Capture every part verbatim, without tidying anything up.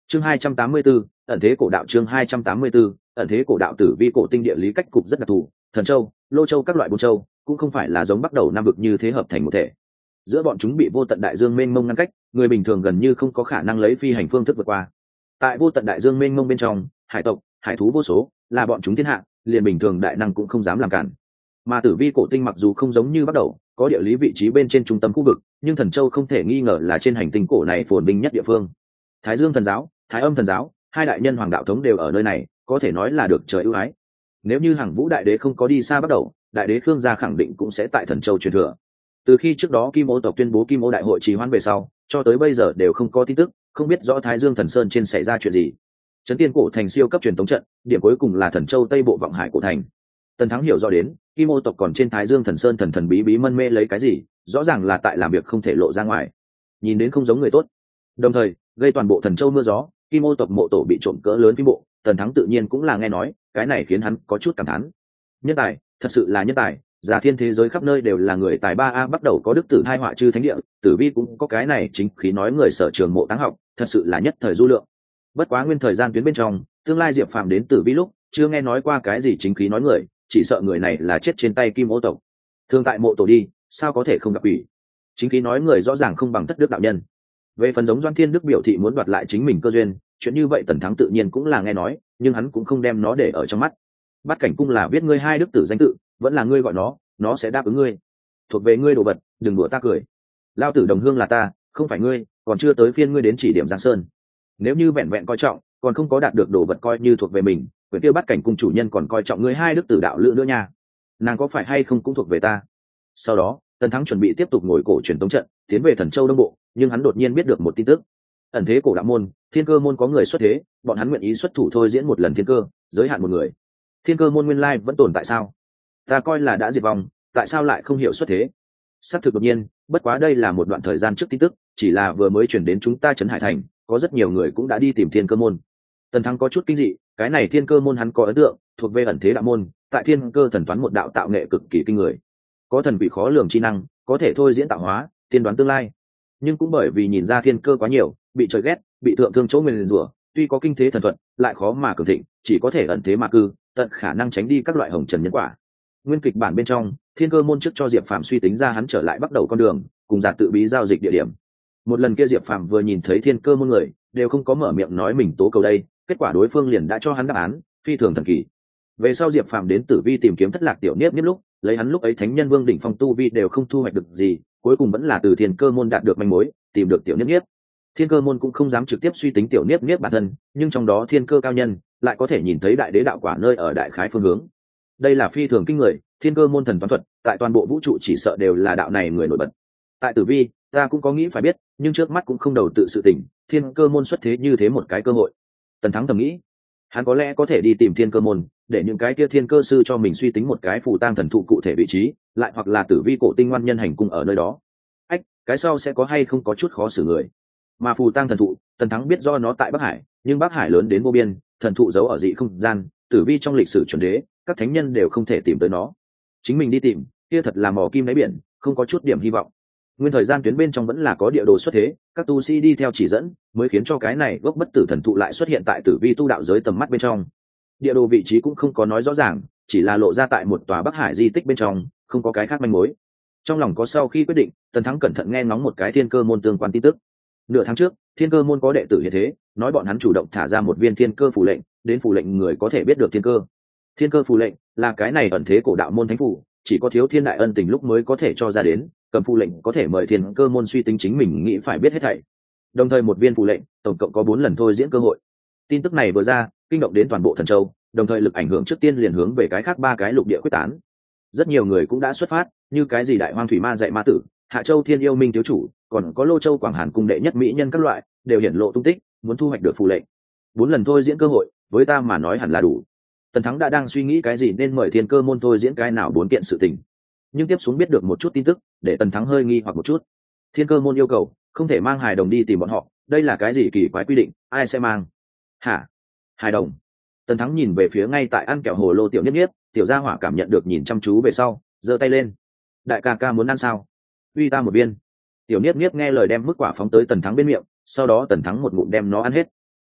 chương hai trăm tám mươi 284, ẩn thế cổ đạo chương hai trăm tám mươi 284, ẩn thế cổ đạo. Tử vi cổ tinh địa lý cách cục rất đặc thù, Thần Châu, Lô Châu các loại bốn châu cũng không phải là giống bắt đầu năm vực như thế hợp thành một thể. Giữa bọn chúng bị vô tận đại dương mênh mông ngăn cách, người bình thường gần như không có khả năng lấy phi hành phương thức vượt qua. Tại vô tận đại dương mênh mông bên trong, hải tộc, hải thú vô số, là bọn chúng thiên hạ, liền bình thường đại năng cũng không dám làm cản. Mà Tử vi cổ tinh mặc dù không giống như bắt đầu có địa lý vị trí bên trên trung tâm khu vực, nhưng Thần Châu không thể nghi ngờ là trên hành tinh cổ này phồn vinh nhất địa phương. Thái Dương thần giáo, Thái Âm thần giáo, hai đại nhân hoàng đạo thống đều ở nơi này, có thể nói là được trời ưu ái. Nếu như Hằng Vũ đại đế không có đi xa bắt đầu, đại đế Khương gia khẳng định cũng sẽ tại Thần Châu truyền thừa. Từ khi trước đó Kim Ô tộc tuyên bố Kim Ô đại hội trì hoãn về sau, cho tới bây giờ đều không có tin tức, không biết rõ Thái Dương thần sơn trên xảy ra chuyện gì. Trấn Tiên cổ thành siêu cấp truyền tống trận, điểm cuối cùng là Thần Châu Tây bộ vọng hải cổ thành. Tần Thắng hiểu rõ đến, Kim Ô tộc còn trên Thái Dương thần sơn thần thần bí bí mân mê lấy cái gì, rõ ràng là tại làm việc không thể lộ ra ngoài. Nhìn đến không giống người tốt. Đồng thời, gây toàn bộ Thần Châu mưa gió, Kim Ô tộc mộ tổ bị trộm cỡ lớn phim bộ, Tần Thắng tự nhiên cũng là nghe nói, cái này khiến hắn có chút cảm thán. Nhân tài, thật sự là nhân tài, giả thiên thế giới khắp nơi đều là người tài ba a. Bắt đầu có đức tử hai họa chư thánh địa, Tử vi cũng có cái này chính khí nói người sở trường mộ táng học, thật sự là nhất thời du lượng. Bất quá nguyên thời gian tuyến bên trong, tương lai Diệp Phàm đến Tử vi lúc chưa nghe nói qua cái gì chính khí nói người, chỉ sợ người này là chết trên tay Kim Ô tộc. Thường tại mộ tổ đi, sao có thể không gặp ủy. Chính khí nói người rõ ràng không bằng thất đức đạo nhân. Về phần giống Doan Thiên Đức biểu thị muốn đoạt lại chính mình cơ duyên, chuyện như vậy Tần Thắng tự nhiên cũng là nghe nói, nhưng hắn cũng không đem nó để ở trong mắt. Bát cảnh cung là viết ngươi hai đức tử danh tự, vẫn là ngươi gọi nó, nó sẽ đáp ứng ngươi. Thuộc về ngươi đồ vật, đừng đùa ta cười. Lao tử đồng hương là ta, không phải ngươi, còn chưa tới phiên ngươi đến chỉ điểm Giang Sơn. Nếu như vẹn vẹn coi trọng, còn không có đạt được đồ vật coi như thuộc về mình, quyển kia Bát cảnh cung chủ nhân còn coi trọng ngươi hai đức tử đạo lữ nữa nha. Nàng có phải hay không cũng thuộc về ta. Sau đó, Tần Thắng chuẩn bị tiếp tục ngồi cổ truyền tống trận, tiến về Thần Châu Đông Bộ, nhưng hắn đột nhiên biết được một tin tức. Ẩn thế cổ đạo môn, Thiên Cơ môn có người xuất thế, bọn hắn nguyện ý xuất thủ thôi diễn một lần thiên cơ, giới hạn một người. Thiên Cơ môn nguyên lai vẫn tồn tại sao? Ta coi là đã diệt vong, tại sao lại không hiểu xuất thế? Xác thực đột nhiên, bất quá đây là một đoạn thời gian trước tin tức, chỉ là vừa mới chuyển đến chúng ta Trấn Hải Thành, có rất nhiều người cũng đã đi tìm Thiên Cơ môn. Tần Thắng có chút kinh dị, cái này Thiên Cơ môn hắn có ấn tượng, thuộc về ẩn thế đạo môn, tại Thiên Cơ thần toán một đạo tạo nghệ cực kỳ kinh người, có thần vị khó lường chi năng, có thể thôi diễn tạo hóa, tiên đoán tương lai. Nhưng cũng bởi vì nhìn ra thiên cơ quá nhiều, bị trời ghét, bị thượng thương chỗ nguyền rủa, tuy có kinh thế thần thuật, lại khó mà cường thịnh, chỉ có thể ẩn thế mà cư, tận khả năng tránh đi các loại hồng trần nhân quả. Nguyên kịch bản bên trong, Thiên Cơ môn trước cho Diệp Phàm suy tính ra hắn trở lại bắt đầu con đường, cùng giả tự bí giao dịch địa điểm. Một lần kia Diệp Phàm vừa nhìn thấy Thiên Cơ môn người, đều không có mở miệng nói mình tố cầu đây, kết quả đối phương liền đã cho hắn đáp án, phi thường thần kỳ. Về sau Diệp Phàm đến Tử Vi tìm kiếm thất lạc tiểu niếp niếp lúc, lấy hắn lúc ấy thánh nhân vương đỉnh phong tu vi đều không thu hoạch được gì, cuối cùng vẫn là từ Thiên Cơ môn đạt được manh mối, tìm được tiểu niếp niếp. Thiên Cơ môn cũng không dám trực tiếp suy tính tiểu niếp niếp bản thân, nhưng trong đó thiên cơ cao nhân lại có thể nhìn thấy đại đế đạo quả nơi ở đại khái phương hướng. Đây là phi thường kinh người, Thiên Cơ môn thần toán thuật, tại toàn bộ vũ trụ chỉ sợ đều là đạo này người nổi bật. Tại Tử Vi, ta cũng có nghĩ phải biết, nhưng trước mắt cũng không đầu tự sự tỉnh, Thiên Cơ môn xuất thế như thế một cái cơ hội. Tần Thắng thầm nghĩ, hắn có lẽ có thể đi tìm Thiên Cơ môn, để những cái kia thiên cơ sư cho mình suy tính một cái phù tang thần thụ cụ thể vị trí, lại hoặc là Tử Vi cổ tinh ngoan nhân hành cung ở nơi đó. Ách, cái sau sẽ có hay không có chút khó xử người. Mà phù tang thần thụ, Tần Thắng biết do nó tại Bắc Hải, nhưng Bắc Hải lớn đến vô biên, thần thụ giấu ở dị không gian, Tử Vi trong lịch sử chuẩn đế, các thánh nhân đều không thể tìm tới nó. Chính mình đi tìm, kia thật là mò kim đáy biển, không có chút điểm hy vọng. Nguyên thời gian tuyến bên trong vẫn là có địa đồ xuất thế, các tu sĩ đi theo chỉ dẫn, mới khiến cho cái này gốc bất tử thần thụ lại xuất hiện tại Tử Vi tu đạo giới tầm mắt bên trong. Địa đồ vị trí cũng không có nói rõ ràng, chỉ là lộ ra tại một tòa Bắc Hải di tích bên trong, không có cái khác manh mối. Trong lòng có sau khi quyết định, Tần Thắng cẩn thận nghe ngóng một cái Thiên Cơ môn tương quan tin tức. Nửa tháng trước, Thiên Cơ môn có đệ tử hiện thế, nói bọn hắn chủ động thả ra một viên thiên cơ phù lệnh, đến phù lệnh người có thể biết được thiên cơ. Thiên cơ phù lệnh là cái này ẩn thế cổ đạo môn thánh phù, chỉ có thiếu thiên đại ân tình lúc mới có thể cho ra đến, cầm phù lệnh có thể mời Thiên Cơ môn suy tính chính mình nghĩ phải biết hết thảy. Đồng thời một viên phù lệnh, tổng cộng có bốn lần thôi diễn cơ hội. Tin tức này vừa ra, kinh động đến toàn bộ Thần Châu, đồng thời lực ảnh hưởng trước tiên liền hướng về cái khác ba cái lục địa quyết tán. Rất nhiều người cũng đã xuất phát, như cái gì đại hoang thủy ma dạy ma tử, Hạ Châu Thiên Yêu Minh thiếu chủ, còn có Lô Châu Quảng Hàn cung đệ nhất mỹ nhân các loại, đều hiển lộ tung tích, muốn thu hoạch được phù lệnh. Bốn lần thôi diễn cơ hội, với ta mà nói hẳn là đủ. Tần Thắng đã đang suy nghĩ cái gì nên mời Thiên Cơ môn thôi diễn cái nào bốn kiện sự tình. Nhưng tiếp xuống biết được một chút tin tức, để Tần Thắng hơi nghi hoặc một chút. Thiên Cơ môn yêu cầu không thể mang hài đồng đi tìm bọn họ, đây là cái gì kỳ quái quy định, ai sẽ mang? Hả? Hài đồng? Tần Thắng nhìn về phía ngay tại ăn kẹo hồ lô tiểu niếp niếp, tiểu gia hỏa cảm nhận được nhìn chăm chú về sau, giơ tay lên. Đại ca ca muốn ăn sao? Uy ta một viên. Tiểu niếp niếp nghe lời đem mức quả phóng tới Tần Thắng bên miệng, sau đó Tần Thắng một ngụm đem nó ăn hết.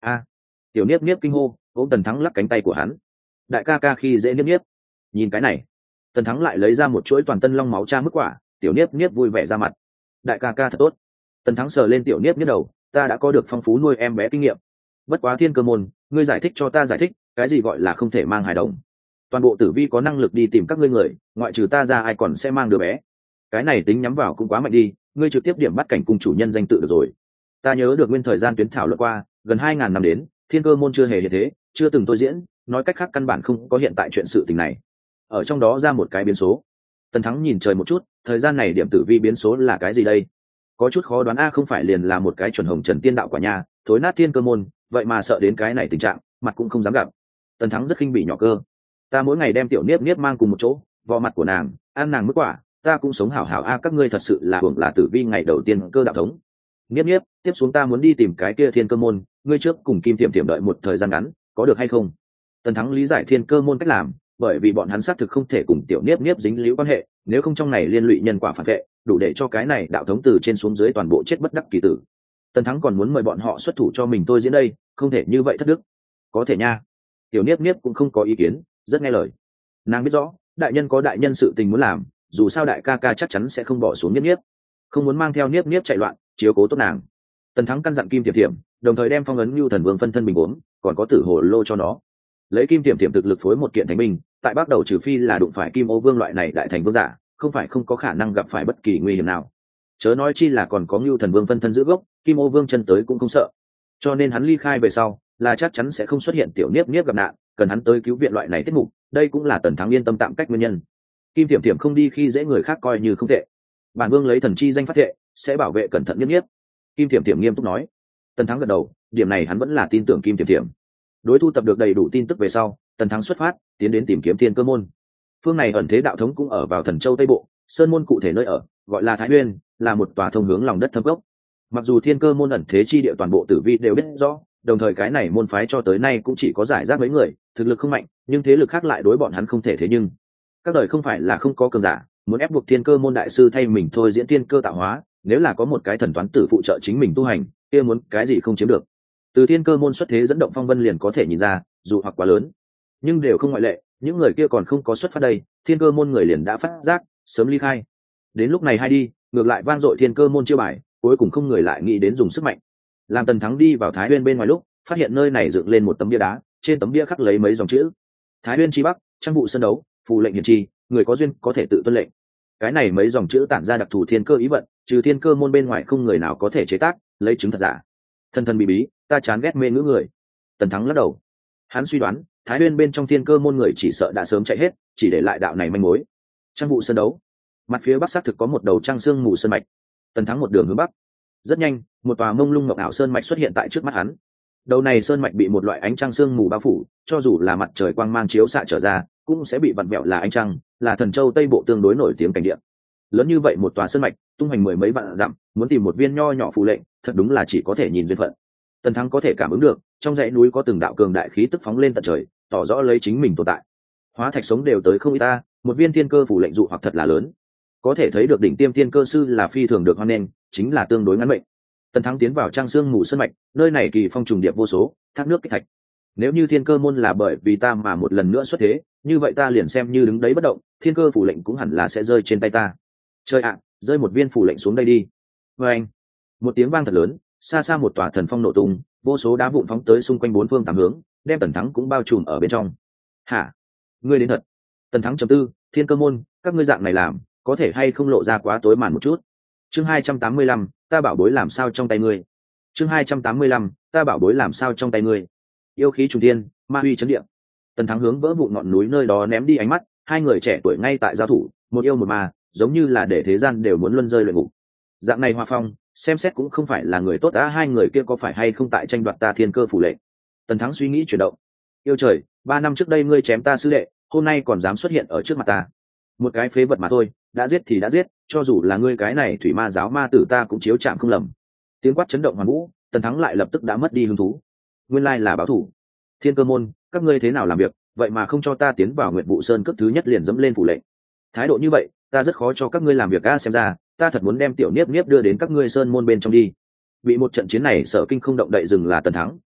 a tiểu niếp niếp kinh hô, ôm Tần Thắng lắc cánh tay của hắn. Đại ca ca khi dễ niếp niếp. Nhìn cái này. Tần Thắng lại lấy ra một chuỗi toàn tân long máu cha mức quả, tiểu niếp niếp vui vẻ ra mặt. Đại ca ca thật tốt. Tần Thắng sờ lên tiểu niếp niếp đầu, ta đã có được phong phú nuôi em bé kinh nghiệm. Bất quá Thiên Cơ môn, ngươi giải thích cho ta giải thích, cái gì gọi là không thể mang hài đồng? Toàn bộ tử vi có năng lực đi tìm các ngươi người, ngoại trừ ta ra ai còn sẽ mang đứa bé? Cái này tính nhắm vào cũng quá mạnh đi, ngươi trực tiếp điểm bắt cảnh cung chủ nhân danh tự được rồi. Ta nhớ được nguyên thời gian tuyến thảo luận qua, gần hai ngàn năm đến, Thiên Cơ môn chưa hề hiện thế, chưa từng tôi diễn, nói cách khác căn bản không có hiện tại chuyện sự tình này. Ở trong đó ra một cái biến số. Tần Thắng nhìn trời một chút, thời gian này điểm tử vi biến số là cái gì đây? Có chút khó đoán, a không phải liền là một cái chuẩn hồng trần tiên đạo quả nhà, thối nát Thiên Cơ môn, vậy mà sợ đến cái này tình trạng, mặt cũng không dám gặp. Tần Thắng rất khinh bỉ nhỏ cơ. Ta mỗi ngày đem tiểu niếp niếp mang cùng một chỗ, vò mặt của nàng, ăn nàng mức quả, ta cũng sống hảo hảo a, các ngươi thật sự là hưởng là tử vi ngày đầu tiên cơ đạo thống. Niếp niếp, tiếp xuống ta muốn đi tìm cái kia Thiên Cơ môn, ngươi trước cùng Kim Tiệm Tiệm đợi một thời gian ngắn, có được hay không? Tần Thắng lý giải Thiên Cơ môn cách làm, bởi vì bọn hắn xác thực không thể cùng tiểu niếp niếp dính líu quan hệ, nếu không trong này liên lụy nhân quả phản vệ, đủ để cho cái này đạo thống từ trên xuống dưới toàn bộ chết bất đắc kỳ tử. Tần Thắng còn muốn mời bọn họ xuất thủ cho mình tôi diễn đây, không thể như vậy thất đức. Có thể nha. Tiểu niếp niếp cũng không có ý kiến, rất nghe lời. Nàng biết rõ, đại nhân có đại nhân sự tình muốn làm, dù sao đại ca ca chắc chắn sẽ không bỏ xuống niếp niếp, không muốn mang theo niếp niếp chạy loạn, chiếu cố tốt nàng. Tần Thắng căn dặn Kim Tiệm Tiệm, đồng thời đem phong ấn Nưu Thần Vương phân thân bình uống, còn có tử hồ lô cho nó. Lấy Kim Tiệm Tiệm thực lực phối một kiện thánh binh, tại bắt đầu trừ phi là đụng phải Kim Ô Vương loại này đại thành vương giả, không phải không có khả năng gặp phải bất kỳ nguy hiểm nào. Chớ nói chi là còn có Nưu Thần Vương phân thân giữ gốc, Kim Ô Vương chân tới cũng không sợ. Cho nên hắn ly khai về sau, là chắc chắn sẽ không xuất hiện tiểu niếp niếp gặp nạn, cần hắn tới cứu viện loại này tiết mục, đây cũng là Tần Thắng yên tâm tạm cách nguyên nhân. Kim Tiệm Tiệm không đi khi dễ người khác coi như không tệ. Bản vương lấy thần chi danh phát thệ, sẽ bảo vệ cẩn thận niếp niếp. Kim Tiệm Tiệm nghiêm túc nói. Tần Thắng gật đầu, điểm này hắn vẫn là tin tưởng Kim Tiệm Tiệm. Đối thu tập được đầy đủ tin tức về sau, Tần Thắng xuất phát, tiến đến tìm kiếm Thiên Cơ môn. Phương này ẩn thế đạo thống cũng ở vào Thần Châu Tây Bộ, sơn môn cụ thể nơi ở gọi là Thái Nguyên, là một tòa thông hướng lòng đất thâm gốc. Mặc dù Thiên Cơ môn ẩn thế chi địa toàn bộ tử vi đều biết rõ, đồng thời cái này môn phái cho tới nay cũng chỉ có giải rác mấy người, thực lực không mạnh, nhưng thế lực khác lại đối bọn hắn không thể thế nhưng. Các đời không phải là không có cường giả, muốn ép buộc Thiên Cơ môn đại sư thay mình thôi diễn thiên cơ tạo hóa, nếu là có một cái thần toán tử phụ trợ chính mình tu hành, kia muốn cái gì không chiếm được. Từ Thiên Cơ môn xuất thế dẫn động phong vân liền có thể nhìn ra, dù hoặc quá lớn, nhưng đều không ngoại lệ, những người kia còn không có xuất phát đây, Thiên Cơ môn người liền đã phát giác, sớm ly khai. Đến lúc này hay đi, ngược lại vang dội Thiên Cơ môn chiêu bài, cuối cùng không người lại nghĩ đến dùng sức mạnh. Làm Tần Thắng đi vào Thái Nguyên bên ngoài lúc, phát hiện nơi này dựng lên một tấm bia đá, trên tấm bia khắc lấy mấy dòng chữ: Thái Nguyên chi bắc, trang vụ sân đấu, phù lệnh hiển chi, người có duyên có thể tự tuân lệnh. Cái này mấy dòng chữ tản ra đặc thù thiên cơ ý vận, trừ Thiên Cơ môn bên ngoài không người nào có thể chế tác, lấy chứng thật giả. Thân thân bí bí, ta chán ghét mê ngữ người. Tần Thắng lắc đầu. Hắn suy đoán, Thái Nguyên bên trong Thiên Cơ môn người chỉ sợ đã sớm chạy hết, chỉ để lại đạo này manh mối. Trang vụ sân đấu, mặt phía bắc xác thực có một đầu trăng sương mù sơn mạch. Tần Thắng một đường hướng bắc. Rất nhanh, một tòa mông lung ngọc ảo sơn mạch xuất hiện tại trước mắt hắn. Đầu này sơn mạch bị một loại ánh trăng sương mù bao phủ, cho dù là mặt trời quang mang chiếu xạ trở ra, cũng sẽ bị vặn vẹo là ánh trăng, là Thần Châu Tây Bộ tương đối nổi tiếng cảnh địa. Lớn như vậy một tòa sơn mạch, tung hoành mười mấy vạn dặm, muốn tìm một viên nho nhỏ phù lệnh, thật đúng là chỉ có thể nhìn duyên phận. Tần Thắng có thể cảm ứng được, trong dãy núi có từng đạo cường đại khí tức phóng lên tận trời, tỏ rõ lấy chính mình tồn tại. Hóa thạch sống đều tới không ít ta, một viên thiên cơ phù lệnh dụ hoặc thật là lớn. Có thể thấy được đỉnh tiêm thiên cơ sư là phi thường được hoan nghênh, chính là tương đối ngắn mệnh. Tần Thắng tiến vào trang sương mù sơn mạch, nơi này kỳ phong trùng điệp vô số, thác nước kích thạch. Nếu như Thiên Cơ môn là bởi vì ta mà một lần nữa xuất thế, như vậy ta liền xem như đứng đấy bất động, thiên cơ phủ lệnh cũng hẳn là sẽ rơi trên tay ta. Trời ạ, rơi một viên phủ lệnh xuống đây đi. Và anh, một tiếng vang thật lớn, xa xa một tòa thần phong nổ tung, vô số đá vụn phóng tới xung quanh bốn phương tám hướng, đem Tần Thắng cũng bao trùm ở bên trong. Hả? Ngươi đến thật? Tần Thắng trầm tư, Thiên Cơ môn, các ngươi dạng này làm, có thể hay không lộ ra quá tối màn một chút. Chương hai trăm tám mươi lăm, ta bảo bối làm sao trong tay ngươi. Chương hai trăm tám mươi lăm, ta bảo bối làm sao trong tay ngươi. Yêu khí trùng thiên, ma huy chấn địa. Tần Thắng hướng vỡ vụn ngọn núi nơi đó ném đi ánh mắt, hai người trẻ tuổi ngay tại giao thủ, một yêu một ma, giống như là để thế gian đều muốn luân rơi luyện ngục. Dạng này Hoa Phong, xem xét cũng không phải là người tốt đã, hai người kia có phải hay không tại tranh đoạt ta thiên cơ phủ lệnh. Tần Thắng suy nghĩ chuyển động. Yêu trời, ba năm trước đây ngươi chém ta sư đệ, hôm nay còn dám xuất hiện ở trước mặt ta. Một cái phế vật mà thôi, đã giết thì đã giết, cho dù là ngươi cái này thủy ma giáo ma tử ta cũng chiếu chạm không lầm. Tiếng quát chấn động hoàn vũ, Tần Thắng lại lập tức đã mất đi hứng thú. Nguyên lai là báo thủ. Thiên Cơ môn, các ngươi thế nào làm việc, vậy mà không cho ta tiến vào Nguyệt Vụ Sơn cước thứ nhất liền dẫm lên phủ lệnh. Thái độ như vậy, ta rất khó cho các ngươi làm việc a, xem ra ta thật muốn đem tiểu niếp niếp đưa đến các ngươi sơn môn bên trong đi. Bị một trận chiến này Sở Kinh không động đậy dừng là Tần Thắng,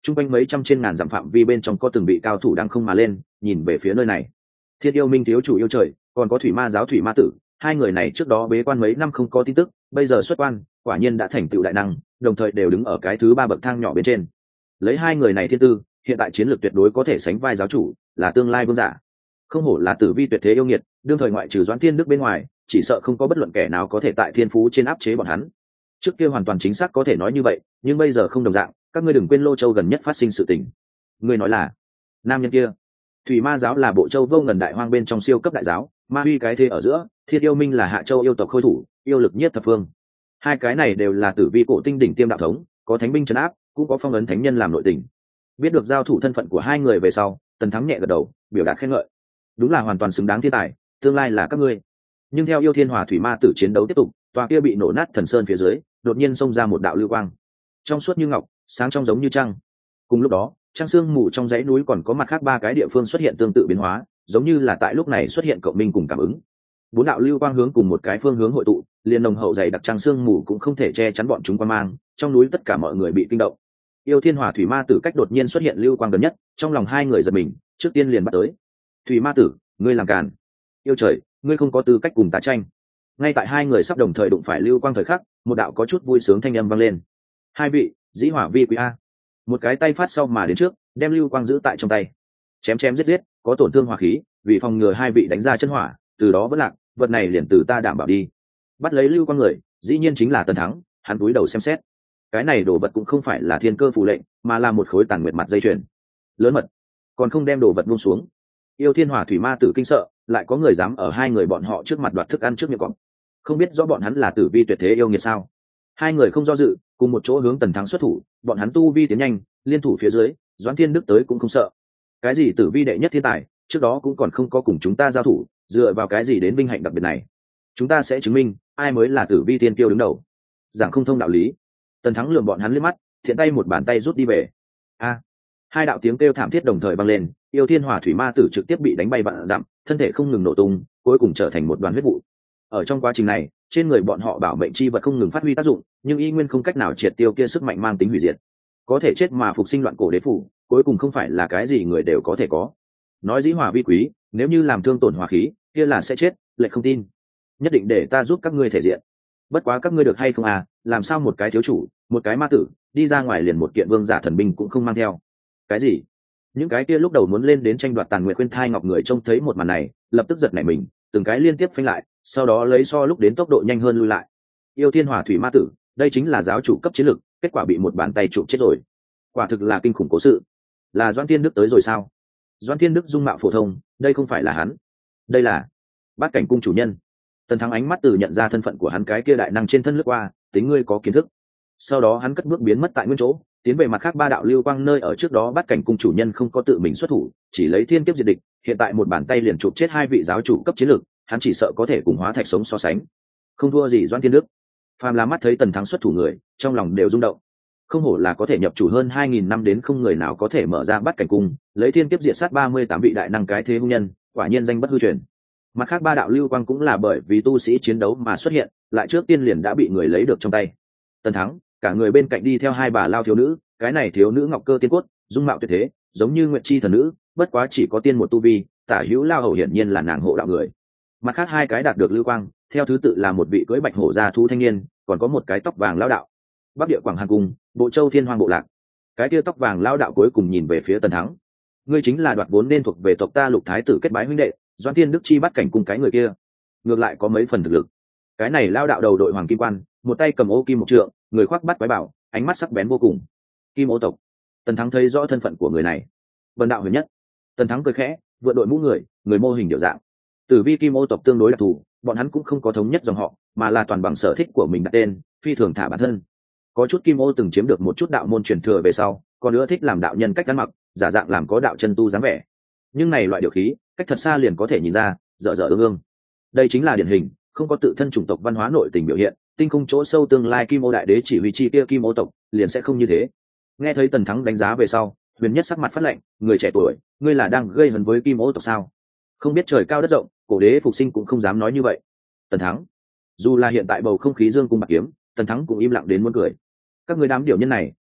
chung quanh mấy trăm trên ngàn dặm phạm vi bên trong có từng vị cao thủ đang không mà lên nhìn về phía nơi này. Thiên yêu minh thiếu chủ yêu trời, còn có thủy ma giáo thủy ma tử, hai người này trước đó bế quan mấy năm không có tin tức, bây giờ xuất quan quả nhiên đã thành tựu đại năng, đồng thời đều đứng ở cái thứ ba bậc thang nhỏ bên trên. Lấy hai người này thiên tư, hiện tại chiến lược tuyệt đối có thể sánh vai giáo chủ, là tương lai vương giả. Không hổ là tử vi tuyệt thế yêu nghiệt, đương thời ngoại trừ Doãn Thiên Đức bên ngoài, chỉ sợ không có bất luận kẻ nào có thể tại thiên phú trên áp chế bọn hắn. Trước kia hoàn toàn chính xác có thể nói như vậy, nhưng bây giờ không đồng dạng, các ngươi đừng quên Lô Châu gần nhất phát sinh sự tình. Ngươi nói là nam nhân kia? Thủy ma giáo là bộ châu vô ngần đại hoang bên trong siêu cấp đại giáo, ma huy cái thế ở giữa, Thiên yêu minh là hạ châu yêu tộc khôi thủ, yêu lực nhất thập phương. Hai cái này đều là tử vi cổ tinh đỉnh tiêm đạo thống, có thánh binh trấn áp, cũng có phong ấn thánh nhân làm nội tình. Biết được giao thủ thân phận của hai người về sau, Tần Thắng nhẹ gật đầu, biểu đạt khen ngợi. Đúng là hoàn toàn xứng đáng thiên tài, tương lai là các ngươi. Nhưng theo yêu thiên hòa thủy ma tử chiến đấu tiếp tục, tòa kia bị nổ nát thần sơn phía dưới, đột nhiên xông ra một đạo lưu quang, trong suốt như ngọc, sáng trong giống như trăng. Cùng lúc đó, trăng sương mù trong dãy núi còn có mặt khác ba cái địa phương xuất hiện tương tự biến hóa, giống như là tại lúc này xuất hiện cộng minh cùng cảm ứng. Bốn đạo lưu quang hướng cùng một cái phương hướng hội tụ, liền nồng hậu dày đặc trăng sương mù cũng không thể che chắn bọn chúng qua mang, trong núi tất cả mọi người bị kinh động. Yêu thiên hòa thủy ma tử cách đột nhiên xuất hiện lưu quang gần nhất, trong lòng hai người giật mình, trước tiên liền bắt tới. Thủy ma tử, ngươi làm càn! Yêu trời, ngươi không có tư cách cùng ta tranh. Ngay tại hai người sắp đồng thời đụng phải lưu quang thời khắc, một đạo có chút vui sướng thanh âm vang lên. Hai vị, dĩ hỏa vi quý a. Một cái tay phát sau mà đến trước, đem lưu quang giữ tại trong tay. Chém chém giết giết, có tổn thương hỏa khí, vì phòng ngừa hai vị đánh ra chân hỏa, từ đó vẫn lạc, vật này liền từ ta đảm bảo đi. Bắt lấy lưu quang người, dĩ nhiên chính là Tần Thắng, hắn cúi đầu xem xét. Cái này đồ vật cũng không phải là thiên cơ phù lệnh, mà là một khối tàn nguyệt mặt dây chuyền. Lớn mật, còn không đem đồ vật buông xuống. Yêu thiên hỏa thủy ma tử kinh sợ, lại có người dám ở hai người bọn họ trước mặt đoạt thức ăn trước miệng cọp. Không biết rõ bọn hắn là tử vi tuyệt thế yêu nghiệt sao? Hai người không do dự, cùng một chỗ hướng Tần Thắng xuất thủ, bọn hắn tu vi tiến nhanh, liên thủ phía dưới, Doãn Thiên Đức tới cũng không sợ. Cái gì tử vi đệ nhất thiên tài, trước đó cũng còn không có cùng chúng ta giao thủ, dựa vào cái gì đến vinh hạnh đặc biệt này? Chúng ta sẽ chứng minh ai mới là tử vi thiên kiêu đứng đầu. Giảng không thông đạo lý. Tần Thắng lườm bọn hắn liếc mắt, thiện tay một bàn tay rút đi về. A! Hai đạo tiếng kêu thảm thiết đồng thời vang lên, yêu thiên hỏa thủy ma tử trực tiếp bị đánh bay vạn dặm, thân thể không ngừng nổ tung, cuối cùng trở thành một đoàn huyết vụ. Ở trong quá trình này, trên người bọn họ bảo mệnh chi vật không ngừng phát huy tác dụng, nhưng y nguyên không cách nào triệt tiêu kia sức mạnh mang tính hủy diệt. Có thể chết mà phục sinh loạn cổ đế phủ, cuối cùng không phải là cái gì người đều có thể có. Nói dĩ hỏa vi quý, nếu như làm thương tổn hỏa khí, kia là sẽ chết, lệ không tin. Nhất định để ta giúp các ngươi thể diện. Bất quá các ngươi được hay không à, làm sao một cái thiếu chủ, một cái ma tử, đi ra ngoài liền một kiện vương giả thần binh cũng không mang theo. Cái gì? Những cái kia lúc đầu muốn lên đến tranh đoạt tàn nguyện khuyên thai ngọc người trông thấy một màn này, lập tức giật nảy mình, từng cái liên tiếp phanh lại, sau đó lấy so lúc đến tốc độ nhanh hơn lui lại. Yêu thiên hỏa thủy ma tử, đây chính là giáo chủ cấp chiến lực, kết quả bị một bàn tay chụp chết rồi. Quả thực là kinh khủng cố sự. Là Doãn Thiên Đức tới rồi sao? Doãn Thiên Đức dung mạo phổ thông, đây không phải là hắn. Đây là Bát Cảnh cung chủ nhân. Tần Thắng ánh mắt từ nhận ra thân phận của hắn cái kia đại năng trên thân lướt qua, tính ngươi có kiến thức. Sau đó hắn cất bước biến mất tại nguyên chỗ, tiến về mặt khác ba đạo lưu quang nơi ở trước đó Bát Cảnh cung chủ nhân không có tự mình xuất thủ, chỉ lấy thiên kiếp diệt địch, hiện tại một bàn tay liền chụp chết hai vị giáo chủ cấp chiến lực, hắn chỉ sợ có thể cùng hóa thạch sống so sánh. Không thua gì Doãn Thiên Đức. Phàm là mắt thấy Tần Thắng xuất thủ người, trong lòng đều rung động. Không hổ là có thể nhập chủ hơn hai nghìn năm đến không người nào có thể mở ra Bát Cảnh cung, lấy thiên kiếp diệt sát ba mươi tám vị đại năng cái thế hung nhân, quả nhiên danh bất hư truyền. Mặt khác ba đạo lưu quang cũng là bởi vì tu sĩ chiến đấu mà xuất hiện, lại trước tiên liền đã bị người lấy được trong tay. Tần Thắng, cả người bên cạnh đi theo hai bà lao thiếu nữ, cái này thiếu nữ ngọc cơ tiên cốt, dung mạo tuyệt thế, giống như nguyệt chi thần nữ, bất quá chỉ có tiên một tu vi, tả hữu lao hầu hiển nhiên là nàng hộ đạo người. Mặt khác hai cái đạt được lưu quang, theo thứ tự là một vị cưỡi bạch hổ gia thu thanh niên, còn có một cái tóc vàng lao đạo. Bắc địa Quảng Hàn cung, Bộ Châu Thiên Hoang bộ lạc. Cái kia tóc vàng lao đạo cuối cùng nhìn về phía Tần Thắng. Ngươi chính là đoạt vốn nên thuộc về tộc ta Lục thái tử kết bái huynh đệ, Doãn Thiên Đức chi Bát Cảnh cung cái người kia. Ngược lại có mấy phần thực lực. Cái này lao đạo đầu đội hoàng kim quan, một tay cầm ô kim một trượng, người khoác bát quái bảo, ánh mắt sắc bén vô cùng. Kim ô tộc. Tần Thắng thấy rõ thân phận của người này. Vân đạo huyền nhất. Tần Thắng cười khẽ, vượn đội mũ người, người mô hình điều dạng. Tử vi kim ô tộc tương đối đặc thù, bọn hắn cũng không có thống nhất dòng họ, mà là toàn bằng sở thích của mình đặt tên, phi thường thả bản thân. Có chút kim ô từng chiếm được một chút đạo môn truyền thừa về sau, còn nữa thích làm đạo nhân cách ăn mặc, giả dạng làm có đạo chân tu dáng vẻ. Nhưng này loại điều khí, cách thật xa liền có thể nhìn ra, dở dở ương ương. Đây chính là điển hình, không có tự thân chủng tộc văn hóa nội tình biểu hiện, tinh không chỗ sâu tương lai kim ô đại đế chỉ huy chi kia kim ô tộc, liền sẽ không như thế. Nghe thấy Tần Thắng đánh giá về sau, huyền nhất sắc mặt phát lạnh, người trẻ tuổi, ngươi là đang gây hấn với kim ô tộc sao? Không biết trời cao đất rộng, cổ đế phục sinh cũng không dám nói như vậy. Tần Thắng, dù là hiện tại bầu không khí dương cung bạc kiếm, Tần Thắng cũng im lặng đến muốn cười. Các người đám điều nhân này,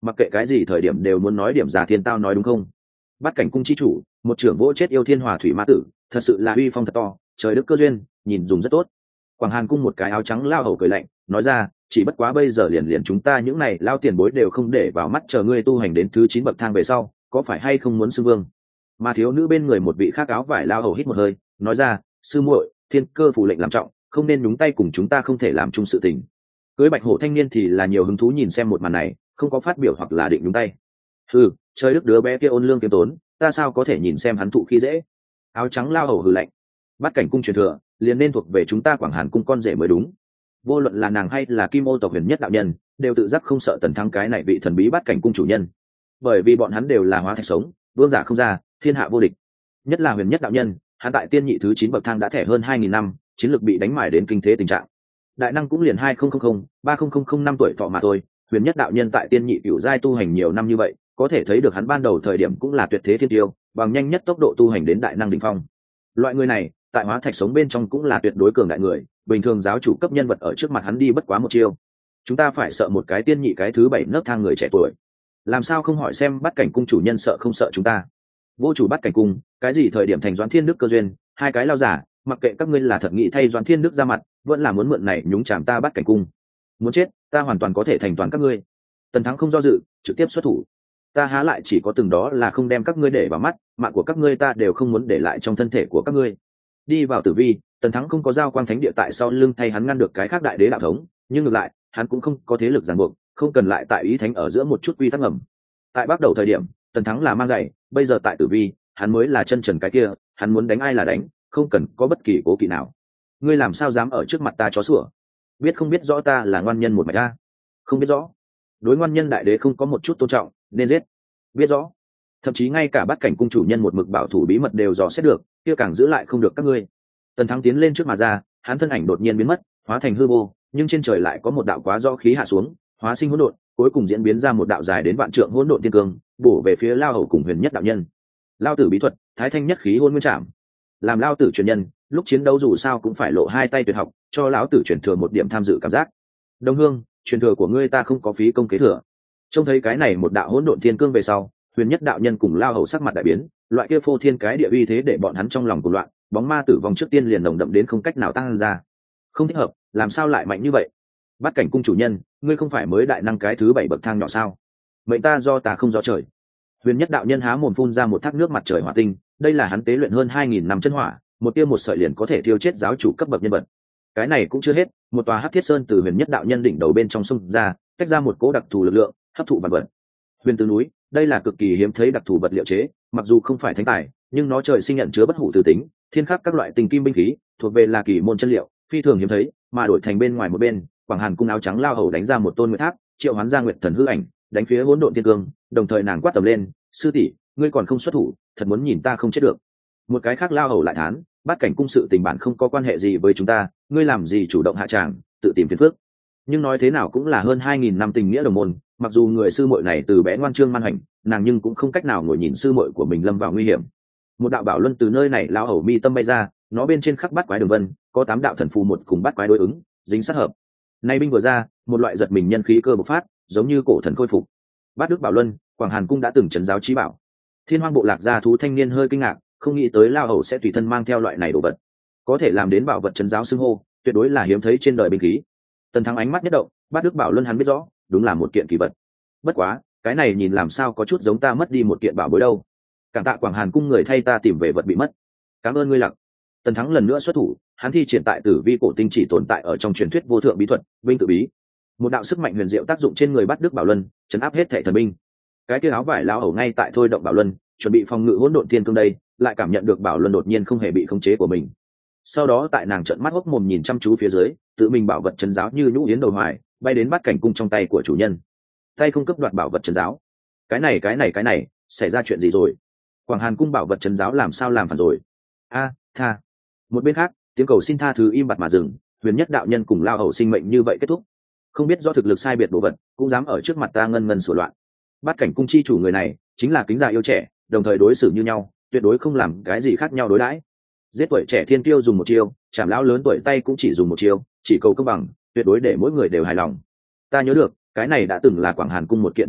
mặc kệ cái gì thời điểm đều muốn nói điểm giả thiên tao nói đúng không? Bắt cảnh cung chi chủ, một trưởng vỗ chết yêu thiên hòa thủy ma tử, thật sự là uy phong thật to, trời đức cơ duyên, nhìn dùng rất tốt. Quảng Hàn cung một cái áo trắng lao hầu cười lạnh, nói ra, chỉ bất quá bây giờ liền liền chúng ta những này lao tiền bối đều không để vào mắt, chờ ngươi tu hành đến thứ chín bậc thang về sau, có phải hay không muốn xưng vương? Mà thiếu nữ bên người một vị khác áo vải lao hầu hít một hơi, nói ra, sư muội, thiên cơ phù lệnh làm trọng, không nên nhúng tay cùng chúng ta không thể làm chung sự tình. Cưới bạch hổ thanh niên thì là nhiều hứng thú nhìn xem một màn này, không có phát biểu hoặc là định nhúng tay. Hừ, trời đức đứa bé kia ôn lương kiêm tốn, ta sao có thể nhìn xem hắn thụ khi dễ? Áo trắng lao hầu hừ lạnh, bắt cảnh cung truyền thừa liền nên thuộc về chúng ta Quảng Hàn cung con rể mới đúng. Vô luận là nàng hay là kim ô tộc huyền nhất đạo nhân, đều tự giác không sợ tần thắng cái này vị thần bí bắt cảnh cung chủ nhân, bởi vì bọn hắn đều là hóa thạch sống, vương giả không ra, thiên hạ vô địch. Nhất là huyền nhất đạo nhân, hắn tại tiên nhị thứ chín bậc thang đã thẻ hơn hai nghìn năm, chiến lược bị đánh mải đến kinh thế tình trạng. Đại năng cũng liền hai nghìn ba nghìn năm tuổi thọ mà thôi, huyền nhất đạo nhân tại tiên nhị cửu giai tu hành nhiều năm như vậy, có thể thấy được hắn ban đầu thời điểm cũng là tuyệt thế thiên tiêu, bằng nhanh nhất tốc độ tu hành đến đại năng đỉnh phong. Loại người này, tại hóa thạch sống bên trong cũng là tuyệt đối cường đại người, bình thường giáo chủ cấp nhân vật ở trước mặt hắn đi bất quá một chiêu. Chúng ta phải sợ một cái tiên nhị cái thứ bảy nấc thang người trẻ tuổi, làm sao không hỏi xem bắt cảnh cung chủ nhân sợ không sợ chúng ta? Vô chủ bắt cảnh cung, cái gì thời điểm thành Doãn Thiên Đức cơ duyên, hai cái lao giả, mặc kệ các ngươi là thật nghị thay Doãn Thiên Đức ra mặt, vẫn là muốn mượn này nhúng chàm ta bắt cảnh cung. Muốn chết, ta hoàn toàn có thể thành toàn các ngươi. Tần Thắng không do dự, trực tiếp xuất thủ. Ta há lại chỉ có từng đó là không đem các ngươi để vào mắt, mạng của các ngươi ta đều không muốn để lại trong thân thể của các ngươi. Đi vào tử vi, Tần Thắng không có giao quang thánh địa tại sau lưng thay hắn ngăn được cái khác đại đế đạo thống, nhưng ngược lại, hắn cũng không có thế lực ràng buộc, không cần lại tại ý thánh ở giữa một chút quy tắc ngầm. Tại bắt đầu thời điểm, Tần Thắng là mang giày, bây giờ tại tử vi, hắn mới là chân trần cái kia, hắn muốn đánh ai là đánh, không cần có bất kỳ cố kỵ nào. Ngươi làm sao dám ở trước mặt ta chó sủa? Biết không biết rõ ta là ngoan nhân một mạch a? Không biết rõ. Đối ngoan nhân đại đế không có một chút tôn trọng, nên giết. Biết rõ. Thậm chí ngay cả bắt cảnh cung chủ nhân một mực bảo thủ bí mật đều dò xét được, kia càng giữ lại không được các ngươi. Tần Thắng tiến lên trước mà ra, hắn thân ảnh đột nhiên biến mất, hóa thành hư vô, nhưng trên trời lại có một đạo quá rõ khí hạ xuống, hóa sinh hỗn độn, cuối cùng diễn biến ra một đạo dài đến vạn trượng hỗn độn thiên cương, bổ về phía lao hầu cùng huyền nhất đạo nhân. Lao tử bí thuật, thái thanh nhất khí hôn nguyên trảm. Làm lao tử truyền nhân, lúc chiến đấu dù sao cũng phải lộ hai tay tuyệt học, cho lão tử truyền thừa một điểm tham dự cảm giác. Đông Hương, truyền thừa của ngươi ta không có phí công kế thừa. Trông thấy cái này một đạo hỗn độn thiên cương về sau, huyền nhất đạo nhân cùng lao hầu sắc mặt đại biến, loại kia phô thiên cái địa uy thế để bọn hắn trong lòng cuồng loạn, bóng ma tử vong trước tiên liền nồng đậm đến không cách nào tăng ra. Không thích hợp, làm sao lại mạnh như vậy? Bắt cảnh cung chủ nhân, ngươi không phải mới đại năng cái thứ bảy bậc thang nhỏ sao? Mệnh ta do ta không do trời. Huyền nhất đạo nhân há mồm phun ra một thác nước mặt trời hỏa tinh, đây là hắn tế luyện hơn hai nghìn năm chân hỏa, một tia một sợi liền có thể thiêu chết giáo chủ cấp bậc nhân vật. Cái này cũng chưa hết, một tòa hắc thiết sơn từ huyền nhất đạo nhân đỉnh đầu bên trong sông ra, tách ra một cỗ đặc thù lực lượng, hấp thụ vật vật. Huyền tứ núi, đây là cực kỳ hiếm thấy đặc thù vật liệu chế, mặc dù không phải thánh tài, nhưng nó trời sinh nhận chứa bất hủ từ tính, thiên khắc các loại tình kim binh khí, thuộc về là kỳ môn chân liệu, phi thường hiếm thấy, mà đổi thành bên ngoài một bên, Quảng Hàn cung áo trắng lao hầu đánh ra một tôn nguyệt tháp, triệu hoán ra nguyệt thần hư ảnh, đánh phía hỗn độn thiên cương, đồng thời nàng quát tầm lên, sư tỷ, ngươi còn không xuất thủ, thật muốn nhìn ta không chết được. Một cái khác lao hầu lại thán, bắt cảnh cung sự tình bản không có quan hệ gì với chúng ta, ngươi làm gì chủ động hạ tràng, tự tìm phiền phức. Nhưng nói thế nào cũng là hơn hai nghìn năm tình nghĩa đồng môn, mặc dù người sư muội này từ bé ngoan trương man hành, nàng nhưng cũng không cách nào ngồi nhìn sư muội của mình lâm vào nguy hiểm. Một đạo bảo luân từ nơi này lao hầu mi tâm bay ra, nó bên trên khắc bát quái đường vân, có tám đạo thần phù một cùng bát quái đối ứng, dính sát hợp. Nay binh vừa ra, một loại giật mình nhân khí cơ bộc phát, giống như cổ thần khôi phục. Bát đức bảo luân, Quảng Hàn cung đã từng trấn giáo chí bảo. Thiên Hoang bộ lạc gia thú thanh niên hơi kinh ngạc, không nghĩ tới lao hầu sẽ tùy thân mang theo loại này đồ vật, có thể làm đến bảo vật trấn giáo xưng hô, tuyệt đối là hiếm thấy trên đời binh khí. Tần Thắng ánh mắt nhất động, Bát đức bảo luân hắn biết rõ, đúng là một kiện kỳ vật. Bất quá, cái này nhìn làm sao có chút giống ta mất đi một kiện bảo bối đâu. Cảm tạ Quảng Hàn cung người thay ta tìm về vật bị mất. Cảm ơn ngươi Lặc. Tần Thắng lần nữa xuất thủ, hắn thi triển tại tử vi cổ tinh chỉ tồn tại ở trong truyền thuyết vô thượng bí thuật, binh tự bí. Một đạo sức mạnh huyền diệu tác dụng trên người Bát đức bảo luân, chấn áp hết thể thần binh. Cái kia áo vải lao hầu ngay tại thôi động bảo luân, chuẩn bị phòng ngự hỗn độn thiên cương đây, lại cảm nhận được bảo luân đột nhiên không hề bị khống chế của mình. Sau đó tại nàng trợn mắt hốc mồm nhìn chăm chú phía dưới, tự mình bảo vật trấn giáo như nhũ yến đầu hoài, bay đến bắt cảnh cung trong tay của chủ nhân. Tay không cấp đoạt bảo vật trấn giáo. Cái này cái này cái này, xảy ra chuyện gì rồi? Quảng Hàn cung bảo vật trấn giáo làm sao làm phản rồi? A, tha. Một bên khác, tiếng cầu xin tha thứ im bặt mà dừng, huyền nhất đạo nhân cùng lao hầu sinh mệnh như vậy kết thúc. Không biết do thực lực sai biệt đồ vật, cũng dám ở trước mặt ta ngân ngân sửa loạn. Bắt cảnh cung chi chủ người này, chính là kính già yêu trẻ, đồng thời đối xử như nhau, tuyệt đối không làm cái gì khác nhau đối đãi. Giết tuổi trẻ thiên tiêu dùng một chiêu, chảm lão lớn tuổi tay cũng chỉ dùng một chiêu, chỉ cầu công bằng, tuyệt đối để mỗi người đều hài lòng. Ta nhớ được, cái này đã từng là Quảng Hàn cung một kiện thánh vật,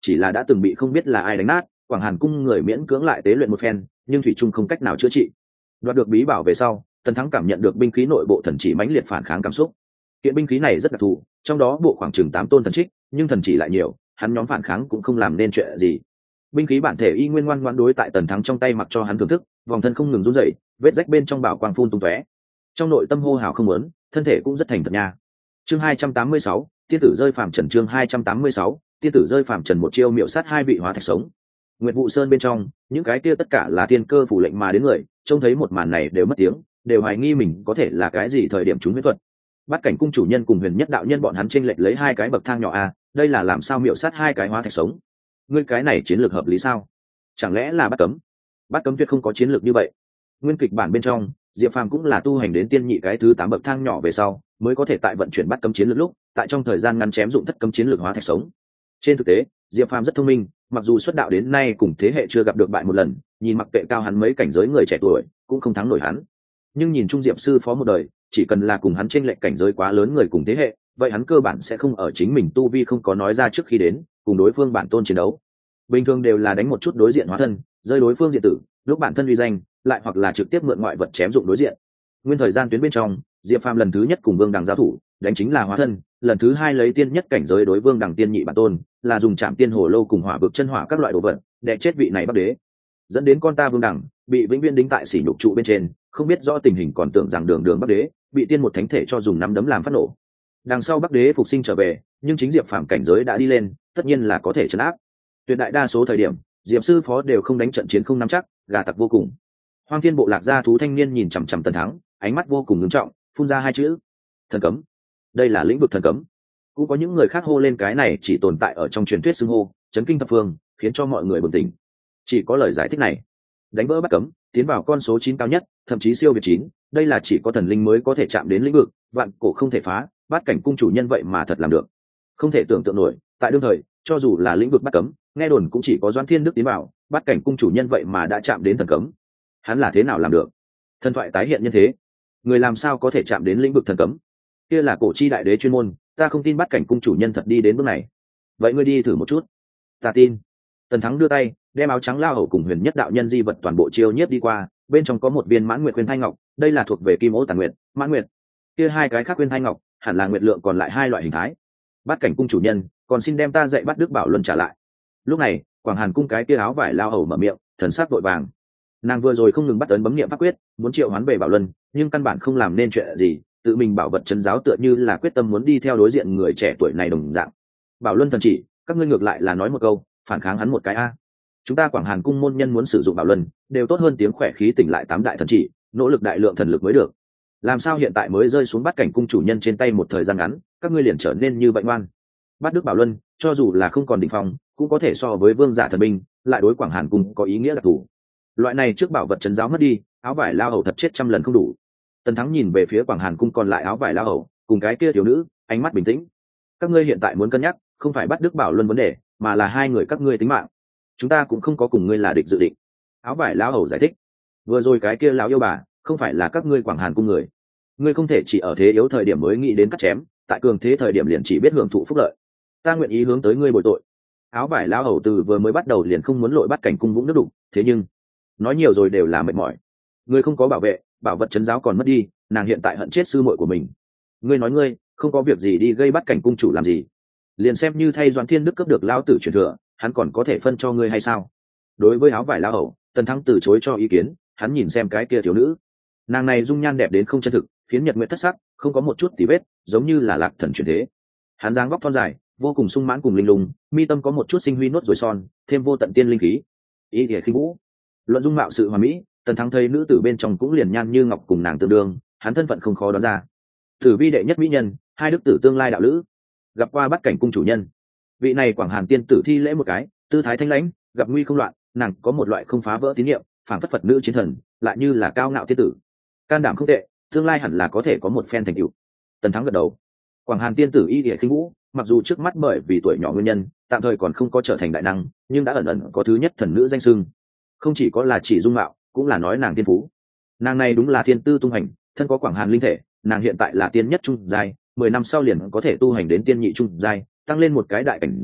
chỉ là đã từng bị không biết là ai đánh nát, Quảng Hàn cung người miễn cưỡng lại tế luyện một phen, nhưng thủy chung không cách nào chữa trị. Đoạt được bí bảo về sau, Tần Thắng cảm nhận được binh khí nội bộ thần chỉ mãnh liệt phản kháng cảm xúc. Kiện binh khí này rất đặc thù, trong đó bộ khoảng chừng tám tôn thần trích, nhưng thần chỉ lại nhiều, hắn nhóm phản kháng cũng không làm nên chuyện gì. Binh khí bản thể y nguyên ngoan ngoãn đối tại Tần Thắng trong tay mặc cho hắn thưởng thức, vòng thân không ngừng run rẩy, vết rách bên trong bảo quang phun tung tóe. Trong nội tâm hô hào không muốn, thân thể cũng rất thành thật nha. Chương hai trăm tám mươi sáu, tiên tử rơi phàm trần chương hai trăm tám mươi sáu, tiên tử rơi phàm trần một chiêu miệu sát hai vị hóa thạch sống. Nguyệt Vụ Sơn bên trong, những cái kia tất cả là thiên cơ phủ lệnh mà đến người, trông thấy một màn này đều mất tiếng, đều hoài nghi mình có thể là cái gì thời điểm chúng huyết thuật. Bắt cảnh cung chủ nhân cùng Huyền Nhất đạo nhân bọn hắn chênh lệch lấy hai cái bậc thang nhỏ a, đây là làm sao miệu sát hai cái hóa thạch sống? Ngươi cái này chiến lược hợp lý sao? Chẳng lẽ là bắt cấm? Bắt cấm tuyệt không có chiến lược như vậy. Nguyên kịch bản bên trong, Diệp Phàm cũng là tu hành đến tiên nhị cái thứ tám bậc thang nhỏ về sau, mới có thể tại vận chuyển bắt cấm chiến lược lúc, tại trong thời gian ngắn chém dụng thất cấm chiến lược hóa thạch sống. Trên thực tế, Diệp Phàm rất thông minh, mặc dù xuất đạo đến nay cùng thế hệ chưa gặp được bại một lần, nhìn mặc kệ cao hắn mấy cảnh giới người trẻ tuổi, cũng không thắng nổi hắn. Nhưng nhìn Trung Diệp sư phó một đời, chỉ cần là cùng hắn chênh lệch cảnh giới quá lớn người cùng thế hệ, vậy hắn cơ bản sẽ không ở chính mình tu vi không có nói ra trước khi đến, cùng đối phương bản tôn chiến đấu. Bình thường đều là đánh một chút đối diện hóa thân, rơi đối phương diện tử, lúc bản thân uy danh, lại hoặc là trực tiếp mượn ngoại vật chém dụng đối diện. Nguyên thời gian tuyến bên trong, Diệp Phàm lần thứ nhất cùng Vương Đằng giao thủ, đánh chính là hóa thân, lần thứ hai lấy tiên nhất cảnh giới đối Vương Đằng tiên nhị bản tôn, là dùng Trảm Tiên Hồ Lô cùng Hỏa Vực Chân Hỏa các loại đồ vật, để chết vị này Bắc Đế. Dẫn đến con ta Vương Đằng bị vĩnh viễn đính tại sỉ nhục trụ bên trên, không biết rõ tình hình còn tưởng rằng đường đường Bắc Đế bị tiên một thánh thể cho dùng nắm đấm làm phát nổ. Đằng sau Bắc Đế phục sinh trở về, nhưng chính Diệp Phàm cảnh giới đã đi lên, tất nhiên là có thể trấn áp. Tuyệt đại đa số thời điểm, Diệp sư phó đều không đánh trận chiến không nắm chắc, gà tặc vô cùng. Hoang Thiên bộ lạc gia thú thanh niên nhìn chằm chằm Tần Thắng, ánh mắt vô cùng ngưng trọng, phun ra hai chữ: thần cấm. Đây là lĩnh vực thần cấm. Cũng có những người khác hô lên cái này chỉ tồn tại ở trong truyền thuyết xưng hô, chấn kinh thập phương, khiến cho mọi người bừng tỉnh. Chỉ có lời giải thích này, đánh vỡ bắt cấm, tiến vào con số chín cao nhất, thậm chí siêu việt chín, đây là chỉ có thần linh mới có thể chạm đến lĩnh vực, vạn cổ không thể phá, bát cảnh cung chủ nhân vậy mà thật làm được. Không thể tưởng tượng nổi, tại đương thời, cho dù là lĩnh vực bắt cấm, nghe đồn cũng chỉ có Doãn Thiên Đức tiến vào, bát cảnh cung chủ nhân vậy mà đã chạm đến thần cấm. Hắn là thế nào làm được? Thần thoại tái hiện nhân thế, người làm sao có thể chạm đến lĩnh vực thần cấm? Kia là cổ chi đại đế chuyên môn, ta không tin bát cảnh cung chủ nhân thật đi đến bước này. Vậy ngươi đi thử một chút. Ta tin. Tần Thắng đưa tay, đem áo trắng lao hầu cùng Huyền Nhất đạo nhân di vật toàn bộ chiêu nhiếp đi qua, bên trong có một viên Mãn Nguyệt Khuyên Thai Ngọc, đây là thuộc về Kim Ô Tàn Nguyệt, Mãn Nguyệt. Kia hai cái khác Khuyên Thai Ngọc, hẳn là nguyệt lượng còn lại hai loại hình thái. Bát cảnh cung chủ nhân, còn xin đem ta dạy bắt Đức Bảo Luân trả lại. Lúc này, Quảng Hàn cung cái kia áo vải lao hầu mở miệng, thần sắc vội vàng. Nàng vừa rồi không ngừng bắt ấn bấm niệm pháp quyết, muốn triệu hoán về Bảo Luân, nhưng căn bản không làm nên chuyện gì, tự mình bảo vật trấn giáo tựa như là quyết tâm muốn đi theo đối diện người trẻ tuổi này đồng dạng. Bảo Luân thần chỉ, các ngươi ngược lại là nói một câu, phản kháng hắn một cái a. Chúng ta Quảng Hàn cung môn nhân muốn sử dụng Bảo Luân, đều tốt hơn tiếng khỏe khí tỉnh lại tám đại thần chỉ, nỗ lực đại lượng thần lực mới được. Làm sao hiện tại mới rơi xuống bắt cảnh cung chủ nhân trên tay một thời gian ngắn, các ngươi liền trở nên như vậy ngoan? Bắt Đức Bảo Luân, cho dù là không còn đỉnh phong, cũng có thể so với vương giả thần binh, lại đối Quảng Hàn cung có ý nghĩa đặc thù. Loại này trước bảo vật trấn giáo mất đi, áo vải lao hầu thật chết trăm lần không đủ. Tần Thắng nhìn về phía Quảng Hàn cung còn lại áo vải lao hầu, cùng cái kia thiếu nữ, ánh mắt bình tĩnh. Các ngươi hiện tại muốn cân nhắc, không phải bắt Đức Bảo Luân vấn đề, mà là hai người các ngươi tính mạng. Chúng ta cũng không có cùng ngươi là địch dự định. Áo vải lao hầu giải thích. Vừa rồi cái kia lão yêu bà, không phải là các ngươi Quảng Hàn cung người. Ngươi không thể chỉ ở thế yếu thời điểm mới nghĩ đến cắt chém, tại cường thế thời điểm liền chỉ biết hưởng thụ phúc lợi. Ta nguyện ý hướng tới ngươi bồi tội. Áo vải lao hầu từ vừa mới bắt đầu liền không muốn lội bắt cảnh cung vũng nước đục, thế nhưng nói nhiều rồi đều là mệt mỏi. Ngươi không có bảo vệ, bảo vật trấn giáo còn mất đi, nàng hiện tại hận chết sư muội của mình. Ngươi nói ngươi không có việc gì đi gây bắt cảnh cung chủ làm gì? Liền xem như thay Doãn Thiên Đức cấp được lao tử truyền thừa, hắn còn có thể phân cho ngươi hay sao? Đối với áo vải lao hầu, Tần Thắng từ chối cho ý kiến, hắn nhìn xem cái kia thiếu nữ, nàng này dung nhan đẹp đến không chân thực, khiến nhật nguyện thất sắc, không có một chút tì vết, giống như là lạc thần truyền thế. Hắn dáng vóc thon dài, vô cùng sung mãn cùng linh lung, mi tâm có một chút sinh huy nốt rồi son, thêm vô tận tiên linh khí. Ý địa khinh vũ, luận dung mạo sự hòa mỹ, Tần Thắng thấy nữ tử bên trong cũng liền nhan như ngọc cùng nàng tương đương, hắn thân phận không khó đoán ra. Tử vi đệ nhất mỹ nhân, hai đức tử tương lai đạo lữ, gặp qua bắt cảnh cung chủ nhân. Vị này Quảng Hàn tiên tử thi lễ một cái, tư thái thanh lãnh, gặp nguy không loạn, nàng có một loại không phá vỡ tín nhiệm, phảng phất Phật nữ chiến thần, lại như là cao ngạo tiên tử. Can đảm không tệ, tương lai hẳn là có thể có một phen thành tựu. Tần Thắng gật đầu. Quảng Hàn tiên tử y địa khinh vũ, mặc dù trước mắt bởi vì tuổi nhỏ nguyên nhân, tạm thời còn không có trở thành đại năng, nhưng đã ẩn ẩn có thứ nhất thần nữ danh xưng. Không chỉ có là chỉ dung mạo, cũng là nói nàng tiên phú. Nàng này đúng là thiên tư tung hành, thân có Quảng Hàn linh thể, nàng hiện tại là tiên nhất trung giai, mười năm sau liền có thể tu hành đến tiên nhị trung giai, tăng lên một cái đại cảnh giới,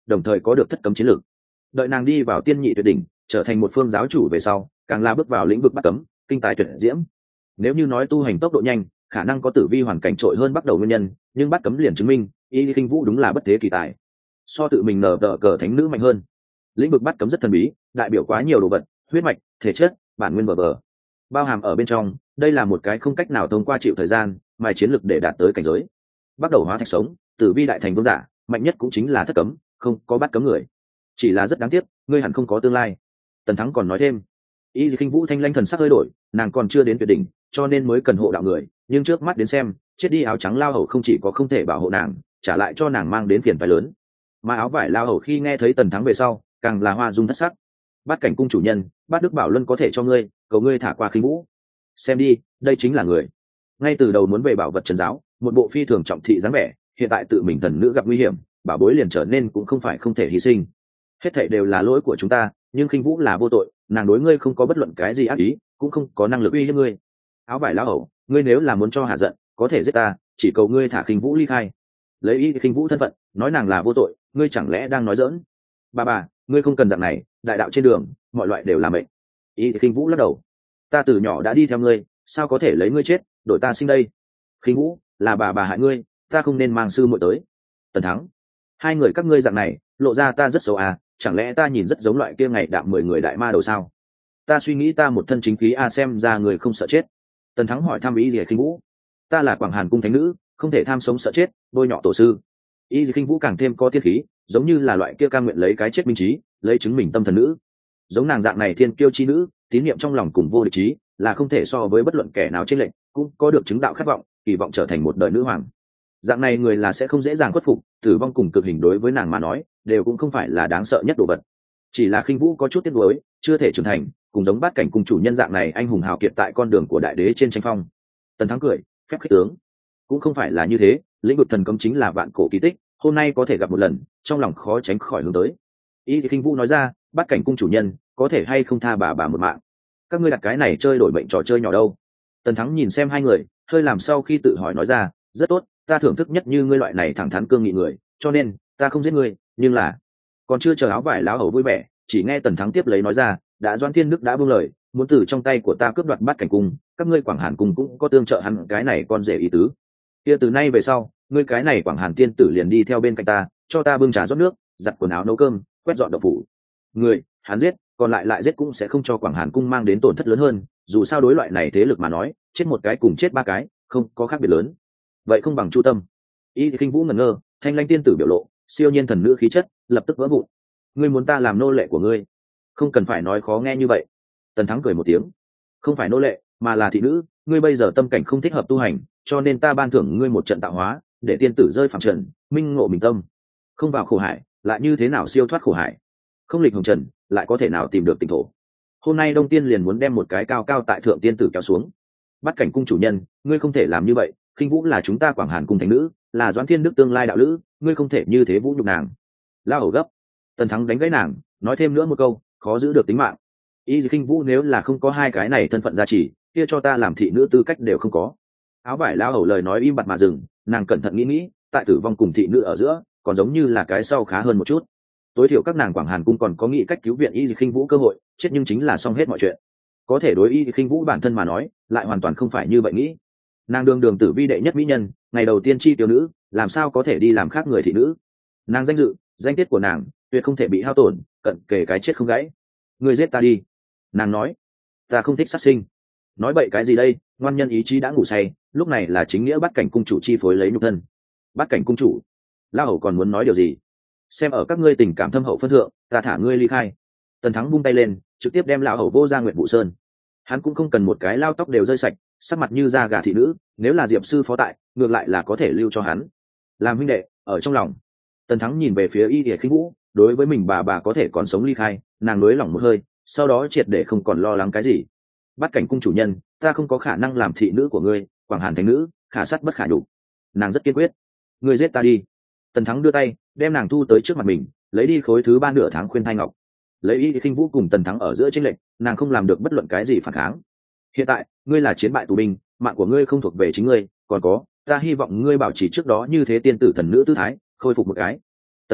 đồng thời có được thất cấm chiến lược. Đợi nàng đi vào tiên nhị tuyệt đỉnh, trở thành một phương giáo chủ về sau, càng là bước vào lĩnh vực bắt cấm, kinh tài tuyệt diễm. Nếu như nói tu hành tốc độ nhanh, khả năng có tử vi hoàn cảnh trội hơn bắt đầu nguyên nhân, nhưng bắt cấm liền chứng minh y khinh vũ đúng là bất thế kỳ tài, so tự mình nở tờ cờ thánh nữ mạnh hơn. Lĩnh vực bắt cấm rất thần bí, đại biểu quá nhiều đồ vật, huyết mạch, thể chất, bản nguyên bờ bờ bao hàm ở bên trong. Đây là một cái không cách nào thông qua chịu thời gian mài chiến lực để đạt tới cảnh giới. Bắt đầu hóa thạch sống, tử vi đại thành vương giả mạnh nhất cũng chính là thất cấm, không có bắt cấm người. Chỉ là rất đáng tiếc, ngươi hẳn không có tương lai. Tần Thắng còn nói thêm. Y khinh vũ thanh lãnh thần sắc hơi đổi, nàng còn chưa đến tuyệt đỉnh, cho nên mới cần hộ đạo người, nhưng trước mắt đến xem, chết đi áo trắng lao hầu không chỉ có không thể bảo hộ nàng, trả lại cho nàng mang đến phiền phái lớn. Mà áo vải lao hầu khi nghe thấy Tần Thắng về sau, càng là hoa dung thất sắc. Bát cảnh cung chủ nhân, Bát Đức Bảo Luân có thể cho ngươi, cầu ngươi thả qua khinh vũ. Xem đi, đây chính là người. Ngay từ đầu muốn về bảo vật trần giáo, một bộ phi thường trọng thị dáng vẻ, hiện tại tự mình thần nữ gặp nguy hiểm, bảo bối liền trở nên cũng không phải không thể hy sinh. Hết thảy đều là lỗi của chúng ta, nhưng khinh vũ là vô tội, nàng đối ngươi không có bất luận cái gì ác ý, cũng không có năng lực uy hiếp ngươi. Áo vải lão hầu, ngươi nếu là muốn cho hạ giận, có thể giết ta, chỉ cầu ngươi thả khinh vũ ly khai. Lấy ý khinh vũ thân phận, nói nàng là vô tội, ngươi chẳng lẽ đang nói giỡn? Bà bà, ngươi không cần dạng này, đại đạo trên đường, mọi loại đều là mệnh. Ý khinh vũ lắc đầu. Ta từ nhỏ đã đi theo ngươi, sao có thể lấy ngươi chết, đổi ta sinh đây? Khinh vũ, là bà bà hại ngươi, ta không nên mang sư muội tới. Tần Thắng, hai người các ngươi dạng này, lộ ra ta rất xấu à, chẳng lẽ ta nhìn rất giống loại kia ngày đạm mười người đại ma đầu sao? Ta suy nghĩ ta một thân chính khí a, xem ra người không sợ chết. Tần Thắng hỏi thăm ý gì khinh vũ. Ta là Quảng Hàn cung thánh nữ, không thể tham sống sợ chết, bôi nhọ tổ sư. Ý gì khinh vũ càng thêm có tiết khí, giống như là loại kia cam nguyện lấy cái chết minh trí, lấy chứng mình tâm thần nữ. Giống nàng dạng này thiên kiêu chi nữ, tín niệm trong lòng cùng vô địch trí, là không thể so với bất luận kẻ nào trên lệnh, cũng có được chứng đạo khát vọng, kỳ vọng trở thành một đời nữ hoàng. Dạng này người là sẽ không dễ dàng khuất phục, tử vong cùng cực hình đối với nàng mà nói, đều cũng không phải là đáng sợ nhất đồ vật. Chỉ là khinh vũ có chút tiếc nuối, chưa thể trưởng thành, cùng giống Bát cảnh cung chủ nhân dạng này anh hùng hào kiệt tại con đường của đại đế trên tranh phong. Tần Thắng cười, phép khích tướng. Cũng không phải là như thế, lĩnh vực thần cấm chính là vạn cổ kỳ tích, hôm nay có thể gặp một lần, trong lòng khó tránh khỏi hướng tới. Ý thì khinh vũ nói ra, Bát cảnh cung chủ nhân, có thể hay không tha bà bà một mạng? Các ngươi đặt cái này chơi đổi mệnh trò chơi nhỏ đâu? Tần Thắng nhìn xem hai người, hơi làm sau khi tự hỏi nói ra, rất tốt, ta thưởng thức nhất như ngươi loại này thẳng thắn cương nghị người, cho nên ta không giết ngươi, nhưng là còn chưa chờ áo vải láo hầu vui vẻ, chỉ nghe Tần Thắng tiếp lấy nói ra, đã Doãn Thiên Đức đã buông lời, muốn từ trong tay của ta cướp đoạt Bát cảnh cung, các ngươi Quảng Hàn cung cũng có tương trợ hắn cái này con rể ý tứ. Kia từ nay về sau, ngươi cái này Quảng Hàn tiên tử liền đi theo bên cạnh ta, cho ta bưng trà rót nước, giặt quần áo nấu cơm, quét dọn đậu phủ. Người, hắn giết, còn lại lại giết cũng sẽ không cho Quảng Hàn cung mang đến tổn thất lớn hơn, dù sao đối loại này thế lực mà nói, chết một cái cùng chết ba cái, không có khác biệt lớn. Vậy không bằng Chu Tâm. Y Khinh Vũ ngẩn ngơ, thanh lãnh tiên tử biểu lộ, siêu nhiên thần nữ khí chất, lập tức vỡ vụn. Ngươi muốn ta làm nô lệ của ngươi? Không cần phải nói khó nghe như vậy. Tần Thắng cười một tiếng. Không phải nô lệ, mà là thị nữ, ngươi bây giờ tâm cảnh không thích hợp tu hành, cho nên ta ban thưởng ngươi một trận tạo hóa, để tiên tử rơi phàm trần, minh ngộ mình tâm. Không vào khổ hải, lại như thế nào siêu thoát khổ hải? Không lịch hồng trần, lại có thể nào tìm được tỉnh thổ? Hôm nay Đông Tiên liền muốn đem một cái cao cao tại thượng tiên tử kéo xuống. Bát cảnh cung chủ nhân, ngươi không thể làm như vậy, Khinh Vũ là chúng ta Quảng Hàn cung thánh nữ, là Doãn Thiên Đức tương lai đạo lữ, ngươi không thể như thế vũ nhục nàng. La hầu gấp. Tần Thắng đánh gãy nàng, nói thêm nữa một câu, khó giữ được tính mạng. Y Khinh Vũ nếu là không có hai cái này thân phận gia trì, kia cho ta làm thị nữ tư cách đều không có. Áo vải La hầu lời nói im bặt mà dừng, nàng cẩn thận nghĩ nghĩ, tại tử vong cùng thị nữ ở giữa, còn giống như là cái sau khá hơn một chút. Tối thiểu các nàng Quảng Hàn cung còn có nghĩ cách cứu viện Y Khinh Vũ cơ hội, chết nhưng chính là xong hết mọi chuyện. Có thể đối Y Khinh Vũ bản thân mà nói, lại hoàn toàn không phải như vậy nghĩ. Nàng đường đường tử vi đệ nhất mỹ nhân, ngày đầu tiên chi tiểu nữ, làm sao có thể đi làm khác người thị nữ? Nàng danh dự, danh tiết của nàng tuyệt không thể bị hao tổn, cận kề cái chết không gãy. Ngươi giết ta đi. Nàng nói, ta không thích sát sinh. Nói bậy cái gì đây? Ngoan nhân ý chí đã ngủ say, lúc này là chính nghĩa Bát cảnh cung chủ chi phối lấy nhục thân. Bát cảnh cung chủ, La hầu còn muốn nói điều gì? Xem ở các ngươi tình cảm thâm hậu phân thượng, ta thả ngươi ly khai. Tần Thắng vung tay lên, trực tiếp đem lão hầu vô ra Nguyệt Vũ Sơn. Hắn cũng không cần một cái lao tóc đều rơi sạch, sắc mặt như da gà thị nữ, nếu là Diệp sư phó tại, ngược lại là có thể lưu cho hắn làm huynh đệ ở trong lòng. Tần Thắng nhìn về phía Y Điệp Khinh Vũ, đối với mình bà bà có thể còn sống ly khai, nàng nới lỏng một hơi, sau đó triệt để không còn lo lắng cái gì. Bát cảnh cung chủ nhân, ta không có khả năng làm thị nữ của ngươi, Quảng Hàn thánh nữ, khả sắt bất khả nhục. Nàng rất kiên quyết. Ngươi giết ta đi. Tần Thắng đưa tay, đem nàng thu tới trước mặt mình, lấy đi khối thứ ba nửa tháng khuyên thai ngọc. Lấy Y Khinh Vũ cùng Tần Thắng ở giữa chênh lệch, nàng không làm được bất luận cái gì phản kháng. Hiện tại, ngươi là chiến bại tù binh, mạng của ngươi không thuộc về chính ngươi, còn có, ta hy vọng ngươi bảo trì trước đó như thế tiên tử thần nữ tư thái, khôi phục một cái. Tần Thắng,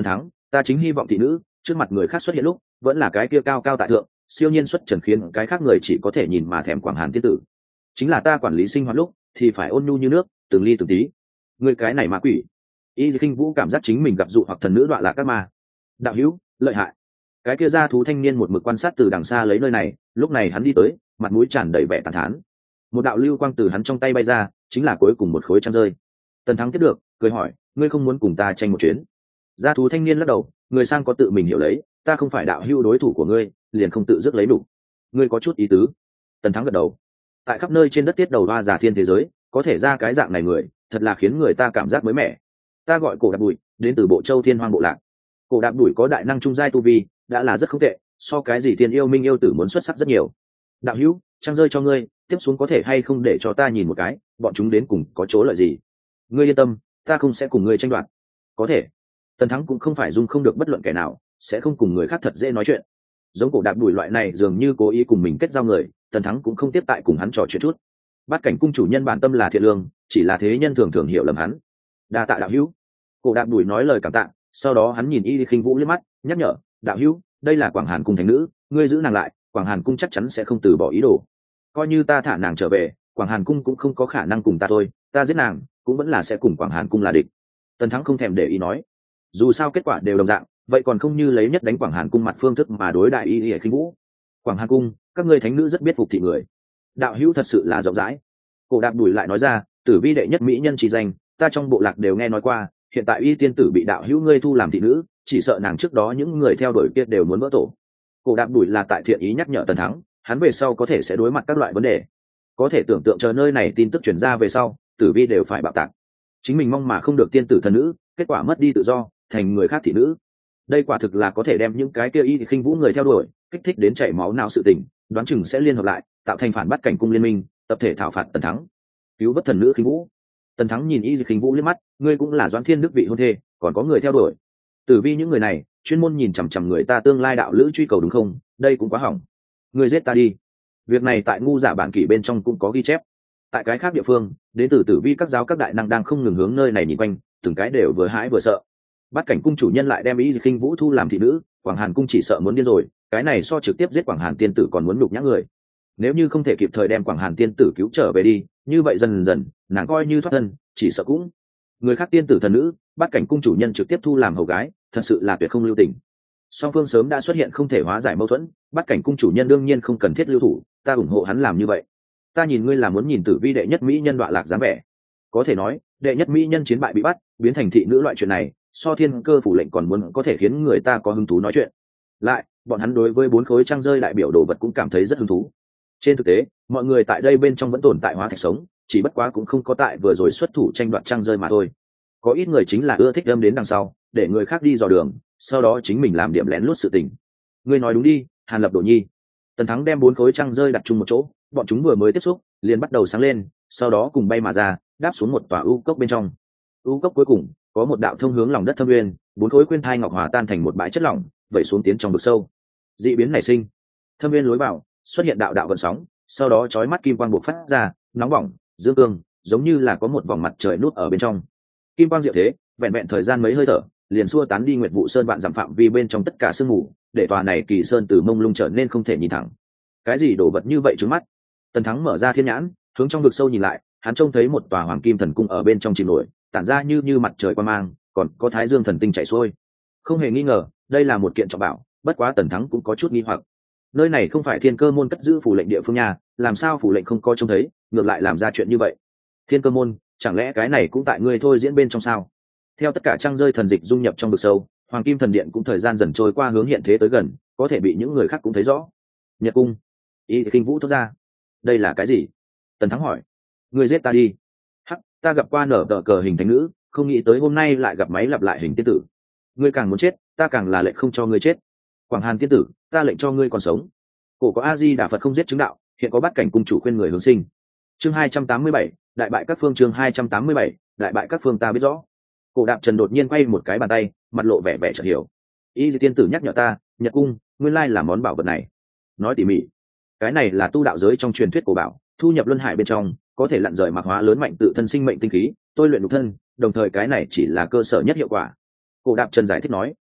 ta chính hy vọng thị nữ trước mặt người khác xuất hiện lúc vẫn là cái kia cao cao tại thượng siêu nhiên xuất trần khiến cái khác người chỉ có thể nhìn mà thèm quảng hàn tiên tử. Chính là ta quản lý sinh hoạt lúc thì phải ôn nhu như nước, từng ly từng tí. Người cái này ma quỷ. Y Khinh Vũ cảm giác chính mình gặp dụ hoặc thần nữ đoạn lạc các ma. Đạo hữu, lợi hại. Cái kia gia thú thanh niên một mực quan sát từ đằng xa lấy nơi này, lúc này hắn đi tới, mặt mũi tràn đầy vẻ tàn thán. Một đạo lưu quang từ hắn trong tay bay ra, chính là cuối cùng một khối trăng rơi. Tần Thắng tiếp được, cười hỏi, ngươi không muốn cùng ta tranh một chuyến? Gia thú thanh niên lắc đầu, người sang có tự mình hiểu lấy, ta không phải đạo hữu đối thủ của ngươi, liền không tự dứt lấy đủ. Ngươi có chút ý tứ. Tần Thắng gật đầu. Tại khắp nơi trên đất tiết đầu hoa giả thiên thế giới, có thể ra cái dạng này người, thật là khiến người ta cảm giác mới mẻ. Ta gọi Cổ Đạp Bụi, đến từ Bộ Châu Thiên Hoang bộ lạc. Cổ Đạp Bụi có đại năng trung giai tu vi, đã là rất không tệ, so cái gì thiên yêu minh yêu tử muốn xuất sắc rất nhiều. Đạo hữu, trăng rơi cho ngươi, tiếp xuống có thể hay không để cho ta nhìn một cái, bọn chúng đến cùng có chỗ lợi gì? Ngươi yên tâm, ta không sẽ cùng ngươi tranh đoạt. Có thể. Tần Thắng cũng không phải dung không được bất luận kẻ nào, sẽ không cùng người khác thật dễ nói chuyện. Giống Cổ Đạp Bụi loại này dường như cố ý cùng mình kết giao người, Tần Thắng cũng không tiếp tại cùng hắn trò chuyện chút. Bát cảnh cung chủ nhân bản tâm là thiện lương, chỉ là thế nhân thường thường hiểu lầm hắn. Đa tạ đạo hữu. Cổ Đạp Bụi nói lời cảm tạ, sau đó hắn nhìn Y Khinh Vũ liếc mắt, nhắc nhở, đạo hữu, đây là Quảng Hàn cung thánh nữ, ngươi giữ nàng lại, Quảng Hàn cung chắc chắn sẽ không từ bỏ ý đồ. Coi như ta thả nàng trở về, Quảng Hàn cung cũng không có khả năng cùng ta thôi, ta giết nàng cũng vẫn là sẽ cùng Quảng Hàn cung là địch. Tần Thắng không thèm để ý nói, dù sao kết quả đều đồng dạng, vậy còn không như lấy nhất đánh Quảng Hàn cung mặt phương thức mà đối đại Y Khinh Vũ. Quảng Hàn cung, các ngươi thánh nữ rất biết phục thị người. Đạo hữu thật sự là rộng rãi. Cổ Đạp Bụi lại nói ra, tử vi đệ nhất mỹ nhân chỉ danh, ta trong bộ lạc đều nghe nói qua, hiện tại Y tiên tử bị đạo hữu ngươi thu làm thị nữ, chỉ sợ nàng trước đó những người theo đuổi kia đều muốn vỡ tổ. Cổ Đạp Bụi là tại thiện ý nhắc nhở Tần Thắng, hắn về sau có thể sẽ đối mặt các loại vấn đề. Có thể tưởng tượng chờ nơi này tin tức truyền ra về sau, tử vi đều phải bạo tạc. Chính mình mong mà không được tiên tử thần nữ, kết quả mất đi tự do, thành người khác thị nữ. Đây quả thực là có thể đem những cái kia Y Khinh Vũ người theo đuổi, kích thích đến chảy máu não sự tình, đoán chừng sẽ liên hợp lại, tạo thành phản Bát cảnh cung liên minh, tập thể thảo phạt Tần Thắng. Cứu vớt thần nữ Khinh Vũ. Tần Thắng nhìn Y Khinh Vũ liếc mắt, ngươi cũng là Doãn Thiên Đức vị hôn thê, còn có người theo đuổi. Tử vi những người này, chuyên môn nhìn chằm chằm người ta tương lai đạo lữ truy cầu đúng không? Đây cũng quá hỏng. Ngươi giết ta đi. Việc này tại ngu giả bản kỷ bên trong cũng có ghi chép. Tại cái khác địa phương, đến từ tử vi các giáo các đại năng đang không ngừng hướng nơi này nhìn quanh, từng cái đều vừa hãi vừa sợ. Bát cảnh cung chủ nhân lại đem Y Khinh Vũ thu làm thị nữ, Quảng Hàn cung chỉ sợ muốn điên rồi, cái này so trực tiếp giết Quảng Hàn tiên tử còn muốn nhục nhã người. Nếu như không thể kịp thời đem Quảng Hàn tiên tử cứu trở về đi, như vậy dần dần, nàng coi như thoát thân, chỉ sợ cũng người khác tiên tử thần nữ, Bát cảnh cung chủ nhân trực tiếp thu làm hầu gái, thật sự là tuyệt không lưu tình. Song phương sớm đã xuất hiện không thể hóa giải mâu thuẫn, Bát cảnh cung chủ nhân đương nhiên không cần thiết lưu thủ, ta ủng hộ hắn làm như vậy. Ta nhìn ngươi là muốn nhìn tử vi đệ nhất mỹ nhân đọa lạc dáng vẻ. Có thể nói, đệ nhất mỹ nhân chiến bại bị bắt, biến thành thị nữ loại chuyện này, so thiên cơ phủ lệnh còn muốn có thể khiến người ta có hứng thú nói chuyện. Lại, bọn hắn đối với bốn khối trăng rơi đại biểu đồ vật cũng cảm thấy rất hứng thú. Trên thực tế, mọi người tại đây bên trong vẫn tồn tại hóa thạch sống, chỉ bất quá cũng không có tại vừa rồi xuất thủ tranh đoạt trăng rơi mà thôi. Có ít người chính là ưa thích đâm đến đằng sau, để người khác đi dò đường, sau đó chính mình làm điểm lén lút sự tình. Ngươi nói đúng đi, Hàn Lập Đồ Nhi. Tần Thắng đem bốn khối trăng rơi đặt chung một chỗ, bọn chúng vừa mới tiếp xúc, liền bắt đầu sáng lên, sau đó cùng bay mà ra, đáp xuống một tòa u cốc bên trong. U cốc cuối cùng có một đạo thông hướng lòng đất thâm nguyên, bốn khối khuyên thai ngọc hòa tan thành một bãi chất lỏng, vẩy xuống tiến trong vực sâu. Dị biến nảy sinh, thâm nguyên lối vào xuất hiện đạo đạo gợn sóng, sau đó chói mắt kim quang bộc phát ra, nóng bỏng, dương cương, giống như là có một vòng mặt trời nút ở bên trong. Kim quang diệu thế, vẹn vẹn thời gian mấy hơi thở, liền xua tán đi Nguyệt Vụ Sơn vạn dặm phạm vi bên trong tất cả sương mù, để tòa này kỳ sơn từ mông lung trở nên không thể nhìn thẳng. Cái gì đổ vật như vậy trước mắt? Tần Thắng mở ra thiên nhãn, hướng trong vực sâu nhìn lại, hắn trông thấy một tòa hoàng kim thần cung ở bên trong chìm nổi, tản ra như như mặt trời quang mang, còn có thái dương thần tinh chảy xuôi. Không hề nghi ngờ, đây là một kiện trọng bảo, bất quá Tần Thắng cũng có chút nghi hoặc. Nơi này không phải Thiên Cơ môn cất giữ phủ lệnh địa phương nhà, làm sao phủ lệnh không có trông thấy, ngược lại làm ra chuyện như vậy? Thiên Cơ môn, chẳng lẽ cái này cũng tại ngươi thôi diễn bên trong sao? Theo tất cả trăng rơi thần dịch dung nhập trong vực sâu, hoàng kim thần điện cũng thời gian dần trôi qua hướng hiện thế tới gần, có thể bị những người khác cũng thấy rõ. Nhật cung, Y Khinh Vũ thốt ra, đây là cái gì? Tần Thắng hỏi. Ngươi giết ta đi. Hắc, ta gặp qua nở tờ cờ hình thánh nữ, không nghĩ tới hôm nay lại gặp máy lặp lại hình tiên tử. Ngươi càng muốn chết, ta càng là lệnh không cho ngươi chết. Quảng Hàn tiên tử, ta lệnh cho ngươi còn sống. Cổ có A Di Đà Phật không giết chứng đạo, hiện có Bát cảnh cung chủ khuyên người hướng sinh. Chương hai trăm tám mươi bảy, đại bại các phương. Chương hai trăm tám mươi bảy, đại bại các phương. Ta biết rõ. Cổ Đạp Trần đột nhiên quay một cái bàn tay, mặt lộ vẻ vẻ chợt hiểu. Y tiên tử nhắc nhở ta, Nhật cung, nguyên lai là món bảo vật này. Nói tỉ mỉ, cái này là tu đạo giới trong truyền thuyết cổ bảo, thu nhập luân hải bên trong, có thể lặn rời mạc hóa lớn mạnh tự thân sinh mệnh tinh khí, tôi luyện nhục thân, đồng thời cái này chỉ là cơ sở nhất hiệu quả. Cổ Đạp Trần giải thích nói,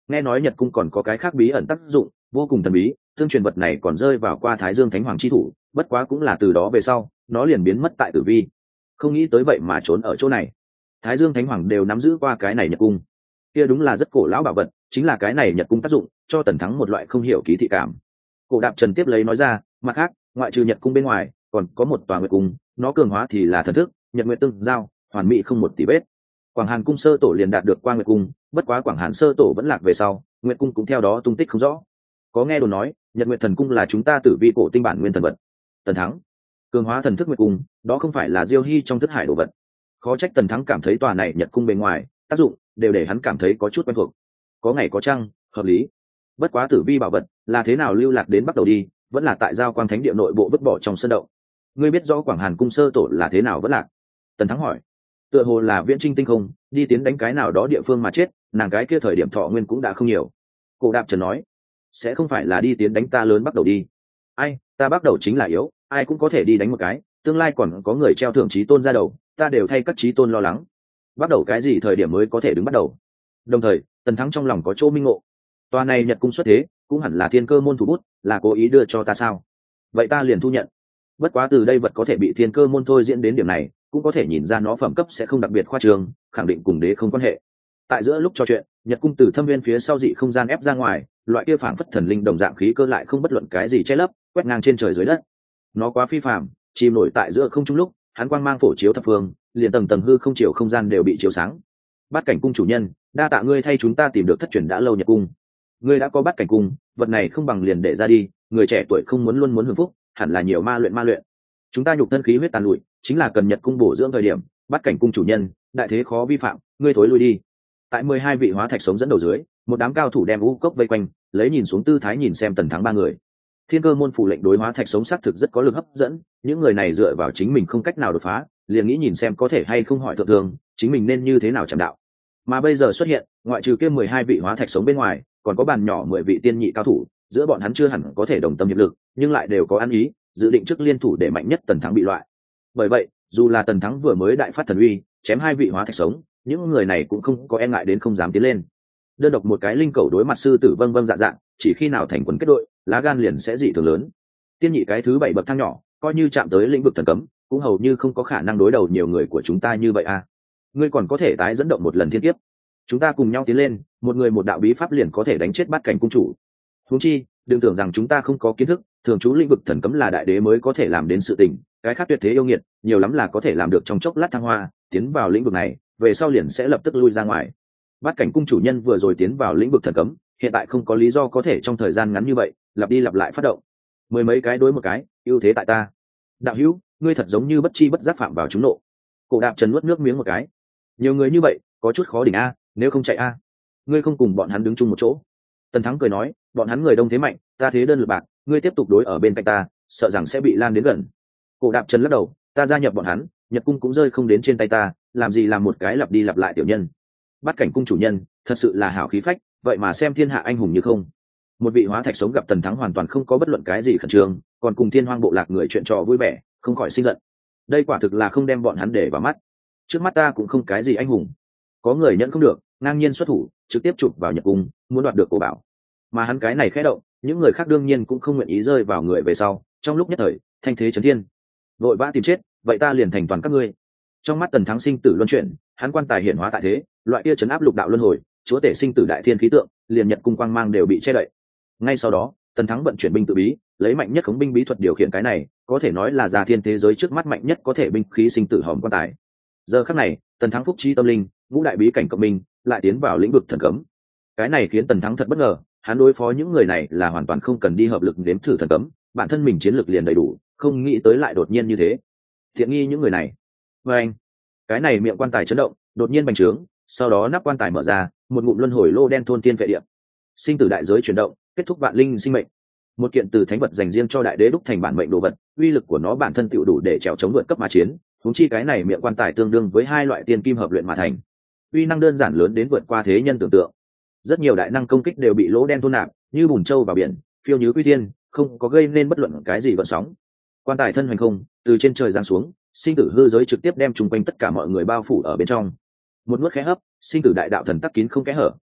nghe nói Nhật cung còn có cái khác bí ẩn tác dụng vô cùng thần bí, tương truyền vật này còn rơi vào qua Thái Dương Thánh Hoàng chi thủ, bất quá cũng là từ đó về sau nó liền biến mất tại tử vi. Không nghĩ tới vậy mà trốn ở chỗ này. Thái Dương Thánh Hoàng đều nắm giữ qua cái này Nhật cung, kia đúng là rất cổ lão bảo vật, chính là cái này Nhật cung tác dụng cho Tần Thắng một loại không hiểu ký thị cảm. Cổ Đạp Trần tiếp lấy nói ra, mặt khác ngoại trừ Nhật cung bên ngoài còn có một tòa Nguyệt cung, nó cường hóa thì là thần thức Nhật Nguyệt tương giao, hoàn mỹ không một tỷ vết. Quảng Hàn cung sơ tổ liền đạt được qua Nguyệt cung, bất quá Quảng Hàn sơ tổ vẫn lạc về sau, Nguyệt cung cũng theo đó tung tích không rõ. Có nghe đồn nói Nhật Nguyệt thần cung là chúng ta tử vi cổ tinh bản nguyên thần vật. Tần Thắng, cường hóa thần thức Nguyệt cung, đó không phải là Diêu Hy trong thức hải đồ vật. Khó trách Tần Thắng cảm thấy tòa này Nhật cung bên ngoài tác dụng đều để hắn cảm thấy có chút quen thuộc. Có ngày có trăng, hợp lý. Bất quá tử vi bảo vật là thế nào lưu lạc đến bắt đầu đi, vẫn là tại giao quang thánh địa nội bộ vứt bỏ trong sân động. Ngươi biết rõ Quảng Hàn cung sơ tổ là thế nào vẫn lạc? Tần Thắng hỏi. Tựa hồ là viễn trinh tinh không đi tiến đánh cái nào đó địa phương mà chết, nàng cái kia thời điểm thọ nguyên cũng đã không nhiều. Cổ Đạp Trần nói, sẽ không phải là đi tiến đánh ta lớn bắt đầu đi. Ai, ta bắt đầu chính là yếu, ai cũng có thể đi đánh một cái, tương lai còn có người treo thưởng chí tôn ra đầu, ta đều thay các chí tôn lo lắng. Bắt đầu cái gì thời điểm mới có thể đứng bắt đầu? Đồng thời Tần Thắng trong lòng có chỗ minh ngộ, tòa này Nhật cung xuất thế cũng hẳn là thiên cơ môn thủ bút, là cố ý đưa cho ta sao? Vậy ta liền thu nhận. Bất quá từ đây vật có thể bị thiên cơ môn thôi diễn đến điểm này, cũng có thể nhìn ra nó phẩm cấp sẽ không đặc biệt khoa trương, khẳng định cùng đế không quan hệ. Tại giữa lúc trò chuyện, Nhật cung từ thâm viên phía sau dị không gian ép ra ngoài, loại kia phảng phất thần linh đồng dạng khí cơ lại không bất luận cái gì che lấp, quét ngang trên trời dưới đất. Nó quá phi phàm, chìm nổi tại giữa không trung lúc, hắn quang mang phổ chiếu thập phương, liền tầng tầng hư không chiều không gian đều bị chiếu sáng. Bát cảnh cung chủ nhân, đa tạ ngươi thay chúng ta tìm được thất truyền đã lâu Nhật cung. Ngươi đã có bát cảnh cung, vật này không bằng liền để ra đi, người trẻ tuổi không muốn luôn muốn hưởng phúc, hẳn là nhiều ma luyện ma luyện. Chúng ta nhục thân khí huyết tàn lụi, chính là cần Nhật cung bổ dưỡng thời điểm, bát cảnh cung chủ nhân, đại thế khó vi phạm, ngươi thối lui đi. Tại mười hai vị hóa thạch sống dẫn đầu dưới, một đám cao thủ đem u cốc vây quanh, lấy nhìn xuống tư thái nhìn xem Tần Thắng ba người. Thiên cơ môn phủ lệnh đối hóa thạch sống xác thực rất có lực hấp dẫn, những người này dựa vào chính mình không cách nào đột phá, liền nghĩ nhìn xem có thể hay không hỏi thượng thường, chính mình nên như thế nào chạm đạo. Mà bây giờ xuất hiện, ngoại trừ kia mười hai vị hóa thạch sống bên ngoài, còn có bàn nhỏ mười vị tiên nhị cao thủ, giữa bọn hắn chưa hẳn có thể đồng tâm hiệp lực, nhưng lại đều có ăn ý, dự định trước liên thủ để mạnh nhất Tần Thắng bị loại. Bởi vậy, dù là Tần Thắng vừa mới đại phát thần uy, chém hai vị hóa thạch sống, những người này cũng không có e ngại đến không dám tiến lên. Đơn độc một cái linh cầu đối mặt sư tử vâng vâng dạ dạ, chỉ khi nào thành quần kết đội, lá gan liền sẽ dị thường lớn. Tiên nhị cái thứ bảy bậc thang nhỏ, coi như chạm tới lĩnh vực thần cấm, cũng hầu như không có khả năng đối đầu nhiều người của chúng ta như vậy à. Ngươi còn có thể tái dẫn động một lần thiên kiếp, chúng ta cùng nhau tiến lên, một người một đạo bí pháp liền có thể đánh chết bát cảnh cung chủ. Huống chi, đừng tưởng rằng chúng ta không có kiến thức, thường trú lĩnh vực thần cấm là đại đế mới có thể làm đến sự tình, cái khác tuyệt thế yêu nghiệt, nhiều lắm là có thể làm được trong chốc lát thăng hoa, tiến vào lĩnh vực này, về sau liền sẽ lập tức lui ra ngoài. Bát cảnh cung chủ nhân vừa rồi tiến vào lĩnh vực thần cấm, hiện tại không có lý do có thể trong thời gian ngắn như vậy lặp đi lặp lại phát động. Mười mấy cái đối một cái, ưu thế tại ta. Đạo hữu, ngươi thật giống như bất chi bất giác phạm vào chúng nộ. Cổ Đạp Trần nuốt nước miếng một cái. Nhiều người như vậy, có chút khó đỉnh a, nếu không chạy a. Ngươi không cùng bọn hắn đứng chung một chỗ. Tần Thắng cười nói, bọn hắn người đông thế mạnh, ta thế đơn lực bạc, ngươi tiếp tục đối ở bên cạnh ta, sợ rằng sẽ bị lan đến gần. Cổ Đạp Trần lắc đầu, ta gia nhập bọn hắn, Nhật cung cũng rơi không đến trên tay ta, làm gì làm một cái lặp đi lặp lại tiểu nhân. Bát cảnh cung chủ nhân, thật sự là hảo khí phách, vậy mà xem thiên hạ anh hùng như không. Một vị hóa thạch sống gặp Tần Thắng hoàn toàn không có bất luận cái gì khẩn trương, còn cùng thiên hoang bộ lạc người chuyện trò vui vẻ, không khỏi sinh giận. Đây quả thực là không đem bọn hắn để vào mắt. Trước mắt ta cũng không cái gì anh hùng. Có người nhận không được, ngang nhiên xuất thủ, trực tiếp chụp vào Nhật cung, muốn đoạt được cổ bảo. Mà hắn cái này khẽ động, những người khác đương nhiên cũng không nguyện ý rơi vào người về sau, trong lúc nhất thời, thanh thế chấn thiên. Vội vã tìm chết, vậy ta liền thành toàn các ngươi. Trong mắt Tần Thắng sinh tử luân chuyển, hắn quan tài hiển hóa tại thế, loại kia chấn áp lục đạo luân hồi, chúa tể sinh tử đại thiên khí tượng, liền Nhật cung quang mang đều bị che đậy. Ngay sau đó, Tần Thắng vận chuyển binh tự bí, lấy mạnh nhất khống binh bí thuật điều khiển cái này, có thể nói là già thiên thế giới trước mắt mạnh nhất có thể binh khí sinh tử hòm quan tài. Giờ khắc này, Tần Thắng phúc trí tâm linh, ngũ đại bí cảnh cộng minh, lại tiến vào lĩnh vực thần cấm. Cái này khiến Tần Thắng thật bất ngờ, hắn đối phó những người này là hoàn toàn không cần đi hợp lực nếm thử thần cấm, bản thân mình chiến lược liền đầy đủ, không nghĩ tới lại đột nhiên như thế. Thiện nghi những người này. Và anh, cái này miệng quan tài chấn động, đột nhiên bành trướng, sau đó nắp quan tài mở ra, một ngụm luân hồi lô đen thôn tiên vệ địa. Sinh tử đại giới chuyển động, kết thúc vạn linh sinh mệnh. Một kiện từ thánh vật dành riêng cho đại đế đúc thành bản mệnh đồ vật, uy lực của nó bản thân tựu đủ để trèo chống vượt cấp mà chiến, huống chi cái này miệng quan tài tương đương với hai loại tiên kim hợp luyện mà thành. Uy năng đơn giản lớn đến vượt qua thế nhân tưởng tượng. Rất nhiều đại năng công kích đều bị lỗ đen thôn nạp, như bùn trâu vào biển, phiêu như quy tiên, không có gây nên bất luận cái gì gợn sóng. Quan tài thân hoành không, từ trên trời giáng xuống, sinh tử hư giới trực tiếp đem chung quanh tất cả mọi người bao phủ ở bên trong. Một nuốt khẽ hấp, sinh tử đại đạo thần tắc kín không kẽ hở,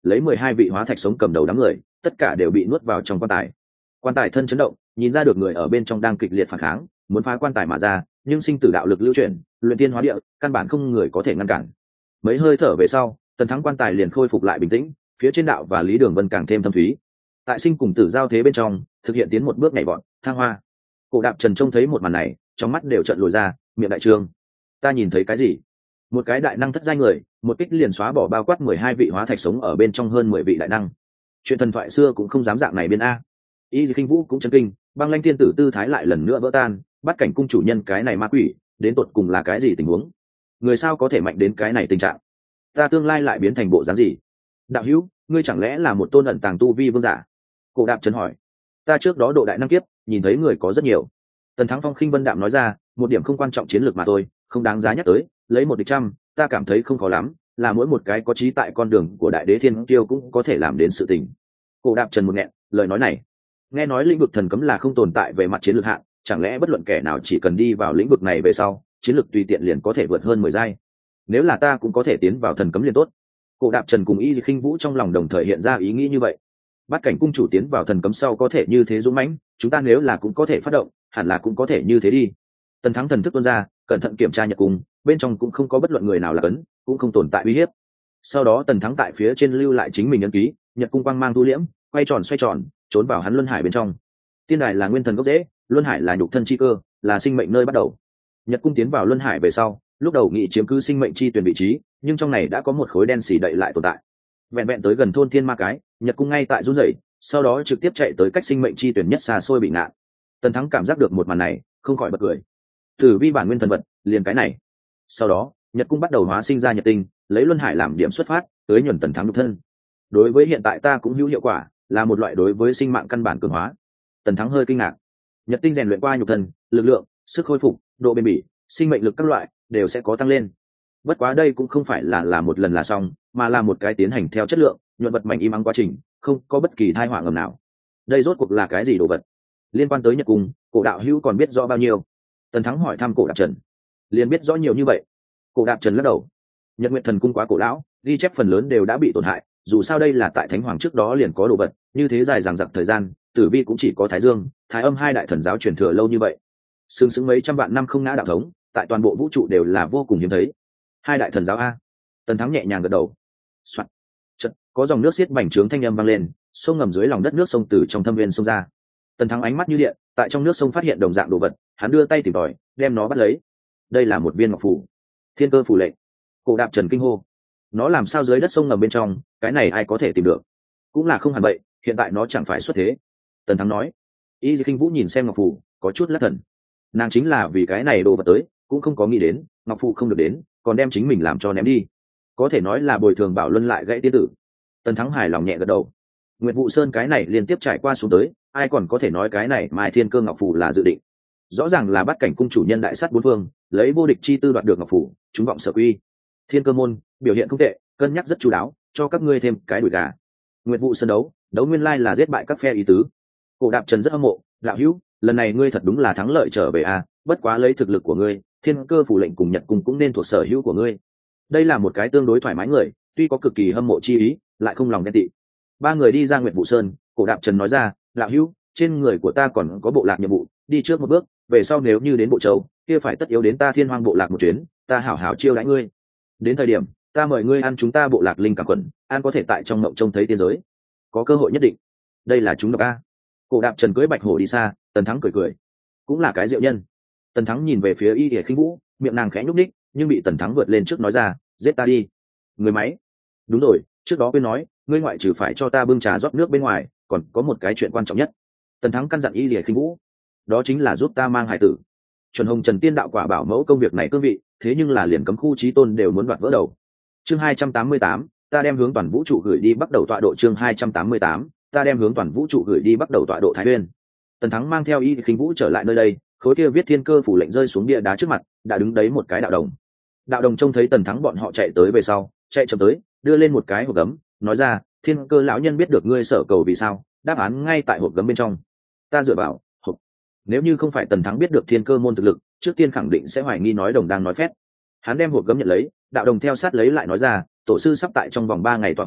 lấy mười hai vị hóa thạch sống cầm đầu đám người tất cả đều bị nuốt vào trong quan tài. Quan tài thân chấn động, nhìn ra được người ở bên trong đang kịch liệt phản kháng, muốn phá quan tài mà ra, nhưng sinh tử đạo lực lưu chuyển, luyện tiên hóa địa, căn bản không người có thể ngăn cản. Mấy hơi thở về sau, Tần Thắng quan tài liền khôi phục lại bình tĩnh, phía trên đạo và Lý Đường Vân càng thêm thâm thúy. Tại sinh cùng tử giao thế bên trong, thực hiện tiến một bước nhảy vọt, thăng hoa. Cổ Đạp Trần trông thấy một màn này, trong mắt đều trợn lồi ra, miệng đại trương. Ta nhìn thấy cái gì? Một cái đại năng thất giai người, một kích liền xóa bỏ bao quát mười hai vị hóa thạch sống ở bên trong hơn mười vị đại năng. Chuyện thần thoại xưa cũng không dám dạng này biên a. Y Kinh Vũ cũng chấn kinh, Băng Lanh Thiên Tử tư thái lại lần nữa vỡ tan, bắt cảnh cung chủ nhân cái này ma quỷ, đến tột cùng là cái gì tình huống? Người sao có thể mạnh đến cái này tình trạng? Ta tương lai lại biến thành bộ dáng gì? Đạo hữu, ngươi chẳng lẽ là một tôn ẩn tàng tu vi vương giả? Cổ Đạp Trần hỏi. Ta trước đó độ đại năng kiếp, nhìn thấy người có rất nhiều. Tần Thắng Phong khinh vân đạm nói ra, một điểm không quan trọng chiến lược mà thôi, không đáng giá nhắc tới, lấy một địch trăm, ta cảm thấy không khó lắm, là mỗi một cái có trí tại con đường của đại đế thiên tiêu cũng có thể làm đến sự tình. Cổ Đạp Trần một nghẹn, lời nói này, nghe nói lĩnh vực thần cấm là không tồn tại về mặt chiến lược hạng, chẳng lẽ bất luận kẻ nào chỉ cần đi vào lĩnh vực này về sau, chiến lược tùy tiện liền có thể vượt hơn mười giai? Nếu là ta cũng có thể tiến vào thần cấm liền tốt. Cổ Đạp Trần cùng Y Khinh Vũ trong lòng đồng thời hiện ra ý nghĩ như vậy. Bắt cảnh cung chủ tiến vào thần cấm sau có thể như thế dũng mãnh, chúng ta nếu là cũng có thể phát động, hẳn là cũng có thể như thế đi. Tần Thắng thần thức tuôn ra, cẩn thận kiểm tra nhật cung, bên trong cũng không có bất luận người nào là cấn, cũng không tồn tại uy hiếp. Sau đó Tần Thắng tại phía trên lưu lại chính mình ấn ký, nhật cung quang mang thu liễm, quay tròn xoay tròn, trốn vào hắn luân hải bên trong. Tiên đài là nguyên thần gốc rễ, luân hải là nhục thân chi cơ, là sinh mệnh nơi bắt đầu. Nhật cung tiến vào luân hải về sau, lúc đầu nghị chiếm cứ sinh mệnh chi tuyển vị trí, nhưng trong này đã có một khối đen xì đậy lại tồn tại. Vẹn vẹn tới gần thôn thiên ma cái, nhật cung ngay tại run rẩy, sau đó trực tiếp chạy tới cách sinh mệnh chi tuyển nhất xa xôi bị ngạn. Tần Thắng cảm giác được một màn này, không khỏi bật cười. Tử vi bản nguyên thần vật, liền cái này. Sau đó, nhật cung bắt đầu hóa sinh ra nhật tinh, lấy luân hải làm điểm xuất phát, tới nhuần Tần Thắng nhục thân. Đối với hiện tại ta cũng hữu hiệu quả, là một loại đối với sinh mạng căn bản cường hóa. Tần Thắng hơi kinh ngạc. Nhật tinh rèn luyện qua nhục thân, lực lượng, sức khôi phục, độ bền bỉ, sinh mệnh lực các loại đều sẽ có tăng lên. Bất quá đây cũng không phải là là một lần là xong, mà là một cái tiến hành theo chất lượng, nhuận vật mảnh im ắng quá trình, không có bất kỳ tai họa ngầm nào. Đây rốt cuộc là cái gì đồ vật? Liên quan tới Nhật cung, Cổ đạo hữu còn biết rõ bao nhiêu? Tần Thắng hỏi thăm Cổ Đạp Trần. Liền biết rõ nhiều như vậy. Cổ Đạp Trần lắc đầu. Nhật Nguyệt Thần cung quá cổ lão, ghi chép phần lớn đều đã bị tổn hại, dù sao đây là tại Thánh Hoàng trước đó liền có đồ vật, như thế dài dằng dặc thời gian, Tử Vi cũng chỉ có Thái Dương, Thái Âm hai đại thần giáo truyền thừa lâu như vậy. Sừng sững mấy trăm vạn năm không ngã đạo thống, tại toàn bộ vũ trụ đều là vô cùng hiếm thấy. Hai đại thần giáo a? Tần Thắng nhẹ nhàng gật đầu. Soạn. Chợt, có dòng nước xiết bành trướng thanh âm vang lên, sông ngầm dưới lòng đất nước sông từ trong thâm viên sông ra. Tần Thắng ánh mắt như điện, tại trong nước sông phát hiện đồng dạng đồ vật, hắn đưa tay tìm tòi, đem nó bắt lấy. Đây là một viên ngọc phù, thiên cơ phù lệnh. Cổ Đạp Trần kinh hô. Nó làm sao dưới đất sông ngầm bên trong, cái này ai có thể tìm được? Cũng là không hẳn vậy, hiện tại nó chẳng phải xuất thế. Tần Thắng nói. Y Kinh Vũ nhìn xem ngọc phù, có chút lắc thần. Nàng chính là vì cái này đồ vật tới, cũng không có nghĩ đến ngọc phù không được đến, còn đem chính mình làm cho ném đi. Có thể nói là bồi thường bảo luân lại gãy tiên tử. Tần Thắng hài lòng nhẹ gật đầu. Nguyệt Vụ Sơn cái này liên tiếp trải qua xuống tới, ai còn có thể nói cái này Mai Thiên Cơ Ngọc Phù là dự định? Rõ ràng là bắt cảnh cung chủ nhân đại sát bốn phương, lấy vô địch chi tư đoạt được ngọc phù, chúng vọng sở quy. Thiên Cơ môn biểu hiện không tệ, cân nhắc rất chú đáo, cho các ngươi thêm cái đùi gà. Nguyệt Vụ Sơn đấu, đấu nguyên lai là giết bại các phe ý tứ. Cổ Đạp Trần rất hâm mộ, đạo hữu, lần này ngươi thật đúng là thắng lợi trở về à? Bất quá lấy thực lực của ngươi, Thiên Cơ phủ lệnh cùng Nhật cung cũng nên thuộc sở hữu của ngươi. Đây là một cái tương đối thoải mái người, tuy có cực kỳ hâm mộ chi ý, lại không lòng ghen tị. Ba người đi ra Nguyệt Vụ Sơn, Cổ Đạp Trần nói ra, đạo hữu, trên người của ta còn có bộ lạc nhiệm vụ, đi trước một bước, về sau nếu như đến Bộ Châu, kia phải tất yếu đến ta Thiên Hoang bộ lạc một chuyến, ta hảo hảo chiêu đãi ngươi. Đến thời điểm, ta mời ngươi ăn chúng ta bộ lạc linh cảm quẩn, ăn có thể tại trong mộng trông thấy tiên giới, có cơ hội nhất định. Đây là chúng độc a. Cổ Đạp Trần cưỡi bạch hổ đi xa, Tần Thắng cười cười, cũng là cái diệu nhân. Tần Thắng nhìn về phía Y Điệp Khinh Vũ, miệng nàng khẽ nhúc nhích, nhưng bị Tần Thắng vượt lên trước nói ra, giết ta đi. Người máy. Đúng rồi, trước đó quên nói, ngươi ngoại trừ phải cho ta bưng trà rót nước bên ngoài, còn có một cái chuyện quan trọng nhất. Tần Thắng căn dặn Y Điệp Khinh Vũ, đó chính là giúp ta mang hải tử. Chuẩn Hồng Trần Tiên đạo quả bảo mẫu công việc này cương vị, thế nhưng là liền cấm khu chí tôn đều muốn đoạt vỡ đầu. Chương hai trăm tám mươi tám, ta đem hướng toàn vũ trụ gửi đi bắt đầu tọa độ. Chương hai trăm tám mươi tám, ta đem hướng toàn vũ trụ gửi đi bắt đầu tọa độ Thái Nguyên. Tần Thắng mang theo Y Khinh Vũ trở lại nơi đây, khối kia viết thiên cơ phủ lệnh rơi xuống bia đá trước mặt, đã đứng đấy một cái đạo đồng. Đạo đồng trông thấy Tần Thắng bọn họ chạy tới về sau, chạy chậm tới, đưa lên một cái hộp gấm, nói ra, thiên cơ lão nhân biết được ngươi sở cầu vì sao, đáp án ngay tại hộp gấm bên trong. Ta dựa vào hộp. Nếu như không phải Tần Thắng biết được thiên cơ môn thực lực, trước tiên khẳng định sẽ hoài nghi nói đồng đang nói phét. Hắn đem hộp gấm nhận lấy, đạo đồng theo sát lấy lại nói ra, tổ sư sắp tại trong vòng ba ngày tọa hóa,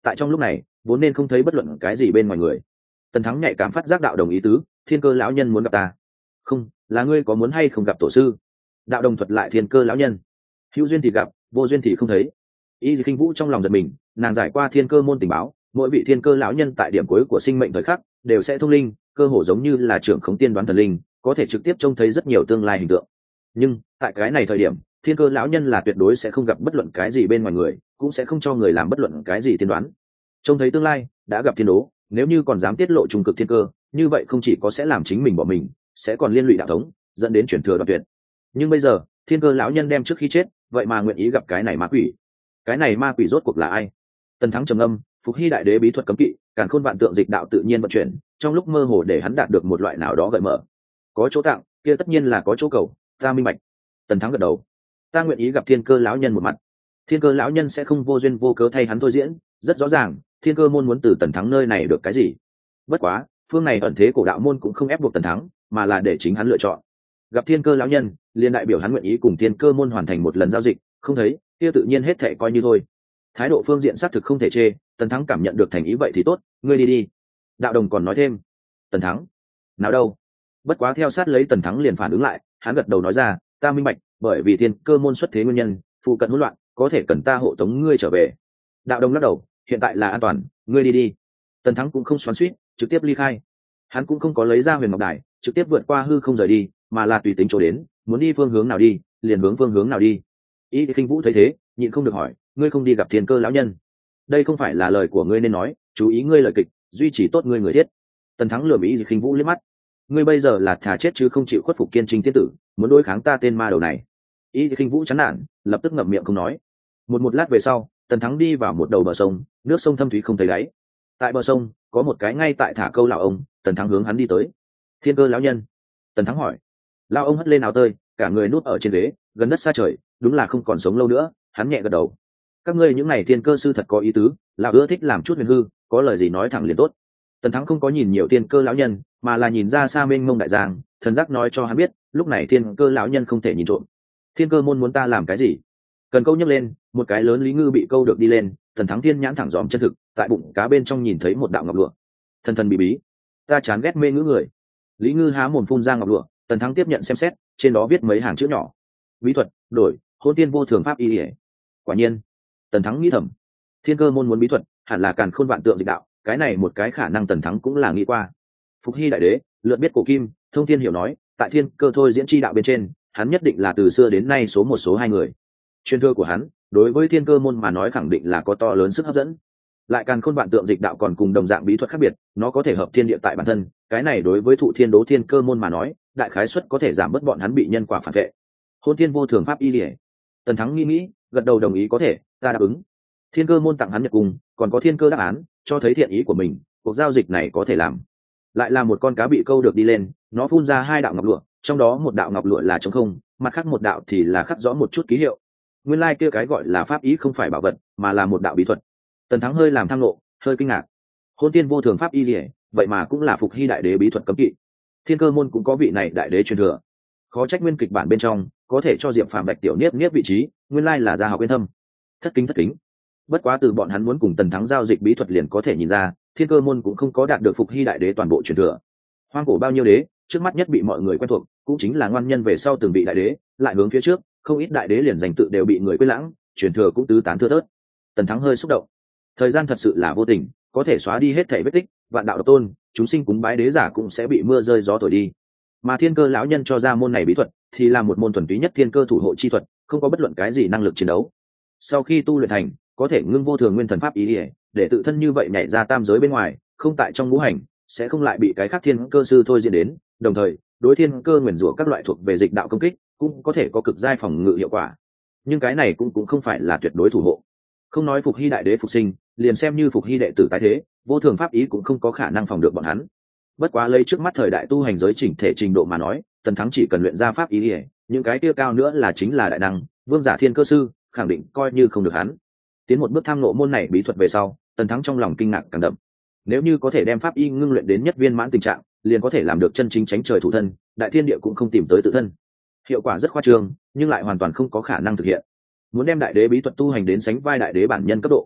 tại trong lúc này vốn nên không thấy bất luận cái gì bên ngoài người. Tần Thắng nhạy cảm phát giác đạo đồng ý tứ, thiên cơ lão nhân muốn gặp ta. Không, là ngươi có muốn hay không gặp tổ sư? Đạo đồng thuật lại thiên cơ lão nhân. Hữu duyên thì gặp, vô duyên thì không thấy. Y Khinh Vũ trong lòng giật mình, nàng giải qua thiên cơ môn tình báo, mỗi vị thiên cơ lão nhân tại điểm cuối của sinh mệnh thời khắc đều sẽ thông linh, cơ hồ giống như là trưởng khống tiên đoán thần linh, có thể trực tiếp trông thấy rất nhiều tương lai hình tượng. Nhưng tại cái này thời điểm, thiên cơ lão nhân là tuyệt đối sẽ không gặp bất luận cái gì bên ngoài người, cũng sẽ không cho người làm bất luận cái gì tiên đoán. Trông thấy tương lai, đã gặp thiên đố, nếu như còn dám tiết lộ trung cực thiên cơ, như vậy không chỉ có sẽ làm chính mình bỏ mình, sẽ còn liên lụy đạo thống, dẫn đến chuyển thừa đoạn tuyệt. Nhưng bây giờ, thiên cơ lão nhân đem trước khi chết, vậy mà nguyện ý gặp cái này ma quỷ. Cái này ma quỷ rốt cuộc là ai? Tần Thắng trầm âm, Phục Hy đại đế bí thuật cấm kỵ, càn khôn vạn tượng dịch đạo tự nhiên vận chuyển, trong lúc mơ hồ để hắn đạt được một loại nào đó gợi mở. Có chỗ tặng, kia tất nhiên là có chỗ cầu, ta minh bạch. Tần Thắng gật đầu, ta nguyện ý gặp thiên cơ lão nhân một mặt. Thiên cơ lão nhân sẽ không vô duyên vô cớ thay hắn thôi diễn, rất rõ ràng, thiên cơ môn muốn từ Tần Thắng nơi này được cái gì. Bất quá, phương này ẩn thế cổ đạo môn cũng không ép buộc Tần Thắng, mà là để chính hắn lựa chọn. Gặp thiên cơ lão nhân, liên đại biểu hắn nguyện ý cùng thiên cơ môn hoàn thành một lần giao dịch, không thấy, kia tự nhiên hết thệ coi như thôi. Thái độ phương diện xác thực không thể chê, Tần Thắng cảm nhận được thành ý vậy thì tốt, ngươi đi đi. Đạo đồng còn nói thêm, Tần Thắng, nào đâu? Bất quá theo sát lấy Tần Thắng liền phản ứng lại, hắn gật đầu nói ra, ta minh bạch, bởi vì thiên cơ môn xuất thế nguyên nhân, phụ cận hỗn loạn, có thể cần ta hộ tống ngươi trở về. Đạo đồng lắc đầu, hiện tại là an toàn, ngươi đi đi. Tần Thắng cũng không xoắn xuýt, trực tiếp ly khai. Hắn cũng không có lấy ra huyền ngọc đài, trực tiếp vượt qua hư không rời đi, mà là tùy tính chỗ đến, muốn đi phương hướng nào đi, liền hướng phương hướng nào đi. Y Khinh Vũ thấy thế, nhịn không được hỏi, ngươi không đi gặp thiên cơ lão nhân? Đây không phải là lời của ngươi nên nói, chú ý ngươi lời kịch, duy trì tốt ngươi người thiết. Tần Thắng lườm Y Khinh Vũ liếc mắt, ngươi bây giờ là thà chết chứ không chịu khuất phục kiên trinh thiên tử, muốn đối kháng ta tên ma đầu này. Y Khinh Vũ chán nản, lập tức ngậm miệng không nói. Một một lát về sau, Tần Thắng đi vào một đầu bờ sông, nước sông thâm thúy không thấy đáy. Tại bờ sông có một cái ngay tại thả câu lão ông, Tần Thắng hướng hắn đi tới. Thiên cơ lão nhân? Tần Thắng hỏi. Lão ông hất lên áo tơi, cả người nuốt ở trên ghế, gần đất xa trời, đúng là không còn sống lâu nữa. Hắn nhẹ gật đầu, các ngươi những này thiên cơ sư thật có ý tứ, lão ưa thích làm chút huyền hư, có lời gì nói thẳng liền tốt. Tần Thắng không có nhìn nhiều thiên cơ lão nhân, mà là nhìn ra xa mênh mông đại giang, thần giác nói cho hắn biết, lúc này thiên cơ lão nhân không thể nhìn trộm. Thiên cơ môn muốn ta làm cái gì? Cần câu nhấc lên, một cái lớn lý ngư bị câu được đi lên. Tần Thắng thiên nhãn thẳng dòm chân thực, tại bụng cá bên trong nhìn thấy một đạo ngọc lụa. Thần thần bí bí, ta chán ghét mê ngữ người. Lý ngư há mồm phun ra ngọc lụa, Tần Thắng tiếp nhận xem xét, trên đó viết mấy hàng chữ nhỏ: bí thuật đổi hôn tiên vô thường pháp y ỉa. Quả nhiên, Tần Thắng nghĩ thầm, thiên cơ môn muốn bí thuật, hẳn là càn khôn vạn tượng dịch đạo, cái này một cái khả năng Tần Thắng cũng là nghĩ qua. Phục Hy đại đế lượt biết cổ kim, thông thiên hiểu nói, tại thiên cơ thôi diễn chi đạo bên trên, hắn nhất định là từ xưa đến nay số một số hai người. Truyền thừa của hắn đối với thiên cơ môn mà nói khẳng định là có to lớn sức hấp dẫn. Lại càn khôn vạn tượng dịch đạo còn cùng đồng dạng bí thuật khác biệt, nó có thể hợp thiên địa tại bản thân, cái này đối với thụ thiên đố thiên cơ môn mà nói, đại khái suất có thể giảm bớt bọn hắn bị nhân quả phản vệ. Hôn thiên vô thường pháp y liễu. Tần Thắng nghĩ nghĩ, gật đầu đồng ý, có thể, ta đáp ứng. Thiên cơ môn tặng hắn nhật cung, còn có thiên cơ đáp án, cho thấy thiện ý của mình, cuộc giao dịch này có thể làm. Lại là một con cá bị câu được đi lên, nó phun ra hai đạo ngọc lụa, trong đó một đạo ngọc lụa là trống không, mặt khác một đạo thì là khắc rõ một chút ký hiệu. Nguyên lai like kia cái gọi là pháp ý không phải bảo vật, mà là một đạo bí thuật. Tần Thắng hơi làm tham nộ, hơi kinh ngạc. Hôn tiên vô thường pháp y liễu, vậy mà cũng là Phục Hy đại đế bí thuật cấm kỵ. Thiên cơ môn cũng có vị này đại đế truyền thừa. Khó trách nguyên kịch bản bên trong có thể cho Diệp Phàm Bạch Tiểu Niếp Niếp vị trí, nguyên lai là gia học yên thâm. Thất kính thất kính. Bất quá từ bọn hắn muốn cùng Tần Thắng giao dịch bí thuật liền có thể nhìn ra, thiên cơ môn cũng không có đạt được Phục Hy đại đế toàn bộ truyền thừa. Hoang cổ bao nhiêu đế, trước mắt nhất bị mọi người quen thuộc, cũng chính là ngoan nhân về sau từng bị đại đế, lại hướng phía trước, không ít đại đế liền danh tự đều bị người quên lãng, truyền thừa cũng tứ tán thưa thớt. Tần Thắng hơi xúc động. Thời gian thật sự là vô tình, có thể xóa đi hết thảy vết tích, vạn đạo độc tôn, chúng sinh cúng bái đế giả cũng sẽ bị mưa rơi gió thổi đi. Mà thiên cơ lão nhân cho ra môn này bí thuật, thì là một môn thuần túy nhất thiên cơ thủ hộ chi thuật, không có bất luận cái gì năng lực chiến đấu. Sau khi tu luyện thành, có thể ngưng vô thường nguyên thần pháp ý ỉa, để tự thân như vậy nhảy ra tam giới bên ngoài, không tại trong ngũ hành, sẽ không lại bị cái khác thiên cơ sư thôi diễn đến, đồng thời đối thiên cơ nguyền rủa các loại thuộc về dịch đạo công kích cũng có thể có cực giai phòng ngự hiệu quả. Nhưng cái này cũng cũng không phải là tuyệt đối thủ hộ. Không nói Phục Hy đại đế phục sinh, liền xem như Phục Hy đệ tử tái thế, vô thường pháp ý cũng không có khả năng phòng được bọn hắn. Bất quá lấy trước mắt thời đại tu hành giới chỉnh thể trình độ mà nói, Tần Thắng chỉ cần luyện ra pháp ý ỉa, những cái kia cao nữa là chính là đại năng vương giả thiên cơ sư, khẳng định coi như không được hắn. Tiến một bước tham ngộ môn này bí thuật về sau, Tần Thắng trong lòng kinh ngạc càng đậm. Nếu như có thể đem pháp y ngưng luyện đến nhất viên mãn tình trạng, liền có thể làm được chân chính tránh trời thủ thân, đại thiên địa cũng không tìm tới tự thân. Hiệu quả rất khoa trương, nhưng lại hoàn toàn không có khả năng thực hiện. Muốn đem đại đế bí thuật tu hành đến sánh vai đại đế bản nhân cấp độ,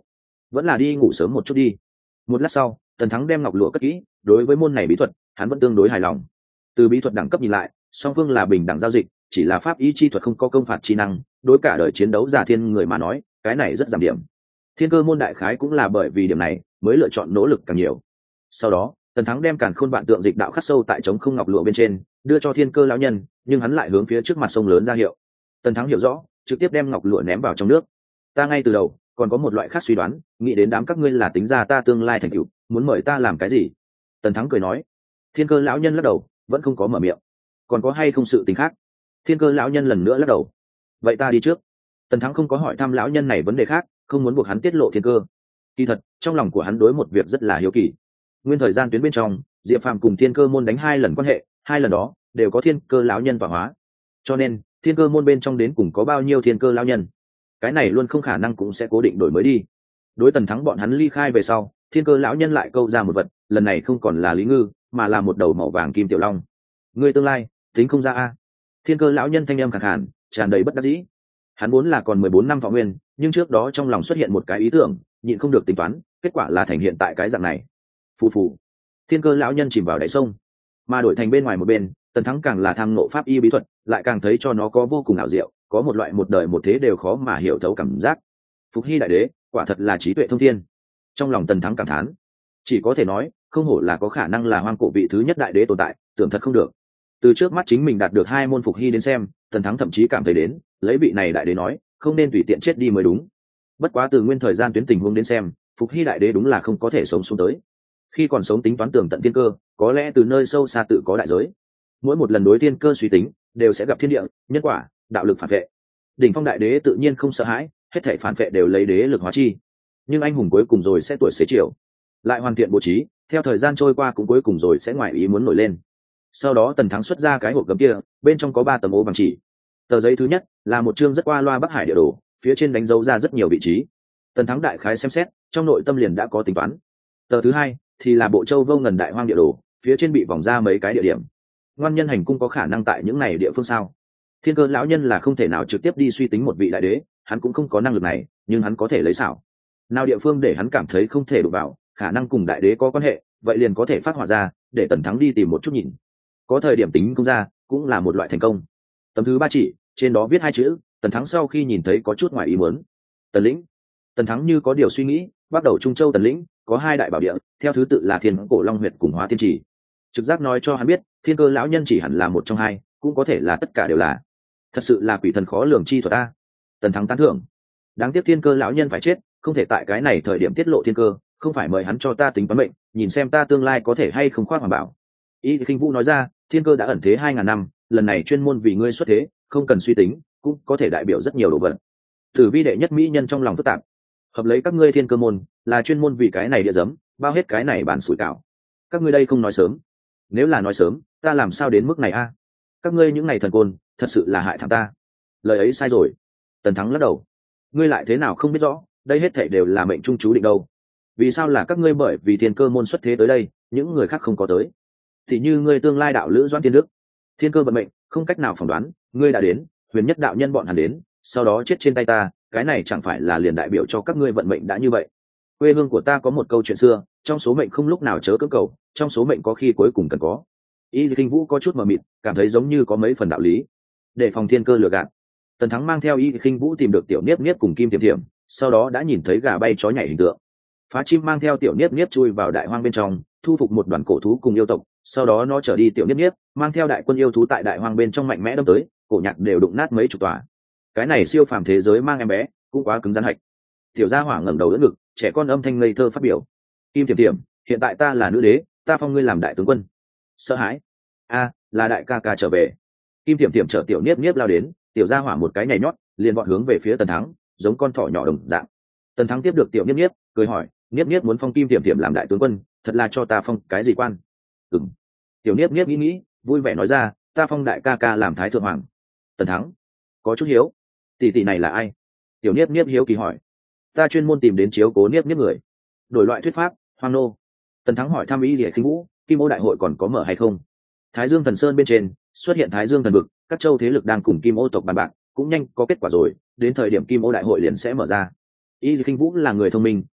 vẫn là đi ngủ sớm một chút đi. Một lát sau, Tần Thắng đem ngọc lụa cất kỹ, đối với môn này bí thuật hắn vẫn tương đối hài lòng. Từ bí thuật đẳng cấp nhìn lại, song phương là bình đẳng giao dịch, chỉ là pháp ý chi thuật không có công phạt chi năng, đối cả đời chiến đấu giả thiên người mà nói cái này rất giảm điểm. Thiên cơ môn đại khái cũng là bởi vì điểm này mới lựa chọn nỗ lực càng nhiều. Sau đó Tần Thắng đem càn khôn vạn tượng dịch đạo khắc sâu tại trống không ngọc lụa bên trên, đưa cho thiên cơ lão nhân, nhưng hắn lại hướng phía trước mặt sông lớn ra hiệu. Tần Thắng hiểu rõ, trực tiếp đem ngọc lụa ném vào trong nước. Ta ngay từ đầu còn có một loại khác suy đoán, nghĩ đến đám các ngươi là tính ra ta tương lai thành tựu, muốn mời ta làm cái gì? Tần Thắng cười nói. Thiên cơ lão nhân lắc đầu, vẫn không có mở miệng. Còn có hay không sự tình khác? Thiên cơ lão nhân lần nữa lắc đầu. Vậy ta đi trước. Tần Thắng không có hỏi thăm lão nhân này vấn đề khác, không muốn buộc hắn tiết lộ thiên cơ. Kỳ thật trong lòng của hắn đối một việc rất là hiếu kỳ. Nguyên thời gian tuyến bên trong, Diệp Phàm cùng thiên cơ môn đánh hai lần quan hệ, hai lần đó đều có thiên cơ lão nhân tọa hóa. Cho nên thiên cơ môn bên trong đến cùng có bao nhiêu thiên cơ lão nhân, cái này luôn không khả năng cũng sẽ cố định đổi mới đi. Đối Tần Thắng bọn hắn ly khai về sau, thiên cơ lão nhân lại câu ra một vật, lần này không còn là Lý Ngư mà là một đầu màu vàng kim tiểu long. Ngươi tương lai tính không ra a? Thiên cơ lão nhân thanh âm khàn khàn, tràn đầy bất đắc dĩ. Hắn vốn là còn mười bốn năm thọ nguyên, nhưng trước đó trong lòng xuất hiện một cái ý tưởng, nhịn không được tính toán, kết quả là thành hiện tại cái dạng này. Phù phù. Thiên cơ lão nhân chìm vào đáy sông, mà đổi thành bên ngoài một bên, Tần Thắng càng là tham ngộ pháp y bí thuật, lại càng thấy cho nó có vô cùng ảo diệu, có một loại một đời một thế đều khó mà hiểu thấu cảm giác. Phục Hy đại đế quả thật là trí tuệ thông thiên. Trong lòng Tần Thắng cảm thán, chỉ có thể nói không hổ là có khả năng là hoang cổ vị thứ nhất đại đế tồn tại, tưởng thật không được. Từ trước mắt chính mình đạt được hai môn Phục Hy đến xem, Tần Thắng thậm chí cảm thấy đến lấy vị này đại đế nói không nên tùy tiện chết đi mới đúng. Bất quá từ nguyên thời gian tuyến tình huống đến xem, Phục Hy đại đế đúng là không có thể sống xuống tới. Khi còn sống tính toán tường tận thiên cơ, có lẽ từ nơi sâu xa tự có đại giới. Mỗi một lần đối thiên cơ suy tính đều sẽ gặp thiên địa, nhân quả, đạo lực phản vệ. Đỉnh phong đại đế tự nhiên không sợ hãi, hết thảy phản vệ đều lấy đế lực hóa chi. Nhưng anh hùng cuối cùng rồi sẽ tuổi xế chiều, lại hoàn thiện bố trí, theo thời gian trôi qua cũng cuối cùng rồi sẽ ngoài ý muốn nổi lên. Sau đó Tần Thắng xuất ra cái hộp gấm kia, bên trong có ba tấm ô bằng chỉ. Tờ giấy thứ nhất là một chương rất qua loa Bắc Hải địa đồ, phía trên đánh dấu ra rất nhiều vị trí. Tần Thắng đại khái xem xét, trong nội tâm liền đã có tính toán. Tờ thứ hai thì là bộ châu vô ngần đại hoang địa đồ, phía trên bị vòng ra mấy cái địa điểm. Ngoan nhân hành cung có khả năng tại những này địa phương sao? Thiên cơ lão nhân là không thể nào trực tiếp đi suy tính một vị đại đế, hắn cũng không có năng lực này, nhưng hắn có thể lấy xảo. Nào địa phương để hắn cảm thấy không thể đụng vào, khả năng cùng đại đế có quan hệ, vậy liền có thể phát hỏa ra, để Tần Thắng đi tìm một chút nhìn. Có thời điểm tính không ra, cũng là một loại thành công. Tấm thứ ba chỉ, trên đó viết hai chữ, Tần Thắng sau khi nhìn thấy có chút ngoài ý muốn. Tần lĩnh. Tần Thắng như có điều suy nghĩ, bắt đầu Trung Châu Tần lĩnh có hai đại bảo địa, theo thứ tự là Thiên Cổ Long Huyệt cùng Hóa Tiên Chỉ. Trực giác nói cho hắn biết, thiên cơ lão nhân chỉ hẳn là một trong hai, cũng có thể là tất cả đều là. Thật sự là quỷ thần khó lường chi thuật ta. Tần Thắng tán thưởng. Đáng tiếc thiên cơ lão nhân phải chết, không thể tại cái này thời điểm tiết lộ thiên cơ, không phải mời hắn cho ta tính toán mệnh, nhìn xem ta tương lai có thể hay không khoác hoàng bảo. Y Khinh Vũ nói ra, thiên cơ đã ẩn thế hai ngàn năm, lần này chuyên môn vì ngươi xuất thế, không cần suy tính, cũng có thể đại biểu rất nhiều đồ vật. Tử vi đệ nhất mỹ nhân trong lòng phức tạp, hợp lấy các ngươi thiên cơ môn là chuyên môn vì cái này địa giấm, bao hết cái này bản sủi cảo. Các ngươi đây không nói sớm, nếu là nói sớm, ta làm sao đến mức này a? Các ngươi những ngày thần côn, thật sự là hại thằng ta. Lời ấy sai rồi. Tần Thắng lắc đầu. Ngươi lại thế nào không biết rõ, đây hết thảy đều là mệnh trung chú định đâu. Vì sao là các ngươi bởi vì thiên cơ môn xuất thế tới đây, những người khác không có tới? Thì như ngươi tương lai đạo lữ Doãn Tiên Đức, thiên cơ vận mệnh không cách nào phỏng đoán, ngươi đã đến, huyền nhất đạo nhân bọn hắn đến, sau đó chết trên tay ta, cái này chẳng phải là liền đại biểu cho các ngươi vận mệnh đã như vậy. Quê hương của ta có một câu chuyện xưa, trong số mệnh không lúc nào chớ cưỡng cầu, trong số mệnh có khi cuối cùng cần có. Y Kinh Vũ có chút mờ mịt, cảm thấy giống như có mấy phần đạo lý. Để phòng thiên cơ lừa gạt, Tần Thắng mang theo Y Kinh Vũ tìm được tiểu niếp niếp cùng Kim Tiềm Tiềm, sau đó đã nhìn thấy gà bay chó nhảy hình tượng. Phá chim mang theo tiểu niếp niếp chui vào đại hoang bên trong, thu phục một đoàn cổ thú cùng yêu tộc, sau đó nó trở đi tiểu niếp niếp, mang theo đại quân yêu thú tại đại hoang bên trong mạnh mẽ đâm tới, cổ nhạc đều đụng nát mấy chục tòa. Cái này siêu phàm thế giới mang em bé, cũng quá cứng rắn hạch. Tiểu gia hỏa ngẩng đầu đỡ ngực, trẻ con âm thanh ngây thơ phát biểu. Kim Tiềm Tiềm, hiện tại ta là nữ đế, ta phong ngươi làm đại tướng quân. Sợ hãi? A, là đại ca ca trở về. Kim Tiềm Tiềm chở tiểu niếp niếp lao đến, tiểu gia hỏa một cái nhảy nhót, liền vọt hướng về phía Tần Thắng, giống con thỏ nhỏ đồng dạng. Tần Thắng tiếp được tiểu niếp niếp, cười hỏi, niếp niếp muốn phong Kim Tiềm Tiềm làm đại tướng quân, thật là cho ta phong cái gì quan? Ừm. Tiểu niếp niếp nghĩ nghĩ, vui vẻ nói ra, ta phong đại ca ca làm thái thượng hoàng. Tần Thắng có chút hiếu, tỷ tỷ này là ai? Tiểu niếp niếp hiếu kỳ hỏi. Ta chuyên môn tìm đến chiếu cố niếp niếp người. Đổi loại thuyết pháp, hoang nô. Tần Thắng hỏi thăm ý Liễu Khinh Vũ, Kim Ô đại hội còn có mở hay không? Thái Dương Thần Sơn bên trên xuất hiện Thái Dương Thần vực, các châu thế lực đang cùng Kim Ô tộc bàn bạc, cũng nhanh có kết quả rồi, đến thời điểm Kim Ô đại hội liền sẽ mở ra. Y Kinh Vũ là người thông minh,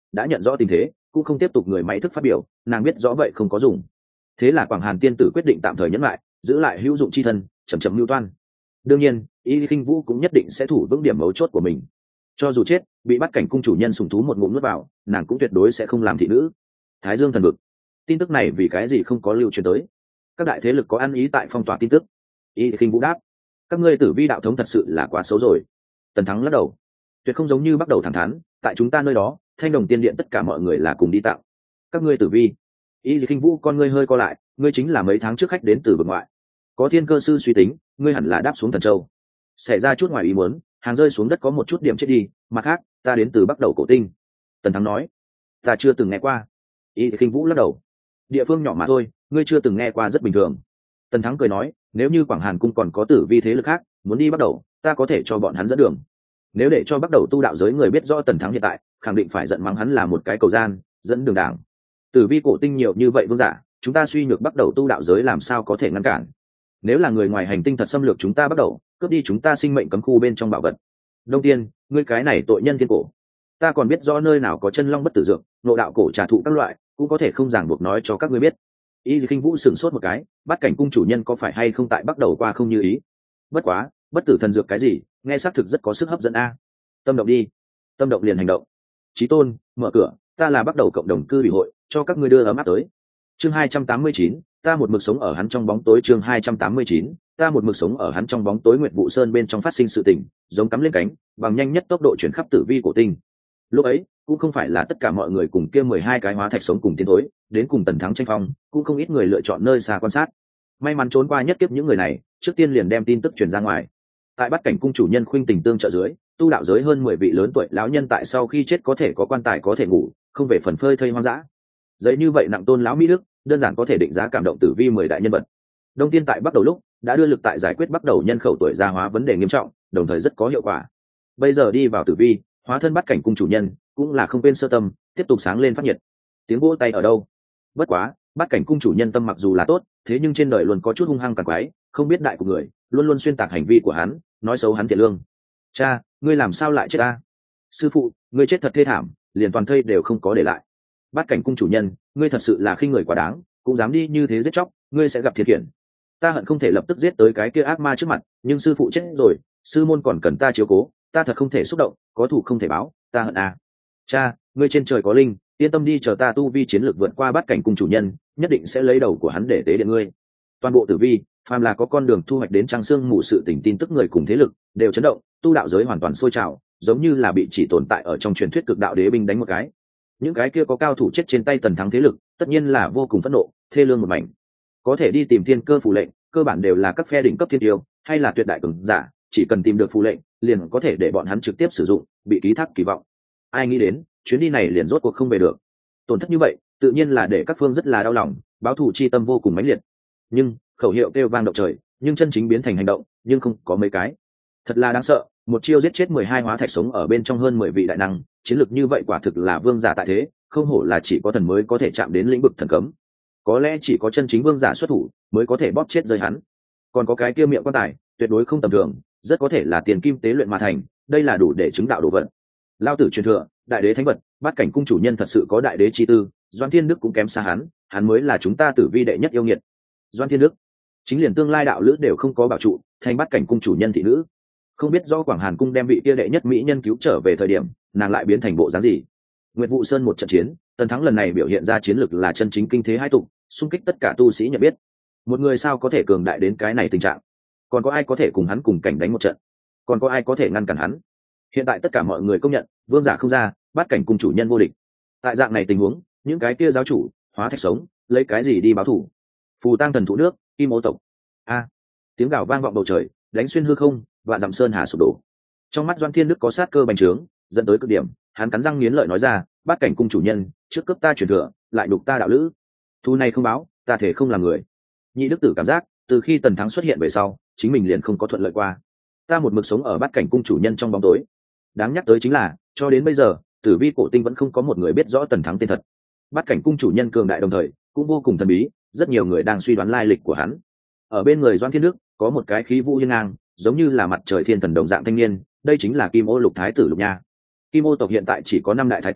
đã nhận rõ tình thế, cũng không tiếp tục người máy thức phát biểu, nàng biết rõ vậy không có dùng. Thế là Quảng Hàn tiên tử quyết định tạm thời nhẫn lại, giữ lại hữu dụng chi thân, chậm chậm lưu toan. Đương nhiên, Y Khinh Vũ cũng nhất định sẽ thủ vững điểm mấu chốt của mình. Cho dù chết, bị bắt cảnh cung chủ nhân sùng thú một ngụm nuốt vào, nàng cũng tuyệt đối sẽ không làm thị nữ. Thái Dương thần vực, tin tức này vì cái gì không có lưu truyền tới? Các đại thế lực có ăn ý tại phong tỏa tin tức. Y Khinh Vũ đáp: các ngươi tử vi đạo thống thật sự là quá xấu rồi. Tần Thắng lắc đầu: tuyệt không giống như bắt đầu thẳng thắn, tại chúng ta nơi đó, Thanh Đồng Tiên Điện tất cả mọi người là cùng đi tặng. Các ngươi tử vi. Y Khinh Vũ con ngươi hơi co lại, ngươi chính là mấy tháng trước khách đến từ vực ngoại. Có thiên cơ sư suy tính, ngươi hẳn là đáp xuống Thần Châu. Xảy ra chút ngoài ý muốn, hàng rơi xuống đất có một chút điểm chết đi, mặt khác, ta đến từ Bắc Đầu Cổ Tinh. Tần Thắng nói: ta chưa từng nghe qua. Y Khinh Vũ lắc đầu: địa phương nhỏ mà thôi, ngươi chưa từng nghe qua rất bình thường. Tần Thắng cười nói: nếu như Quảng Hàn cung còn có tử vi thế lực khác muốn đi Bắc Đầu, ta có thể cho bọn hắn dẫn đường. Nếu để cho Bắc Đầu tu đạo giới người biết rõ Tần Thắng hiện tại, khẳng định phải giận mắng hắn là một cái cầu gian, dẫn đường đảng. Tử vi cổ tinh nhiều như vậy vương giả, chúng ta suy nhược Bắc Đầu tu đạo giới làm sao có thể ngăn cản? Nếu là người ngoài hành tinh thật xâm lược chúng ta Bắc Đầu, cướp đi chúng ta sinh mệnh cấm khu bên trong bảo vật. Đông Tiên, ngươi cái này tội nhân thiên cổ, ta còn biết rõ nơi nào có chân long bất tử dược, nội đạo cổ trà thụ các loại, cũng có thể không ràng buộc nói cho các ngươi biết. Y Khinh Vũ sửng sốt một cái, bắt cảnh cung chủ nhân có phải hay không tại Bắc Đầu qua không như ý. Bất quá, bất tử thần dược cái gì, nghe xác thực rất có sức hấp dẫn a. Tâm động đi, tâm động liền hành động. Chí Tôn, mở cửa, ta là Bắc Đầu cộng đồng cư ủy hội, cho các ngươi đưa ấm áp tới. Chương hai trăm tám mươi chín, ta một mực sống ở hắn trong bóng tối. Chương hai trăm tám mươi chín, ta một mực sống ở hắn trong bóng tối. Nguyệt Vụ Sơn bên trong phát sinh sự tình, giống cắm lên cánh, bằng nhanh nhất tốc độ chuyển khắp tử vi cổ tinh. Lúc ấy, cũng không phải là tất cả mọi người cùng kia mười hai cái hóa thạch sống cùng tiến thối, đến cùng Tần Thắng tranh phong, cũng không ít người lựa chọn nơi xa quan sát. May mắn trốn qua nhất kiếp những người này, trước tiên liền đem tin tức truyền ra ngoài. Tại Bát Cảnh cung chủ nhân khuynh tình tương trợ dưới, tu đạo giới hơn mười vị lớn tuổi lão nhân tại sau khi chết có thể có quan tài có thể ngủ, không về phần phơi thây hoang dã. Giấy như vậy nặng tôn lão mỹ đức, đơn giản có thể định giá cảm động tử vi mười đại nhân vật. Đông Tiên tại Bắc Đầu lúc đã đưa lực tại giải quyết Bắc Đầu nhân khẩu tuổi già hóa vấn đề nghiêm trọng, đồng thời rất có hiệu quả. Bây giờ đi vào tử vi, hóa thân Bát Cảnh cung chủ nhân, cũng là không quên sơ tâm, tiếp tục sáng lên phát nhiệt. Tiếng vỗ tay ở đâu? Bất quá, Bát Cảnh cung chủ nhân tâm mặc dù là tốt, thế nhưng trên đời luôn có chút hung hăng càng quái, không biết đại của người, luôn luôn xuyên tạc hành vi của hắn, nói xấu hắn thiện lương. Cha, ngươi làm sao lại chết ta? Sư phụ, ngươi chết thật thê thảm, liền toàn thây đều không có để lại. Bát Cảnh cung chủ nhân, ngươi thật sự là khinh người quá đáng, cũng dám đi như thế giết chóc, ngươi sẽ gặp thiệt hiển. Ta hận không thể lập tức giết tới cái kia ác ma trước mặt, nhưng sư phụ chết rồi, sư môn còn cần ta chiếu cố, ta thật không thể xúc động, có thù không thể báo, ta hận à. Cha, ngươi trên trời có linh, yên tâm đi, chờ ta tu vi chiến lược vượt qua Bát Cảnh cung chủ nhân, nhất định sẽ lấy đầu của hắn để tế điện ngươi. Toàn bộ tử vi, phàm là có con đường thu hoạch đến Trăng Sương Mù sự tình tin tức người cùng thế lực đều chấn động, tu đạo giới hoàn toàn sôi trào, giống như là bị chỉ tồn tại ở trong truyền thuyết cực đạo đế binh đánh một cái. Những cái kia có cao thủ chết trên tay Tần Thắng thế lực, tất nhiên là vô cùng phẫn nộ, thê lương một mảnh. Có thể đi tìm thiên cơ phù lệnh, cơ bản đều là các phe đỉnh cấp thiên tiêu, hay là tuyệt đại cường giả, chỉ cần tìm được phù lệnh, liền có thể để bọn hắn trực tiếp sử dụng, bị ký thác kỳ vọng. Ai nghĩ đến, chuyến đi này liền rốt cuộc không về được. Tổn thất như vậy, tự nhiên là để các phương rất là đau lòng, báo thù chi tâm vô cùng mãnh liệt. Nhưng, khẩu hiệu kêu vang động trời, nhưng chân chính biến thành hành động, nhưng không có mấy cái. Thật là đáng sợ, một chiêu giết chết mười hai hóa thạch sống ở bên trong hơn mười vị đại năng, chiến lược như vậy quả thực là vương giả tại thế, không hổ là chỉ có thần mới có thể chạm đến lĩnh vực thần cấm. Có lẽ chỉ có chân chính vương giả xuất thủ mới có thể bóp chết rơi hắn. Còn có cái kia miệng quan tài, tuyệt đối không tầm thường, rất có thể là tiền kim tế luyện mà thành, đây là đủ để chứng đạo đồ vật. Lao tử truyền thừa, đại đế thánh vật, Bát Cảnh cung chủ nhân thật sự có đại đế chi tư, Doan Thiên Đức cũng kém xa hắn, hắn mới là chúng ta tử vi đệ nhất yêu nghiệt. Doan Thiên Đức, chính liền tương lai đạo lữ đều không có bảo trụ, thành Bát Cảnh cung chủ nhân thị nữ. Không biết do Quảng Hàn cung đem vị kia đệ nhất mỹ nhân cứu trở về thời điểm, nàng lại biến thành bộ dáng gì. Nguyệt Vụ Sơn một trận chiến, Tần Thắng lần này biểu hiện ra chiến lực là chân chính kinh thế hai tụ, xung kích tất cả tu sĩ nhận biết. Một người sao có thể cường đại đến cái này tình trạng? Còn có ai có thể cùng hắn cùng cảnh đánh một trận? Còn có ai có thể ngăn cản hắn? Hiện tại tất cả mọi người công nhận, vương giả không ra, Bát Cảnh cung chủ nhân vô địch. Tại dạng này tình huống, những cái kia giáo chủ, hóa thạch sống, lấy cái gì đi báo thù? Phù Tang thần thụ nước, Kim Ô tộc. A! Tiếng gào vang vọng bầu trời, đánh xuyên hư không, vạn dặm sơn hà sụp đổ. Trong mắt Doan Thiên Đức có sát cơ bành trướng, dẫn tới cực điểm, hắn cắn răng nghiến lợi nói ra, Bát Cảnh cung chủ nhân, trước cấp ta truyền thừa, lại đục ta đạo lữ. Thu này không báo, ta thể không làm người. Nhị đức tử cảm giác, từ khi Tần Thắng xuất hiện về sau, chính mình liền không có thuận lợi qua. Ta một mực sống ở Bát Cảnh cung chủ nhân trong bóng tối. Đáng nhắc tới chính là, cho đến bây giờ, tử vi cổ tinh vẫn không có một người biết rõ Tần Thắng tên thật. Bát Cảnh cung chủ nhân cường đại đồng thời, cũng vô cùng thần bí, rất nhiều người đang suy đoán lai lịch của hắn. Ở bên người Doan Thiên Đức, có một cái khí vũ hiên ngang, giống như là mặt trời thiên thần đồng dạng thanh niên, đây chính là Kim Ô Lục thái tử Lục Nha. Kim Ô tộc hiện tại chỉ có năm đại thái tử,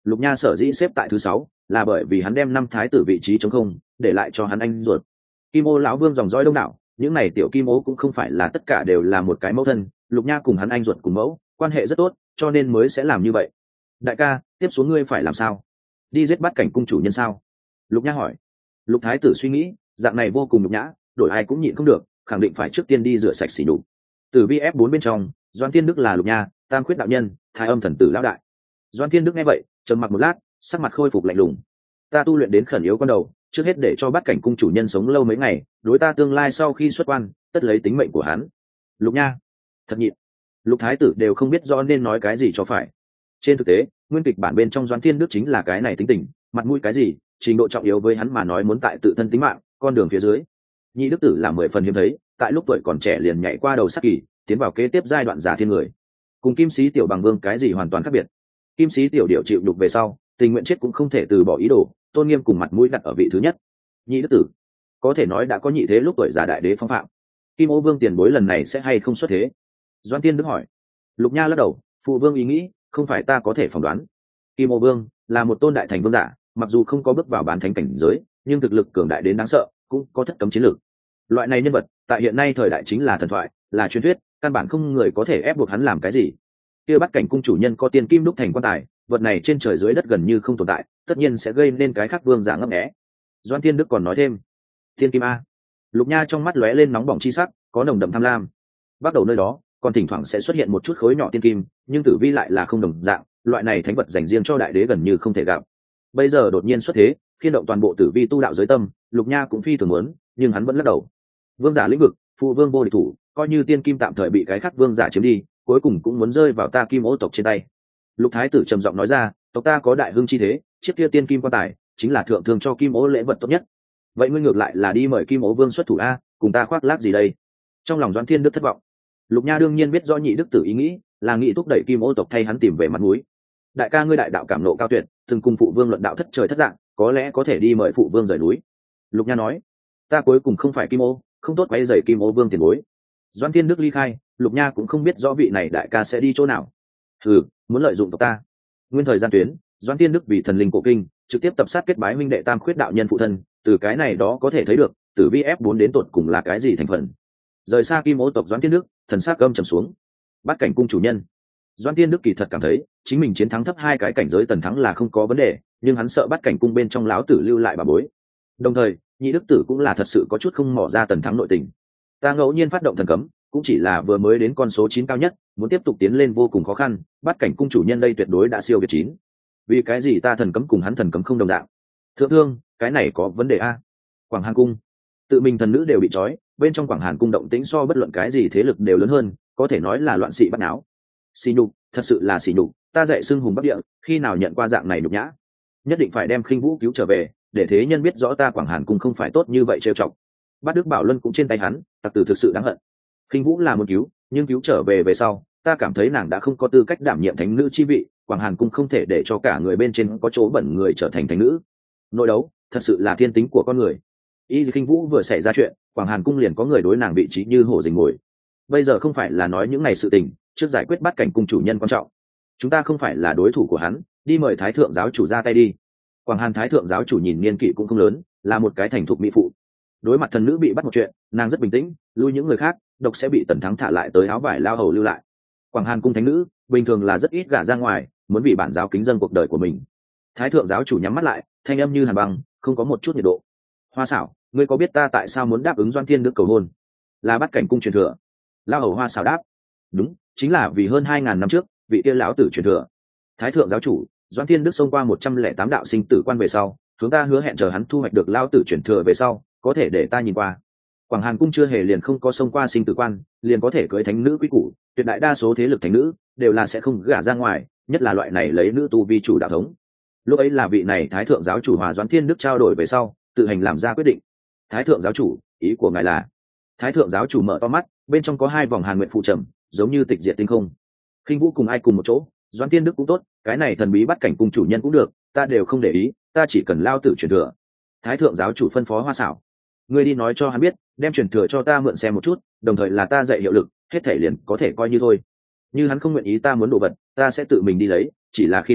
Lục Nha sở dĩ xếp tại thứ sáu là bởi vì hắn đem năm thái tử vị trí trống không để lại cho hắn anh ruột. Kim Ô lão vương dòng dõi đông đảo, những này tiểu kim ô cũng không phải là tất cả đều là một cái mẫu thân, Lục Nha cùng hắn anh ruột cùng mẫu quan hệ rất tốt, cho nên mới sẽ làm như vậy. Đại ca, tiếp xuống ngươi phải làm sao? Đi giết bắt cảnh cung chủ nhân sao? Lục Nha hỏi. Lục thái tử suy nghĩ, dạng này vô cùng nhục nhã, đổi ai cũng nhịn không được, khẳng định phải trước tiên đi rửa sạch xỉ nhục. Từ vi ép bốn bên trong, Doan Thiên Đức là Lục Nha, Tam Khuyết đạo nhân, Thái Âm thần tử lão đại. Doan Thiên Đức nghe vậy, trầm mặc một lát, sắc mặt khôi phục lạnh lùng. Ta tu luyện đến khẩn yếu con đầu, trước hết để cho bắt cảnh cung chủ nhân sống lâu mấy ngày, đối ta tương lai sau khi xuất quan, tất lấy tính mệnh của hắn. Lục Nha, thật nhịn. Lục thái tử đều không biết rõ nên nói cái gì cho phải. Trên thực tế, nguyên kịch bản bên trong Doan Thiên Đức chính là cái này tính tình, mặt mũi cái gì, trình độ trọng yếu với hắn mà nói muốn tại tự thân tính mạng, con đường phía dưới. Nhị đức tử là mười phần hiếm thấy, tại lúc tuổi còn trẻ liền nhảy qua đầu sắc kỳ, tiến vào kế tiếp giai đoạn giả thiên người. Cùng Kim Sĩ tiểu bằng vương cái gì hoàn toàn khác biệt. Kim Sĩ tiểu điệu chịu đục về sau, tình nguyện chết cũng không thể từ bỏ ý đồ, tôn nghiêm cùng mặt mũi đặt ở vị thứ nhất. Nhị đức tử có thể nói đã có nhị thế lúc tuổi già đại đế phong phạm. Kim Ô vương tiền bối lần này sẽ hay không xuất thế? Doan Thiên Đức hỏi. Lục Nha lắc đầu, phụ vương ý nghĩ không phải ta có thể phỏng đoán. Kim Ô vương là một tôn đại thành vương giả, mặc dù không có bước vào bán thánh cảnh giới, nhưng thực lực cường đại đến đáng sợ, cũng có thất cấm chiến lược. Loại này nhân vật tại hiện nay thời đại chính là thần thoại, là truyền thuyết, căn bản không người có thể ép buộc hắn làm cái gì. Kia bắt cảnh cung chủ nhân có tiên kim đúc thành quan tài, vật này trên trời dưới đất gần như không tồn tại, tất nhiên sẽ gây nên cái khác vương giả ngấp nghé. Doan Thiên Đức còn nói thêm, tiên kim a. Lục Nha trong mắt lóe lên nóng bỏng chi sắc, có nồng đậm tham lam. Bắt đầu nơi đó, còn thỉnh thoảng sẽ xuất hiện một chút khối nhỏ tiên kim, nhưng tử vi lại là không đồng dạng, loại này thánh vật dành riêng cho đại đế gần như không thể gặp. Bây giờ đột nhiên xuất thế, khiên động toàn bộ tử vi tu đạo giới tâm, Lục Nha cũng phi thường muốn, nhưng hắn vẫn lắc đầu. Vương giả lĩnh vực, phụ vương vô địch thủ, coi như tiên kim tạm thời bị cái khác vương giả chiếm đi, cuối cùng cũng muốn rơi vào ta Kim Ô tộc trên tay. Lục thái tử trầm giọng nói ra, tộc ta có đại hưng chi thế, chiếc kia tiên kim quan tài chính là thượng thương cho Kim Ô lễ vật tốt nhất. Vậy ngươi ngược lại là đi mời Kim Ô vương xuất thủ a, cùng ta khoác lác gì đây? Trong lòng Doãn Thiên Đức thất vọng. Lục Nha đương nhiên biết rõ nhị đức tử ý nghĩ, là nghĩ thúc đẩy Kim Ô tộc thay hắn tìm về mặt mũi. Đại ca ngươi đại đạo cảm nộ cao tuyệt, từng cùng phụ vương luận đạo thất trời thất dạng, có lẽ có thể đi mời phụ vương rời núi. Lục Nha nói, ta cuối cùng không phải Kim Ô, không tốt quay dày Kim Ô vương tiền bối. Doãn Thiên Đức ly khai, Lục Nha cũng không biết rõ vị này đại ca sẽ đi chỗ nào. Ừ, muốn lợi dụng tộc ta. Nguyên thời gian tuyến, Doãn Thiên Đức vì thần linh cổ kinh, trực tiếp tập sát kết bái huynh đệ Tam Khuyết đạo nhân phụ thân, từ cái này đó có thể thấy được, tử vi ép bốn đến tột cùng là cái gì thành phần. Rời xa Kim Ô tộc Doãn Thiên Đức, thần sắc gầm trầm xuống. Bắt cảnh cung chủ nhân. Doãn Thiên Đức kỳ thật cảm thấy, chính mình chiến thắng thấp hai cái cảnh giới tần thắng là không có vấn đề, nhưng hắn sợ bắt cảnh cung bên trong lão tử lưu lại bà bối. Đồng thời, nhị đức tử cũng là thật sự có chút không mò ra tần thắng nội tình. Ta ngẫu nhiên phát động thần cấm, cũng chỉ là vừa mới đến con số chín cao nhất, muốn tiếp tục tiến lên vô cùng khó khăn, bắt cảnh cung chủ nhân đây tuyệt đối đã siêu việt chín. Vì cái gì ta thần cấm cùng hắn thần cấm không đồng dạng? Thượng thương, cái này có vấn đề a. Quảng Hàn cung, tự mình thần nữ đều bị trói, bên trong Quảng Hàn cung động tĩnh so bất luận cái gì thế lực đều lớn hơn, có thể nói là loạn sĩ bắt náo. Xỉ nhục, thật sự là xỉ nhục, ta dạy xưng hùng bắc địa, khi nào nhận qua dạng này nhục nhã. Nhất định phải đem Khinh Vũ cứu trở về, để thế nhân biết rõ ta Quảng Hàn cung không phải tốt như vậy trêu chọc. Bát Đức Bảo Luân cũng trên tay hắn, tặc tử thực sự đáng hận. Khinh Vũ là muốn cứu, nhưng cứu trở về về sau, ta cảm thấy nàng đã không có tư cách đảm nhiệm thánh nữ chi vị, Quảng Hàn cung không thể để cho cả người bên trên có chỗ bẩn người trở thành thánh nữ. Nội đấu, thật sự là thiên tính của con người. Y Khinh Vũ vừa xảy ra chuyện, Quảng Hàn cung liền có người đối nàng vị trí như hổ rình mồi. Bây giờ không phải là nói những ngày sự tình, trước giải quyết bắt cảnh cung chủ nhân quan trọng. Chúng ta không phải là đối thủ của hắn, đi mời Thái thượng giáo chủ ra tay đi. Quảng Hàn Thái thượng giáo chủ nhìn niên kỷ cũng không lớn, là một cái thành thục mỹ phụ. Đối mặt thần nữ bị bắt một chuyện, nàng rất bình tĩnh, lui những người khác, độc sẽ bị tần thắng thả lại tới áo vải lao hầu lưu lại. Quảng Hàn cung thánh nữ bình thường là rất ít gả ra ngoài, muốn vì bản giáo kính dân cuộc đời của mình. Thái thượng giáo chủ nhắm mắt lại, thanh âm như hàn băng, không có một chút nhiệt độ. Hoa xảo, ngươi có biết ta tại sao muốn đáp ứng Doan Thiên Đức cầu hôn? Là bắt cảnh cung truyền thừa. Lao hầu Hoa xảo đáp, đúng, chính là vì hơn hai ngàn năm trước vị kia lão tử truyền thừa. Thái thượng giáo chủ, Doan Thiên Đức xông qua một trăm lẻ tám đạo sinh tử quan về sau, chúng ta hứa hẹn chờ hắn thu hoạch được lão tử truyền thừa về sau, có thể để ta nhìn qua. Quảng Hàn cung chưa hề liền không có xông qua sinh tử quan, liền có thể cưới thánh nữ quý củ, tuyệt đại đa số thế lực thánh nữ đều là sẽ không gả ra ngoài, nhất là loại này lấy nữ tu vi chủ đạo thống. Lúc ấy là vị này Thái thượng giáo chủ hòa Doãn Thiên Đức trao đổi về sau, tự hành làm ra quyết định. Thái thượng giáo chủ, ý của ngài là? Thái thượng giáo chủ mở to mắt, bên trong có hai vòng hàn nguyện phụ trầm, giống như tịch diệt tinh không. Khinh Vũ cùng ai cùng một chỗ, Doãn Thiên Đức cũng tốt, cái này thần bí bắt cảnh cung chủ nhân cũng được, ta đều không để ý, ta chỉ cần lao tử truyền thừa. Thái thượng giáo chủ phân phó Hoa xảo, ngươi đi nói cho hắn biết, đem truyền thừa cho ta mượn xem một chút, đồng thời là ta dạy hiệu lực, hết thể liền có thể coi như thôi. Như hắn không nguyện ý ta muốn đồ vật, ta sẽ tự mình đi lấy, chỉ là khi đó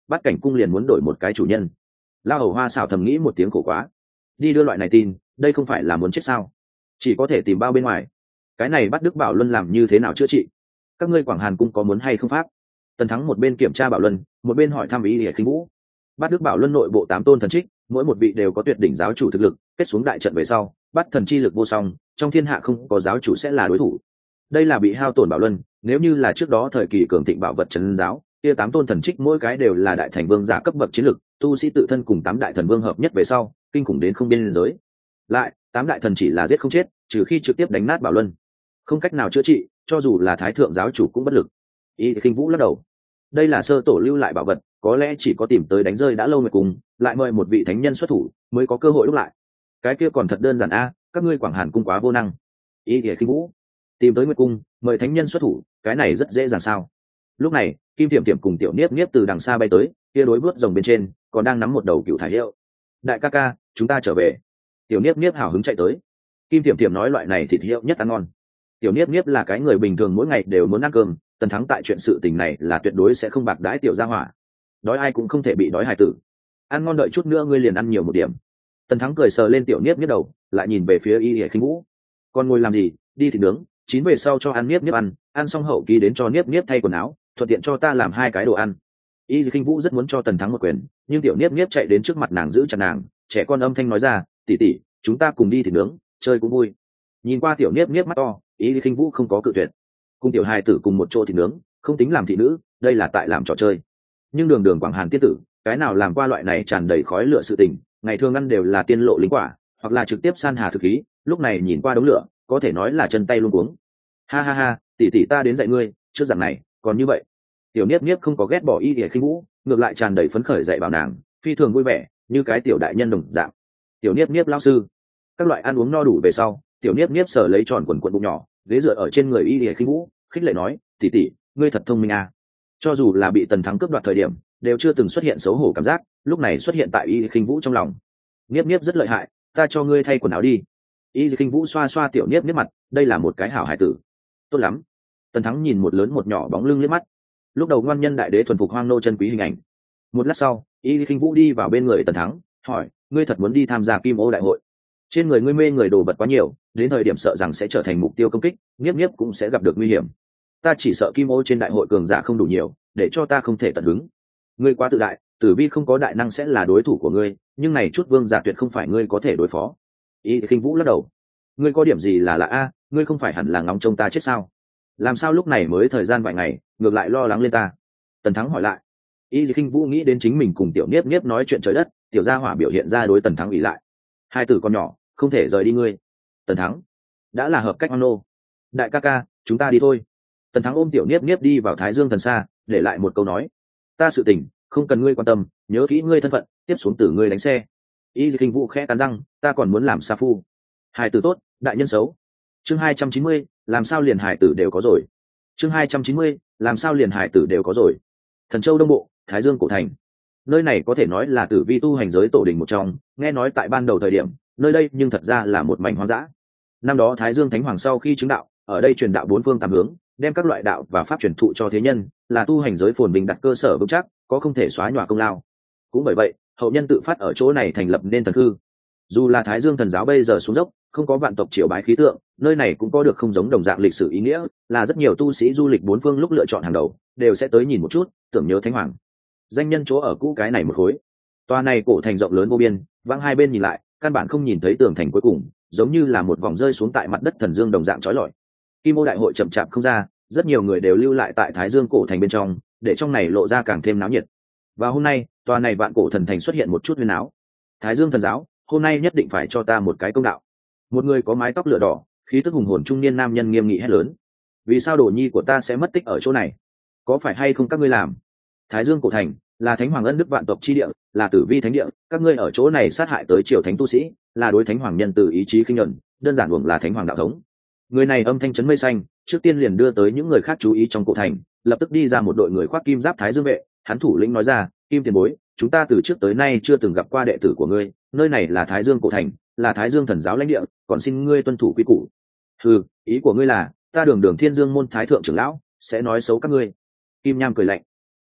bắt cảnh cung liền muốn đổi một cái chủ nhân. La Hầu Hoa xảo thầm nghĩ một tiếng khổ quá, đi đưa loại này tin, đây không phải là muốn chết sao? Chỉ có thể tìm bao bên ngoài. Cái này bắt Đức Bảo Luân làm như thế nào chữa trị? Các ngươi Quảng Hàn cung có muốn hay không pháp? Tần Thắng một bên kiểm tra Bảo Luân, một bên hỏi thăm ý Ỉa Khinh Vũ. Bắt Đức Bảo Luân nội bộ tám tôn thần trích, mỗi một vị đều có tuyệt đỉnh giáo chủ thực lực, kết xuống đại trận về sau, bắt thần chi lực vô song, trong thiên hạ không có giáo chủ sẽ là đối thủ. Đây là bị hao tổn Bảo Luân, nếu như là trước đó thời kỳ cường thịnh bảo vật trấn giáo, kia tám tôn thần trích mỗi cái đều là đại thành vương giả cấp bậc chiến lực, tu sĩ tự thân cùng tám đại thần vương hợp nhất về sau, kinh khủng đến không biên giới. Lại, tám đại thần chỉ là giết không chết, trừ khi trực tiếp đánh nát Bảo Luân, không cách nào chữa trị, cho dù là thái thượng giáo chủ cũng bất lực. Ý Khinh Vũ lắc đầu, đây là sơ tổ lưu lại bảo vật, có lẽ chỉ có tìm tới đánh rơi đã lâu nguyệt cùng, lại mời một vị thánh nhân xuất thủ mới có cơ hội lúc lại. Cái kia còn thật đơn giản a, các ngươi Quảng Hàn cung quá vô năng. Ý Khinh Vũ, tìm tới nguyệt cung, mời thánh nhân xuất thủ, cái này rất dễ dàng sao? Lúc này, Kim Tiệm Tiệm cùng Tiểu Niếp Niếp từ đằng xa bay tới, kia đối bước rồng bên trên còn đang nắm một đầu cựu thải hiệu. Đại ca ca, chúng ta trở về. Tiểu Niếp Niếp hào hứng chạy tới. Kim Tiệm Tiệm nói loại này thịt hiệu nhất ăn ngon. Tiểu Niếp Niếp là cái người bình thường mỗi ngày đều muốn ăn cơm, Tần Thắng tại chuyện sự tình này là tuyệt đối sẽ không bạc đãi tiểu gia hỏa. Đói ai cũng không thể bị đói hài tử. Ăn ngon đợi chút nữa ngươi liền ăn nhiều một điểm. Tần Thắng cười sờ lên Tiểu Niếp Niếp đầu, lại nhìn về phía Y Lệ Khinh Vũ. Con ngồi làm gì, đi thịt nướng, chín về sau cho ăn Niếp Niếp ăn, ăn xong hậu kỳ đến cho Niếp Niếp thay quần áo, thuận tiện cho ta làm hai cái đồ ăn. Y Lệ Khinh Vũ rất muốn cho Tần Thắng một quyền, nhưng Tiểu Niếp Niếp chạy đến trước mặt nàng giữ chặt nàng, trẻ con âm thanh nói ra, tỷ tỷ, chúng ta cùng đi thịt nướng, chơi cũng vui. Nhìn qua Tiểu Niếp Niếp mắt to, Y Lệ Khinh Vũ không có cự tuyệt. Cùng tiểu hài tử cùng một chỗ thịt nướng, không tính làm thị nữ, đây là tại làm trò chơi. Nhưng đường đường Quảng Hàn tiên tử, cái nào làm qua loại này tràn đầy khói lửa sự tình, ngày thường ăn đều là tiên lộ linh quả, hoặc là trực tiếp san hà thực khí, lúc này nhìn qua đống lửa, có thể nói là chân tay luống cuống. Ha ha ha, tỷ tỷ ta đến dạy ngươi, trước rằng này, còn như vậy. Tiểu Niếp Niếp không có ghét bỏ Y Lệ Khinh Vũ, ngược lại tràn đầy phấn khởi dạy bảo nàng, phi thường vui vẻ, như cái tiểu đại nhân đồng dạng. Tiểu Niếp Niếp lão sư. Các loại ăn uống no đủ về sau, Tiểu Niếp Niếp sờ lấy tròn quần quần bụng nhỏ, ghế dựa ở trên người Y Lệ Khinh Vũ, khích lệ nói, tỷ tỷ, ngươi thật thông minh à. Cho dù là bị Tần Thắng cướp đoạt thời điểm, đều chưa từng xuất hiện xấu hổ cảm giác, lúc này xuất hiện tại Y Lệ Khinh Vũ trong lòng. Niếp Niếp rất lợi hại, ta cho ngươi thay quần áo đi. Y Lệ Khinh Vũ xoa xoa Tiểu Niếp Niếp mặt, đây là một cái hảo hải tử. Tốt lắm. Tần Thắng nhìn một lớn một nhỏ bóng lưng liếc mắt. Lúc đầu ngoan nhân đại đế thuần phục hoang nô chân quý hình ảnh. Một lát sau, Y Lệ Khinh Vũ đi vào bên người Tần Thắng, hỏi, ngươi thật muốn đi tham gia Kim Ô đại hội? Trên người ngươi mê người đồ vật quá nhiều, đến thời điểm sợ rằng sẽ trở thành mục tiêu công kích, Niếp Niếp cũng sẽ gặp được nguy hiểm. Ta chỉ sợ Kim Ô trên đại hội cường giả không đủ nhiều, để cho ta không thể tận hứng. Ngươi quá tự đại, Tử Vi không có đại năng sẽ là đối thủ của ngươi, nhưng này chút vương giả tuyệt không phải ngươi có thể đối phó. Y Khinh Vũ lắc đầu. Ngươi có điểm gì là lạ a? Ngươi không phải hẳn là ngóng trông ta chết sao? Làm sao lúc này mới thời gian vài ngày, ngược lại lo lắng lên ta? Tần Thắng hỏi lại. Y Khinh Vũ nghĩ đến chính mình cùng Tiểu Niếp Niếp nói chuyện trời đất, tiểu gia hỏa biểu hiện ra đối Tần Thắng ủy lại. Hai tử con nhỏ, không thể rời đi ngươi. Tần Thắng, đã là hợp cách ăn nô. Đại ca ca, chúng ta đi thôi. Tần Thắng ôm Tiểu Niếp Niếp đi vào Thái Dương thần xa, để lại một câu nói, ta sự tình không cần ngươi quan tâm, nhớ kỹ ngươi thân phận, tiếp xuống từ ngươi đánh xe. Y Khinh Vũ khẽ cắn răng, ta còn muốn làm sa phu. Hài tử tốt, đại nhân xấu. Chương hai trăm chín mươi, làm sao liền hài tử đều có rồi. Chương hai trăm chín mươi, làm sao liền hài tử đều có rồi. Thần Châu Đông Bộ, Thái Dương cổ thành. Nơi này có thể nói là Tử Vi tu hành giới tổ đình một trong, nghe nói tại ban đầu thời điểm, nơi đây nhưng thật ra là một mảnh hoang dã. Năm đó Thái Dương Thánh Hoàng sau khi chứng đạo, ở đây truyền đạo bốn phương tám hướng, đem các loại đạo và pháp truyền thụ cho thế nhân, là tu hành giới phồn bình đặt cơ sở vững chắc, có không thể xóa nhòa công lao. Cũng bởi vậy, hậu nhân tự phát ở chỗ này thành lập nên thần hư. Dù là Thái Dương thần giáo bây giờ xuống dốc, không có vạn tộc triều bái khí tượng, nơi này cũng có được không giống đồng dạng lịch sử ý nghĩa, là rất nhiều tu sĩ du lịch bốn phương lúc lựa chọn hàng đầu, đều sẽ tới nhìn một chút, tưởng nhớ Thánh Hoàng. Danh nhân chỗ ở cũ cái này một khối. Tòa này cổ thành rộng lớn vô biên, vắng hai bên nhìn lại, căn bản không nhìn thấy tường thành cuối cùng, giống như là một vòng rơi xuống tại mặt đất thần dương đồng dạng chói lọi. Kim Ô đại hội chậm chạp không ra, rất nhiều người đều lưu lại tại Thái Dương cổ thành bên trong, để trong này lộ ra càng thêm náo nhiệt. Và hôm nay, tòa này vạn cổ thần thành xuất hiện một chút huyên áo. Thái Dương thần giáo, hôm nay nhất định phải cho ta một cái công đạo. Một người có mái tóc lửa đỏ, khí tức hùng hồn trung niên nam nhân nghiêm nghị hét lớn. Vì sao đồ nhi của ta sẽ mất tích ở chỗ này? Có phải hay không các ngươi làm? Thái Dương cổ thành là Thánh Hoàng ân đức vạn tộc chi địa, là Tử Vi thánh địa, các ngươi ở chỗ này sát hại tới triều thánh tu sĩ, là đối Thánh Hoàng nhân từ ý chí khinh nhẫn, đơn giản uổng là Thánh Hoàng đạo thống. Người này âm thanh chấn mây xanh, trước tiên liền đưa tới những người khác chú ý trong cổ thành, lập tức đi ra một đội người khoác kim giáp Thái Dương vệ, hắn thủ lĩnh nói ra, Kim tiền bối, chúng ta từ trước tới nay chưa từng gặp qua đệ tử của ngươi, nơi này là Thái Dương cổ thành, là Thái Dương thần giáo lãnh địa, còn xin ngươi tuân thủ quy củ. Ừ, ý của ngươi là ta đường đường Thiên Dương môn thái thượng trưởng lão sẽ nói xấu các ngươi? Kim Nham cười lạnh.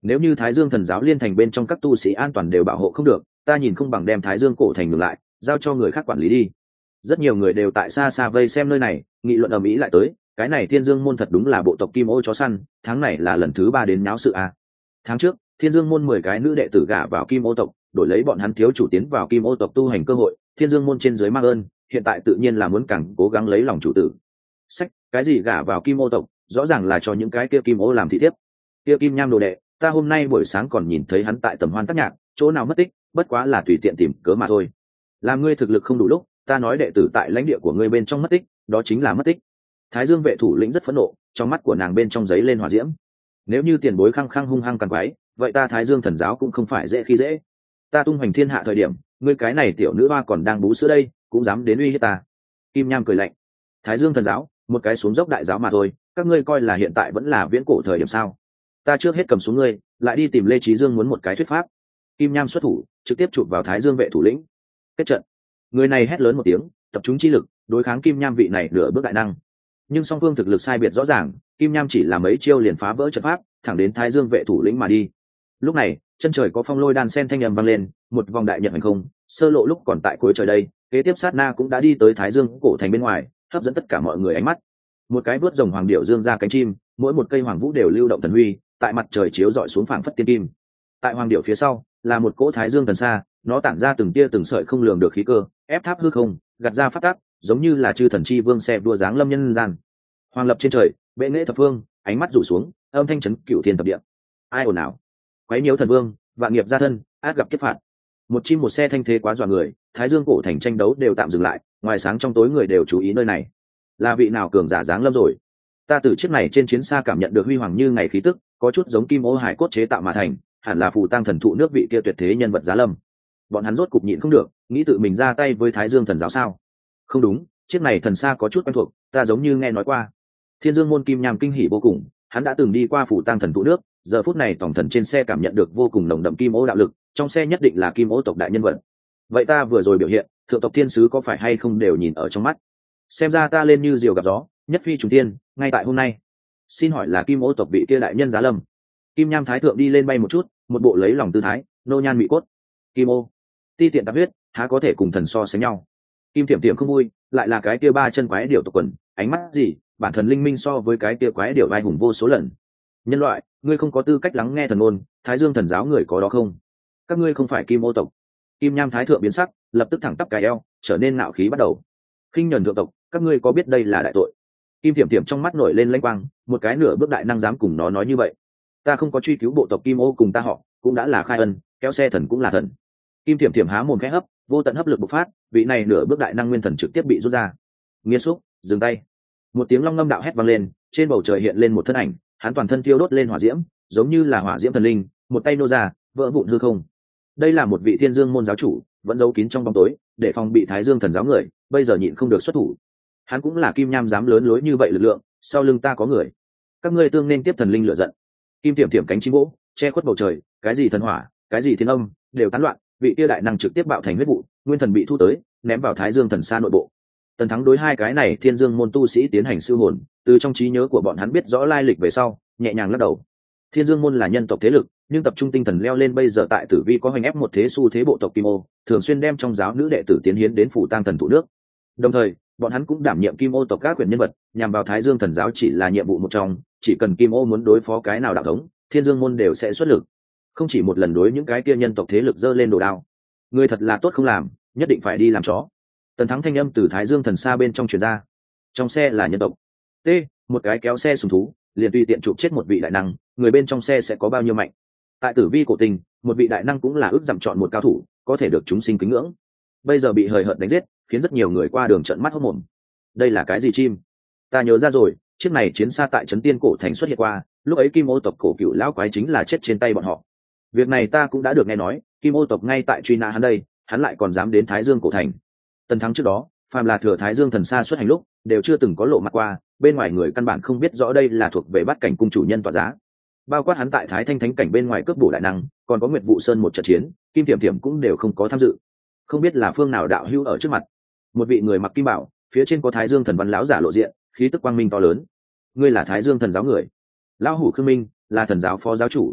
nếu như Thái Dương thần giáo liên thành bên trong các tu sĩ an toàn đều bảo hộ không được, ta nhìn không bằng đem Thái Dương cổ thành ngừng lại, giao cho người khác quản lý đi. Rất nhiều người đều tại xa xa vây xem nơi này, nghị luận ầm ĩ lại tới, cái này Thiên Dương môn thật đúng là bộ tộc Kim Ô chó săn, tháng này là lần thứ ba đến náo sự a. Tháng trước, Thiên Dương môn mười cái nữ đệ tử gả vào Kim Ô tộc, đổi lấy bọn hắn thiếu chủ tiến vào Kim Ô tộc tu hành cơ hội, Thiên Dương môn trên dưới mang ơn, hiện tại tự nhiên là muốn càng cố gắng lấy lòng chủ tử. Sách, cái gì gả vào Kim Ô tộc, rõ ràng là cho những cái kia Kim Ô làm thị thiếp. Kia Kim Nham đồ đệ, ta hôm nay buổi sáng còn nhìn thấy hắn tại tầm hoan tác nhạc, chỗ nào mất tích, bất quá là tùy tiện tìm cớ mà thôi. Làm ngươi thực lực không đủ lúc, ta nói đệ tử tại lãnh địa của ngươi bên trong mất tích, đó chính là mất tích. Thái Dương vệ thủ lĩnh rất phẫn nộ, trong mắt của nàng bên trong giấy lên hỏa diễm. Nếu như tiền bối khăng khăng hung hăng càng quái, vậy ta Thái Dương thần giáo cũng không phải dễ khi dễ. Ta tung hoành thiên hạ thời điểm, ngươi cái này tiểu nữ hoa còn đang bú sữa đây, cũng dám đến uy hiếp ta. Kim Nham cười lạnh. Thái Dương thần giáo, một cái xuống dốc đại giáo mà thôi, các ngươi coi là hiện tại vẫn là viễn cổ thời điểm sao? Ta trước hết cầm xuống ngươi, lại đi tìm Lê Chí Dương muốn một cái thuyết pháp. Kim Nham xuất thủ, trực tiếp chụp vào Thái Dương vệ thủ lĩnh. Kết trận. Người này hét lớn một tiếng, tập trung chi lực, đối kháng Kim Nham vị này nửa bước đại năng. Nhưng song phương thực lực sai biệt rõ ràng, Kim Nham chỉ là mấy chiêu liền phá vỡ trận pháp, thẳng đến Thái Dương vệ thủ lĩnh mà đi. Lúc này, chân trời có phong lôi đan sen thanh âm vang lên, một vòng đại nhật hành không, sơ lộ lúc còn tại cuối trời đây, kế tiếp sát na cũng đã đi tới Thái Dương cổ thành bên ngoài, hấp dẫn tất cả mọi người ánh mắt. Một cái vuốt rồng hoàng điểu dương ra cánh chim, mỗi một cây hoàng vũ đều lưu động thần huy, tại mặt trời chiếu rọi xuống phảng phất tiên kim. Tại hoàng điểu phía sau là một cỗ Thái Dương thần xa, nó tản ra từng tia từng sợi không lường được khí cơ, ép tháp hư không, gạt ra phát tác, giống như là chư thần chi vương xe đua dáng lâm nhân gian. Hoàng lập trên trời, bệ nghệ thập phương, ánh mắt rủ xuống, âm thanh chấn cửu thiên thập địa. Ai ồn ào? Quấy nhiễu thần vương, vạn nghiệp gia thân, át gặp kiếp phạt. Một chim một xe thanh thế quá dọa người, Thái Dương cổ thành tranh đấu đều tạm dừng lại, ngoài sáng trong tối người đều chú ý nơi này. Là vị nào cường giả dáng lâm rồi? Ta từ chiếc này trên chiến xa cảm nhận được huy hoàng như ngày khí tức, có chút giống kim ô hải cốt chế tạo mà thành, hẳn là phù tang thần thụ nước vị kia tuyệt thế nhân vật giá lâm. Bọn hắn rốt cục nhịn không được, nghĩ tự mình ra tay với Thái Dương thần giáo sao? Không đúng, chiếc này thần xa có chút quen thuộc, ta giống như nghe nói qua. Thiên Dương môn Kim Nham kinh hỉ vô cùng, hắn đã từng đi qua phủ tang thần thụ nước, giờ phút này tổng thần trên xe cảm nhận được vô cùng nồng đậm kim ô đạo lực, trong xe nhất định là kim ô tộc đại nhân vật. Vậy ta vừa rồi biểu hiện, thượng tộc thiên sứ có phải hay không đều nhìn ở trong mắt? Xem ra ta lên như diều gặp gió, nhất phi trùng tiên, ngay tại hôm nay. Xin hỏi là kim ô tộc vị kia đại nhân giá lâm? Kim Nham thái thượng đi lên bay một chút, một bộ lấy lòng tư thái, nô nhan mỹ cốt. Kim ô, ti tiện tạp huyết, há có thể cùng thần so sánh nhau? Kim Tiệm Tiệm không vui, lại là cái kia ba chân quái điểu tộc quần, ánh mắt gì, bản thần linh minh so với cái kia quái điểu vai hùng vô số lần. Nhân loại, ngươi không có tư cách lắng nghe thần ngôn, Thái Dương thần giáo người có đó không? Các ngươi không phải kim ô tộc. Kim Nham thái thượng biến sắc, lập tức thẳng tắp cái eo, trở nên ngạo khí bắt đầu. Khinh nhẫn thượng tộc, các ngươi có biết đây là đại tội? Kim Tiệm Tiệm trong mắt nổi lên lãnh quang, một cái nửa bước đại năng dám cùng nó nói như vậy. Ta không có truy cứu bộ tộc kim ô cùng ta họ, cũng đã là khai ân, kéo xe thần cũng là thần. Kim Tiệm Tiệm há mồm khẽ hấp, vô tận hấp lực bộc phát, vị này nửa bước đại năng nguyên thần trực tiếp bị rút ra. Nghiệt xúc, dừng tay. Một tiếng long ngâm đạo hét vang lên, trên bầu trời hiện lên một thân ảnh, hắn toàn thân thiêu đốt lên hỏa diễm, giống như là hỏa diễm thần linh, một tay nô ra, vỡ vụn hư không. Đây là một vị Thiên Dương môn giáo chủ, vẫn giấu kín trong bóng tối, để phòng bị Thái Dương thần giáo người, bây giờ nhịn không được xuất thủ. Hắn cũng là Kim Nham dám lớn lối như vậy lực lượng, sau lưng ta có người. Các ngươi tương nên tiếp thần linh lửa giận. Kim Tiệm Tiệm cánh chim gỗ, che khuất bầu trời, cái gì thần hỏa, cái gì thiên âm, đều tán loạn, vị kia đại năng trực tiếp bạo thành huyết vụ, nguyên thần bị thu tới, ném vào Thái Dương thần xa nội bộ. Tần Thắng đối hai cái này Thiên Dương môn tu sĩ tiến hành siêu hồn, từ trong trí nhớ của bọn hắn biết rõ lai lịch về sau, nhẹ nhàng lắc đầu. Thiên Dương môn là nhân tộc thế lực, nhưng tập trung tinh thần leo lên bây giờ tại Tử Vi có hành ép một thế xu thế bộ tộc Kim Ô, thường xuyên đem trong giáo nữ đệ tử tiến hiến đến phủ tang thần thụ nước. Đồng thời, bọn hắn cũng đảm nhiệm Kim Ô tộc các quyền nhân vật, nhằm vào Thái Dương thần giáo chỉ là nhiệm vụ một trong, chỉ cần Kim Ô muốn đối phó cái nào đạo thống, Thiên Dương môn đều sẽ xuất lực. Không chỉ một lần đối những cái kia nhân tộc thế lực giơ lên đồ đao. Người thật là tốt không làm, nhất định phải đi làm chó. Tần Thắng thanh âm từ Thái Dương thần xa bên trong truyền ra. Trong xe là nhân tộc. T, một cái kéo xe sùng thú, liền tùy tiện chụp chết một vị đại năng, người bên trong xe sẽ có bao nhiêu mạnh? Tại Tử Vi cổ tình, một vị đại năng cũng là ước dặm chọn một cao thủ, có thể được chúng sinh kính ngưỡng. Bây giờ bị hời hợt đánh giết, khiến rất nhiều người qua đường trợn mắt hốt mồm. Đây là cái gì chim? Ta nhớ ra rồi, chiếc này chiến xa tại trấn Tiên cổ thành xuất hiện qua, lúc ấy Kim Ô tộc cổ cựu lão quái chính là chết trên tay bọn họ. Việc này ta cũng đã được nghe nói, Kim Ô tộc ngay tại truy nã hắn đây, hắn lại còn dám đến Thái Dương cổ thành. Tần Thắng trước đó, phàm là thừa Thái Dương thần xa xuất hành lúc, đều chưa từng có lộ mặt qua, bên ngoài người căn bản không biết rõ đây là thuộc về Bát cảnh cung chủ nhân tọa giá. Bao quát hắn tại Thái Thanh thánh cảnh bên ngoài cướp bổ đại năng, còn có Nguyệt Vụ Sơn một trận chiến, Kim Tiệm Tiệm cũng đều không có tham dự. Không biết là phương nào đạo hữu ở trước mặt. Một vị người mặc kim bảo, phía trên có Thái Dương thần văn lão giả lộ diện, khí tức quang minh to lớn. Ngươi là Thái Dương thần giáo người. Lão hủ Khương Minh, là thần giáo phó giáo chủ.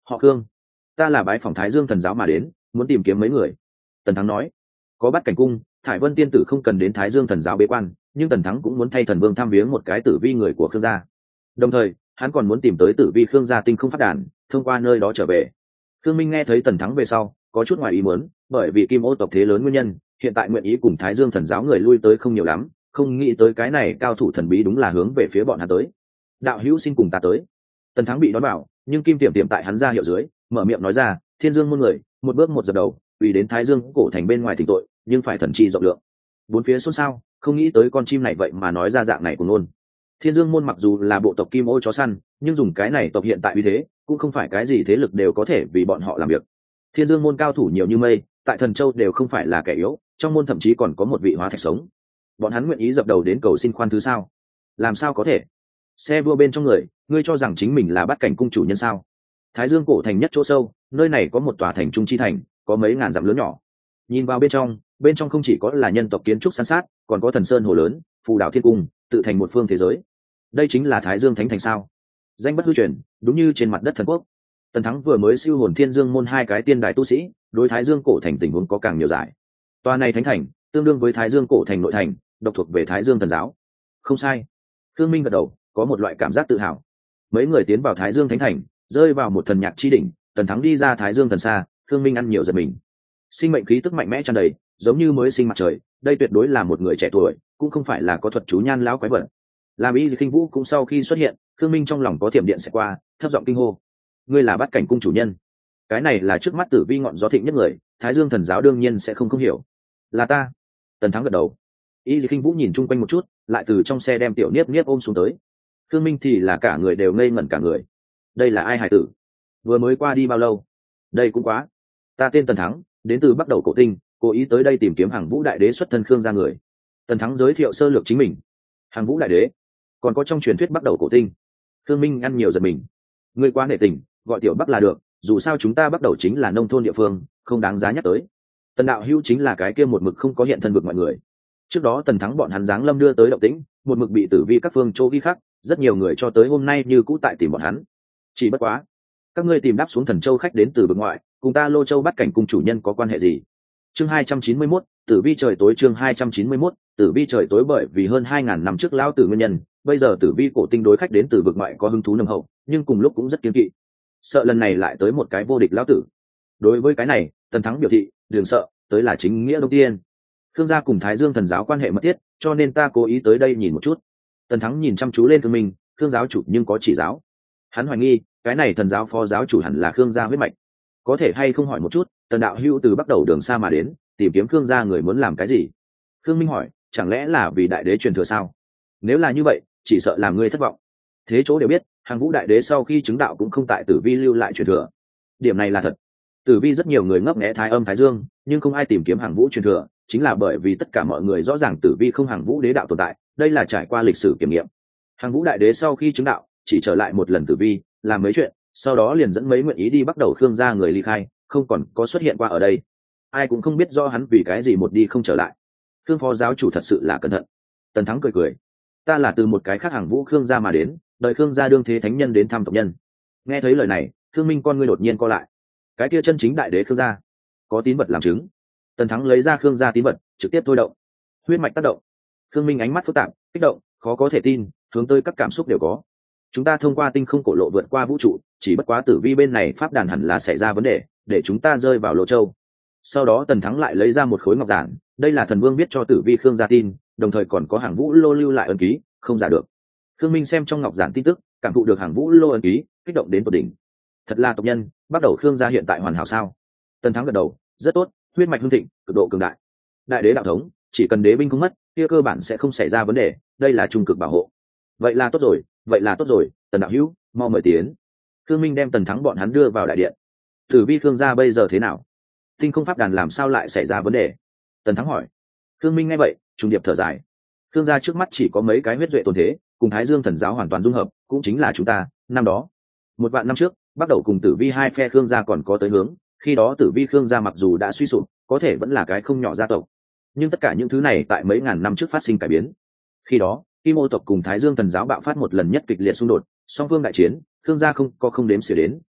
Họ Khương. Ta là bái phỏng Thái Dương thần giáo mà đến, muốn tìm kiếm mấy người. Tần Thắng nói. Có Bát Cảnh cung, Thải Vân tiên tử không cần đến Thái Dương thần giáo bế quan, nhưng Tần Thắng cũng muốn thay thần vương thăm viếng một cái tử vi người của Khương gia. Đồng thời hắn còn muốn tìm tới tử vi Khương gia tinh không phát đàn, thông qua nơi đó trở về. Khương Minh nghe thấy Tần Thắng về sau có chút ngoài ý muốn, bởi vì Kim Ô tộc thế lớn nguyên nhân, hiện tại nguyện ý cùng Thái Dương thần giáo người lui tới không nhiều lắm, không nghĩ tới cái này cao thủ thần bí đúng là hướng về phía bọn hắn tới. Đạo hữu xin cùng ta tới. Tần Thắng bị đón bảo, nhưng Kim Tiệm Tiệm tại hắn ra hiệu dưới, mở miệng nói ra, Thiên Dương môn người, một bước một dập đầu, vì đến Thái Dương cổ thành bên ngoài thỉnh tội, nhưng phải thần chi rộng lượng. Bốn phía xôn xao, không nghĩ tới con chim này vậy mà nói ra dạng này của ngôn. Thiên Dương môn mặc dù là bộ tộc Kim Ô chó săn, nhưng dùng cái này tộc hiện tại uy thế, cũng không phải cái gì thế lực đều có thể vì bọn họ làm việc. Thiên Dương môn cao thủ nhiều như mây, tại Thần Châu đều không phải là kẻ yếu, trong môn thậm chí còn có một vị hóa thạch sống. Bọn hắn nguyện ý dập đầu đến cầu xin khoan thứ sao? Làm sao có thể? Xe vua bên trong người, ngươi cho rằng chính mình là Bát Cảnh cung chủ nhân sao? Thái Dương cổ thành nhất chỗ sâu, nơi này có một tòa thành trung chi thành, có mấy ngàn dặm lớn nhỏ. Nhìn vào bên trong, bên trong không chỉ có là nhân tộc kiến trúc san sát, còn có thần sơn hồ lớn, phù đảo thiên cung, tự thành một phương thế giới. Đây chính là Thái Dương thánh thành sao? Danh bất hư truyền, đúng như trên mặt đất thần quốc. Tần Thắng vừa mới siêu hồn Thiên Dương môn hai cái tiên đài tu sĩ, đối Thái Dương cổ thành tình huống có càng nhiều giải. Tòa này thánh thành, tương đương với Thái Dương cổ thành nội thành, độc thuộc về Thái Dương thần giáo. Không sai. Khương Minh gật đầu, có một loại cảm giác tự hào. Mấy người tiến vào Thái Dương thánh thành, rơi vào một thần nhạc chi đỉnh, Tần Thắng đi ra Thái Dương thần xa, Khương Minh ăn nhiều giật mình. Sinh mệnh khí tức mạnh mẽ tràn đầy, giống như mới sinh mặt trời, đây tuyệt đối là một người trẻ tuổi, cũng không phải là có thuật chú nhan lão quái vật. Làm Y Khinh Vũ cũng sau khi xuất hiện, Khương Minh trong lòng có thiểm điện sẽ qua, thấp giọng kinh hô: ngươi là Bát Cảnh cung chủ nhân? Cái này là trước mắt tử vi ngọn gió thịnh nhất người, Thái Dương thần giáo đương nhiên sẽ không không hiểu. Là ta. Tần Thắng gật đầu. Y Khinh Vũ nhìn chung quanh một chút, lại từ trong xe đem tiểu niếp niếp ôm xuống tới. Khương Minh thì là cả người đều ngây ngẩn cả người. Đây là ai hải tử? Vừa mới qua đi bao lâu? Đây cũng quá. Ta tên Tần Thắng, đến từ Bắc Đầu cổ tinh, cố ý tới đây tìm kiếm Hàng Vũ đại đế xuất thân Khương gia người. Tần Thắng giới thiệu sơ lược chính mình. Hàng Vũ đại đế, còn có trong truyền thuyết Bắc Đầu cổ tinh. Khương Minh ăn nhiều giật mình. Ngươi quá nể tình, gọi tiểu Bắc là được, dù sao chúng ta Bắc Đầu chính là nông thôn địa phương, không đáng giá nhắc tới. Tần đạo hữu chính là cái kia một mực không có hiện thân vực mọi người. Trước đó Tần Thắng bọn hắn giáng lâm đưa tới động tĩnh, một mực bị tử vi các phương chỗ ghi khắc, rất nhiều người cho tới hôm nay như cũ tại tìm bọn hắn. Chỉ bất quá, các ngươi tìm đáp xuống Thần Châu khách đến từ vực ngoại, cùng ta Lô Châu Bát Cảnh cung chủ nhân có quan hệ gì? Chương hai trăm chín mươi mốt, tử vi trời tối. Chương hai trăm chín mươi mốt, tử vi trời tối. Bởi vì hơn hai ngàn năm trước lão tử nguyên nhân, bây giờ tử vi cổ tinh đối khách đến từ vực ngoại có hứng thú nồng hậu, nhưng cùng lúc cũng rất kiêng kỵ, sợ lần này lại tới một cái vô địch lão tử. Đối với cái này, Tần Thắng biểu thị đừng sợ, tới là chính nghĩa đầu tiên. Khương gia cùng Thái Dương thần giáo quan hệ mật thiết, cho nên ta cố ý tới đây nhìn một chút. Tần Thắng nhìn chăm chú lên Khương Minh, Khương giáo chủ nhưng có chỉ giáo. Hắn hoài nghi cái này thần giáo phó giáo chủ hẳn là Khương gia huyết mạch, có thể hay không hỏi một chút, Tần đạo hữu từ Bắc Đầu đường xa mà đến, tìm kiếm Khương gia người muốn làm cái gì? Khương Minh hỏi, chẳng lẽ là vì đại đế truyền thừa sao? Nếu là như vậy, chỉ sợ làm ngươi thất vọng. Thế chỗ đều biết, Hàng Vũ đại đế sau khi chứng đạo cũng không tại tử vi lưu lại truyền thừa. Điểm này là thật. Tử vi rất nhiều người ngấp nghé Thái Âm Thái Dương, nhưng không ai tìm kiếm Hàng Vũ truyền thừa, chính là bởi vì tất cả mọi người rõ ràng tử vi không Hàng Vũ đế đạo tồn tại, đây là trải qua lịch sử kiểm nghiệm. Hàng Vũ đại đế sau khi chứng đạo, chỉ trở lại một lần tử vi, làm mấy chuyện, sau đó liền dẫn mấy nguyện ý đi bắt đầu Khương gia người ly khai, không còn có xuất hiện qua ở đây. Ai cũng không biết do hắn vì cái gì một đi không trở lại. Khương phó giáo chủ thật sự là cẩn thận. Tần Thắng cười cười, ta là từ một cái khác Hàng Vũ Khương gia mà đến, đợi Khương gia đương thế thánh nhân đến thăm tộc nhân. Nghe thấy lời này, Khương Minh con ngươi đột nhiên co lại. Cái kia chân chính đại đế Khương gia có tín vật làm chứng. Tần Thắng lấy ra Khương gia tín vật, trực tiếp thôi động huyết mạch tác động. Khương Minh ánh mắt phức tạp, kích động, khó có thể tin, hướng tới các cảm xúc đều có. Chúng ta thông qua tinh không cổ lộ vượt qua vũ trụ, chỉ bất quá tử vi bên này pháp đàn hẳn là xảy ra vấn đề, để chúng ta rơi vào Lô Châu. Sau đó Tần Thắng lại lấy ra một khối ngọc giản, đây là thần vương viết cho tử vi Khương gia tin, đồng thời còn có Hàng Vũ lô lưu lại ấn ký, không giả được. Khương Minh xem trong ngọc giản tin tức, cảm thụ được Hàng Vũ lô ấn ký, kích động đến tột đỉnh. Thật là tộc nhân, bắt đầu Khương gia hiện tại hoàn hảo sao? Tần Thắng gật đầu, rất tốt, huyết mạch hưng thịnh, cực độ cường đại. Đại đế đạo thống, chỉ cần đế binh không mất, kia cơ bản sẽ không xảy ra vấn đề, đây là trung cực bảo hộ. Vậy là tốt rồi, vậy là tốt rồi, Tần đạo hữu, mau mời tiến. Khương Minh đem Tần Thắng bọn hắn đưa vào đại điện. Tử vi Khương gia bây giờ thế nào? Tinh không pháp đàn làm sao lại xảy ra vấn đề? Tần Thắng hỏi. Khương Minh nghe vậy, trùng điệp thở dài. Khương gia trước mắt chỉ có mấy cái huyết duệ tồn thế, cùng Thái Dương thần giáo hoàn toàn dung hợp, cũng chính là chúng ta. Năm đó, một vạn năm trước, bắt đầu cùng Tử vi hai phe Khương gia còn có tới hướng, khi đó Tử vi Khương gia mặc dù đã suy sụp, có thể vẫn là cái không nhỏ gia tộc. Nhưng tất cả những thứ này tại mấy ngàn năm trước phát sinh cải biến. Khi đó, Kim Ô tộc cùng Thái Dương thần giáo bạo phát một lần nhất kịch liệt xung đột, song phương đại chiến, Khương gia không có không đếm xỉa đến,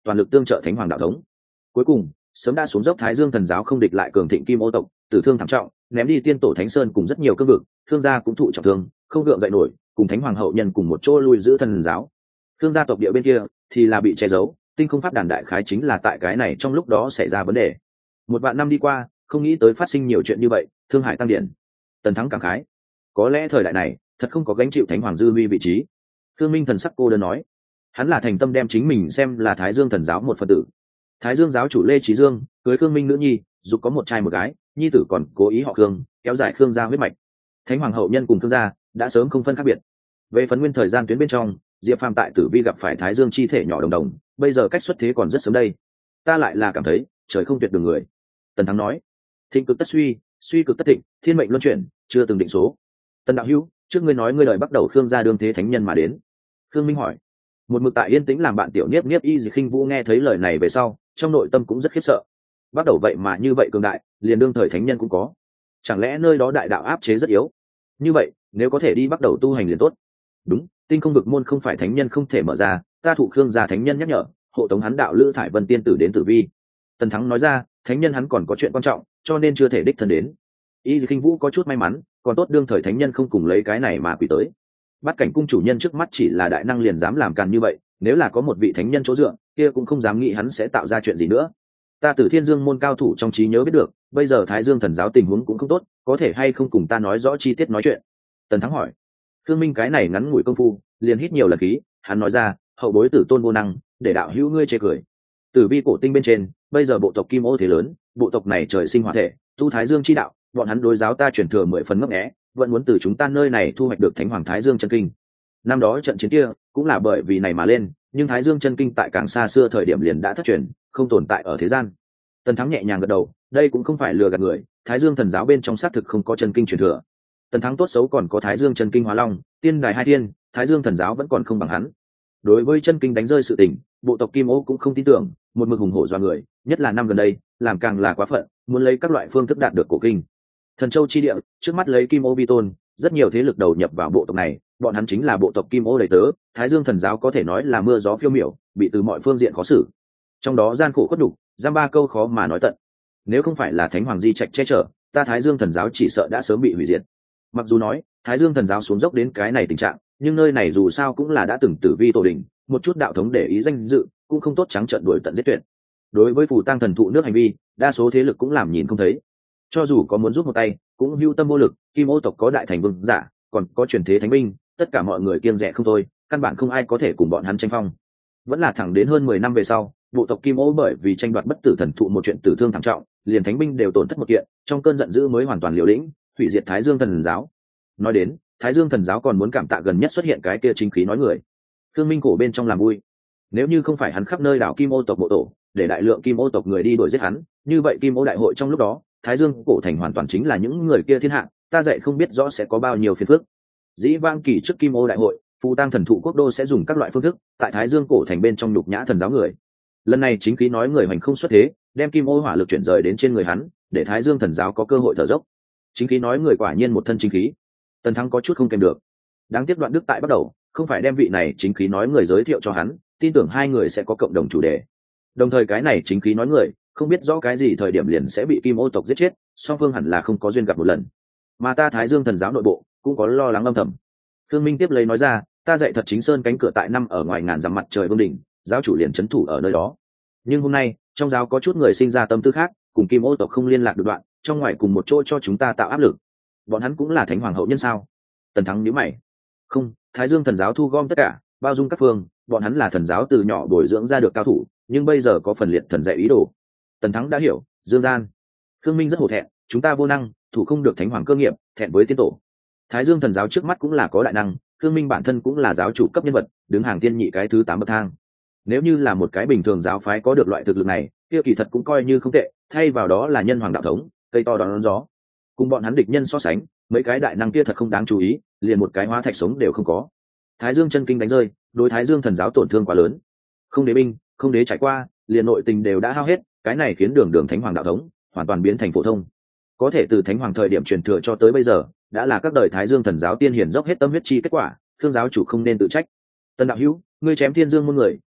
toàn lực tương trợ thánh hoàng đạo thống. Cuối cùng sớm đã xuống dốc Thái Dương thần giáo không địch lại cường thịnh Kim Ô tộc, tử thương thảm trọng, ném đi tiên tổ Thánh Sơn cùng rất nhiều cương vực, Khương gia cũng thụ trọng thương, không gượng dậy nổi, cùng thánh hoàng hậu nhân cùng một chỗ lui giữ thần giáo. Khương gia tộc địa bên kia thì là bị che giấu, tinh không pháp đàn đại khái chính là tại cái này trong lúc đó xảy ra vấn đề. Một vạn năm đi qua, không nghĩ tới phát sinh nhiều chuyện như vậy, thương hại tăng điển. Tần Thắng cảm khái, có lẽ thời đại này thật không có gánh chịu thánh hoàng dư uy vị trí. Khương Minh thần sắc cô đơn nói, hắn là thành tâm đem chính mình xem là Thái Dương thần giáo một phần tử. Thái Dương giáo chủ Lê Chí Dương cưới Khương Minh nữ nhi, dục có một trai một gái, nhi tử còn cố ý họ Khương, kéo dài Khương gia huyết mạch. Thánh hoàng hậu nhân cùng Khương gia đã sớm không phân khác biệt. Về phần nguyên thời gian tuyến bên trong, Diệp Phàm tại Tử Vi gặp phải Thái Dương chi thể nhỏ đồng đồng, bây giờ cách xuất thế còn rất sớm đây. Ta lại là cảm thấy trời không tuyệt đường người. Tần Thắng nói, thịnh cực tất suy, suy cực tất thịnh, thiên mệnh luân chuyển, chưa từng định số. Tần đạo hữu, trước ngươi nói ngươi lời bắt đầu Khương gia đương thế thánh nhân mà đến. Khương Minh hỏi. Một mực tại yên tĩnh làm bạn tiểu niếp niếp y dị khinh vũ nghe thấy lời này về sau, trong nội tâm cũng rất khiếp sợ. Bắt đầu vậy mà như vậy cường đại, liền đương thời thánh nhân cũng có. Chẳng lẽ nơi đó đại đạo áp chế rất yếu? Như vậy, nếu có thể đi bắt đầu tu hành liền tốt. Đúng, tinh không vực môn không phải thánh nhân không thể mở ra, ta thụ Khương gia thánh nhân nhắc nhở, hộ tống hắn đạo Lữ Thải Vân tiên tử đến Tử Vi. Tần Thắng nói ra, thánh nhân hắn còn có chuyện quan trọng, cho nên chưa thể đích thân đến. Y dị khinh vũ có chút may mắn, còn tốt đương thời thánh nhân không cùng lấy cái này mà quỷ tới. Bát cảnh cung chủ nhân trước mắt chỉ là đại năng liền dám làm càn như vậy, nếu là có một vị thánh nhân chỗ dựa, kia cũng không dám nghĩ hắn sẽ tạo ra chuyện gì nữa. Ta từ Thiên Dương môn cao thủ trong trí nhớ biết được, bây giờ Thái Dương thần giáo tình huống cũng không tốt, có thể hay không cùng ta nói rõ chi tiết nói chuyện? Tần Thắng hỏi. Khương Minh cái này ngắn ngủi công phu, liền hít nhiều lần khí, hắn nói ra, hậu bối tử tôn vô năng, để đạo hữu ngươi chê cười. Tử Vi cổ tinh bên trên, bây giờ bộ tộc Kim Ô thế lớn, bộ tộc này trời sinh hỏa thể, tu Thái Dương chi đạo, bọn hắn đối giáo ta truyền thừa mười phần ngấp nghé, vẫn muốn từ chúng ta nơi này thu hoạch được Thánh Hoàng Thái Dương chân kinh. Năm đó trận chiến kia cũng là bởi vì này mà lên, nhưng Thái Dương chân kinh tại càng xa xưa thời điểm liền đã thất truyền, không tồn tại ở thế gian. Tần Thắng nhẹ nhàng gật đầu, đây cũng không phải lừa gạt người, Thái Dương thần giáo bên trong xác thực không có chân kinh truyền thừa. Tần Thắng tốt xấu còn có Thái Dương chân kinh Hóa Long, Tiên Đài hai thiên, Thái Dương thần giáo vẫn còn không bằng hắn. Đối với chân kinh đánh rơi sự tình, bộ tộc Kim Ô cũng không tin tưởng, một mực hùng hổ doa người, nhất là năm gần đây, làm càng là quá phận, muốn lấy các loại phương thức đạt được cổ kinh. Thần Châu chi địa, trước mắt lấy Kim Ô vi tôn, rất nhiều thế lực đầu nhập vào bộ tộc này, bọn hắn chính là bộ tộc Kim Ô đầy tớ, Thái Dương thần giáo có thể nói là mưa gió phiêu miểu, bị từ mọi phương diện khó xử. Trong đó gian khổ khuất đủ, giam ba câu khó mà nói tận. Nếu không phải là Thánh Hoàng di trạch che chở, ta Thái Dương thần giáo chỉ sợ đã sớm bị hủy diệt. Mặc dù nói Thái Dương thần giáo xuống dốc đến cái này tình trạng, nhưng nơi này dù sao cũng là đã từng tử vi tổ đình, một chút đạo thống để ý danh dự cũng không tốt trắng trợn đuổi tận giết tuyệt. Đối với phù tăng thần thụ nước hành vi, đa số thế lực cũng làm nhìn không thấy. Cho dù có muốn giúp một tay, cũng hưu tâm vô lực. Kim Ô tộc có đại thành vương giả, còn có truyền thế thánh binh, tất cả mọi người kiêng dè không thôi, căn bản không ai có thể cùng bọn hắn tranh phong. Vẫn là thẳng đến hơn mười năm về sau, bộ tộc Kim Ô bởi vì tranh đoạt bất tử thần thụ một chuyện tử thương thảm trọng, liền thánh binh đều tổn thất một kiện, trong cơn giận dữ mới hoàn toàn liều lĩnh, hủy diệt Thái Dương thần giáo. Nói đến, Thái Dương thần giáo còn muốn cảm tạ gần nhất xuất hiện cái kia chính khí nói người. Thương Minh cổ bên trong làm vui. Nếu như không phải hắn khắp nơi đảo Kim Ô tộc bộ tổ, để đại lượng Kim Ô tộc người đi đuổi giết hắn, như vậy Kim Ô đại hội trong lúc đó, Thái Dương cổ thành hoàn toàn chính là những người kia thiên hạ, ta dạy không biết rõ sẽ có bao nhiêu phiền phức. Dĩ vãng kỳ trước Kim Ô đại hội, phù tăng thần thụ quốc đô sẽ dùng các loại phương thức tại Thái Dương cổ thành bên trong nhục nhã thần giáo người. Lần này chính khí nói người hoành không xuất thế, đem Kim Ô hỏa lực chuyển rời đến trên người hắn, để Thái Dương thần giáo có cơ hội thở dốc. Chính khí nói người quả nhiên một thân chính khí. Tần Thắng có chút không kèm được. Đáng tiếc Đoạn Đức tại bắt đầu không phải đem vị này chính khí nói người giới thiệu cho hắn, tin tưởng hai người sẽ có cộng đồng chủ đề. Đồng thời cái này chính khí nói người không biết rõ cái gì thời điểm liền sẽ bị Kim Ô tộc giết chết, song phương hẳn là không có duyên gặp một lần. Mà ta Thái Dương thần giáo nội bộ cũng có lo lắng âm thầm. Thương Minh tiếp lấy nói ra, ta dạy thật chính sơn cánh cửa tại năm ở ngoài ngàn dặm mặt trời vương đỉnh, giáo chủ liền trấn thủ ở nơi đó. Nhưng hôm nay trong giáo có chút người sinh ra tâm tư khác, cùng Kim Ô tộc không liên lạc được đoạn, trong ngoài cùng một chỗ cho chúng ta tạo áp lực. Bọn hắn cũng là thánh hoàng hậu nhân sao? Tần Thắng nhíu mày. Không, Thái Dương thần giáo thu gom tất cả, bao dung các phương, bọn hắn là thần giáo từ nhỏ bồi dưỡng ra được cao thủ, nhưng bây giờ có phần liệt thần dạy ý đồ. Tần Thắng đã hiểu, dương gian. Khương Minh rất hổ thẹn, chúng ta vô năng, thủ không được thánh hoàng cơ nghiệp, thẹn với tiên tổ. Thái Dương thần giáo trước mắt cũng là có đại năng, Khương Minh bản thân cũng là giáo chủ cấp nhân vật, đứng hàng tiên nhị cái thứ tám bậc thang. Nếu như là một cái bình thường giáo phái có được loại thực lực này, kia kỳ thật cũng coi như không tệ, thay vào đó là nhân hoàng đạo thống, cây to đón gió. Cùng bọn hắn địch nhân so sánh, mấy cái đại năng kia thật không đáng chú ý, liền một cái hóa thạch sống đều không có. Thái Dương chân kinh đánh rơi, đối Thái Dương thần giáo tổn thương quá lớn. Không đế binh, không đế trải qua, liền nội tình đều đã hao hết, cái này khiến đường đường thánh hoàng đạo thống hoàn toàn biến thành phổ thông. Có thể từ thánh hoàng thời điểm truyền thừa cho tới bây giờ, đã là các đời Thái Dương thần giáo tiên hiển dốc hết tâm huyết chi kết quả, thương giáo chủ không nên tự trách. Tân đạo hữu, ngươi chém Thiên Dương môn người,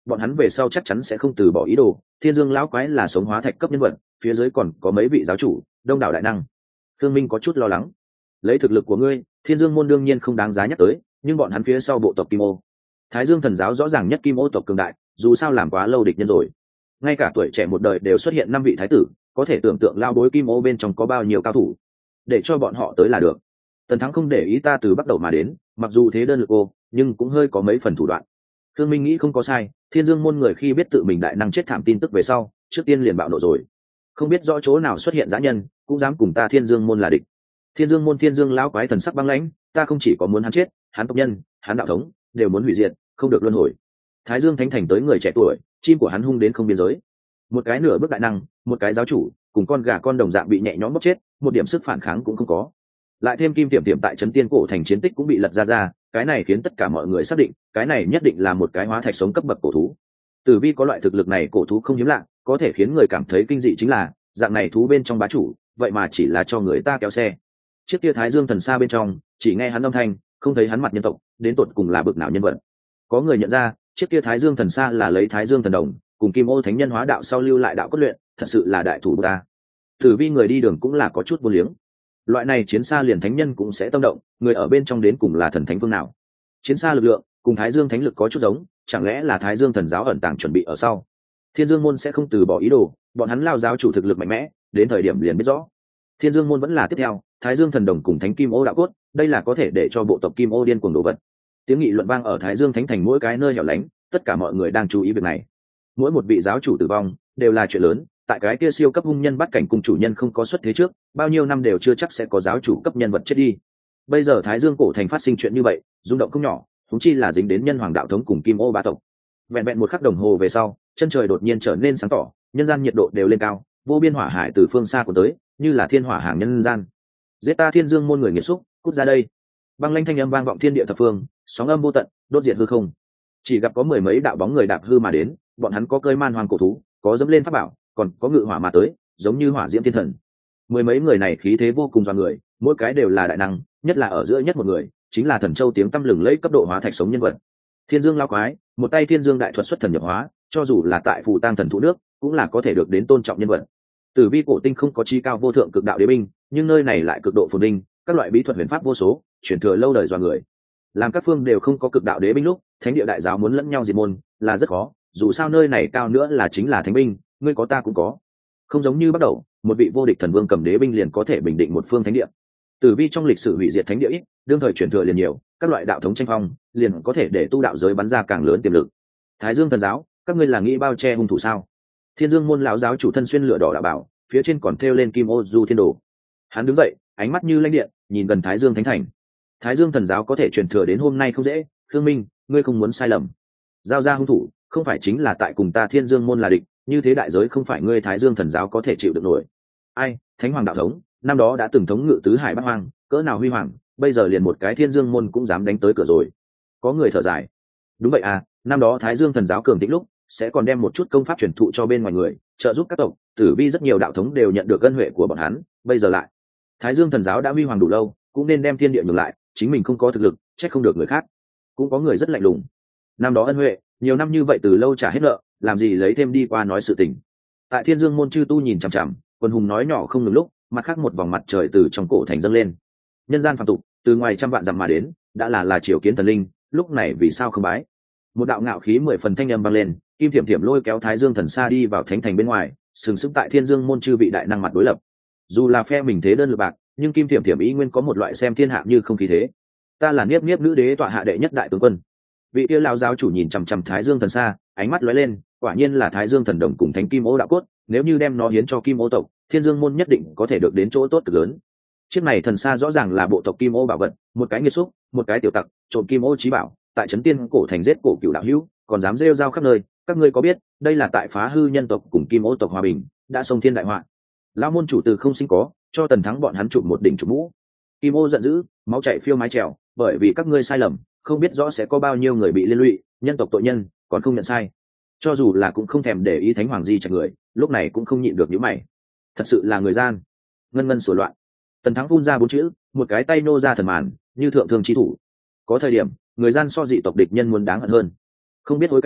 bọn hắn về sau chắc chắn sẽ không từ bỏ ý đồ. Thiên Dương lão quái là sống hóa thạch cấp nhân vật, phía dưới còn có mấy vị giáo chủ, đông đảo đại năng. Thương Minh có chút lo lắng. Lấy thực lực của ngươi, Thiên Dương môn đương nhiên không đáng giá nhắc tới, nhưng bọn hắn phía sau bộ tộc Kim Ô, Thái Dương thần giáo rõ ràng nhất Kim Ô tộc cường đại, dù sao làm quá lâu địch nhân rồi. Ngay cả tuổi trẻ một đời đều xuất hiện năm vị thái tử, có thể tưởng tượng lao bối Kim Ô bên trong có bao nhiêu cao thủ. Để cho bọn họ tới là được. Tần Thắng không để ý ta từ bắt đầu mà đến, mặc dù thế đơn lực ô, nhưng cũng hơi có mấy phần thủ đoạn. Thương Minh nghĩ không có sai, Thiên Dương môn người khi biết tự mình đại năng chết thảm tin tức về sau, trước tiên liền bạo nộ rồi. Không biết rõ chỗ nào xuất hiện dã nhân, cũng dám cùng ta Thiên Dương môn là địch. Thiên Dương môn Thiên Dương lão quái thần sắc băng lãnh, ta không chỉ có muốn hắn chết, hắn tộc nhân, hắn đạo thống đều muốn hủy diệt, không được luân hồi. Thái Dương thánh thành tới người trẻ tuổi, chim của hắn hung đến không biên giới. Một cái nửa bước đại năng, một cái giáo chủ, cùng con gà con đồng dạng bị nhẹ nhõm bóp chết, một điểm sức phản kháng cũng không có. Lại thêm Kim Tiệm Tiệm tại trấn Tiên cổ thành chiến tích cũng bị lật ra ra, cái này khiến tất cả mọi người xác định, cái này nhất định là một cái hóa thạch sống cấp bậc cổ thú. Tử Vi có loại thực lực này cổ thú không hiếm lạ, có thể khiến người cảm thấy kinh dị chính là, dạng này thú bên trong bá chủ, vậy mà chỉ là cho người ta kéo xe. Chiếc kia Thái Dương thần xa bên trong, chỉ nghe hắn âm thanh, không thấy hắn mặt nhân tộc, đến tột cùng là bực nào nhân vật. Có người nhận ra, chiếc kia Thái Dương thần xa là lấy Thái Dương thần đồng, cùng Kim Ô thánh nhân hóa đạo sau lưu lại đạo cốt luyện, thật sự là đại thủ ta. Tử Vi người đi đường cũng là có chút vô liếng. Loại này chiến xa liền thánh nhân cũng sẽ tâm động, người ở bên trong đến cùng là thần thánh phương nào. Chiến xa lực lượng cùng Thái Dương thánh lực có chút giống, chẳng lẽ là Thái Dương thần giáo ẩn tàng chuẩn bị ở sau. Thiên Dương môn sẽ không từ bỏ ý đồ, bọn hắn lao giáo chủ thực lực mạnh mẽ, đến thời điểm liền biết rõ. Thiên Dương môn vẫn là tiếp theo, Thái Dương thần đồng cùng Thánh Kim Ô đạo cốt, đây là có thể để cho bộ tộc Kim Ô điên cuồng đổ vật. Tiếng nghị luận vang ở Thái Dương thánh thành mỗi cái nơi hẻo lánh, tất cả mọi người đang chú ý việc này. Mỗi một vị giáo chủ tử vong đều là chuyện lớn, tại cái kia siêu cấp hung nhân bắt cảnh cùng chủ nhân không có xuất thế trước, bao nhiêu năm đều chưa chắc sẽ có giáo chủ cấp nhân vật chết đi. Bây giờ Thái Dương cổ thành phát sinh chuyện như vậy, rung động không nhỏ, chúng chi là dính đến nhân hoàng đạo thống cùng Kim Ô ba tộc. Vẹn vẹn một khắc đồng hồ về sau, chân trời đột nhiên trở nên sáng tỏ, nhân gian nhiệt độ đều lên cao, vô biên hỏa hải từ phương xa cuốn tới, như là thiên hỏa hàng nhân gian. Giết ta Thiên Dương môn người nghiệt xúc, cút ra đây! Băng lanh thanh âm vang vọng thiên địa thập phương, sóng âm vô tận, đốt diệt hư không. Chỉ gặp có mười mấy đạo bóng người đạp hư mà đến, bọn hắn có cơi man hoàng cổ thú, có dẫm lên pháp bảo, còn có ngự hỏa mà tới, giống như hỏa diễm thiên thần. Mười mấy người này khí thế vô cùng dọa người, mỗi cái đều là đại năng, nhất là ở giữa nhất một người, chính là Thần Châu tiếng tăm lừng lẫy cấp độ hóa thạch sống nhân vật. Thiên Dương lão quái, một tay Thiên Dương đại thuật xuất thần nhập hóa, cho dù là tại phù tang thần thụ nước, cũng là có thể được đến tôn trọng nhân vật. Tử Vi cổ tinh không có chi cao vô thượng cực đạo đế binh, nhưng nơi này lại cực độ phồn vinh, các loại bí thuật huyền pháp vô số, truyền thừa lâu đời dọa người. Làm các phương đều không có cực đạo đế binh lúc, thánh địa đại giáo muốn lẫn nhau diệt môn là rất khó, dù sao nơi này cao nữa là chính là thánh binh, ngươi có ta cũng có. Không giống như bắt đầu, một vị vô địch thần vương cầm đế binh liền có thể bình định một phương thánh địa. Tử Vi trong lịch sử hủy diệt thánh địa ít, đương thời truyền thừa liền nhiều, các loại đạo thống tranh phong, liền có thể để tu đạo giới bắn ra càng lớn tiềm lực. Thái Dương thần giáo, các ngươi là nghĩ bao che hung thủ sao? Thiên Dương môn lão giáo chủ thân xuyên lửa đỏ đạo bảo, phía trên còn thêu lên kim ô du thiên đồ. Hắn đứng dậy, ánh mắt như lanh điện, nhìn gần Thái Dương thánh thành. Thái Dương thần giáo có thể truyền thừa đến hôm nay không dễ, Khương Minh, ngươi không muốn sai lầm. Giao ra hung thủ, không phải chính là tại cùng ta Thiên Dương môn là địch, như thế đại giới không phải ngươi Thái Dương thần giáo có thể chịu được nổi. Ai, Thánh Hoàng đạo thống, năm đó đã từng thống ngự tứ hải bắc hoang, cỡ nào huy hoàng, bây giờ liền một cái Thiên Dương môn cũng dám đánh tới cửa rồi. Có người thở dài. Đúng vậy à, năm đó Thái Dương thần giáo cường thịnh lúc, sẽ còn đem một chút công pháp truyền thụ cho bên ngoài người, trợ giúp các tộc, Tử Vi rất nhiều đạo thống đều nhận được ân huệ của bọn hắn, bây giờ lại, Thái Dương thần giáo đã huy hoàng đủ lâu, cũng nên đem thiên địa nhường lại, chính mình không có thực lực, trách không được người khác. Cũng có người rất lạnh lùng. Năm đó ân huệ, nhiều năm như vậy từ lâu trả hết nợ, làm gì lấy thêm đi qua nói sự tình. Tại Thiên Dương môn chư tu nhìn chằm chằm, Quân Hùng nói nhỏ không ngừng lúc, mặt khác một vòng mặt trời từ trong cổ thành dâng lên. Nhân gian phàm tục, từ ngoài trăm vạn dặm mà đến, đã là là triều kiến thần linh, lúc này vì sao không bái? Một đạo ngạo khí mười phần thanh âm vang lên, Kim Thiểm Thiểm lôi kéo Thái Dương thần xa đi vào thánh thành bên ngoài, sừng sững tại Thiên Dương môn chư vị đại năng mặt đối lập. Dù là phe mình thế đơn lực bạc, nhưng Kim Thiểm Thiểm ý nguyên có một loại xem thiên hạ như không khí thế. Ta là Niếp Niếp nữ đế tọa hạ đệ nhất đại tướng quân. Vị kia lão giáo chủ nhìn chằm chằm Thái Dương thần xa, ánh mắt lóe lên, quả nhiên là Thái Dương thần đồng cùng Thánh Kim Ô đạo cốt, nếu như đem nó hiến cho Kim Ô tộc, Thiên Dương môn nhất định có thể được đến chỗ tốt cực lớn. Chiếc này thần xa rõ ràng là bộ tộc Kim Ô bảo vật, một cái nghiệt xúc, một cái tiểu tặc, trộm Kim Ô chí bảo, tại trấn Tiên cổ thành giết cổ cửu đạo hữu, còn dám rêu rao khắp nơi, các ngươi có biết, đây là tại phá hư nhân tộc cùng Kim Ô tộc hòa bình, đã xông thiên đại họa. Lão môn chủ từ không sinh có, cho Tần Thắng bọn hắn chụp một đỉnh chụp mũ. Kim Ô giận dữ, máu chảy phiêu mái trèo, bởi vì các ngươi sai lầm, không biết rõ sẽ có bao nhiêu người bị liên lụy, nhân tộc tội nhân, còn không nhận sai. Cho dù là cũng không thèm để ý Thánh Hoàng di trạch người, lúc này cũng không nhịn được những mày. Thật sự là người gian. Ngân ngân sửa loạn. Tần Thắng phun ra bốn chữ, một cái tay nô ra thần màn, như thượng thương chí thủ. Có thời điểm, người gian so dị tộc địch nhân muốn đáng hận hơn. Không biết hối cải,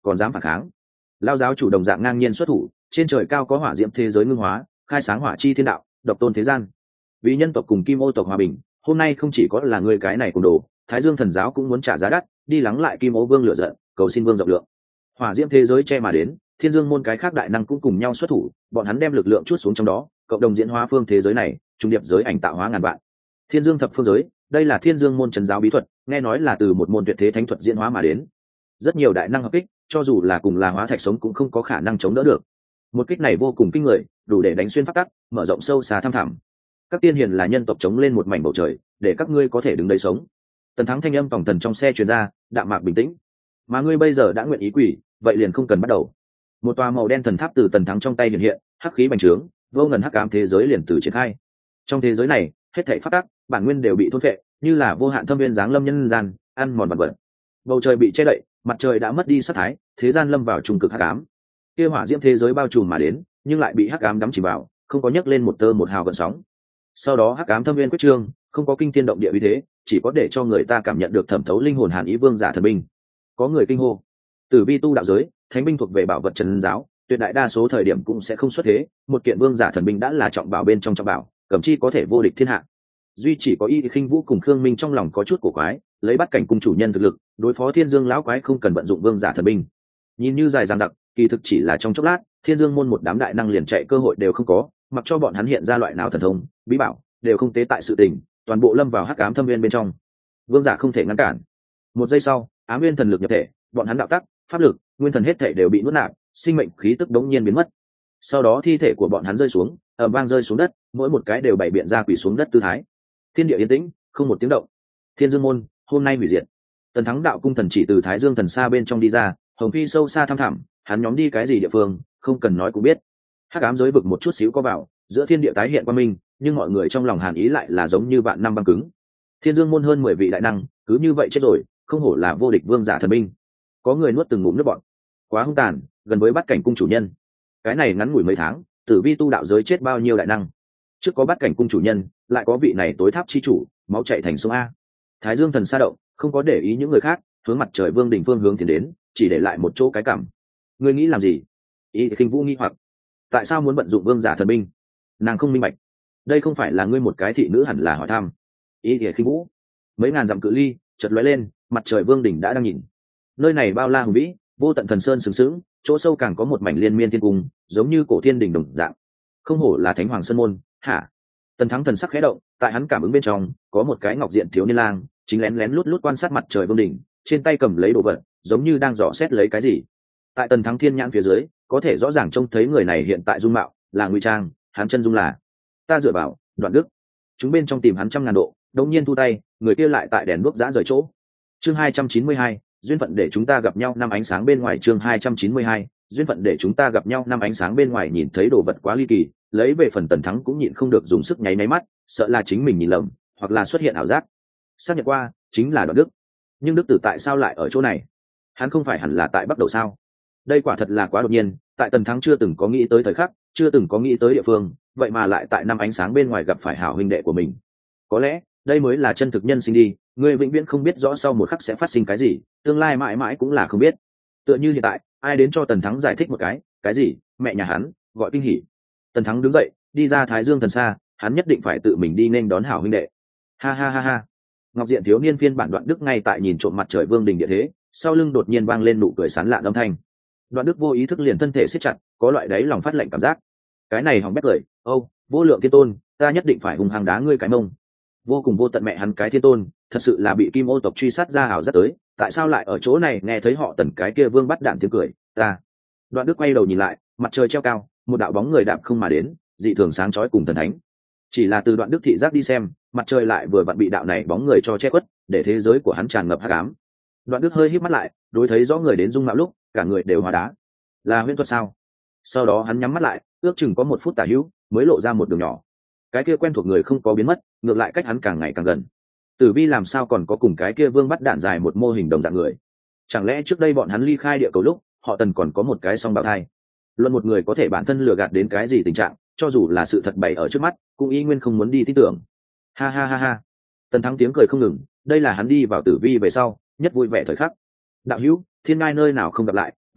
còn dám phản kháng. Lao giáo chủ đồng dạng ngang nhiên xuất thủ, trên trời cao có hỏa diễm thế giới ngưng hóa, khai sáng hỏa chi thiên đạo, độc tôn thế gian. Vì nhân tộc cùng kim ô tộc hòa bình, hôm nay không chỉ có là người cái này cùng đồ, Thái Dương thần giáo cũng muốn trả giá đắt, đi lắng lại kim ô vương lửa giận, cầu xin vương rộng lượng. Hỏa diễm thế giới che mà đến, Thiên Dương môn cái khác đại năng cũng cùng nhau xuất thủ, bọn hắn đem lực lượng chuốt xuống trong đó, cộng đồng diễn hóa phương thế giới này, trung điệp giới ảnh tạo hóa ngàn vạn. Thiên Dương thập phương giới, đây là Thiên Dương môn trấn giáo bí thuật, nghe nói là từ một môn tuyệt thế thánh thuật diễn hóa mà đến. Rất nhiều đại năng hợp kích, cho dù là cùng là hóa thạch sống cũng không có khả năng chống đỡ được. Một kích này vô cùng kinh người, đủ để đánh xuyên pháp tắc, mở rộng sâu xa thăm thẳm. Các tiên hiền là nhân tộc chống lên một mảnh bầu trời, để các ngươi có thể đứng đây sống. Tần Thắng thanh âm tổng thần trong xe truyền ra, đạm mạc bình tĩnh. Mà ngươi bây giờ đã nguyện ý quỷ, vậy liền không cần bắt đầu. Một tòa màu đen thần tháp từ Tần Thắng trong tay hiện hiện, hắc khí bành trướng, vô ngần hắc ám thế giới liền từ triển khai. Trong thế giới này, hết thảy pháp tắc, bản nguyên đều bị thôn phệ, như là vô hạn thâm viên giáng lâm nhân gian, ăn mòn vật vật. Bầu trời bị che đậy, mặt trời đã mất đi sát thái, thế gian lâm vào trùng cực hắc ám. Kia hỏa diễm thế giới bao trùm mà đến, nhưng lại bị hắc ám đắm chìm vào, không có nhấc lên một tơ một hào gợn sóng. Sau đó hắc ám thâm viên quyết trương, không có kinh thiên động địa uy thế, chỉ có để cho người ta cảm nhận được thẩm thấu linh hồn hàn ý vương giả thần binh. Có người kinh hô, tử vi tu đạo giới, thánh binh thuộc về bảo vật trần giáo, tuyệt đại đa số thời điểm cũng sẽ không xuất thế, một kiện vương giả thần binh đã là trọng bảo bên trong trọng bảo, cẩm chi có thể vô địch thiên hạ. Duy chỉ có Y Khinh Vũ cùng Khương Minh trong lòng có chút cổ quái, lấy bắt cảnh cung chủ nhân thực lực, đối phó Thiên Dương lão quái không cần vận dụng vương giả thần binh. Nhìn như dài dằng dặc, kỳ thực chỉ là trong chốc lát, Thiên Dương môn một đám đại năng liền chạy cơ hội đều không có, mặc cho bọn hắn hiện ra loại nào thần thông, bí bảo, đều không tế tại sự tình, toàn bộ lâm vào hắc ám thâm viên bên trong. Vương giả không thể ngăn cản. Một giây sau, ám nguyên thần lực nhập thể, bọn hắn đạo tắc, pháp lực, nguyên thần hết thể đều bị nuốt nạp, sinh mệnh khí tức đống nhiên biến mất. Sau đó thi thể của bọn hắn rơi xuống, ầm vang rơi xuống đất, mỗi một cái đều bày biện ra quỳ xuống đất tư thái. Thiên địa yên tĩnh, không một tiếng động. Thiên Dương môn hôm nay hủy diệt. Tần Thắng đạo cung thần chỉ từ Thái Dương thần xa bên trong đi ra, hồng phi sâu xa thăm thẳm, hắn nhóm đi cái gì địa phương, không cần nói cũng biết. Hắc ám giới vực một chút xíu có vào, giữa thiên địa tái hiện qua minh, nhưng mọi người trong lòng hàn ý lại là giống như vạn năm băng cứng. Thiên Dương môn hơn mười vị đại năng, cứ như vậy chết rồi, không hổ là vô địch vương giả thần binh. Có người nuốt từng ngụm nước bọt. Quá hung tàn, gần với bắt cảnh cung chủ nhân. Cái này ngắn ngủi mấy tháng, tử vi tu đạo giới chết bao nhiêu đại năng. Trước có bắt cảnh cung chủ nhân, lại có vị này tối tháp chi chủ, máu chảy thành sông a. Thái Dương thần sa động, không có để ý những người khác, hướng mặt trời vương đỉnh phương hướng tiến đến, chỉ để lại một chỗ cái cảm. Ngươi nghĩ làm gì? Y Khinh Vũ nghi hoặc, tại sao muốn vận dụng vương giả thần binh? Nàng không minh bạch. Đây không phải là ngươi một cái thị nữ hẳn là hỏi thăm. Y Khinh Vũ, mấy ngàn dặm cự ly, chợt lóe lên, mặt trời vương đỉnh đã đang nhìn. Nơi này bao la hùng vĩ, vô tận thần sơn sừng sững, chỗ sâu càng có một mảnh liên miên thiên cung, giống như cổ thiên đỉnh đồng dạng. Không hổ là Thánh Hoàng Sơn môn, hả? Tần Thắng thần sắc khẽ động, tại hắn cảm ứng bên trong, có một cái ngọc diện thiếu niên lang, chính lén lén lút lút quan sát mặt trời vương đỉnh, trên tay cầm lấy đồ vật, giống như đang dò xét lấy cái gì. Tại Tần Thắng thiên nhãn phía dưới, có thể rõ ràng trông thấy người này hiện tại dung mạo là ngụy trang, hắn chân dung là ta dựa vào Đoạn Đức. Chúng bên trong tìm hắn trăm ngàn độ, đống nhiên thu tay, người kia lại tại đèn đuốc giã rời chỗ. Chương hai trăm chín mươi hai, duyên phận để chúng ta gặp nhau năm ánh sáng bên ngoài. Chương hai trăm chín mươi hai, duyên phận để chúng ta gặp nhau năm ánh sáng bên ngoài. Nhìn thấy đồ vật quá ly kỳ, lấy về phần Tần Thắng cũng nhịn không được dùng sức nháy máy mắt, sợ là chính mình nhìn lầm, hoặc là xuất hiện ảo giác. Xác nhận qua, chính là Đoạn Đức. Nhưng Đức Tử tại sao lại ở chỗ này? Hắn không phải hẳn là tại Bắc Đầu sao? Đây quả thật là quá đột nhiên, tại Tần Thắng chưa từng có nghĩ tới thời khắc, chưa từng có nghĩ tới địa phương, vậy mà lại tại năm ánh sáng bên ngoài gặp phải hảo huynh đệ của mình. Có lẽ đây mới là chân thực nhân sinh đi, người vĩnh viễn không biết rõ sau một khắc sẽ phát sinh cái gì, tương lai mãi mãi cũng là không biết. Tựa như hiện tại, ai đến cho Tần Thắng giải thích một cái, cái gì? Mẹ nhà hắn gọi kinh hỉ. Tần Thắng đứng dậy, đi ra Thái Dương thần xa, hắn nhất định phải tự mình đi nên đón hảo huynh đệ. Ha ha ha ha. Ngọc diện thiếu niên phiên bản Đoạn Đức ngay tại nhìn trộm mặt trời vương đình địa thế, sau lưng đột nhiên vang lên nụ cười sán lạn âm thanh. Đoạn Đức vô ý thức liền thân thể siết chặt, có loại đáy lòng phát lạnh cảm giác. Cái này hỏng bét cười, ô, vô lượng thiên tôn, ta nhất định phải hùng hăng đá ngươi cái mông. Vô cùng vô tận mẹ hắn cái thiên tôn, thật sự là bị Kim Ô tộc truy sát ra ảo giác tới, tại sao lại ở chỗ này nghe thấy họ Tần cái kia vương bắt đạn tiếng cười, ta. Đoạn Đức quay đầu nhìn lại, mặt trời treo cao, một đạo bóng người đạp không mà đến, dị thường sáng chói cùng thần thánh. Chỉ là từ Đoạn Đức thị giác đi xem, mặt trời lại vừa vặn bị đạo này bóng người cho che khuất, để thế giới của hắn tràn ngập hắc ám. Đoạn Đức hơi híp mắt lại, đối thấy rõ người đến dung mạo lúc, cả người đều hóa đá. Là huyễn thuật sao? Sau đó hắn nhắm mắt lại, ước chừng có một phút tả hữu, mới lộ ra một đường nhỏ. Cái kia quen thuộc người không có biến mất, ngược lại cách hắn càng ngày càng gần. Tử Vi làm sao còn có cùng cái kia vương bắt đạn dài một mô hình đồng dạng người? Chẳng lẽ trước đây bọn hắn ly khai địa cầu lúc, họ Tần còn có một cái song bào thai? Luận một người có thể bản thân lừa gạt đến cái gì tình trạng, cho dù là sự thật bày ở trước mắt, cũng y nguyên không muốn đi tin tưởng. Ha ha ha ha. Tần Thắng tiếng cười không ngừng, đây là hắn đi vào Tử Vi về sau, nhất vui vẻ thời khắc. Đạo hữu, thiên ngai nơi nào không gặp lại,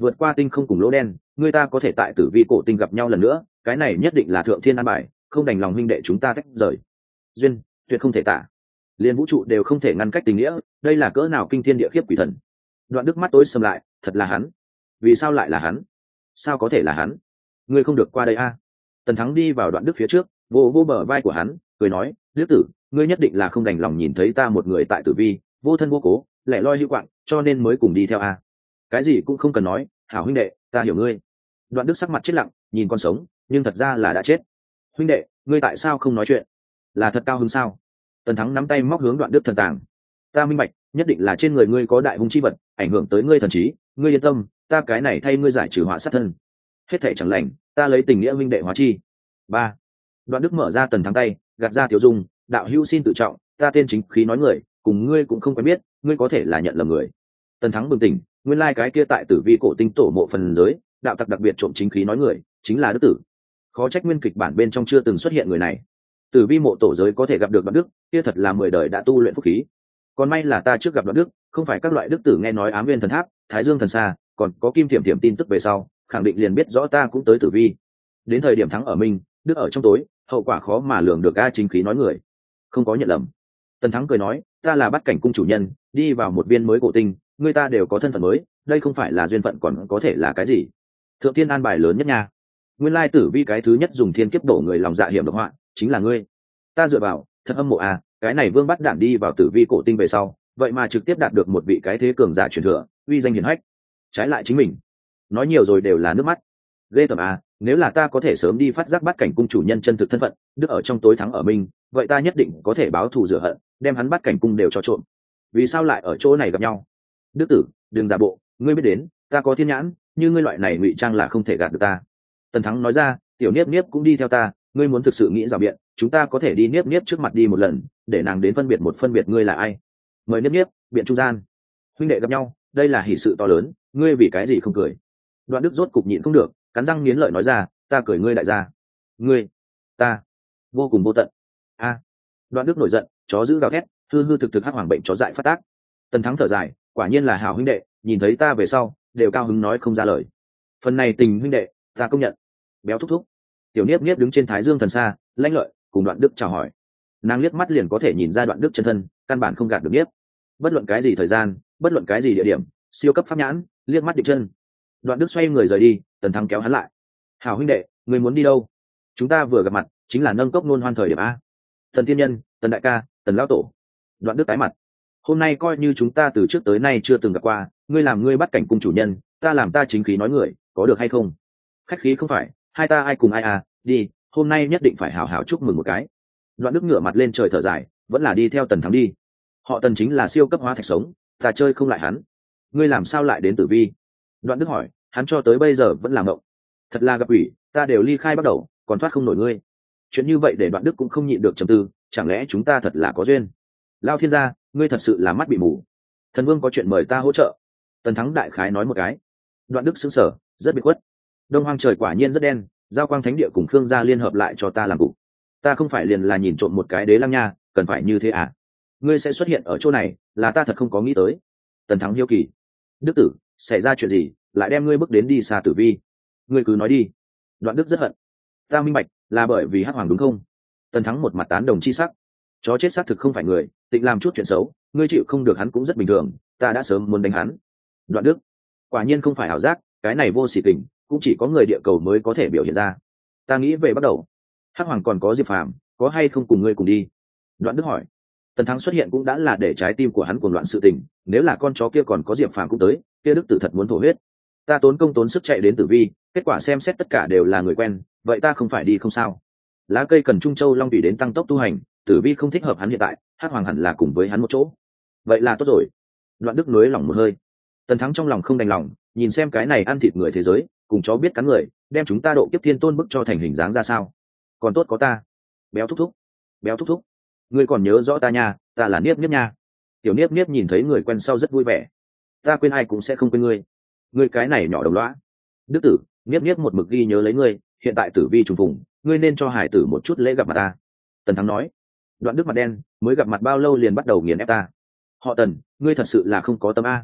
vượt qua tinh không cùng lỗ đen, người ta có thể tại tử vi cổ tinh gặp nhau lần nữa, cái này nhất định là thượng thiên an bài, không đành lòng huynh đệ chúng ta tách rời. Duyên tuyệt không thể tả, liền vũ trụ đều không thể ngăn cách tình nghĩa, đây là cỡ nào kinh thiên địa khiếp quỷ thần. Đoạn Đức mắt tối sầm lại, thật là hắn? Vì sao lại là hắn? Sao có thể là hắn? Ngươi không được qua đây a? Tần Thắng đi vào Đoạn Đức phía trước, vô vô bờ vai của hắn, cười nói, Đức tử, ngươi nhất định là không đành lòng nhìn thấy ta một người tại tử vi, vô thân vô cố, lẻ loi hữu quạng, cho nên mới cùng đi theo a. Cái gì cũng không cần nói, hảo huynh đệ, ta hiểu ngươi. Đoạn Đức sắc mặt chết lặng, nhìn con sống, nhưng thật ra là đã chết. Huynh đệ, ngươi tại sao không nói chuyện? Là thật cao hứng sao? Tần Thắng nắm tay móc hướng Đoạn Đức thần tàng. Ta minh bạch, nhất định là trên người ngươi có đại hung chi vật, ảnh hưởng tới ngươi thần trí, ngươi yên tâm, ta cái này thay ngươi giải trừ họa sát thân. Hết thảy chẳng lành, ta lấy tình nghĩa huynh đệ hóa chi. Ba. Đoạn Đức mở ra Tần Thắng tay, gạt ra tiểu dung, đạo hữu xin tự trọng, ta tên chính khí nói người, cùng ngươi cũng không quen biết, ngươi có thể là nhận lầm người. Tần Thắng bừng tỉnh, nguyên lai cái kia tại tử vi cổ tinh tổ mộ phần giới, đạo tặc đặc biệt trộm chính khí nói người, chính là Đức tử. Khó trách nguyên kịch bản bên trong chưa từng xuất hiện người này. Tử vi mộ tổ giới có thể gặp được Đoạn Đức, kia thật là mười đời đã tu luyện phúc khí. Còn may là ta trước gặp Đoạn Đức, không phải các loại đức tử nghe nói ám viên thần tháp, thái dương thần xa, còn có kim thiểm thiểm tin tức về sau, khẳng định liền biết rõ ta cũng tới tử vi. Đến thời điểm thắng ở mình, Đức ở trong tối, hậu quả khó mà lường được. A chính khí nói người, không có nhận lầm. Tần Thắng cười nói, ta là Bát Cảnh cung chủ nhân, đi vào một viên mới cổ tinh, người ta đều có thân phận mới, đây không phải là duyên phận còn có thể là cái gì? Thượng thiên an bài lớn nhất nha. Nguyên lai tử vi cái thứ nhất dùng thiên kiếp đổ người lòng dạ hiểm độc họa, chính là ngươi. Ta dựa vào, thật âm mộ à, cái này Vương Bát Đản đi vào tử vi cổ tinh về sau, vậy mà trực tiếp đạt được một vị cái thế cường giả truyền thừa, uy danh hiển hách. Trái lại chính mình, nói nhiều rồi đều là nước mắt. Ghê tởm à, nếu là ta có thể sớm đi phát giác Bát Cảnh cung chủ nhân chân thực thân phận, Đức ở trong tối thắng ở mình, vậy ta nhất định có thể báo thù rửa hận, đem hắn Bát Cảnh cung đều cho trộm. Vì sao lại ở chỗ này gặp nhau? Đức tử, đừng giả bộ, ngươi biết đến, ta có thiên nhãn, như ngươi loại này ngụy trang là không thể gạt được ta. Tần Thắng nói ra, tiểu Niếp Niếp cũng đi theo ta, ngươi muốn thực sự nghĩ rào biện, chúng ta có thể đi Niếp Niếp trước mặt đi một lần, để nàng đến phân biệt một phân biệt ngươi là ai. Mời Niếp Niếp, biện trung gian. Huynh đệ gặp nhau, đây là hỷ sự to lớn, ngươi vì cái gì không cười? Đoạn Đức rốt cục nhịn không được, cắn răng nghiến lợi nói ra, ta cười ngươi đại gia. Ngươi, ta, vô cùng vô tận. A. Đoạn Đức nổi giận, chó giữ gào thét, hư hư thực thực hắc hoàng bệnh chó dại phát tác. Tần Thắng thở dài, quả nhiên là hảo huynh đệ, nhìn thấy ta về sau, đều cao hứng nói không ra lời. Phần này tình huynh đệ, ta công nhận. Béo thúc thúc. Tiểu Niếp Niếp đứng trên thái dương thần xa, lãnh lợi, cùng Đoạn Đức chào hỏi. Nàng liếc mắt liền có thể nhìn ra Đoạn Đức chân thân, căn bản không gạt được Niếp. Bất luận cái gì thời gian, bất luận cái gì địa điểm, siêu cấp pháp nhãn, liếc mắt định chân. Đoạn Đức xoay người rời đi, Tần Thắng kéo hắn lại. Hảo huynh đệ, người muốn đi đâu? Chúng ta vừa gặp mặt, chính là nâng cốc nôn hoan thời điểm a. Thần tiên nhân, Tần đại ca, Tần lão tổ. Đoạn Đức tái mặt. Hôm nay coi như chúng ta từ trước tới nay chưa từng gặp qua, ngươi làm ngươi Bát Cảnh cung chủ nhân, ta làm ta chính khí nói người, có được hay không? Khách khí không phải, hai ta ai cùng ai à, đi, hôm nay nhất định phải hào hào chúc mừng một cái. Đoạn Đức ngửa mặt lên trời thở dài, vẫn là đi theo Tần Thắng đi. Họ Tần chính là siêu cấp hóa thạch sống, ta chơi không lại hắn. Ngươi làm sao lại đến tử vi? Đoạn Đức hỏi, hắn cho tới bây giờ vẫn làm ngộng. Thật là gặp ủy, ta đều ly khai bắt đầu, còn thoát không nổi ngươi. Chuyện như vậy để Đoạn Đức cũng không nhịn được trầm tư, chẳng lẽ chúng ta thật là có duyên? Lao thiên gia, ngươi thật sự là mắt bị mù. Thần vương có chuyện mời ta hỗ trợ. Tần Thắng đại khái nói một cái. Đoạn Đức sững sờ, rất bị khuất. Đông hoang trời quả nhiên rất đen, giao quang thánh địa cùng Khương gia liên hợp lại cho ta làm cục. Ta không phải liền là nhìn trộm một cái đế lăng nha, cần phải như thế à? Ngươi sẽ xuất hiện ở chỗ này, là ta thật không có nghĩ tới. Tần Thắng hiếu kỳ. Đức tử, xảy ra chuyện gì, lại đem ngươi bước đến đi xa tử vi? Ngươi cứ nói đi. Đoạn Đức rất hận. Ta minh bạch, là bởi vì hắc hoàng đúng không? Tần Thắng một mặt tán đồng chi sắc. Chó chết xác thực không phải người, tịnh làm chút chuyện xấu, ngươi chịu không được hắn cũng rất bình thường, ta đã sớm muốn đánh hắn. Đoạn Đức, quả nhiên không phải ảo giác, cái này vô sỉ tình, cũng chỉ có người địa cầu mới có thể biểu hiện ra. Ta nghĩ về bắt đầu, hắc hoàng còn có Diệp Phàm, có hay không cùng ngươi cùng đi? Đoạn Đức hỏi. Tần Thắng xuất hiện cũng đã là để trái tim của hắn cuồng loạn sự tình, nếu là con chó kia còn có Diệp Phàm cũng tới, kia Đức tử thật muốn thổ huyết. Ta tốn công tốn sức chạy đến tử vi, kết quả xem xét tất cả đều là người quen, vậy ta không phải đi không sao? Lá cây cần Trung Châu Long Thủy đến tăng tốc tu hành, tử vi không thích hợp hắn hiện tại, hắc hoàng hẳn là cùng với hắn một chỗ. Vậy là tốt rồi. Đoạn Đức nới lỏng một hơi. Tần Thắng trong lòng không đành lòng, nhìn xem cái này ăn thịt người thế giới, cùng chó biết cắn người, đem chúng ta độ kiếp thiên tôn bức cho thành hình dáng ra sao? Còn tốt có ta. Béo thúc thúc, béo thúc thúc, ngươi còn nhớ rõ ta nha, ta là Niếp Niếp nha. Tiểu Niếp Niếp nhìn thấy người quen sau rất vui vẻ. Ta quên ai cũng sẽ không quên ngươi. Ngươi cái này nhỏ đồng lõa. Đức tử, Niếp Niếp một mực ghi nhớ lấy ngươi, hiện tại tử vi trùng phùng, ngươi nên cho hải tử một chút lễ gặp mặt ta. Tần Thắng nói. Đoạn Đức mặt đen, mới gặp mặt bao lâu liền bắt đầu nghiền ép ta. Họ Tần, ngươi thật sự là không có tâm a.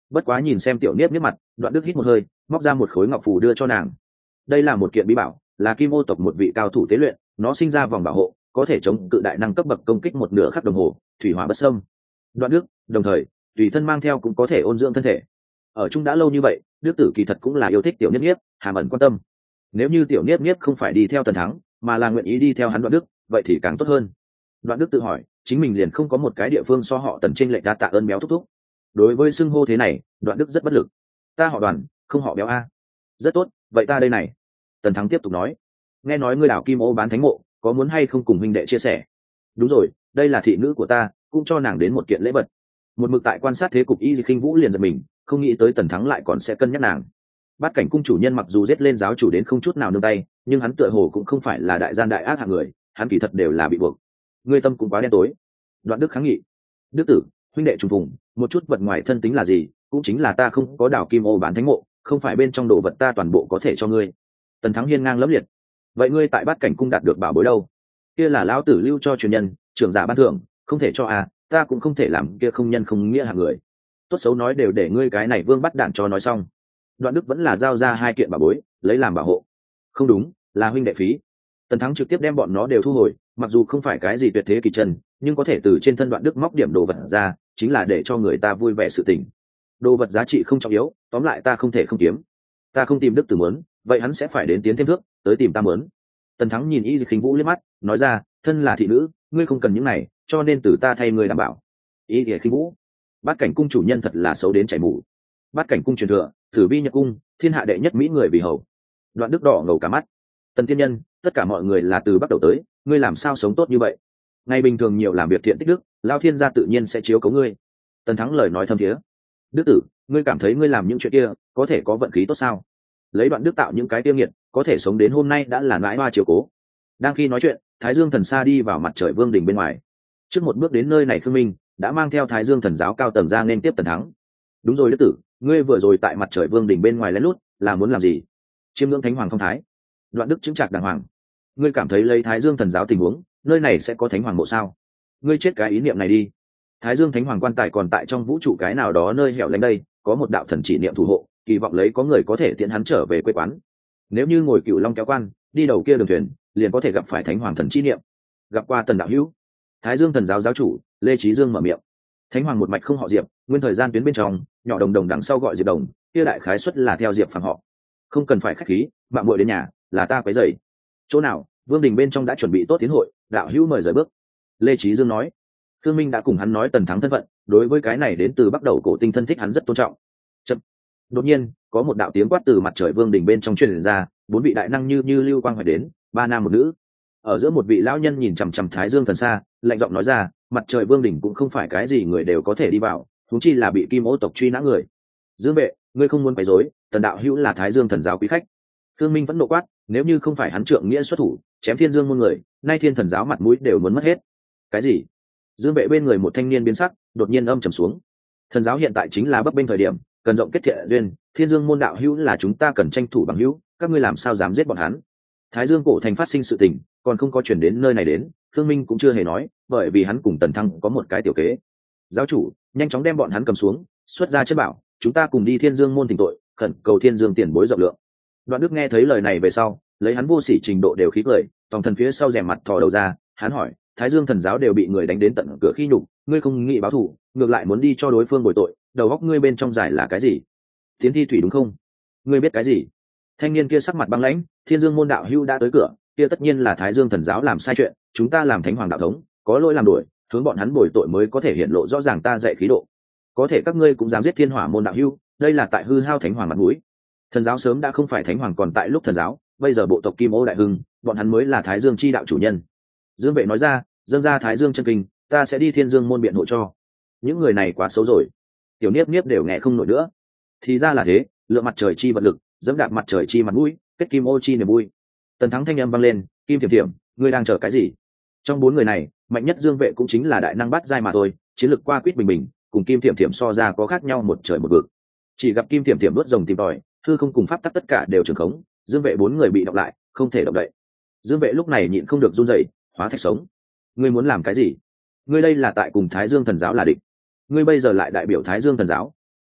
Bất quá nhìn xem tiểu niếp niếp mặt, Đoạn Đức hít một hơi, móc ra một khối ngọc phù đưa cho nàng. Đây là một kiện bí bảo, là kim ô tộc một vị cao thủ tế luyện, nó sinh ra vòng bảo hộ, có thể chống cự đại năng cấp bậc công kích một nửa khắc đồng hồ, thủy hỏa bất xâm. Đoạn Đức đồng thời tùy thân mang theo cũng có thể ôn dưỡng thân thể. Ở chung đã lâu như vậy, Đức Tử kỳ thật cũng là yêu thích tiểu niếp niếp, hàm ẩn quan tâm. Nếu như tiểu niếp niếp không phải đi theo Tần Thắng, mà là nguyện ý đi theo hắn Đoạn Đức, vậy thì càng tốt hơn. Đoạn Đức tự hỏi, chính mình liền không có một cái địa phương so họ Tần trên lệnh đa tạ ơn béo thúc thúc. Đối với xưng hô thế này, Đoạn Đức rất bất lực. Ta họ Đoàn, không họ béo a. Rất tốt, vậy ta đây này. Tần Thắng tiếp tục nói, nghe nói ngươi đảo kim ô bán thánh mộ, có muốn hay không cùng huynh đệ chia sẻ? Đúng rồi, đây là thị nữ của ta, cũng cho nàng đến một kiện lễ vật. Một mực tại quan sát thế cục, Y Khinh Vũ liền giật mình, không nghĩ tới Tần Thắng lại còn sẽ cân nhắc nàng. Bát cảnh cung chủ nhân mặc dù giết lên giáo chủ đến không chút nào nương tay, nhưng hắn tựa hồ cũng không phải là đại gian đại ác hạng người, hắn kỳ thật đều là bị buộc. Ngươi tâm cũng quá đen tối. Đoạn Đức kháng nghị. Đức tử, huynh đệ trùng phùng, một chút vật ngoài thân tính là gì, cũng chính là ta không có đảo kim ô bán thánh mộ, không phải bên trong đồ vật ta toàn bộ có thể cho ngươi. Tần Thắng hiên ngang lẫm liệt. Vậy ngươi tại Bát cảnh cung đạt được bảo bối đâu? Kia là lão tử lưu cho truyền nhân, trưởng giả ban thưởng, không thể cho à, ta cũng không thể làm kia không nhân không nghĩa hạng người. Tốt xấu nói đều để ngươi cái này vương bắt đạn cho nói xong. Đoạn Đức vẫn là giao ra hai kiện bảo bối, lấy làm bảo hộ. Không đúng, là huynh đệ phí. Tần Thắng trực tiếp đem bọn nó đều thu hồi, mặc dù không phải cái gì tuyệt thế kỳ trần, nhưng có thể từ trên thân Đoạn Đức móc điểm đồ vật ra, chính là để cho người ta vui vẻ sự tình. Đồ vật giá trị không trọng yếu, tóm lại ta không thể không kiếm. Ta không tìm Đức Tử muốn, vậy hắn sẽ phải đến tiến thêm thước, tới tìm ta muốn. Tần Thắng nhìn Y Khinh Vũ liếc mắt, nói ra, thân là thị nữ, ngươi không cần những này, cho nên từ ta thay ngươi đảm bảo. Y Khinh Vũ, Bát cảnh cung chủ nhân thật là xấu đến chảy mủ. Bát cảnh cung truyền thừa, Tử Vi Nhật cung, thiên hạ đệ nhất mỹ người vì hầu. Đoạn Đức đỏ ngầu cả mắt. Tần tiên nhân, tất cả mọi người là từ bắt đầu tới, ngươi làm sao sống tốt như vậy? Ngày bình thường nhiều làm việc thiện tích đức, Lao Thiên gia tự nhiên sẽ chiếu cố ngươi. Tần Thắng lời nói thâm thiế. Đức tử, ngươi cảm thấy ngươi làm những chuyện kia có thể có vận khí tốt sao? Lấy Đoạn Đức tạo những cái tiêu nghiệt, có thể sống đến hôm nay đã là mãi hoa chiếu cố. Đang khi nói chuyện, Thái Dương thần sa đi vào mặt trời vương đỉnh bên ngoài. Trước một bước đến nơi này, Khương Minh đã mang theo Thái Dương thần giáo cao tầng ra nên tiếp Tần Thắng. Đúng rồi Đức tử, ngươi vừa rồi tại mặt trời vương đỉnh bên ngoài lén lút là muốn làm gì? Chiêm ngưỡng thánh hoàng phong thái. Đoạn Đức chứng trạc đàng hoàng. Ngươi cảm thấy lấy Thái Dương thần giáo tình huống, nơi này sẽ có thánh hoàng mộ sao? Ngươi chết cái ý niệm này đi. Thái Dương thánh hoàng quan tài còn tại trong vũ trụ cái nào đó nơi hẻo lánh đây, có một đạo thần chỉ niệm thủ hộ, kỳ vọng lấy có người có thể tiễn hắn trở về quê quán. Nếu như ngồi cựu long kéo quan đi đầu kia đường thuyền, liền có thể gặp phải thánh hoàng thần chi niệm. Gặp qua Tần đạo hữu. Thái Dương thần giáo giáo chủ Lê Chí Dương mở miệng. Thánh hoàng một mạch không họ Diệp, nguyên thời gian tuyến bên trong nhỏ đồng đồng đằng sau gọi Diệp đồng, kia đại khái xuất là theo Diệp phàm họ. Không cần phải khách khí, bạn muội đến nhà là ta quấy rầy. Chỗ nào? Vương đình bên trong đã chuẩn bị tốt tiến hội, đạo hữu mời rời bước. Lê Chí Dương nói. Khương Minh đã cùng hắn nói Tần Thắng thân phận, đối với cái này đến từ bắt đầu cổ tinh thân thích hắn rất tôn trọng. Chậm. Đột nhiên có một đạo tiếng quát từ mặt trời vương đình bên trong truyền ra, bốn vị đại năng như như lưu quang hoài đến, ba nam một nữ. Ở giữa một vị lão nhân nhìn chằm chằm Thái Dương thần xa, lạnh giọng nói ra, mặt trời vương đỉnh cũng không phải cái gì người đều có thể đi vào, huống chi là bị kim ô tộc truy nã người. Dương vệ, ngươi không muốn quấy rối, Tần đạo hữu là Thái Dương thần giáo quý khách. Khương Minh vẫn nộ quát, nếu như không phải hắn trượng nghĩa xuất thủ chém Thiên Dương môn người, nay Thiên thần giáo mặt mũi đều muốn mất hết. Cái gì? Dương vệ bên người một thanh niên biến sắc, đột nhiên âm trầm xuống. Thần giáo hiện tại chính là bấp bênh thời điểm, cần rộng kết thiện duyên, Thiên Dương môn đạo hữu là chúng ta cần tranh thủ bằng hữu, các ngươi làm sao dám giết bọn hắn? Thái Dương cổ thành phát sinh sự tình, còn không có chuyển đến nơi này đến, Khương Minh cũng chưa hề nói, bởi vì hắn cùng Tần Thăng có một cái tiểu kế. Giáo chủ, nhanh chóng đem bọn hắn cầm xuống, xuất ra chất bảo, chúng ta cùng đi Thiên Dương môn tỉnh tội, khẩn cầu Thiên Dương tiền bối rộng lượng. Đoạn Đức nghe thấy lời này về sau, lấy hắn vô sỉ trình độ đều khí cười, tòng thần phía sau rèm mặt thò đầu ra, hắn hỏi, Thái Dương thần giáo đều bị người đánh đến tận cửa khi nhục, ngươi không nghĩ báo thù, ngược lại muốn đi cho đối phương bồi tội, đầu óc ngươi bên trong giải là cái gì? Tiến thi thủy đúng không? Ngươi biết cái gì? Thanh niên kia sắc mặt băng lãnh, Thiên Dương môn đạo hữu đã tới cửa, kia tất nhiên là Thái Dương thần giáo làm sai chuyện, chúng ta làm thánh hoàng đạo thống, có lỗi làm đuổi, hướng bọn hắn bồi tội mới có thể hiện lộ rõ ràng ta dạy khí độ. Có thể các ngươi cũng dám giết Thiên Hỏa môn đạo hữu, đây là tại hư hao thánh hoàng mặt mũi. Thần giáo sớm đã không phải thánh hoàng còn tại lúc thần giáo, bây giờ bộ tộc Kim Ô đại hưng, bọn hắn mới là Thái Dương chi đạo chủ nhân. Dương vệ nói ra, dâng ra Thái Dương chân kinh, ta sẽ đi Thiên Dương môn biện hộ cho. Những người này quá xấu rồi. Tiểu Niếp Niếp đều nghe không nổi nữa. Thì ra là thế, lượng mặt trời chi vật lực, dẫm đạp mặt trời chi mặt mũi, kết Kim Ô chi niềm vui. Tần Thắng thanh âm vang lên, Kim Thiểm Thiểm, ngươi đang chờ cái gì? Trong bốn người này, mạnh nhất Dương vệ cũng chính là đại năng bát giai mà thôi, chiến lực qua quýt bình bình, cùng Kim Thiểm Thiểm so ra có khác nhau một trời một vực. Chỉ gặp Kim Thiểm Thiểm đuốt rồng tìm tòi, hư không cùng pháp tắc tất cả đều trường khống, Dương vệ bốn người bị động lại, không thể động đậy. Dương vệ lúc này nhịn không được run rẩy, hóa thạch sống. Ngươi muốn làm cái gì? Ngươi đây là tại cùng Thái Dương thần giáo là địch. Ngươi bây giờ lại đại biểu Thái Dương thần giáo.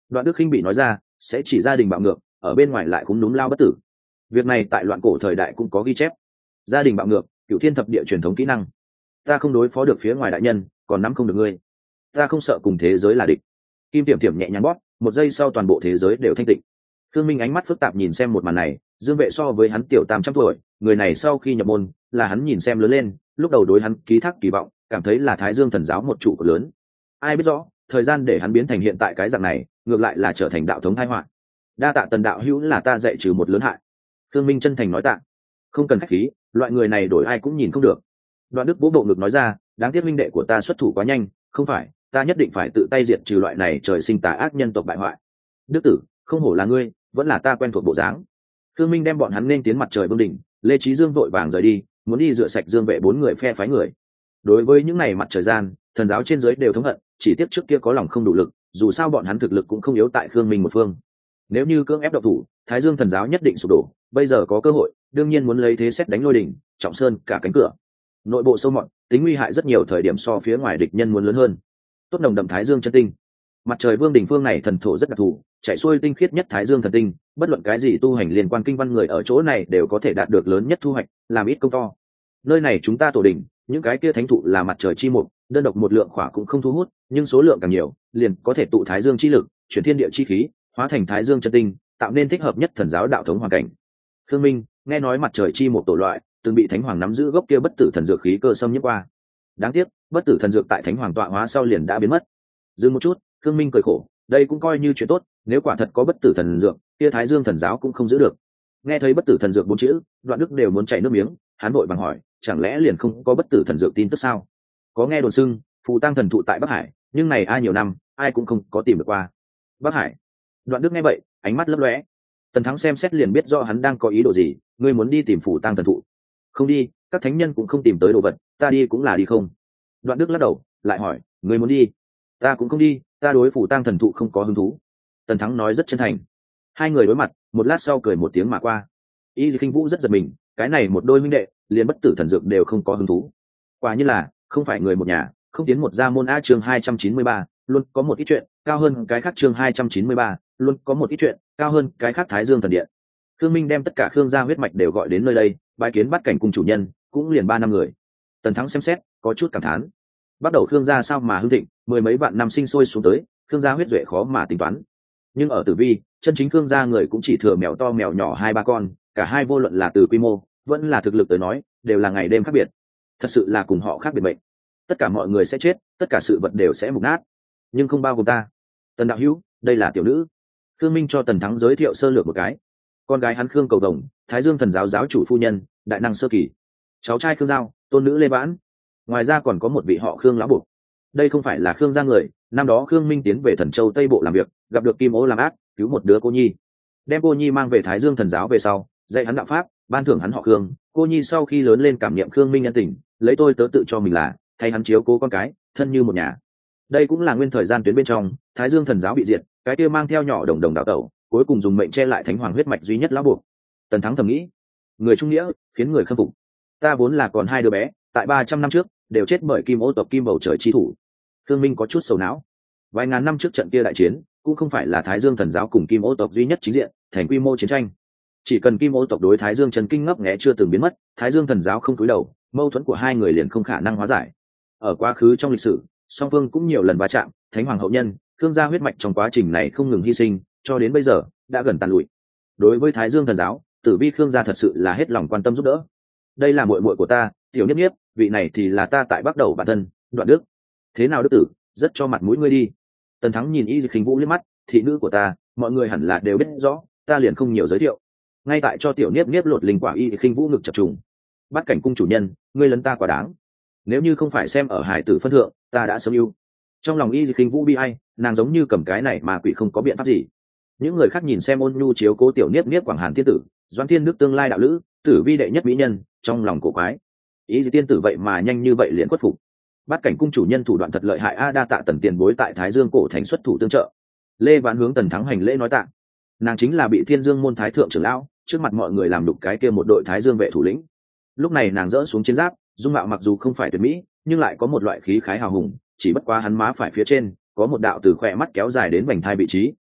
Đoạn Đức khinh bị nói ra, sẽ chỉ gia đình bạo ngược, ở bên ngoài lại cũng núm lao bất tử. Việc này tại loạn cổ thời đại cũng có ghi chép. Gia đình bạo ngược, cửu thiên thập địa truyền thống kỹ năng. Ta không đối phó được phía ngoài đại nhân, còn nắm không được ngươi. Ta không sợ cùng thế giới là địch. Kim Tiệm Tiệm nhẹ nhàng bóp, một giây sau toàn bộ thế giới đều thanh tịnh. Thương Minh ánh mắt phức tạp nhìn xem một màn này, Dương Vệ so với hắn tiểu tám trăm tuổi, người này sau khi nhập môn, là hắn nhìn xem lớn lên, lúc đầu đối hắn ký thác kỳ vọng, cảm thấy là Thái Dương thần giáo một trụ cột lớn. Ai biết rõ, thời gian để hắn biến thành hiện tại cái dạng này, ngược lại là trở thành đạo thống tai họa. Đa tạ Tần đạo hữu là ta dạy trừ một lớn hại. Thương Minh chân thành nói tạ. Không cần khách khí, loại người này đổi ai cũng nhìn không được. Đoạn Đức vỗ bộ ngực nói ra, đáng tiếc minh đệ của ta xuất thủ quá nhanh, không phải, ta nhất định phải tự tay diệt trừ loại này trời sinh tà ác nhân tộc bại hoại. Đức tử, không hổ là ngươi, vẫn là ta quen thuộc bộ dáng. Thương Minh đem bọn hắn nên tiến mặt trời vương đỉnh, Lê Chí Dương vội vàng rời đi, muốn đi rửa sạch Dương Vệ bốn người phe phái người. Đối với những này mặt trời gian, thần giáo trên dưới đều thống hận, chỉ tiếp trước kia có lòng không đủ lực, dù sao bọn hắn thực lực cũng không yếu tại Khương Minh một phương. Nếu như cưỡng ép động thủ, Thái Dương thần giáo nhất định sụp đổ, bây giờ có cơ hội, đương nhiên muốn lấy thế xét đánh lôi đỉnh, trọng sơn cả cánh cửa. Nội bộ sâu mọt, tính nguy hại rất nhiều thời điểm so phía ngoài địch nhân muốn lớn hơn. Tốt nồng đậm Thái Dương chân tinh. Mặt trời vương đỉnh phương này thần thổ rất đặc thù, chạy xuôi tinh khiết nhất Thái Dương thần tinh, bất luận cái gì tu hành liên quan kinh văn người ở chỗ này đều có thể đạt được lớn nhất thu hoạch, làm ít công to. Nơi này chúng ta tổ đỉnh, những cái kia thánh thụ là mặt trời chi mục, đơn độc một lượng khỏa cũng không thu hút, nhưng số lượng càng nhiều, liền có thể tụ Thái Dương chi lực, chuyển thiên địa chi khí, hóa thành Thái Dương chân tinh, tạo nên thích hợp nhất thần giáo đạo thống hoàn cảnh. Khương Minh nghe nói mặt trời chi mục tổ loại, từng bị Thánh Hoàng nắm giữ gốc kia bất tử thần dược khí cơ xâm nhiễm qua. Đáng tiếc, bất tử thần dược tại Thánh Hoàng tọa hóa sau liền đã biến mất. Dừng một chút, Khương Minh cười khổ, đây cũng coi như chuyện tốt, nếu quả thật có bất tử thần dược, kia Thái Dương thần giáo cũng không giữ được. Nghe thấy bất tử thần dược bốn chữ, Đoạn Đức đều muốn chảy nước miếng, hắn vội bằng hỏi, chẳng lẽ liền không có bất tử thần dược tin tức sao? Có nghe đồn xưng, phù tang thần thụ tại Bắc Hải, nhưng này ai nhiều năm, ai cũng không có tìm được qua. Bắc Hải. Đoạn Đức nghe vậy, ánh mắt lấp lóe. Tần Thắng xem xét liền biết rõ hắn đang có ý đồ gì, ngươi muốn đi tìm phù tang thần thụ? Không đi, các thánh nhân cũng không tìm tới đồ vật, ta đi cũng là đi không. Đoạn Đức lắc đầu, lại hỏi, ngươi muốn đi? Ta cũng không đi, ta đối phù tang thần thụ không có hứng thú. Tần Thắng nói rất chân thành. Hai người đối mặt, một lát sau cười một tiếng mà qua. Y Khinh Vũ rất giật mình, cái này một đôi huynh đệ, liền bất tử thần dược đều không có hứng thú. Quả như là, không phải người một nhà, không tiến một gia môn. A chương hai trăm chín mươi ba, luôn có một ít chuyện cao hơn cái khác. Chương hai trăm chín mươi ba, luôn có một ít chuyện cao hơn cái khác. Thái Dương thần điện. Khương Minh đem tất cả Khương gia huyết mạch đều gọi đến nơi đây, bái kiến Bát Cảnh cung chủ nhân, cũng liền ba năm người. Tần Thắng xem xét, có chút cảm thán. Bắt đầu Khương gia sao mà hưng thịnh, mười mấy vạn năm sinh sôi xuống tới, Khương gia huyết duệ khó mà tính toán. Nhưng ở Tử Vi, chân chính Khương gia người cũng chỉ thừa mèo to mèo nhỏ hai ba con, cả hai vô luận là từ quy mô, vẫn là thực lực tới nói, đều là ngày đêm khác biệt. Thật sự là cùng họ khác biệt mệnh. Tất cả mọi người sẽ chết, tất cả sự vật đều sẽ mục nát, nhưng không bao gồm ta. Tần đạo hữu, đây là tiểu nữ. Khương Minh cho Tần Thắng giới thiệu sơ lược một cái. Con gái hắn Khương Cầu Đồng, Thái Dương thần giáo giáo chủ phu nhân, đại năng sơ kỳ. Cháu trai Khương Giao, tôn nữ Lê Vãn. Ngoài ra còn có một vị họ Khương lão buộc. Đây không phải là Khương gia người, năm đó Khương Minh tiến về Thần Châu Tây Bộ làm việc, gặp được Kim Ô làm ác, cứu một đứa cô nhi, đem cô nhi mang về Thái Dương thần giáo về sau, dạy hắn đạo pháp, ban thưởng hắn họ Khương. Cô nhi sau khi lớn lên cảm niệm Khương Minh nhân tình, lấy tôi tớ tự cho mình là thay hắn chiếu cố con cái, thân như một nhà. Đây cũng là nguyên thời gian tuyến bên trong, Thái Dương thần giáo bị diệt, cái kia mang theo nhỏ đồng đồng đạo tẩu, cuối cùng dùng mệnh che lại Thánh Hoàng huyết mạch duy nhất lão buộc. Tần Thắng thầm nghĩ, người trung nghĩa khiến người khâm phục. Ta vốn là còn hai đứa bé, tại ba trăm năm trước đều chết bởi Kim Ô tộc Kim Bầu Trời chi thủ. Khương Minh có chút sầu não. Vài ngàn năm trước trận kia đại chiến, cũng không phải là Thái Dương thần giáo cùng Kim Ô tộc duy nhất chính diện thành quy mô chiến tranh. Chỉ cần Kim Ô tộc đối Thái Dương Trần Kinh ngấp nghé chưa từng biến mất, Thái Dương thần giáo không cúi đầu, mâu thuẫn của hai người liền không khả năng hóa giải. Ở quá khứ trong lịch sử, song phương cũng nhiều lần va chạm, Thánh Hoàng hậu nhân, Khương gia huyết mạch trong quá trình này không ngừng hy sinh, cho đến bây giờ đã gần tàn lụi. Đối với Thái Dương thần giáo, Tử Vi Khương gia thật sự là hết lòng quan tâm giúp đỡ. Đây là muội muội của ta, Tiểu Niếp Niếp, vị này thì là ta tại Bắc Đầu bản thân, Đoạn Đức. Thế nào đức tử, rất cho mặt mũi ngươi đi. Tần Thắng nhìn Y Khinh Vũ liếc mắt, thị nữ của ta, mọi người hẳn là đều biết rõ, ta liền không nhiều giới thiệu. Ngay tại cho Tiểu Niếp Niếp lột linh quả Y Khinh Vũ ngực chập trùng. Bát Cảnh cung chủ nhân, ngươi lấn ta quá đáng. Nếu như không phải xem ở hải tử phân thượng, ta đã sớm yêu. Trong lòng Y Khinh Vũ bi ai, nàng giống như cầm cái này mà quỷ không có biện pháp gì. Những người khác nhìn xem ôn nhu chiếu cố Tiểu Niếp Niếp Quảng Hàn tiên tử, Doãn Thiên Nước tương lai đạo lữ, Tử Vi đệ nhất mỹ nhân, trong lòng cổ quái. Y tiên tử vậy mà nhanh như vậy liền khuất phục. Bát Cảnh cung chủ nhân thủ đoạn thật lợi hại a, đa tạ Tần tiền bối tại Thái Dương cổ thành xuất thủ tương trợ. Lê Vãn hướng Tần Thắng hành lễ nói tạ. Nàng chính là bị Thiên Dương môn thái thượng trưởng lão, trước mặt mọi người làm đục cái kia một đội Thái Dương vệ thủ lĩnh. Lúc này nàng dỡ xuống chiến giáp, dung mạo mặc dù không phải tuyệt mỹ, nhưng lại có một loại khí khái hào hùng, chỉ bất quá hắn má phải phía trên có một đạo từ khỏe mắt kéo dài đến vành thai vị trí,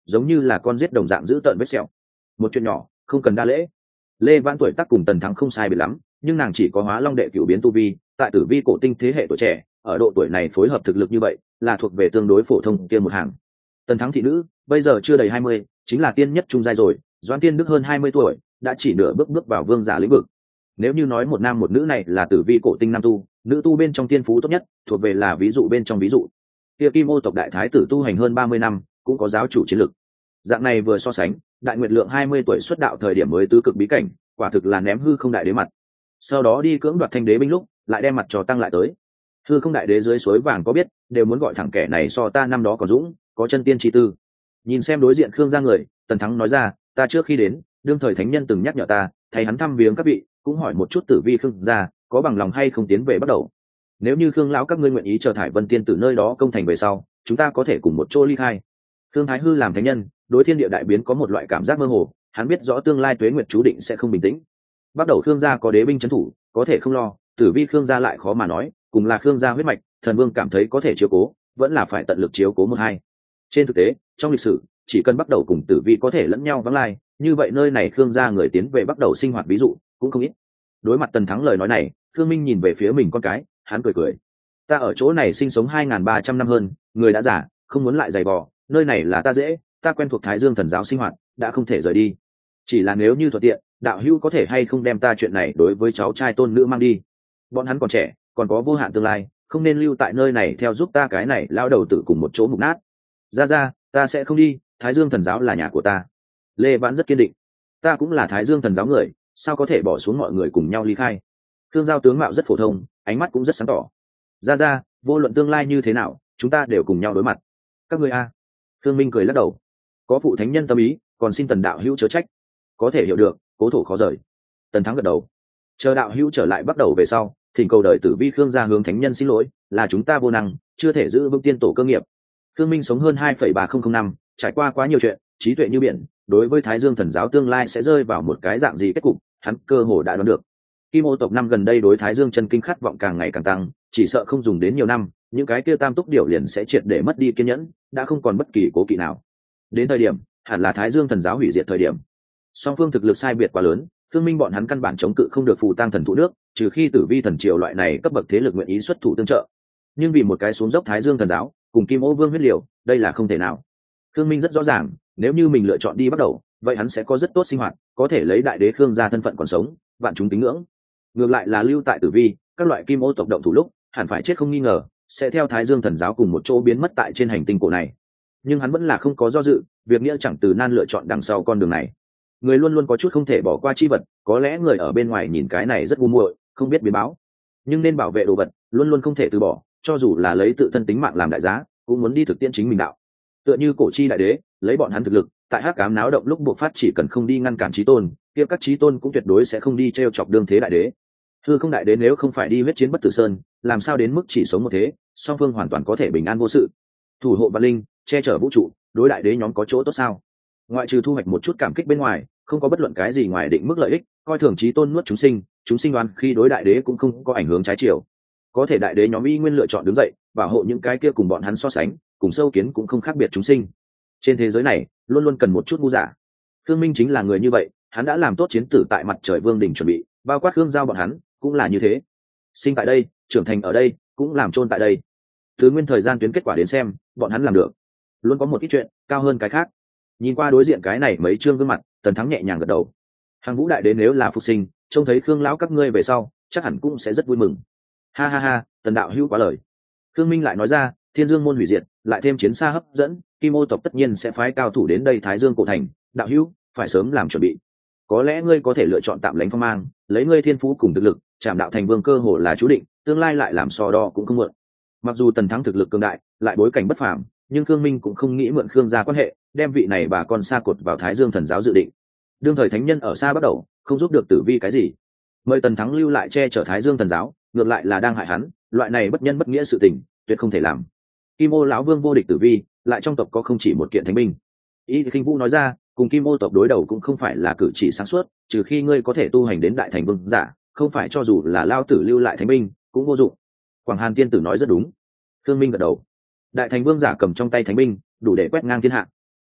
giống như là con giết đồng dạng giữ tợn vết sẹo. Một chuyện nhỏ không cần đa lễ. Lê Vãn tuổi tác cùng Tần Thắng không sai biệt lắm, nhưng nàng chỉ có hóa long đệ cửu biến tu vi, tại tử vi cổ tinh thế hệ tuổi trẻ, ở độ tuổi này phối hợp thực lực như vậy là thuộc về tương đối phổ thông kia một hàng. Tần Thắng thị nữ bây giờ chưa đầy hai mươi, chính là tiên nhất trung giai rồi. Doãn Tiên Đức hơn hai mươi tuổi, đã chỉ nửa bước bước vào vương giả lĩnh vực. Nếu như nói một nam một nữ này là tử vi cổ tinh nam tu, nữ tu bên trong tiên phú tốt nhất, thuộc về là ví dụ bên trong ví dụ. Kia Kim Ô tộc đại thái tử tu hành hơn ba mươi năm, cũng có giáo chủ chiến lực. Dạng này vừa so sánh, Đại Nguyệt Lượng hai mươi tuổi xuất đạo thời điểm mới tứ cực bí cảnh, quả thực là ném hư không đại đế mặt. Sau đó đi cưỡng đoạt thanh đế binh lúc, lại đem mặt trò tăng lại tới. Hư không đại đế dưới suối vàng có biết, đều muốn gọi thẳng kẻ này so ta năm đó còn dũng, có chân tiên chi tư. Nhìn xem đối diện Khương gia người, Tần Thắng nói ra, ta trước khi đến, đương thời thánh nhân từng nhắc nhở ta, thầy hắn thăm viếng các vị, cũng hỏi một chút tử vi Khương gia, có bằng lòng hay không tiến về bắt đầu. Nếu như Khương lão các ngươi nguyện ý chờ thải Vân Tiên từ nơi đó công thành về sau, chúng ta có thể cùng một chỗ ly khai. Khương Thái Hư làm thánh nhân, đối thiên địa đại biến có một loại cảm giác mơ hồ, hắn biết rõ tương lai tuế nguyệt chú định sẽ không bình tĩnh. Bắt đầu Khương gia có đế binh trấn thủ, có thể không lo, tử vi Khương gia lại khó mà nói, cùng là Khương gia huyết mạch, thần vương cảm thấy có thể chiếu cố, vẫn là phải tận lực chiếu cố một hai. Trên thực tế, trong lịch sử, chỉ cần bắt đầu cùng tử vi có thể lẫn nhau vắng lai, như vậy nơi này Khương gia người tiến về bắt đầu sinh hoạt ví dụ cũng không ít. Đối mặt Tần Thắng lời nói này, Khương Minh nhìn về phía mình con cái, hắn cười cười. Ta ở chỗ này sinh sống hai nghìn ba trăm năm hơn, người đã già, không muốn lại dày vò, nơi này là ta dễ, ta quen thuộc Thái Dương thần giáo sinh hoạt, đã không thể rời đi. Chỉ là nếu như thuận tiện, đạo hữu có thể hay không đem ta chuyện này đối với cháu trai tôn nữ mang đi. Bọn hắn còn trẻ, còn có vô hạn tương lai, không nên lưu tại nơi này theo giúp ta cái này lao đầu tử cùng một chỗ mục nát. Ra ra, ta sẽ không đi, Thái Dương thần giáo là nhà của ta. Lê Vãn rất kiên định. Ta cũng là Thái Dương thần giáo người, sao có thể bỏ xuống mọi người cùng nhau ly khai. Khương Giao tướng mạo rất phổ thông, ánh mắt cũng rất sáng tỏ. Ra ra, vô luận tương lai như thế nào, chúng ta đều cùng nhau đối mặt. Các ngươi a. Khương Minh cười lắc đầu. Có phụ thánh nhân tâm ý, còn xin Tần đạo hữu chớ trách. Có thể hiểu được, cố thổ khó rời. Tần Thắng gật đầu. Chờ đạo hữu trở lại bắt đầu về sau, thỉnh cầu đợi tử vi Khương gia hướng thánh nhân xin lỗi, là chúng ta vô năng, chưa thể giữ vững tiên tổ cơ nghiệp. Khương Minh sống hơn hai phẩy ba không không năm, trải qua quá nhiều chuyện, trí tuệ như biển, đối với Thái Dương thần giáo tương lai sẽ rơi vào một cái dạng gì kết cục, hắn cơ hồ đã đoán được. Kim Ô tộc năm gần đây đối Thái Dương chân kinh khát vọng càng ngày càng tăng, chỉ sợ không dùng đến nhiều năm, những cái kia tam túc điểu liền sẽ triệt để mất đi kiên nhẫn, đã không còn bất kỳ cố kỵ nào. Đến thời điểm, hẳn là Thái Dương thần giáo hủy diệt thời điểm. Song phương thực lực sai biệt quá lớn, Thương Minh bọn hắn căn bản chống cự không được phù tang thần thụ nước, trừ khi Tử Vi thần triều loại này cấp bậc thế lực nguyện ý xuất thủ tương trợ. Nhưng vì một cái xuống dốc Thái Dương thần giáo, cùng Kim Ô Vương huyết liều, đây là không thể nào. Thương Minh rất rõ ràng, nếu như mình lựa chọn đi bắt đầu, vậy hắn sẽ có rất tốt sinh hoạt, có thể lấy đại đế Khương gia thân phận còn sống, vạn chúng tín ngưỡng. Ngược lại là lưu tại Tử Vi, các loại Kim Ô tộc động thủ lúc, hẳn phải chết không nghi ngờ, sẽ theo Thái Dương thần giáo cùng một chỗ biến mất tại trên hành tinh cổ này. Nhưng hắn vẫn là không có do dự, việc nghĩa chẳng từ nan lựa chọn đằng sau con đường này. Người luôn luôn có chút không thể bỏ qua chi vật, có lẽ người ở bên ngoài nhìn cái này rất ngu muội, không biết biến báo, nhưng nên bảo vệ đồ vật, luôn luôn không thể từ bỏ, cho dù là lấy tự thân tính mạng làm đại giá, cũng muốn đi thực tiễn chính mình đạo. Tựa như cổ chi đại đế, lấy bọn hắn thực lực, tại hắc ám náo động lúc buộc phát chỉ cần không đi ngăn cản chí tôn, kia các chí tôn cũng tuyệt đối sẽ không đi treo chọc đương thế đại đế. Hư không đại đế nếu không phải đi huyết chiến bất tử sơn, làm sao đến mức chỉ sống một thế, song phương hoàn toàn có thể bình an vô sự. Thủ hộ văn linh, che chở vũ trụ, đối đại đế nhóm có chỗ tốt sao? Ngoại trừ thu hoạch một chút cảm kích bên ngoài, không có bất luận cái gì ngoài định mức lợi ích, coi thường chí tôn nuốt chúng sinh, chúng sinh đoán khi đối đại đế cũng không có ảnh hưởng trái chiều. Có thể đại đế nhóm y nguyên lựa chọn đứng dậy, bảo hộ những cái kia cùng bọn hắn so sánh, cùng sâu kiến cũng không khác biệt chúng sinh. Trên thế giới này, luôn luôn cần một chút ngu giả. Khương Minh chính là người như vậy, hắn đã làm tốt chiến tử tại mặt trời vương đỉnh chuẩn bị, bao quát Khương Giao bọn hắn, cũng là như thế. Sinh tại đây, trưởng thành ở đây, cũng làm chôn tại đây. Từ nguyên thời gian tuyến kết quả đến xem, bọn hắn làm được. Luôn có một ít chuyện cao hơn cái khác. Nhìn qua đối diện cái này mấy trương gương mặt, Tần Thắng nhẹ nhàng gật đầu. Hàng Vũ đại đế nếu là phục sinh, trông thấy Khương lão các ngươi về sau, chắc hẳn cũng sẽ rất vui mừng. Ha ha ha, Tần đạo hữu quá lời. Khương Minh lại nói ra, Thiên Dương môn hủy diệt, lại thêm chiến xa hấp dẫn, Kim Ô tộc tất nhiên sẽ phái cao thủ đến đây Thái Dương cổ thành, đạo hữu phải sớm làm chuẩn bị. Có lẽ ngươi có thể lựa chọn tạm lánh phong mang, lấy ngươi thiên phú cùng thực lực, chạm đạo thành vương cơ hồ là chú định, tương lai lại làm so đo cũng không muộn. Mặc dù Tần Thắng thực lực cường đại, lại bối cảnh bất phàm, nhưng Khương Minh cũng không nghĩ mượn Khương gia quan hệ, đem vị này bà con xa cột vào Thái Dương thần giáo dự định. Đương thời thánh nhân ở xa bắt đầu, không giúp được Tử Vi cái gì. Mời Tần Thắng lưu lại che chở Thái Dương thần giáo, ngược lại là đang hại hắn, loại này bất nhân bất nghĩa sự tình, tuyệt không thể làm. Kim Ô lão vương vô địch Tử Vi, lại trong tộc có không chỉ một kiện thánh binh. Y Khinh Vũ nói ra, cùng Kim Ô tộc đối đầu cũng không phải là cử chỉ sáng suốt, trừ khi ngươi có thể tu hành đến đại thành vương giả, không phải cho dù là lao tử lưu lại thánh binh, cũng vô dụng. Quảng Hàn tiên tử nói rất đúng. Khương Minh gật đầu. Đại thành vương giả cầm trong tay thánh binh, đủ để quét ngang thiên hạ.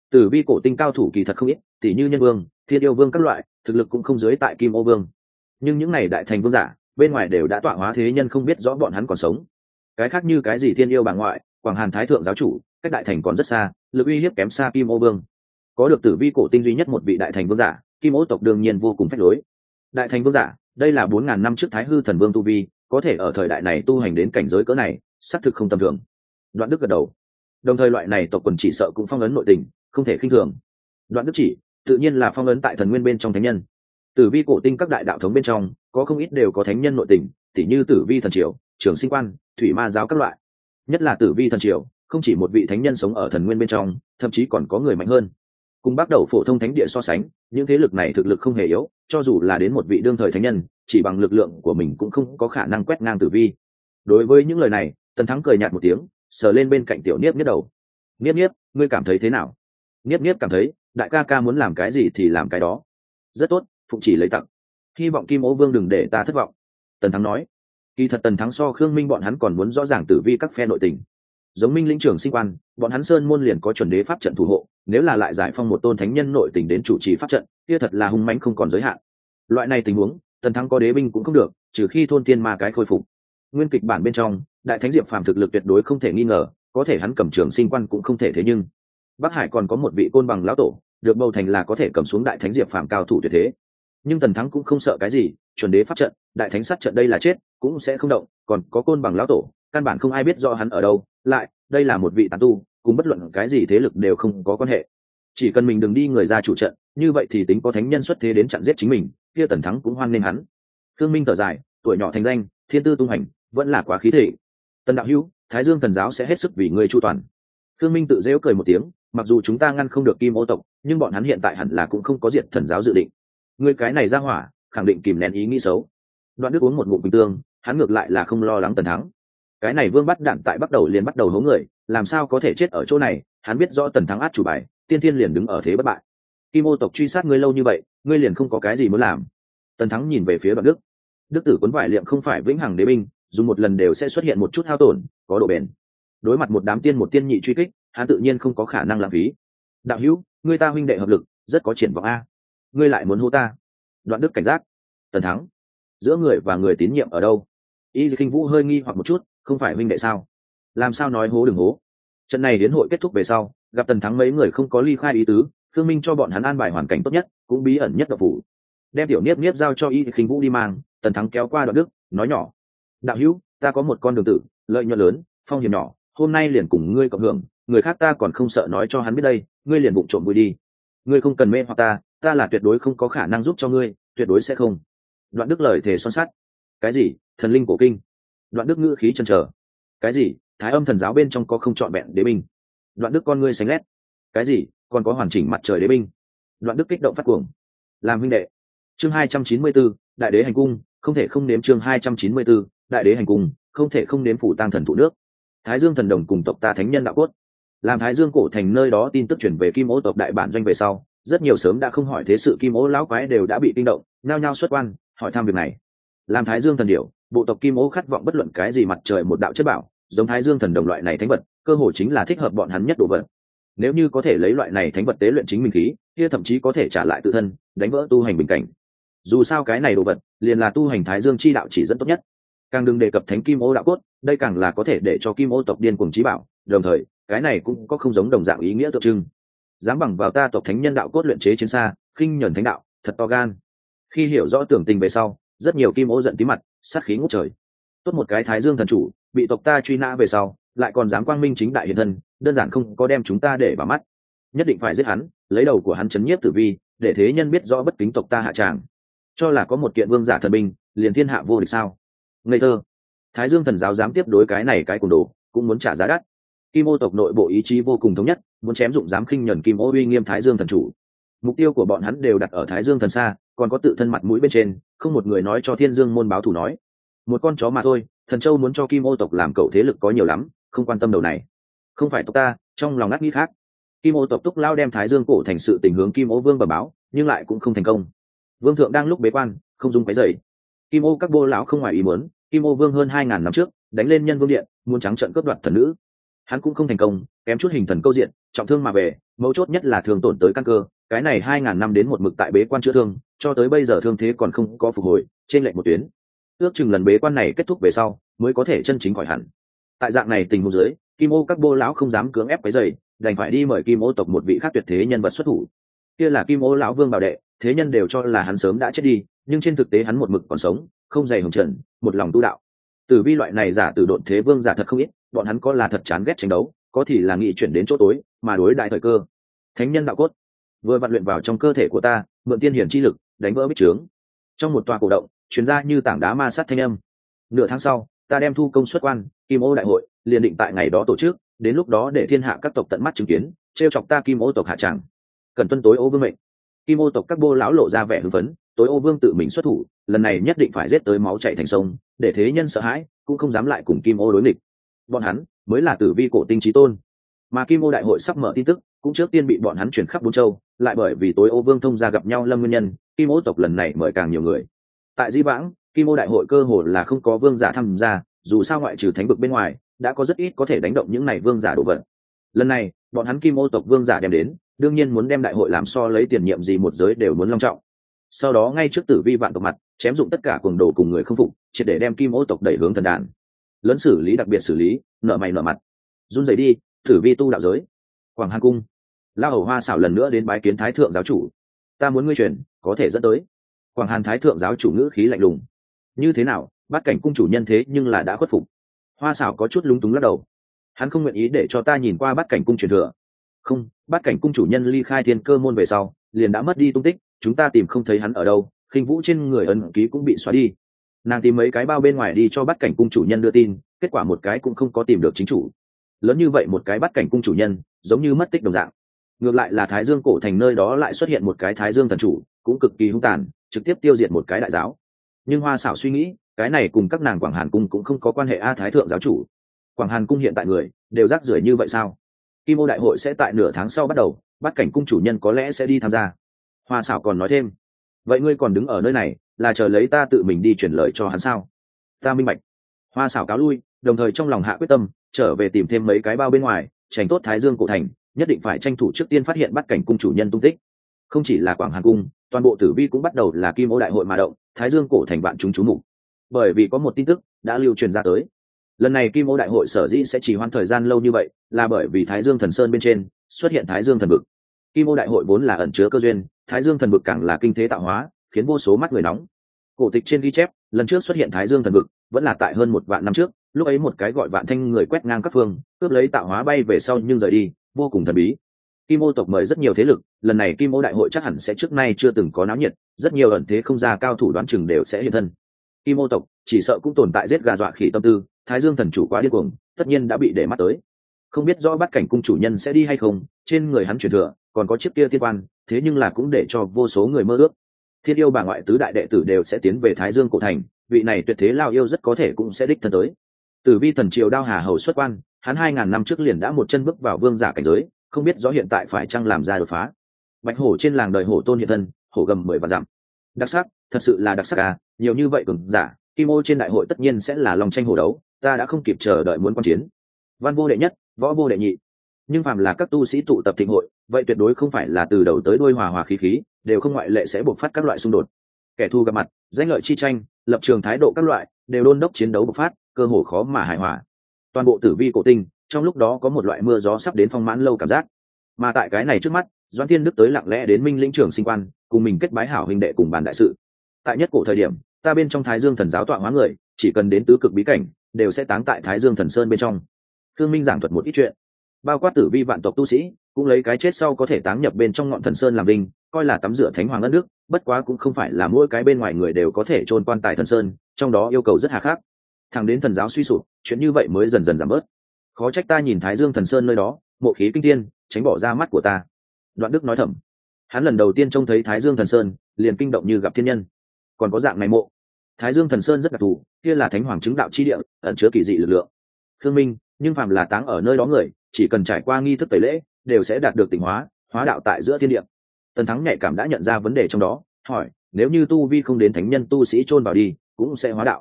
Tử vi cổ tinh cao thủ kỳ thật không ít, tỷ như nhân vương, thiên yêu vương các loại, thực lực cũng không dưới tại kim ô vương. Nhưng những này đại thành vương giả bên ngoài đều đã tọa hóa thế nhân không biết rõ bọn hắn còn sống. Cái khác như cái gì thiên yêu bà ngoại, quảng hàn thái thượng giáo chủ, cách đại thành còn rất xa, lực uy hiếp kém xa kim ô vương. Có được tử vi cổ tinh duy nhất một vị đại thành vương giả, kim ô tộc đương nhiên vô cùng phách lối. Đại thành vương giả, đây là bốn ngàn năm trước thái hư thần vương tu vi, có thể ở thời đại này tu hành đến cảnh giới cỡ này, xác thực không tầm thường. Đoạn Đức gật đầu. Đồng thời loại này tộc quần chỉ sợ cũng phong ấn nội tình, không thể khinh thường. Đoạn Đức chỉ, tự nhiên là phong ấn tại thần nguyên bên trong thánh nhân. Tử vi cổ tinh các đại đạo thống bên trong, có không ít đều có thánh nhân nội tình, tỉ như Tử vi thần triều, Trường Sinh quan, Thủy ma giáo các loại. Nhất là Tử vi thần triều, không chỉ một vị thánh nhân sống ở thần nguyên bên trong, thậm chí còn có người mạnh hơn. Cùng bắt đầu phổ thông thánh địa so sánh, những thế lực này thực lực không hề yếu, cho dù là đến một vị đương thời thánh nhân, chỉ bằng lực lượng của mình cũng không có khả năng quét ngang tử vi. Đối với những lời này, Tần Thắng cười nhạt một tiếng, sờ lên bên cạnh tiểu Niếp Niếp đầu. Niếp Niếp, ngươi cảm thấy thế nào? Niếp Niếp cảm thấy, đại ca ca muốn làm cái gì thì làm cái đó. Rất tốt, phụng chỉ lấy tặng. Hy vọng Kim Ô Vương đừng để ta thất vọng. Tần Thắng nói. Kỳ thật Tần Thắng so Khương Minh bọn hắn còn muốn rõ ràng tử vi các phe nội tình. Giống Minh lĩnh trưởng sinh quan, bọn hắn sơn môn liền có chuẩn đế pháp trận thủ hộ, nếu là lại giải phong một tôn thánh nhân nội tình đến chủ trì pháp trận, kia thật là hung mãnh không còn giới hạn. Loại này tình huống, Tần Thắng có đế binh cũng không được, trừ khi thôn tiên ma cái khôi phục. Nguyên kịch bản bên trong, đại thánh diệp phàm thực lực tuyệt đối không thể nghi ngờ, có thể hắn cầm trường sinh quan cũng không thể thế nhưng Bắc Hải còn có một vị côn bằng lão tổ, được bầu thành là có thể cầm xuống đại thánh diệp phàm cao thủ tuyệt thế. Nhưng Tần Thắng cũng không sợ cái gì, chuẩn đế pháp trận, đại thánh sát trận đây là chết cũng sẽ không động, còn có côn bằng lão tổ, căn bản không ai biết rõ hắn ở đâu, lại đây là một vị tán tu, cùng bất luận cái gì thế lực đều không có quan hệ. Chỉ cần mình đừng đi người ra chủ trận, như vậy thì tính có thánh nhân xuất thế đến chặn giết chính mình, kia Tần Thắng cũng hoan nghênh hắn. Thương Minh thở dài, tuổi nhỏ thành danh, thiên tư tung hành, vẫn là quá khí thể. Tần đạo hữu, Thái Dương thần giáo sẽ hết sức vì ngươi chu toàn. Thương Minh tự giễu cười một tiếng, mặc dù chúng ta ngăn không được Kim Ô tộc, nhưng bọn hắn hiện tại hẳn là cũng không có diệt thần giáo dự định. Ngươi cái này ra hỏa, khẳng định kìm nén ý nghĩ xấu. Đoạn Đức uống một ngụm bình tương, hắn ngược lại là không lo lắng Tần Thắng. Cái này Vương bắt đạn tại bắt đầu liền bắt đầu hố người, làm sao có thể chết ở chỗ này, hắn biết rõ Tần Thắng át chủ bài, tiên thiên liền đứng ở thế bất bại. Kim Ô tộc truy sát ngươi lâu như vậy, ngươi liền không có cái gì muốn làm. Tần Thắng nhìn về phía Đoạn Đức. Đức tử cuốn vải liệm không phải vĩnh hằng đế binh, dùng một lần đều sẽ xuất hiện một chút hao tổn, có độ bền. Đối mặt một đám tiên một tiên nhị truy kích, hắn tự nhiên không có khả năng lãng phí. Đạo hữu, ngươi ta huynh đệ hợp lực, rất có triển vọng a. Ngươi lại muốn hô ta? Đoạn Đức cảnh giác. Tần Thắng, giữa người và người tín nhiệm ở đâu? Y Kinh Vũ hơi nghi hoặc một chút, không phải huynh đệ sao? Làm sao nói hố đừng hố? Trận này đến hội kết thúc về sau, gặp Tần Thắng mấy người không có ly khai ý tứ, Khương Minh cho bọn hắn an bài hoàn cảnh tốt nhất, cũng bí ẩn nhất độc phủ. Đem tiểu Niếp Niếp giao cho Y Kinh Vũ đi mang, Tần Thắng kéo qua Đoạn Đức, nói nhỏ: đạo hữu, ta có một con đường tử, lợi nhuận lớn, phong hiểm nhỏ, hôm nay liền cùng ngươi cộng hưởng, người khác ta còn không sợ nói cho hắn biết đây, ngươi liền bụng trộm vui đi. Ngươi không cần mê hoặc ta, ta là tuyệt đối không có khả năng giúp cho ngươi, tuyệt đối sẽ không. Đoạn Đức lời thề son sắt. Cái gì? Thần linh cổ kinh? Đoạn Đức ngữ khí chần chờ. Cái gì? Thái Âm thần giáo bên trong có không trọn vẹn đế binh? Đoạn Đức con ngươi sánh lét. Cái gì? Còn có hoàn chỉnh mặt trời đế binh? Đoạn Đức kích động phát cuồng. Làm huynh đệ. Chương hai trăm chín mươi 4, đại đế hành cung, không thể không nếm chương hai trăm chín mươi 4, đại đế hành cung, không thể không nếm phủ tang thần thụ nước. Thái Dương thần đồng cùng tộc ta thánh nhân đạo cốt. Làm Thái Dương cổ thành nơi đó tin tức chuyển về Kim Ô tộc đại bản doanh về sau, rất nhiều sớm đã không hỏi thế sự Kim Ô lão quái đều đã bị kinh động, nhao nhao xuất quan, hỏi thăm việc này. Làm Thái Dương thần điểu, bộ tộc Kim Ô khát vọng bất luận cái gì mặt trời một đạo chất bảo, giống Thái Dương thần đồng loại này thánh vật, cơ hội chính là thích hợp bọn hắn nhất đồ vật. Nếu như có thể lấy loại này thánh vật tế luyện chính mình khí, kia thậm chí có thể trả lại tự thân, đánh vỡ tu hành bình cảnh. Dù sao cái này đồ vật, liền là tu hành Thái Dương chi đạo chỉ dẫn tốt nhất. Càng đừng đề cập thánh Kim Ô đạo cốt, đây càng là có thể để cho Kim Ô tộc điên cuồng chí bảo, đồng thời, cái này cũng có không giống đồng dạng ý nghĩa tượng trưng. Dám bằng vào ta tộc thánh nhân đạo cốt luyện chế chiến xa, khinh nhẫn thánh đạo, thật to gan. Khi hiểu rõ tưởng tình về sau, rất nhiều Kim Ô giận tí mặt, sát khí ngút trời. Tốt một cái Thái Dương thần chủ, bị tộc ta truy nã về sau, lại còn dám quang minh chính đại hiện thân, đơn giản không có đem chúng ta để vào mắt. Nhất định phải giết hắn, lấy đầu của hắn chấn nhiếp tử vi, để thế nhân biết rõ bất kính tộc ta hạ tràng. Cho là có một kiện vương giả thần binh, liền thiên hạ vô địch sao? Ngây thơ. Thái Dương thần giáo dám tiếp đối cái này cái cùng đồ, cũng muốn trả giá đắt. Kim Ô tộc nội bộ ý chí vô cùng thống nhất, muốn chém dụng dám khinh nhẫn Kim Ô uy nghiêm Thái Dương thần chủ. Mục tiêu của bọn hắn đều đặt ở Thái Dương thần xa, còn có tự thân mặt mũi bên trên, không một người nói cho Thiên Dương môn báo thù nói. Một con chó mà thôi, thần châu muốn cho Kim Ô tộc làm cậu thế lực có nhiều lắm, không quan tâm đầu này. Không phải tộc ta, trong lòng ngắt nghĩ khác. Kim Ô tộc Túc Lao đem Thái Dương cổ thành sự tình hướng Kim Ô Vương bẩm báo, nhưng lại cũng không thành công. Vương thượng đang lúc bế quan, không dung quấy rầy. Kim Ô các bô lão không ngoài ý muốn, Kim Ô Vương hơn hai ngàn năm trước đánh lên Nhân Vương điện, muốn trắng trợn cướp đoạt thần nữ. hắn cũng không thành công, kém chút hình thần câu diện, trọng thương mà về, mấu chốt nhất là thương tổn tới căn cơ, cái này hai ngàn năm đến một mực tại bế quan chữa thương, cho tới bây giờ thương thế còn không có phục hồi, trên lệch một tuyến. Ước chừng lần bế quan này kết thúc về sau, mới có thể chân chính khỏi hẳn. Tại dạng này tình huống dưới, Kim Ô các bô lão không dám cưỡng ép cái dày, đành phải đi mời Kim Ô tộc một vị khác tuyệt thế nhân vật xuất thủ. Kia là Kim Ô lão vương bảo đệ, thế nhân đều cho là hắn sớm đã chết đi, nhưng trên thực tế hắn một mực còn sống, không dày hồng trần, một lòng tu đạo. Tử vi loại này giả tử độn thế vương giả thật không ít, bọn hắn có là thật chán ghét tranh đấu, có thì là nghị chuyển đến chỗ tối, mà đối đại thời cơ. Thánh nhân đạo cốt vừa vận luyện vào trong cơ thể của ta, mượn tiên hiển chi lực, đánh vỡ bích trướng. Trong một tòa cổ động, truyền ra như tảng đá ma sát thanh âm. Nửa tháng sau, ta đem thu công xuất quan, Kim Ô đại hội liền định tại ngày đó tổ chức, đến lúc đó để thiên hạ các tộc tận mắt chứng kiến, trêu chọc ta Kim Ô tộc hạ tràng. Cần tuân tối Ô vương mệnh. Kim Ô tộc các bô lão lộ ra vẻ hưng phấn, tối Ô vương tự mình xuất thủ, lần này nhất định phải giết tới máu chảy thành sông, để thế nhân sợ hãi, cũng không dám lại cùng Kim Ô đối nghịch. Bọn hắn mới là tử vi cổ tinh chí tôn. Mà Kim Ô đại hội sắp mở tin tức, cũng trước tiên bị bọn hắn truyền khắp bốn châu, lại bởi vì tối Ô vương thông gia gặp nhau lâm nguyên nhân, Kim Ô tộc lần này mời càng nhiều người. Tại Di Vãng, Kim Ô đại hội cơ hồ là không có vương giả tham gia, dù sao ngoại trừ thánh vực bên ngoài, đã có rất ít có thể đánh động những này vương giả đồ vật. Lần này, bọn hắn Kim Ô tộc vương giả đem đến, đương nhiên muốn đem đại hội làm so lấy tiền nhiệm gì một giới đều muốn long trọng. Sau đó ngay trước tử vi vạn tộc mặt, chém dụng tất cả cuồng đồ cùng người không phục, triệt để đem Kim Ô tộc đẩy hướng thần đàn. Lớn xử lý đặc biệt xử lý, nợ mày nợ mặt. Run rẩy đi, tử vi tu đạo giới. Quảng Hàn cung. La Hầu Hoa xảo lần nữa đến bái kiến Thái thượng giáo chủ. Ta muốn ngươi truyền, có thể dẫn tới. Quảng Hàn Thái thượng giáo chủ ngữ khí lạnh lùng. Như thế nào, Bát cảnh cung chủ nhân thế nhưng là đã khuất phục. Hoa xảo có chút lúng túng lắc đầu. Hắn không nguyện ý để cho ta nhìn qua Bát cảnh cung truyền thừa. Không, Bát cảnh cung chủ nhân ly khai thiên cơ môn về sau, liền đã mất đi tung tích, chúng ta tìm không thấy hắn ở đâu, khinh vũ trên người ấn ký cũng bị xóa đi. Nàng tìm mấy cái bao bên ngoài đi cho Bát cảnh cung chủ nhân đưa tin, kết quả một cái cũng không có tìm được chính chủ. Lớn như vậy một cái Bát cảnh cung chủ nhân, giống như mất tích đồng dạng. Ngược lại là Thái Dương cổ thành nơi đó lại xuất hiện một cái Thái Dương thần chủ, cũng cực kỳ hung tàn, trực tiếp tiêu diệt một cái đại giáo. Nhưng Hoa xảo suy nghĩ, cái này cùng các nàng Quảng Hàn cung cũng không có quan hệ a. Thái thượng giáo chủ, Quảng Hàn cung hiện tại người đều rác rưởi như vậy sao? Kim Ô đại hội sẽ tại nửa tháng sau bắt đầu, Bát cảnh cung chủ nhân có lẽ sẽ đi tham gia. Hoa xảo còn nói thêm, vậy ngươi còn đứng ở nơi này, là chờ lấy ta tự mình đi truyền lời cho hắn sao? Ta minh bạch. Hoa xảo cáo lui, đồng thời trong lòng hạ quyết tâm, trở về tìm thêm mấy cái bao bên ngoài, tránh tốt Thái Dương cổ thành, nhất định phải tranh thủ trước tiên phát hiện Bát cảnh cung chủ nhân tung tích. Không chỉ là Quảng Hàn cung, toàn bộ tử vi cũng bắt đầu là Kim Ô đại hội mà động, Thái Dương cổ thành vạn chúng chú mục. Bởi vì có một tin tức đã lưu truyền ra tới, lần này Kim Ô đại hội sở dĩ sẽ chỉ hoãn thời gian lâu như vậy, là bởi vì Thái Dương thần sơn bên trên xuất hiện Thái Dương thần vực. Kim Ô đại hội vốn là ẩn chứa cơ duyên, Thái Dương thần vực càng là kinh thế tạo hóa, khiến vô số mắt người nóng. Cổ tịch trên ghi chép, lần trước xuất hiện Thái Dương thần vực, vẫn là tại hơn một vạn năm trước, lúc ấy một cái gọi Vạn Thanh người quét ngang các phương, cướp lấy tạo hóa bay về sau nhưng rời đi, vô cùng thần bí. Kim Ô tộc mời rất nhiều thế lực, lần này Kim Ô đại hội chắc hẳn sẽ trước nay chưa từng có náo nhiệt, rất nhiều ẩn thế không ra cao thủ đoán chừng đều sẽ hiện thân. Kim Ô tộc chỉ sợ cũng tồn tại giết gà dọa khỉ tâm tư, Thái Dương thần chủ quá điên cuồng, tất nhiên đã bị để mắt tới. Không biết rõ Bát cảnh cung chủ nhân sẽ đi hay không, trên người hắn truyền thừa còn có chiếc kia thiên quan, thế nhưng là cũng để cho vô số người mơ ước. Thiên yêu bà ngoại tứ đại đệ tử đều sẽ tiến về Thái Dương cổ thành, vị này tuyệt thế lao yêu rất có thể cũng sẽ đích thân tới. Tử vi thần triều Đao Hà hầu xuất quan, hắn hai ngàn năm trước liền đã một chân bước vào vương giả cảnh giới, không biết rõ hiện tại phải chăng làm ra đột phá. Bạch hổ trên làng đời hổ tôn hiện thân, hổ gầm mười vạn dặm. Đặc sắc, thật sự là đặc sắc à, nhiều như vậy cường giả, Kim Ô trên đại hội tất nhiên sẽ là lòng tranh hổ đấu, ta đã không kịp chờ đợi muốn quan chiến. Văn vô đệ nhất, võ vô đệ nhị, nhưng phàm là các tu sĩ tụ tập thịnh hội, vậy tuyệt đối không phải là từ đầu tới đuôi hòa hòa khí khí, đều không ngoại lệ sẽ bộc phát các loại xung đột. Kẻ thù gặp mặt, danh lợi chi tranh, lập trường thái độ các loại, đều đôn đốc chiến đấu bộc phát, cơ hồ khó mà hài hòa. Toàn bộ tử vi cổ tinh, trong lúc đó có một loại mưa gió sắp đến phong mãn lâu cảm giác. Mà tại cái này trước mắt, Doãn Thiên Đức tới lặng lẽ đến Minh Lĩnh Trường Sinh Quan, cùng mình kết bái hảo huynh đệ cùng bàn đại sự. Tại nhất cổ thời điểm, ta bên trong Thái Dương thần giáo tọa hóa người, chỉ cần đến tứ cực bí cảnh, đều sẽ táng tại Thái Dương thần sơn bên trong. Thương Minh giảng thuật một ít chuyện, bao quát tử vi vạn tộc tu sĩ, cũng lấy cái chết sau có thể táng nhập bên trong ngọn thần sơn làm linh, coi là tắm rửa thánh hoàng đất nước, bất quá cũng không phải là mỗi cái bên ngoài người đều có thể chôn quan tài thần sơn, trong đó yêu cầu rất hà khắc. Thẳng đến thần giáo suy sụp, chuyện như vậy mới dần dần giảm bớt. Khó trách ta nhìn Thái Dương thần sơn nơi đó, mộ khí kinh thiên, tránh bỏ ra mắt của ta. Đoạn Đức nói thầm, hắn lần đầu tiên trông thấy Thái Dương thần sơn, liền kinh động như gặp thiên nhân. Còn có dạng này mộ, Thái Dương thần sơn rất đặc thù, kia là thánh hoàng chứng đạo chi địa, ẩn chứa kỳ dị lực lượng. Khương Minh, nhưng phàm là táng ở nơi đó người, chỉ cần trải qua nghi thức tẩy lễ, đều sẽ đạt được tỉnh hóa, hóa đạo tại giữa thiên địa. Tần Thắng nhạy cảm đã nhận ra vấn đề trong đó, hỏi, nếu như tu vi không đến thánh nhân tu sĩ chôn vào đi, cũng sẽ hóa đạo.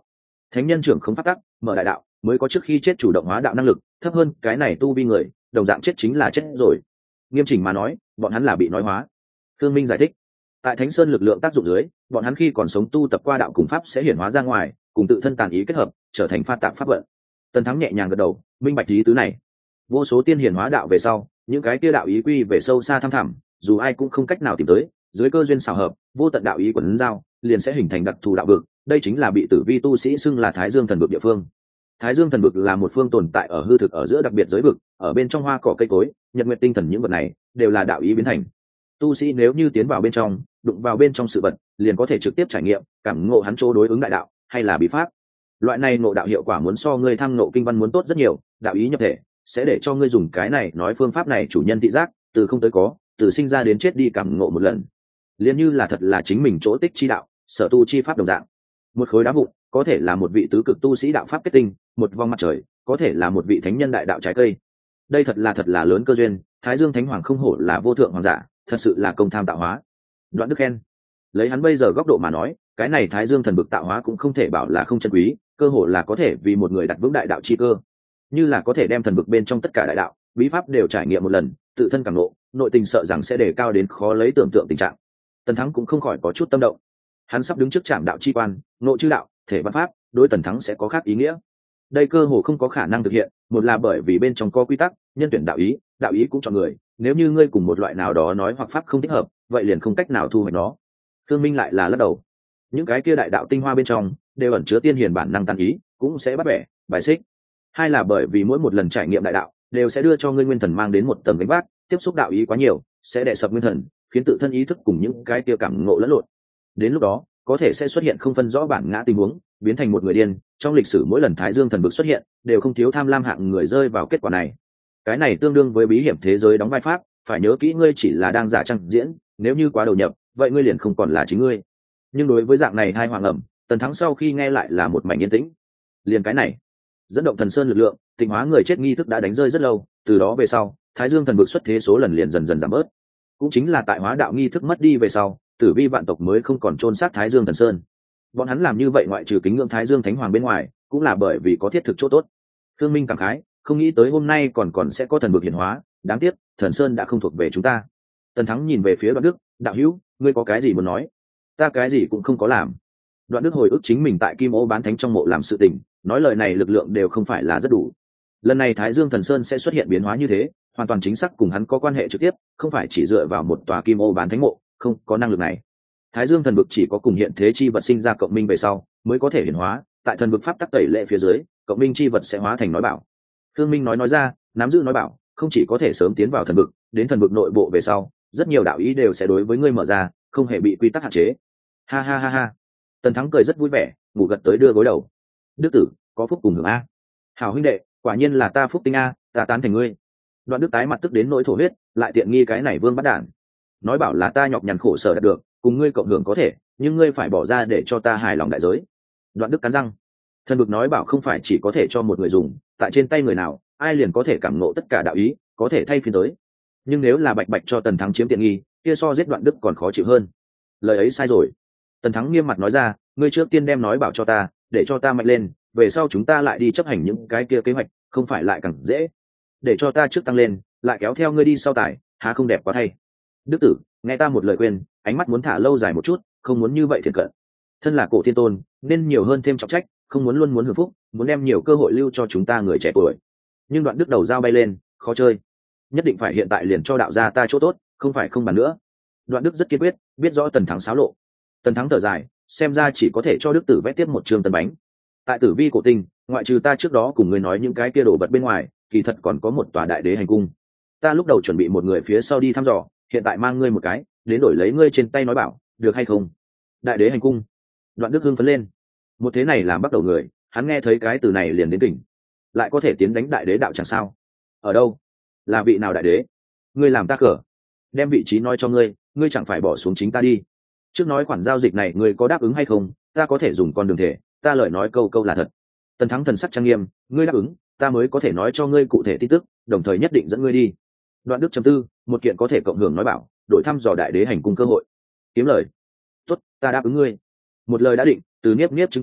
thánh nhân trưởng không phát tắc, mở đại đạo mới có trước khi chết chủ động hóa đạo năng lực, thấp hơn cái này tu vi người đồng dạng chết chính là chết rồi. Nghiêm chỉnh mà nói bọn hắn là bị nói hóa. Thương Minh giải thích, tại thánh sơn lực lượng tác dụng dưới, bọn hắn khi còn sống tu tập qua đạo cùng pháp sẽ hiển hóa ra ngoài, cùng tự thân tàn ý kết hợp trở thành pha tạng pháp vận. Tần Thắng nhẹ nhàng gật đầu, minh bạch ý tứ này. Vô số tiên hiển hóa đạo về sau, những cái kia đạo ý quy về sâu xa thăm thẳm, dù ai cũng không cách nào tìm tới, dưới cơ duyên xảo hợp, vô tận đạo ý quấn giao liền sẽ hình thành đặc thù đạo vực. Đây chính là bị tử vi tu sĩ xưng là Thái Dương thần vực địa phương. Thái Dương thần vực là một phương tồn tại ở hư thực ở giữa đặc biệt giới vực, ở bên trong hoa cỏ cây cối, nhật nguyệt tinh thần những vật này đều là đạo ý biến thành. Tu sĩ nếu như tiến vào bên trong, đụng vào bên trong sự vật, liền có thể trực tiếp trải nghiệm, cảm ngộ hắn chỗ đối ứng đại đạo hay là bí pháp. Loại này ngộ đạo hiệu quả muốn so ngươi tham ngộ kinh văn muốn tốt rất nhiều, đạo ý nhập thể sẽ để cho ngươi dùng cái này nói phương pháp này chủ nhân thị giác, từ không tới có, từ sinh ra đến chết đi cảm ngộ một lần. Liên như là thật là chính mình chỗ tích chi đạo, sở tu chi pháp đồng dạng. Một khối đá vụn có thể là một vị tứ cực tu sĩ đạo pháp kết tinh, một vòng mặt trời có thể là một vị thánh nhân đại đạo trái cây. Đây thật là thật là lớn cơ duyên, Thái Dương Thánh Hoàng không hổ là vô thượng hoàng giả, thật sự là công tham tạo hóa. Đoạn Đức khen. Lấy hắn bây giờ góc độ mà nói, cái này Thái Dương thần bực tạo hóa cũng không thể bảo là không chân quý, cơ hội là có thể vì một người đặt vững đại đạo chi cơ, như là có thể đem thần bực bên trong tất cả đại đạo bí pháp đều trải nghiệm một lần, tự thân cảm ngộ, nội tình sợ rằng sẽ đề cao đến khó lấy tưởng tượng tình trạng. Tần Thắng cũng không khỏi có chút tâm động. Hắn sắp đứng trước trạm đạo chi quan, ngộ chư đạo, thể văn pháp, đối Tần Thắng sẽ có khác ý nghĩa. Đây cơ hồ không có khả năng thực hiện, một là bởi vì bên trong có quy tắc, nhân tuyển đạo ý, đạo ý cũng chọn người, nếu như ngươi cùng một loại nào đó nói hoặc pháp không thích hợp, vậy liền không cách nào thu hoạch nó. Thương Minh lại là lắc đầu. Những cái kia đại đạo tinh hoa bên trong đều ẩn chứa tiên hiền bản năng tàn ý, cũng sẽ bắt bẻ, bài xích. Hai là bởi vì mỗi một lần trải nghiệm đại đạo đều sẽ đưa cho ngươi nguyên thần mang đến một tầng gánh vác, tiếp xúc đạo ý quá nhiều sẽ đè sập nguyên thần, khiến tự thân ý thức cùng những cái kia cảm ngộ lẫn lộn. Đến lúc đó có thể sẽ xuất hiện không phân rõ bản ngã tình huống, biến thành một người điên. Trong lịch sử mỗi lần Thái Dương thần vực xuất hiện đều không thiếu tham lam hạng người rơi vào kết quả này. Cái này tương đương với bí hiểm thế giới đóng vai pháp, phải nhớ kỹ ngươi chỉ là đang giả trang diễn, nếu như quá đầu nhập vậy ngươi liền không còn là chính ngươi. Nhưng đối với dạng này hai hoàng ẩm, Tần Thắng sau khi nghe lại là một mảnh yên tĩnh. Liền cái này dẫn động thần sơn lực lượng, tịnh hóa người chết nghi thức đã đánh rơi rất lâu, từ đó về sau Thái Dương thần vực xuất thế số lần liền dần dần giảm bớt. Cũng chính là tại hóa đạo nghi thức mất đi về sau, tử vi vạn tộc mới không còn chôn sát Thái Dương thần sơn. Bọn hắn làm như vậy ngoại trừ kính ngưỡng Thái Dương Thánh Hoàng bên ngoài, cũng là bởi vì có thiết thực chỗ tốt. Thương Minh cảm khái, không nghĩ tới hôm nay còn còn sẽ có thần vực hiển hóa, đáng tiếc thần sơn đã không thuộc về chúng ta. Tần Thắng nhìn về phía Đoạn Đức, đạo hữu, ngươi có cái gì muốn nói? Ta cái gì cũng không có làm. Đoạn Đức hồi ức chính mình tại Kim Ô bán thánh trong mộ làm sự tình, nói lời này lực lượng đều không phải là rất đủ. Lần này Thái Dương thần sơn sẽ xuất hiện biến hóa như thế, hoàn toàn chính xác cùng hắn có quan hệ trực tiếp, không phải chỉ dựa vào một tòa Kim Ô bán thánh mộ, không có năng lực này. Thái Dương thần vực chỉ có cùng hiện thế chi vật sinh ra cộng minh về sau mới có thể hiển hóa, tại thần vực pháp tắc tẩy lệ phía dưới, cộng minh chi vật sẽ hóa thành nói bảo. Thương Minh nói nói ra, nắm giữ nói bảo không chỉ có thể sớm tiến vào thần vực, đến thần vực nội bộ về sau rất nhiều đạo ý đều sẽ đối với ngươi mở ra, không hề bị quy tắc hạn chế. Ha ha ha ha. Tần Thắng cười rất vui vẻ, ngủ gật tới đưa gối đầu. Đức tử có phúc cùng hưởng a. Hảo huynh đệ, quả nhiên là ta phúc tinh a, ta tán thành ngươi. Đoạn Đức tái mặt tức đến nỗi thổ huyết, lại tiện nghi cái này vương bắt đản. Nói bảo là ta nhọc nhằn khổ sở đạt được, cùng ngươi cộng hưởng có thể, nhưng ngươi phải bỏ ra để cho ta hài lòng đại giới. Đoạn Đức cắn răng. Thần vực nói bảo không phải chỉ có thể cho một người dùng, tại trên tay người nào ai liền có thể cảm ngộ tất cả đạo ý, có thể thay phiên tới. Nhưng nếu là bạch bạch cho Tần Thắng chiếm tiện nghi, kia so giết Đoạn Đức còn khó chịu hơn. Lời ấy sai rồi. Tần Thắng nghiêm mặt nói ra, ngươi trước tiên đem nói bảo cho ta, để cho ta mạnh lên, về sau chúng ta lại đi chấp hành những cái kia kế hoạch, không phải lại càng dễ. Để cho ta trước tăng lên, lại kéo theo ngươi đi sau tải, há không đẹp quá thay. Đức tử, nghe ta một lời khuyên, ánh mắt muốn thả lâu dài một chút, không muốn như vậy thiệt cận. Thân là cổ thiên tôn, nên nhiều hơn thêm trọng trách, không muốn luôn muốn hưởng phúc, muốn đem nhiều cơ hội lưu cho chúng ta người trẻ tuổi. Nhưng Đoạn Đức đầu dao bay lên, khó chơi. Nhất định phải hiện tại liền cho đạo gia ta chỗ tốt, không phải không bàn nữa. Đoạn Đức rất kiên quyết, biết rõ Tần Thắng xáo lộ. Tần Thắng thở dài, xem ra chỉ có thể cho Đức tử vẽ tiếp một trường tần bánh. Tại tử vi cổ tinh, ngoại trừ ta trước đó cùng ngươi nói những cái kia đổ bật bên ngoài, kỳ thật còn có một tòa đại đế hành cung. Ta lúc đầu chuẩn bị một người phía sau đi thăm dò, hiện tại mang ngươi một cái, đến đổi lấy ngươi trên tay nói bảo, được hay không? Đại đế hành cung. Đoạn Đức hưng phấn lên. Một thế này làm bắt đầu người, hắn nghe thấy cái từ này liền đến đỉnh. Lại có thể tiến đánh đại đế đạo chẳng sao? Ở đâu? Là vị nào đại đế? Ngươi làm ta cờ. Đem vị trí nói cho ngươi, ngươi chẳng phải bỏ xuống chính ta đi. Trước nói khoản giao dịch này ngươi có đáp ứng hay không, ta có thể dùng con đường thể, ta lời nói câu câu là thật. Tần Thắng thần sắc trang nghiêm, ngươi đáp ứng, ta mới có thể nói cho ngươi cụ thể tin tức, đồng thời nhất định dẫn ngươi đi. Đoạn Đức chấm tư, một kiện có thể cộng hưởng nói bảo, đổi thăm dò đại đế hành cung cơ hội. Kiếm lời. Tốt, ta đáp ứng ngươi. Một lời đã định, từ Niếp Niếp chứng kiến,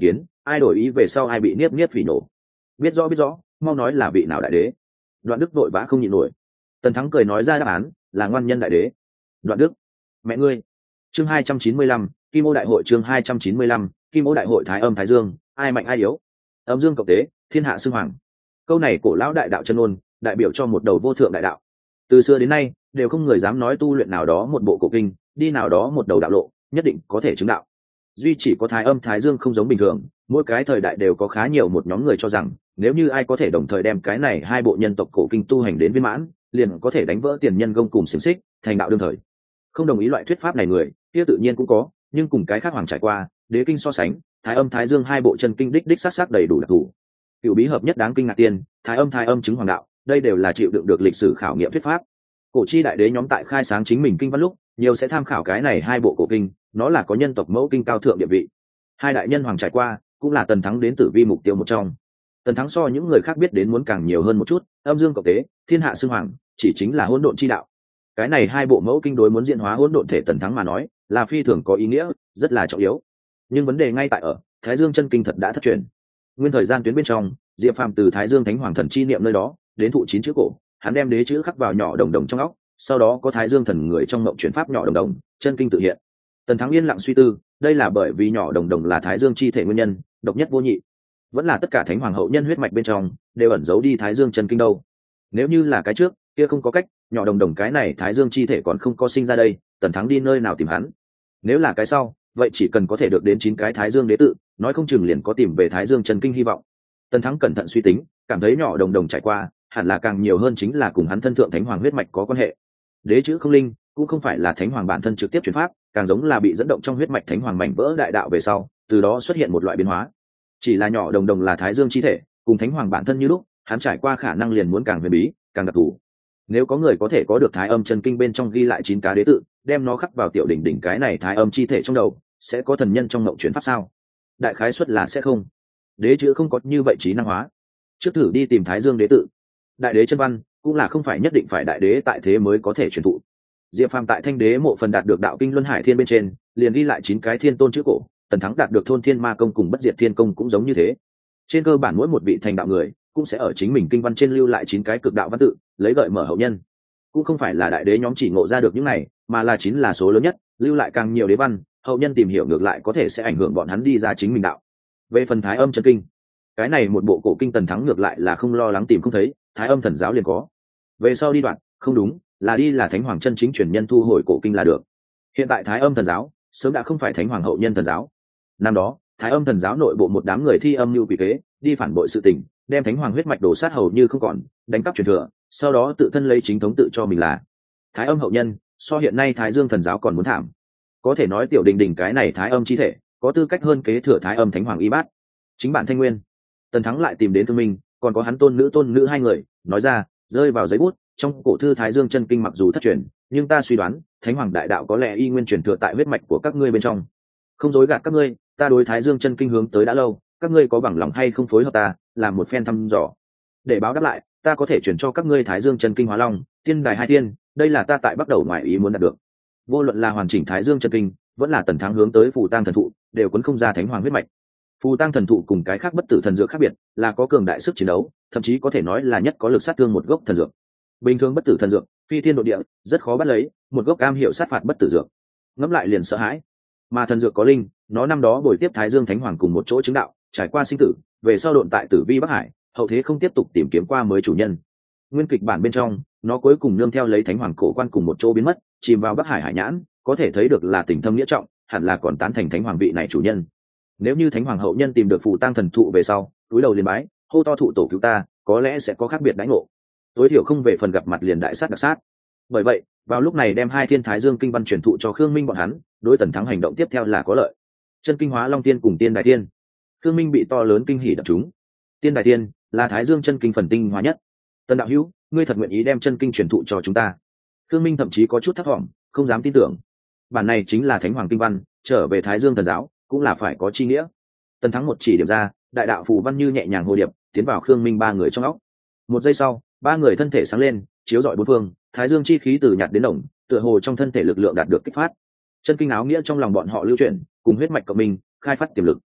ai đổi ý về sau ai bị niếp niếp phỉ nổ. Biết rõ biết rõ, mau nói là vị nào đại đế. Đoạn Đức vội vã không nhịn nổi. Tần Thắng cười nói ra đáp án là ngoan nhân đại đế. Đoạn Đức, mẹ ngươi. Chương hai trăm chín mươi lăm, Kim Ô đại hội. Chương hai trăm chín mươi lăm, Kim Ô đại hội. Thái âm thái dương, ai mạnh ai yếu. Âm dương cộng tế, thiên hạ xưng hoàng. Câu này cổ lão đại đạo chân ôn, đại biểu cho một đầu vô thượng đại đạo. Từ xưa đến nay, đều không người dám nói tu luyện nào đó một bộ cổ kinh, đi nào đó một đầu đạo lộ, nhất định có thể chứng đạo. Duy chỉ có thái âm thái dương không giống bình thường, mỗi cái thời đại đều có khá nhiều một nhóm người cho rằng, nếu như ai có thể đồng thời đem cái này hai bộ nhân tộc cổ kinh tu hành đến viên mãn, liền có thể đánh vỡ tiền nhân gông cùng xiềng xích, thành đạo đương thời. Không đồng ý loại thuyết pháp này người, kia tự nhiên cũng có, nhưng cùng cái khác hoàng trải qua, đế kinh so sánh, thái âm thái dương hai bộ chân kinh đích đích sát sát đầy đủ đặc thù. Cựu bí hợp nhất đáng kinh ngạc tiên, thái âm thái âm chứng hoàng đạo, đây đều là chịu đựng được lịch sử khảo nghiệm thuyết pháp. Cổ chi đại đế nhóm tại khai sáng chính mình kinh văn lúc, nhiều sẽ tham khảo cái này hai bộ cổ kinh, nó là có nhân tộc mẫu kinh cao thượng địa vị. Hai đại nhân hoàng trải qua, cũng là Tần Thắng đến tử vi mục tiêu một trong. Tần Thắng so những người khác biết đến muốn càng nhiều hơn một chút, âm dương cộng tế, thiên hạ xưng hoàng, chỉ chính là hỗn độn chi đạo. Cái này hai bộ mẫu kinh đối muốn diễn hóa hỗn độn thể Tần Thắng mà nói, là phi thường có ý nghĩa, rất là trọng yếu. Nhưng vấn đề ngay tại ở, Thái Dương chân kinh thật đã thất truyền. Nguyên thời gian tuyến bên trong, Diệp Phàm từ Thái Dương Thánh Hoàng thần chi niệm nơi đó, đến thụ chín chữ cổ, hắn đem đế chữ khắc vào nhỏ đồng đồng trong óc, sau đó có Thái Dương thần người trong mộng chuyển pháp nhỏ đồng đồng, chân kinh tự hiện. Tần Thắng yên lặng suy tư, đây là bởi vì nhỏ đồng đồng là Thái Dương chi thể nguyên nhân, độc nhất vô nhị. Vẫn là tất cả Thánh Hoàng hậu nhân huyết mạch bên trong đều ẩn giấu đi Thái Dương chân kinh đâu. Nếu như là cái trước, kia không có cách, nhỏ đồng đồng cái này Thái Dương chi thể còn không có sinh ra đây, Tần Thắng đi nơi nào tìm hắn? Nếu là cái sau, vậy chỉ cần có thể được đến chín cái Thái Dương đế tự, nói không chừng liền có tìm về Thái Dương chân kinh hy vọng. Tần Thắng cẩn thận suy tính, cảm thấy nhỏ đồng đồng trải qua, hẳn là càng nhiều hơn chính là cùng hắn thân thượng Thánh Hoàng huyết mạch có quan hệ. Đế chữ không linh, cũng không phải là Thánh Hoàng bản thân trực tiếp truyền pháp, càng giống là bị dẫn động trong huyết mạch Thánh Hoàng mảnh vỡ đại đạo về sau, từ đó xuất hiện một loại biến hóa. Chỉ là nhỏ đồng đồng là Thái Dương chi thể, cùng Thánh Hoàng bản thân như lúc, hắn trải qua khả năng liền muốn càng huyền bí, càng đặc thù. Nếu có người có thể có được Thái âm chân kinh bên trong ghi lại chín cá đế tự, đem nó khắc vào tiểu đỉnh đỉnh cái này Thái âm chi thể trong đầu, sẽ có thần nhân trong mộng chuyển pháp sao? Đại khái suất là sẽ không. Đế chữ không có như vậy trí năng hóa. Trước thử đi tìm Thái Dương đế tự. Đại đế chân văn cũng là không phải nhất định phải đại đế tại thế mới có thể truyền thụ. Diệp Phàm tại Thanh Đế mộ phần đạt được đạo kinh Luân Hải Thiên bên trên, liền ghi lại chín cái thiên tôn chữ cổ. Tần Thắng đạt được Thôn Thiên Ma công cùng Bất Diệt Thiên công cũng giống như thế. Trên cơ bản mỗi một vị thành đạo người cũng sẽ ở chính mình kinh văn trên lưu lại chín cái cực đạo văn tự, lấy gợi mở hậu nhân. Cũng không phải là đại đế nhóm chỉ ngộ ra được những này, mà là chín là số lớn nhất, lưu lại càng nhiều đế văn, hậu nhân tìm hiểu ngược lại có thể sẽ ảnh hưởng bọn hắn đi ra chính mình đạo. Về phần Thái âm chân kinh, cái này một bộ cổ kinh Tần Thắng ngược lại là không lo lắng tìm không thấy, Thái âm thần giáo liền có. Về sau đi đoạn, không đúng, là đi là Thánh Hoàng chân chính truyền nhân thu hồi cổ kinh là được. Hiện tại Thái âm thần giáo sớm đã không phải Thánh Hoàng hậu nhân thần giáo. Năm đó, Thái âm thần giáo nội bộ một đám người thi âm mưu quỷ kế, đi phản bội sự tình, đem Thánh Hoàng huyết mạch đổ sát hầu như không còn, đánh cắp truyền thừa, sau đó tự thân lấy chính thống tự cho mình là Thái âm hậu nhân, so hiện nay Thái Dương thần giáo còn muốn thảm. Có thể nói tiểu đình đình cái này Thái âm chi thể, có tư cách hơn kế thừa Thái âm Thánh Hoàng y bát. Chính bản Thanh Nguyên, Tần Thắng lại tìm đến Thương Minh, còn có hắn tôn nữ tôn nữ hai người, nói ra, rơi vào giấy bút, trong cổ thư Thái Dương chân kinh mặc dù thất truyền, nhưng ta suy đoán, Thánh Hoàng đại đạo có lẽ y nguyên truyền thừa tại huyết mạch của các ngươi bên trong. Không dối gạt các ngươi, ta đối Thái Dương chân kinh hướng tới đã lâu, các ngươi có bằng lòng hay không phối hợp ta, làm một phen thăm dò. Để báo đáp lại, ta có thể chuyển cho các ngươi Thái Dương chân kinh hóa long, tiên đài hai thiên, đây là ta tại bắt đầu ngoài ý muốn đạt được. Vô luận là hoàn chỉnh Thái Dương chân kinh, vẫn là Tần Thắng hướng tới phù tang thần thụ, đều quấn không ra Thánh Hoàng huyết mạch. Phù tang thần thụ cùng cái khác bất tử thần dược khác biệt, là có cường đại sức chiến đấu, thậm chí có thể nói là nhất có lực sát thương một gốc thần dược. Bình thường bất tử thần dược, phi thiên độ địa, rất khó bắt lấy, một gốc cam hiệu sát phạt bất tử dược. Ngẫm lại liền sợ hãi. Mà thần dược có linh, nó năm đó bồi tiếp Thái Dương Thánh Hoàng cùng một chỗ chứng đạo, trải qua sinh tử, về sau độn tại Tử Vi Bắc Hải, hậu thế không tiếp tục tìm kiếm qua mới chủ nhân. Nguyên kịch bản bên trong, nó cuối cùng nương theo lấy Thánh Hoàng cổ quan cùng một chỗ biến mất, chìm vào Bắc Hải hải nhãn, có thể thấy được là tình thâm nghĩa trọng, hẳn là còn tán thành Thánh Hoàng vị này chủ nhân. Nếu như Thánh Hoàng hậu nhân tìm được phù tang thần thụ về sau, túi đầu liền bái, hô to thụ tổ cứu ta, có lẽ sẽ có khác biệt đãi ngộ. Tối thiểu không về phần gặp mặt liền đại sát đặc sát. Bởi vậy, vào lúc này đem hai thiên Thái Dương kinh văn truyền thụ cho Khương Minh bọn hắn, đối Tần Thắng hành động tiếp theo là có lợi. Chân kinh hóa long tiên cùng tiên đại tiên, Khương Minh bị to lớn kinh hỉ đập chúng. Tiên đại tiên là Thái Dương chân kinh phần tinh hóa nhất. Tần đạo hữu, ngươi thật nguyện ý đem chân kinh truyền thụ cho chúng ta? Khương Minh thậm chí có chút thất vọng, không dám tin tưởng. Bản này chính là Thánh Hoàng kinh văn, trở về Thái Dương thần giáo cũng là phải có chi nghĩa. Tần Thắng một chỉ điểm ra, đại đạo phù văn như nhẹ nhàng hồ điệp tiến vào Khương Minh ba người trong óc. Một giây sau, ba người thân thể sáng lên, chiếu rọi bốn phương, Thái Dương chi khí từ nhạt đến đồng, tựa hồ trong thân thể lực lượng đạt được kích phát. Chân kinh áo nghĩa trong lòng bọn họ lưu chuyển, cùng huyết mạch cộng minh, khai phát tiềm lực.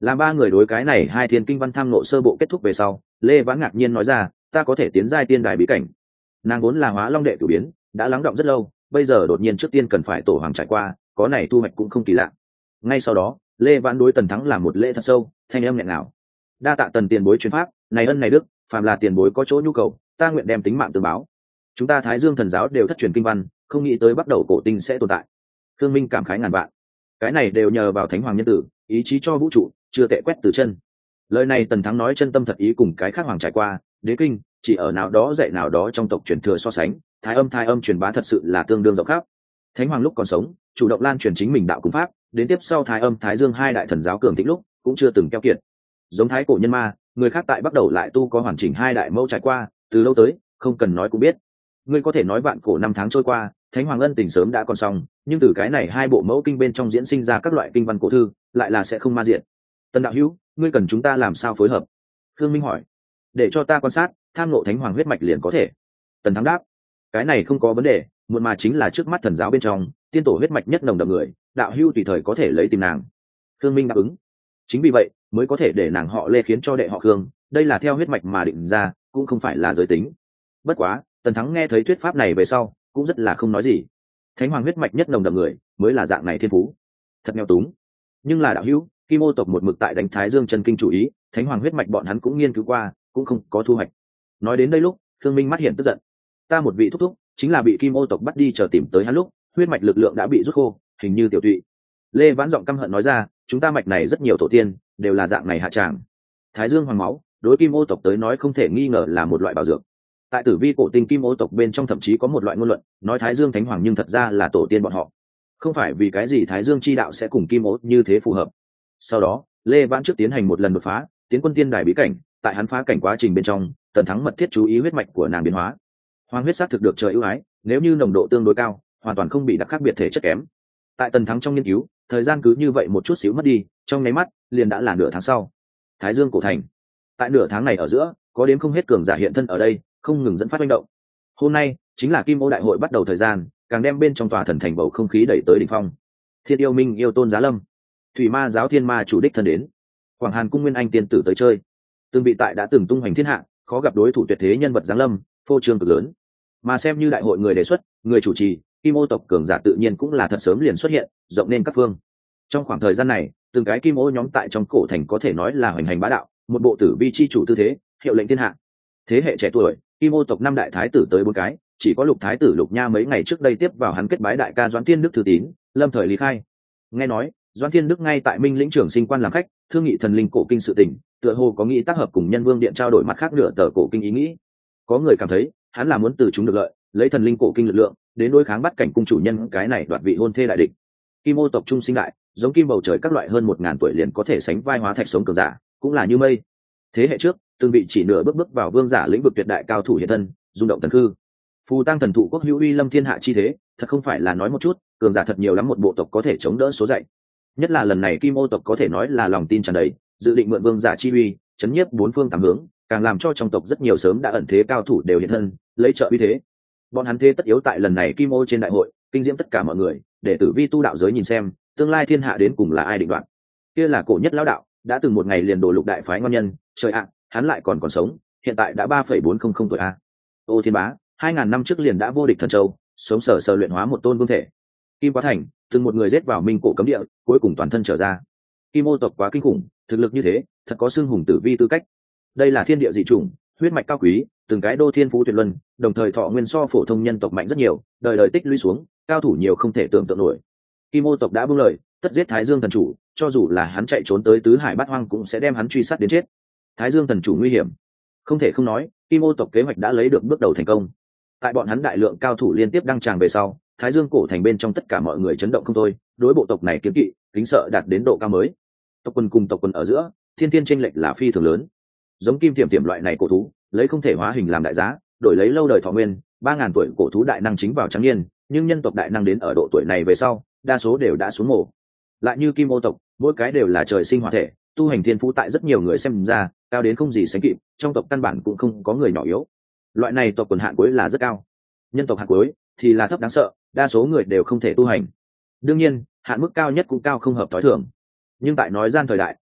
Làm ba người đối cái này hai thiên kinh văn tham nộ sơ bộ kết thúc về sau, Lê Vãn ngạc nhiên nói ra, ta có thể tiến giai tiên đài bí cảnh. Nàng vốn là hóa long đệ cửu biến, đã lắng động rất lâu, bây giờ đột nhiên trước tiên cần phải tổ hoàng trải qua, có này thu hoạch cũng không kỳ lạ. Ngay sau đó, Lê Vãn đối Tần Thắng làm một lễ thật sâu, thanh âm nghẹn ngào. Đa tạ Tần tiền bối truyền pháp, này ân này đức, phàm là tiền bối có chỗ nhu cầu, ta nguyện đem tính mạng tương báo. Chúng ta Thái Dương thần giáo đều thất truyền kinh văn, không nghĩ tới bắt đầu cổ tinh sẽ tồn tại. Thương Minh cảm khái ngàn vạn. Cái này đều nhờ vào Thánh Hoàng nhân tử, ý chí cho vũ trụ, chưa tệ quét từ chân. Lời này Tần Thắng nói chân tâm thật ý cùng cái khác hoàng trải qua, đế kinh, chỉ ở nào đó dạy nào đó trong tộc truyền thừa so sánh, thái âm thái âm truyền bá thật sự là tương đương rộng khắp. Thánh Hoàng lúc còn sống, chủ động lan truyền chính mình đạo cung pháp, đến tiếp sau thái âm thái dương hai đại thần giáo cường thịnh lúc, cũng chưa từng keo kiệt. Giống thái cổ nhân ma, người khác tại bắt đầu lại tu có hoàn chỉnh hai đại mẫu trải qua, từ lâu tới, không cần nói cũng biết. Ngươi có thể nói vạn cổ năm tháng trôi qua, Thánh Hoàng ân tình sớm đã còn xong, nhưng từ cái này hai bộ mẫu kinh bên trong diễn sinh ra các loại kinh văn cổ thư, lại là sẽ không ma diện. Tần đạo hữu, ngươi cần chúng ta làm sao phối hợp? Khương Minh hỏi. Để cho ta quan sát, tham ngộ Thánh Hoàng huyết mạch liền có thể. Tần Thắng đáp. Cái này không có vấn đề, muộn mà chính là trước mắt thần giáo bên trong, tiên tổ huyết mạch nhất nồng đậm người, đạo hữu tùy thời có thể lấy tìm nàng. Khương Minh đáp ứng. Chính vì vậy, mới có thể để nàng họ Lê khiến cho đệ họ Khương, đây là theo huyết mạch mà định ra, cũng không phải là giới tính. Bất quá, Tần Thắng nghe thấy thuyết pháp này về sau, cũng rất là không nói gì. Thánh Hoàng huyết mạch nhất nồng đậm người, mới là dạng này thiên phú. Thật nghèo túng. Nhưng là đạo hữu, Kim Ô tộc một mực tại đánh Thái Dương chân kinh chủ ý, Thánh Hoàng huyết mạch bọn hắn cũng nghiên cứu qua, cũng không có thu hoạch. Nói đến đây lúc, Khương Minh mắt hiện tức giận. Ta một vị thúc thúc, chính là bị Kim Ô tộc bắt đi chờ tìm tới hắn lúc, huyết mạch lực lượng đã bị rút khô, hình như tiểu tụy. Lê Vãn giọng căm hận nói ra, chúng ta mạch này rất nhiều tổ tiên, đều là dạng này hạ tràng. Thái Dương hoàng máu, đối Kim Ô tộc tới nói không thể nghi ngờ là một loại bảo dược. Tại tử vi cổ tinh Kim Ô tộc bên trong thậm chí có một loại ngôn luận, nói Thái Dương Thánh Hoàng nhưng thật ra là tổ tiên bọn họ. Không phải vì cái gì Thái Dương chi đạo sẽ cùng Kim Ô như thế phù hợp. Sau đó, Lê Vãn trước tiến hành một lần đột phá, tiến quân tiên đài bí cảnh, tại hắn phá cảnh quá trình bên trong, Tần Thắng mật thiết chú ý huyết mạch của nàng biến hóa. Hoàng huyết sát thực được trời ưu ái, nếu như nồng độ tương đối cao, hoàn toàn không bị đặc khác biệt thể chất kém. Tại Tần Thắng trong nghiên cứu, thời gian cứ như vậy một chút xíu mất đi, trong nháy mắt, liền đã là nửa tháng sau. Thái Dương cổ thành. Tại nửa tháng này ở giữa, có đến không hết cường giả hiện thân ở đây, không ngừng dẫn phát manh động. Hôm nay chính là Kim Ô đại hội bắt đầu thời gian, càng đem bên trong tòa thần thành bầu không khí đẩy tới đỉnh phong. Thiên yêu minh yêu tôn giá lâm, thủy ma giáo thiên ma chủ đích thân đến, Quảng Hàn cung nguyên anh tiên tử tới chơi. Tương bị tại đã từng tung hoành thiên hạ, khó gặp đối thủ tuyệt thế nhân vật giáng lâm, phô trương cực lớn. Mà xem như đại hội người đề xuất, người chủ trì, Kim Ô tộc cường giả tự nhiên cũng là thật sớm liền xuất hiện, rộng nên các phương. Trong khoảng thời gian này, từng cái Kim Ô nhóm tại trong cổ thành có thể nói là hoành hành bá đạo, một bộ tử vi chi chủ tư thế, hiệu lệnh thiên hạ. Thế hệ trẻ tuổi, Kim Ô tộc năm đại thái tử tới bốn cái, chỉ có Lục thái tử Lục Nha mấy ngày trước đây tiếp vào hắn kết bái đại ca Doãn Thiên Đức thư tín, lâm thời lý khai. Nghe nói, Doãn Thiên Đức ngay tại Minh lĩnh trưởng sinh quan làm khách, thương nghị thần linh cổ kinh sự tình, tựa hồ có nghĩ tác hợp cùng Nhân Vương điện trao đổi mặt khác nửa tờ cổ kinh ý nghĩ. Có người cảm thấy, hắn là muốn từ chúng được lợi, lấy thần linh cổ kinh lực lượng, đến đối kháng bắt cảnh cung chủ nhân cái này đoạt vị hôn thê đại địch. Kim Ô tộc trung sinh đại, giống kim bầu trời các loại hơn một ngàn tuổi liền có thể sánh vai hóa thạch sống cường giả, cũng là như mây. Thế hệ trước, từng bị chỉ nửa bước bước vào vương giả lĩnh vực tuyệt đại cao thủ hiện thân, rung động thần cư. Phù tăng thần thụ quốc hữu uy lâm thiên hạ chi thế, thật không phải là nói một chút, cường giả thật nhiều lắm một bộ tộc có thể chống đỡ số dậy. Nhất là lần này Kim Ô tộc có thể nói là lòng tin tràn đầy, dự định mượn vương giả chi uy, chấn nhiếp bốn phương tám hướng, càng làm cho trong tộc rất nhiều sớm đã ẩn thế cao thủ đều hiện thân, lấy trợ uy thế. Bọn hắn thế tất yếu tại lần này Kim Ô trên đại hội, kinh diễm tất cả mọi người, để tử vi tu đạo giới nhìn xem, tương lai thiên hạ đến cùng là ai định đoạt. Kia là cổ nhất lão đạo, đã từng một ngày liền đổ lục đại phái ngon nhân, trời ạ, hắn lại còn còn sống, hiện tại đã ba phẩy bốn không không tuổi a. Ô Thiên Bá, hai ngàn năm trước liền đã vô địch thần châu, sống sờ sờ luyện hóa một tôn vương thể. Kim Quá Thành, từng một người giết vào minh cổ cấm địa, cuối cùng toàn thân trở ra. Kim Ô tộc quá kinh khủng, thực lực như thế, thật có xưng hùng tử vi tư cách. Đây là thiên địa dị chủng, huyết mạch cao quý, từng cái đô thiên phú tuyệt luân, đồng thời thọ nguyên so phổ thông nhân tộc mạnh rất nhiều, đời đời tích lũy xuống, cao thủ nhiều không thể tưởng tượng nổi. Kim Ô tộc đã buông lời, tất giết Thái Dương thần chủ, cho dù là hắn chạy trốn tới tứ hải bát hoang cũng sẽ đem hắn truy sát đến chết. Thái Dương thần chủ nguy hiểm, không thể không nói, Kim Ô tộc kế hoạch đã lấy được bước đầu thành công. Tại bọn hắn đại lượng cao thủ liên tiếp đăng tràng về sau, Thái Dương cổ thành bên trong tất cả mọi người chấn động không thôi, đối bộ tộc này kiếm kỵ, kính sợ đạt đến độ cao mới. Tộc quân cùng tộc quân ở giữa, thiên thiên chênh lệch là phi thường lớn. Giống kim tiềm tiềm loại này cổ thú, lấy không thể hóa hình làm đại giá, đổi lấy lâu đời thọ nguyên, ba ngàn tuổi cổ thú đại năng chính vào trắng niên, nhưng nhân tộc đại năng đến ở độ tuổi này về sau, đa số đều đã xuống mồ. Lại như Kim Ô tộc, mỗi cái đều là trời sinh hỏa thể, tu hành thiên phú tại rất nhiều người xem ra, cao đến không gì sánh kịp, trong tộc căn bản cũng không có người nhỏ yếu. Loại này tộc quần hạn cuối là rất cao. Nhân tộc hạn cuối thì là thấp đáng sợ, đa số người đều không thể tu hành. Đương nhiên, hạn mức cao nhất cũng cao không hợp thói thường. Nhưng tại nói gian thời đại,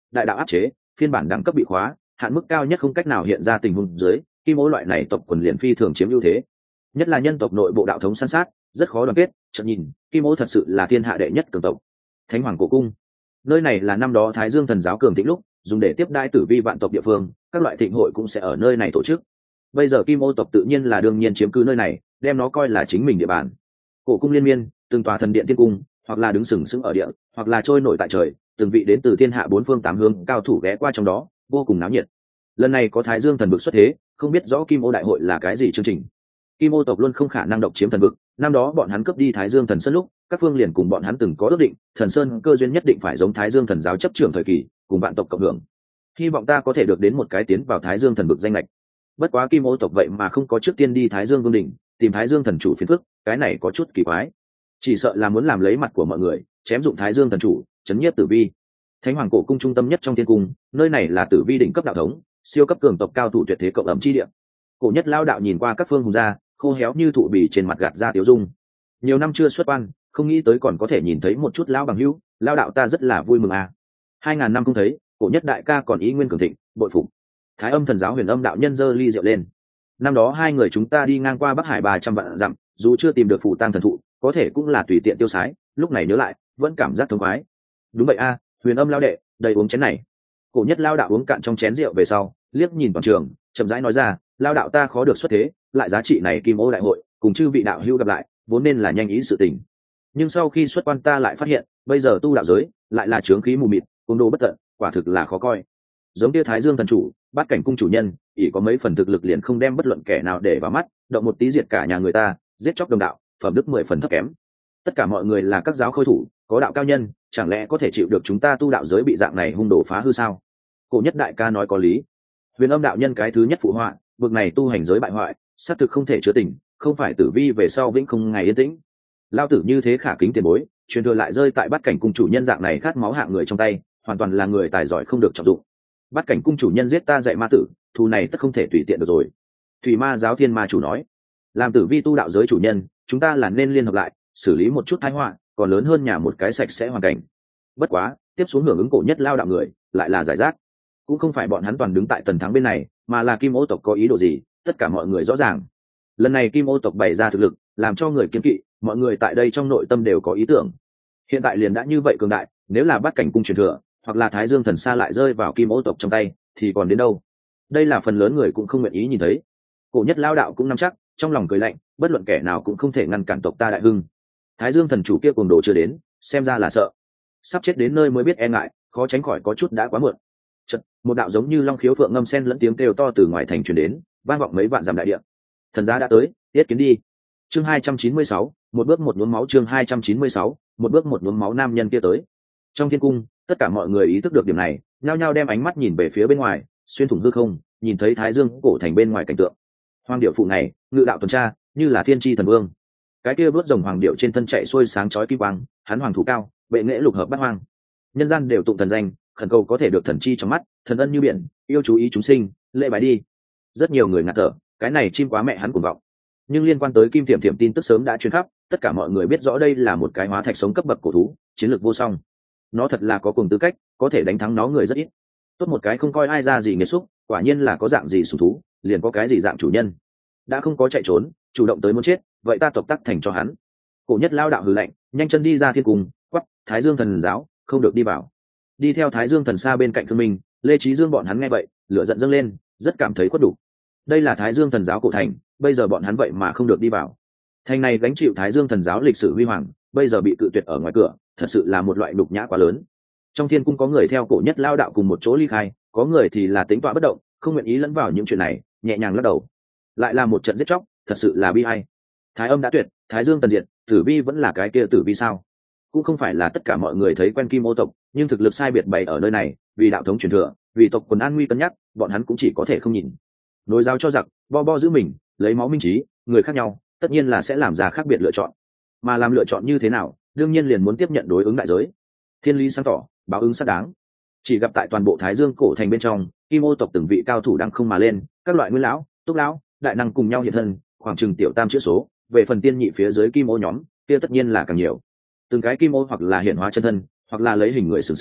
đại đạo áp chế, phiên bản đẳng cấp bị khóa, hạn mức cao nhất không cách nào hiện ra tình huống dưới, kim ô loại này tộc quần liền phi thường chiếm ưu thế. Nhất là nhân tộc nội bộ đạo thống san sát, rất khó đoàn kết. Chợt nhìn, kim ô thật sự là thiên hạ đệ nhất cường tộc. Thánh hoàng cổ cung, nơi này là năm đó Thái Dương thần giáo cường thịnh lúc dùng để tiếp đai tử vi vạn tộc địa phương, các loại thịnh hội cũng sẽ ở nơi này tổ chức. Bây giờ kim ô tộc tự nhiên là đương nhiên chiếm cứ nơi này, đem nó coi là chính mình địa bàn. Cổ cung liên miên, từng tòa thần điện tiên cung, hoặc là đứng sừng sững ở địa, hoặc là trôi nổi tại trời, từng vị đến từ thiên hạ bốn phương tám hướng cao thủ ghé qua trong đó, vô cùng náo nhiệt. Lần này có Thái Dương thần vực xuất thế, không biết rõ kim ô đại hội là cái gì chương trình. Kim ô tộc luôn không khả năng độc chiếm thần vực, năm đó bọn hắn cướp đi Thái Dương thần sơn lúc, các phương liền cùng bọn hắn từng có ước định, thần sơn cơ duyên nhất định phải giống Thái Dương thần giáo chấp trưởng thời kỳ, cùng vạn tộc cộng hưởng. Hy vọng ta có thể được đến một cái tiến vào Thái Dương thần vực danh lệch. Bất quá kim ô tộc vậy mà không có trước tiên đi Thái Dương vương đỉnh, tìm Thái Dương thần chủ phiền phức, cái này có chút kỳ quái. Chỉ sợ là muốn làm lấy mặt của mọi người, chém dụng Thái Dương thần chủ, chấn nhiếp tử vi. Thánh hoàng cổ cung trung tâm nhất trong thiên cung, nơi này là tử vi đỉnh cấp đạo thống, siêu cấp cường tộc cao thủ tuyệt thế cộng ẩm chi địa. Cổ nhất lao đạo nhìn qua các phương hùng gia, khô héo như thụ bì trên mặt gạt ra tiếu dung. Nhiều năm chưa xuất quan, không nghĩ tới còn có thể nhìn thấy một chút lão bằng hữu, lao đạo ta rất là vui mừng à. Hai ngàn năm không thấy, cổ nhất đại ca còn ý nguyên cường thịnh, bội phục. Thái Âm thần giáo Huyền Âm đạo nhân giơ ly rượu lên. Năm đó hai người chúng ta đi ngang qua Bắc Hải ba trăm vạn dặm, dù chưa tìm được phù tang thần thụ, có thể cũng là tùy tiện tiêu sái, lúc này nhớ lại, vẫn cảm giác thống khoái. Đúng vậy a, à, Huyền Âm lao đệ, đầy uống chén này. Cổ nhất lao đạo uống cạn trong chén rượu về sau, liếc nhìn toàn trường, chậm rãi nói ra, lao đạo ta khó được xuất thế, lại giá trị này kim ô đại hội, cùng chư vị đạo hữu gặp lại, vốn nên là nhanh ý sự tình. Nhưng sau khi xuất quan ta lại phát hiện, bây giờ tu đạo giới lại là chướng khí mù mịt, côn đồ bất tận, quả thực là khó coi. Giống tia Thái Dương thần chủ, Bát cảnh cung chủ nhân, ỷ có mấy phần thực lực liền không đem bất luận kẻ nào để vào mắt, động một tí diệt cả nhà người ta, giết chóc đồng đạo, phẩm đức mười phần thấp kém. Tất cả mọi người là các giáo khôi thủ, có đạo cao nhân, chẳng lẽ có thể chịu được chúng ta tu đạo giới bị dạng này hung đổ phá hư sao? Cổ nhất đại ca nói có lý. Huyền Âm đạo nhân cái thứ nhất phụ họa, vực này tu hành giới bại hoại, xác thực không thể chứa tình, không phải tử vi về sau vĩnh không ngày yên tĩnh. Lao tử như thế khả kính tiền bối, truyền thừa lại rơi tại Bát cảnh cung chủ nhân dạng này khát máu hạng người trong tay, hoàn toàn là người tài giỏi không được trọng dụng. Bát cảnh cung chủ nhân giết ta dạy ma tử, thù này tất không thể tùy tiện được rồi. Thủy Ma giáo Thiên Ma chủ nói, làm tử vi tu đạo giới chủ nhân, chúng ta là nên liên hợp lại, xử lý một chút tai họa, còn lớn hơn nhà một cái sạch sẽ hoàn cảnh. Bất quá, tiếp xuống hưởng ứng cổ nhất lao đạo người, lại là giải rác. Cũng không phải bọn hắn toàn đứng tại tần thắng bên này, mà là kim ô tộc có ý đồ gì, tất cả mọi người rõ ràng. Lần này kim ô tộc bày ra thực lực, làm cho người kiêng kỵ, mọi người tại đây trong nội tâm đều có ý tưởng. Hiện tại liền đã như vậy cường đại, nếu là Bát cảnh cung truyền thừa, hoặc là Thái Dương thần sa lại rơi vào kim ô tộc trong tay, thì còn đến đâu? Đây là phần lớn người cũng không nguyện ý nhìn thấy. Cổ nhất lao đạo cũng nắm chắc, trong lòng cười lạnh, bất luận kẻ nào cũng không thể ngăn cản tộc ta đại hưng. Thái Dương thần chủ kia cuồng đồ chưa đến, xem ra là sợ, sắp chết đến nơi mới biết e ngại, khó tránh khỏi có chút đã quá muộn. Chợt, một đạo giống như long khiếu phượng ngâm sen lẫn tiếng kêu to từ ngoài thành truyền đến, vang vọng mấy vạn dặm đại địa. Thần giá đã tới, tiết kiến đi. Chương hai trăm chín mươi sáu, một bước một nhuốm máu. Chương hai trăm chín mươi sáu, một bước một nhuốm máu. Nam nhân kia tới. Trong thiên cung, tất cả mọi người ý thức được điểm này, nhao nhao đem ánh mắt nhìn về phía bên ngoài, xuyên thủng hư không, nhìn thấy Thái Dương cổ thành bên ngoài cảnh tượng. Hoàng điệu phụ này, ngự đạo tuần tra, như là thiên tri thần vương. Cái kia bước rồng hoàng điệu trên thân chạy xuôi sáng chói kim quang, hắn hoàng thủ cao, bệ nghệ lục hợp bát hoang. Nhân gian đều tụng thần danh, khẩn cầu có thể được thần chi trong mắt, thần ân như biển, yêu chú ý chúng sinh, lễ bái đi. Rất nhiều người ngạt thở, cái này chim quá mẹ hắn cuồng vọng. Nhưng liên quan tới Kim Thiểm Thiểm tin tức sớm đã truyền khắp, tất cả mọi người biết rõ đây là một cái hóa thạch sống cấp bậc cổ thú, chiến lược vô song. Nó thật là có cùng tư cách, có thể đánh thắng nó người rất ít. Tốt một cái không coi ai ra gì nghiệt xúc, quả nhiên là có dạng gì sủng thú, liền có cái gì dạng chủ nhân. Đã không có chạy trốn, chủ động tới muốn chết, vậy ta tộc tắc thành cho hắn. Cổ nhất lao đạo hừ lạnh, nhanh chân đi ra thiên cung, quắc, Thái Dương thần giáo, không được đi vào. Đi theo Thái Dương thần xa bên cạnh Khương Minh, Lê Chí Dương bọn hắn nghe vậy, lửa giận dâng lên, rất cảm thấy khuất đủ. Đây là Thái Dương thần giáo cổ thành, bây giờ bọn hắn vậy mà không được đi vào. Thành này gánh chịu Thái Dương thần giáo lịch sử huy hoàng, bây giờ bị cự tuyệt ở ngoài cửa, thật sự là một loại nhục nhã quá lớn. Trong thiên cung có người theo cổ nhất lao đạo cùng một chỗ ly khai, có người thì là tính tọa bất động, không nguyện ý lẫn vào những chuyện này, nhẹ nhàng lắc đầu. Lại là một trận giết chóc, thật sự là bi ai. Thái Âm đã tuyệt, Thái Dương tần diệt, Tử Vi vẫn là cái kia Tử Vi sao? Cũng không phải là tất cả mọi người thấy quen Kim Ô tộc, nhưng thực lực sai biệt bày ở nơi này, vì đạo thống truyền thừa, vì tộc quần an nguy cân nhắc, bọn hắn cũng chỉ có thể không nhìn. Nối giáo cho giặc, bo bo giữ mình, lấy máu minh trí, người khác nhau, tất nhiên là sẽ làm ra khác biệt lựa chọn. Mà làm lựa chọn như thế nào, đương nhiên liền muốn tiếp nhận đối ứng đại giới. Thiên lý sáng tỏ, báo ứng xác đáng. Chỉ gặp tại toàn bộ Thái Dương cổ thành bên trong, Kim Ô tộc từng vị cao thủ đang không mà lên, các loại nguyên lão, túc lão, đại năng cùng nhau hiện thân, khoảng chừng tiểu tam chữ số. Về phần tiên nhị phía dưới Kim Ô nhóm, kia tất nhiên là càng nhiều. Từng cái Kim Ô hoặc là hiện hóa chân thân, hoặc là lấy hình người sướng sướng,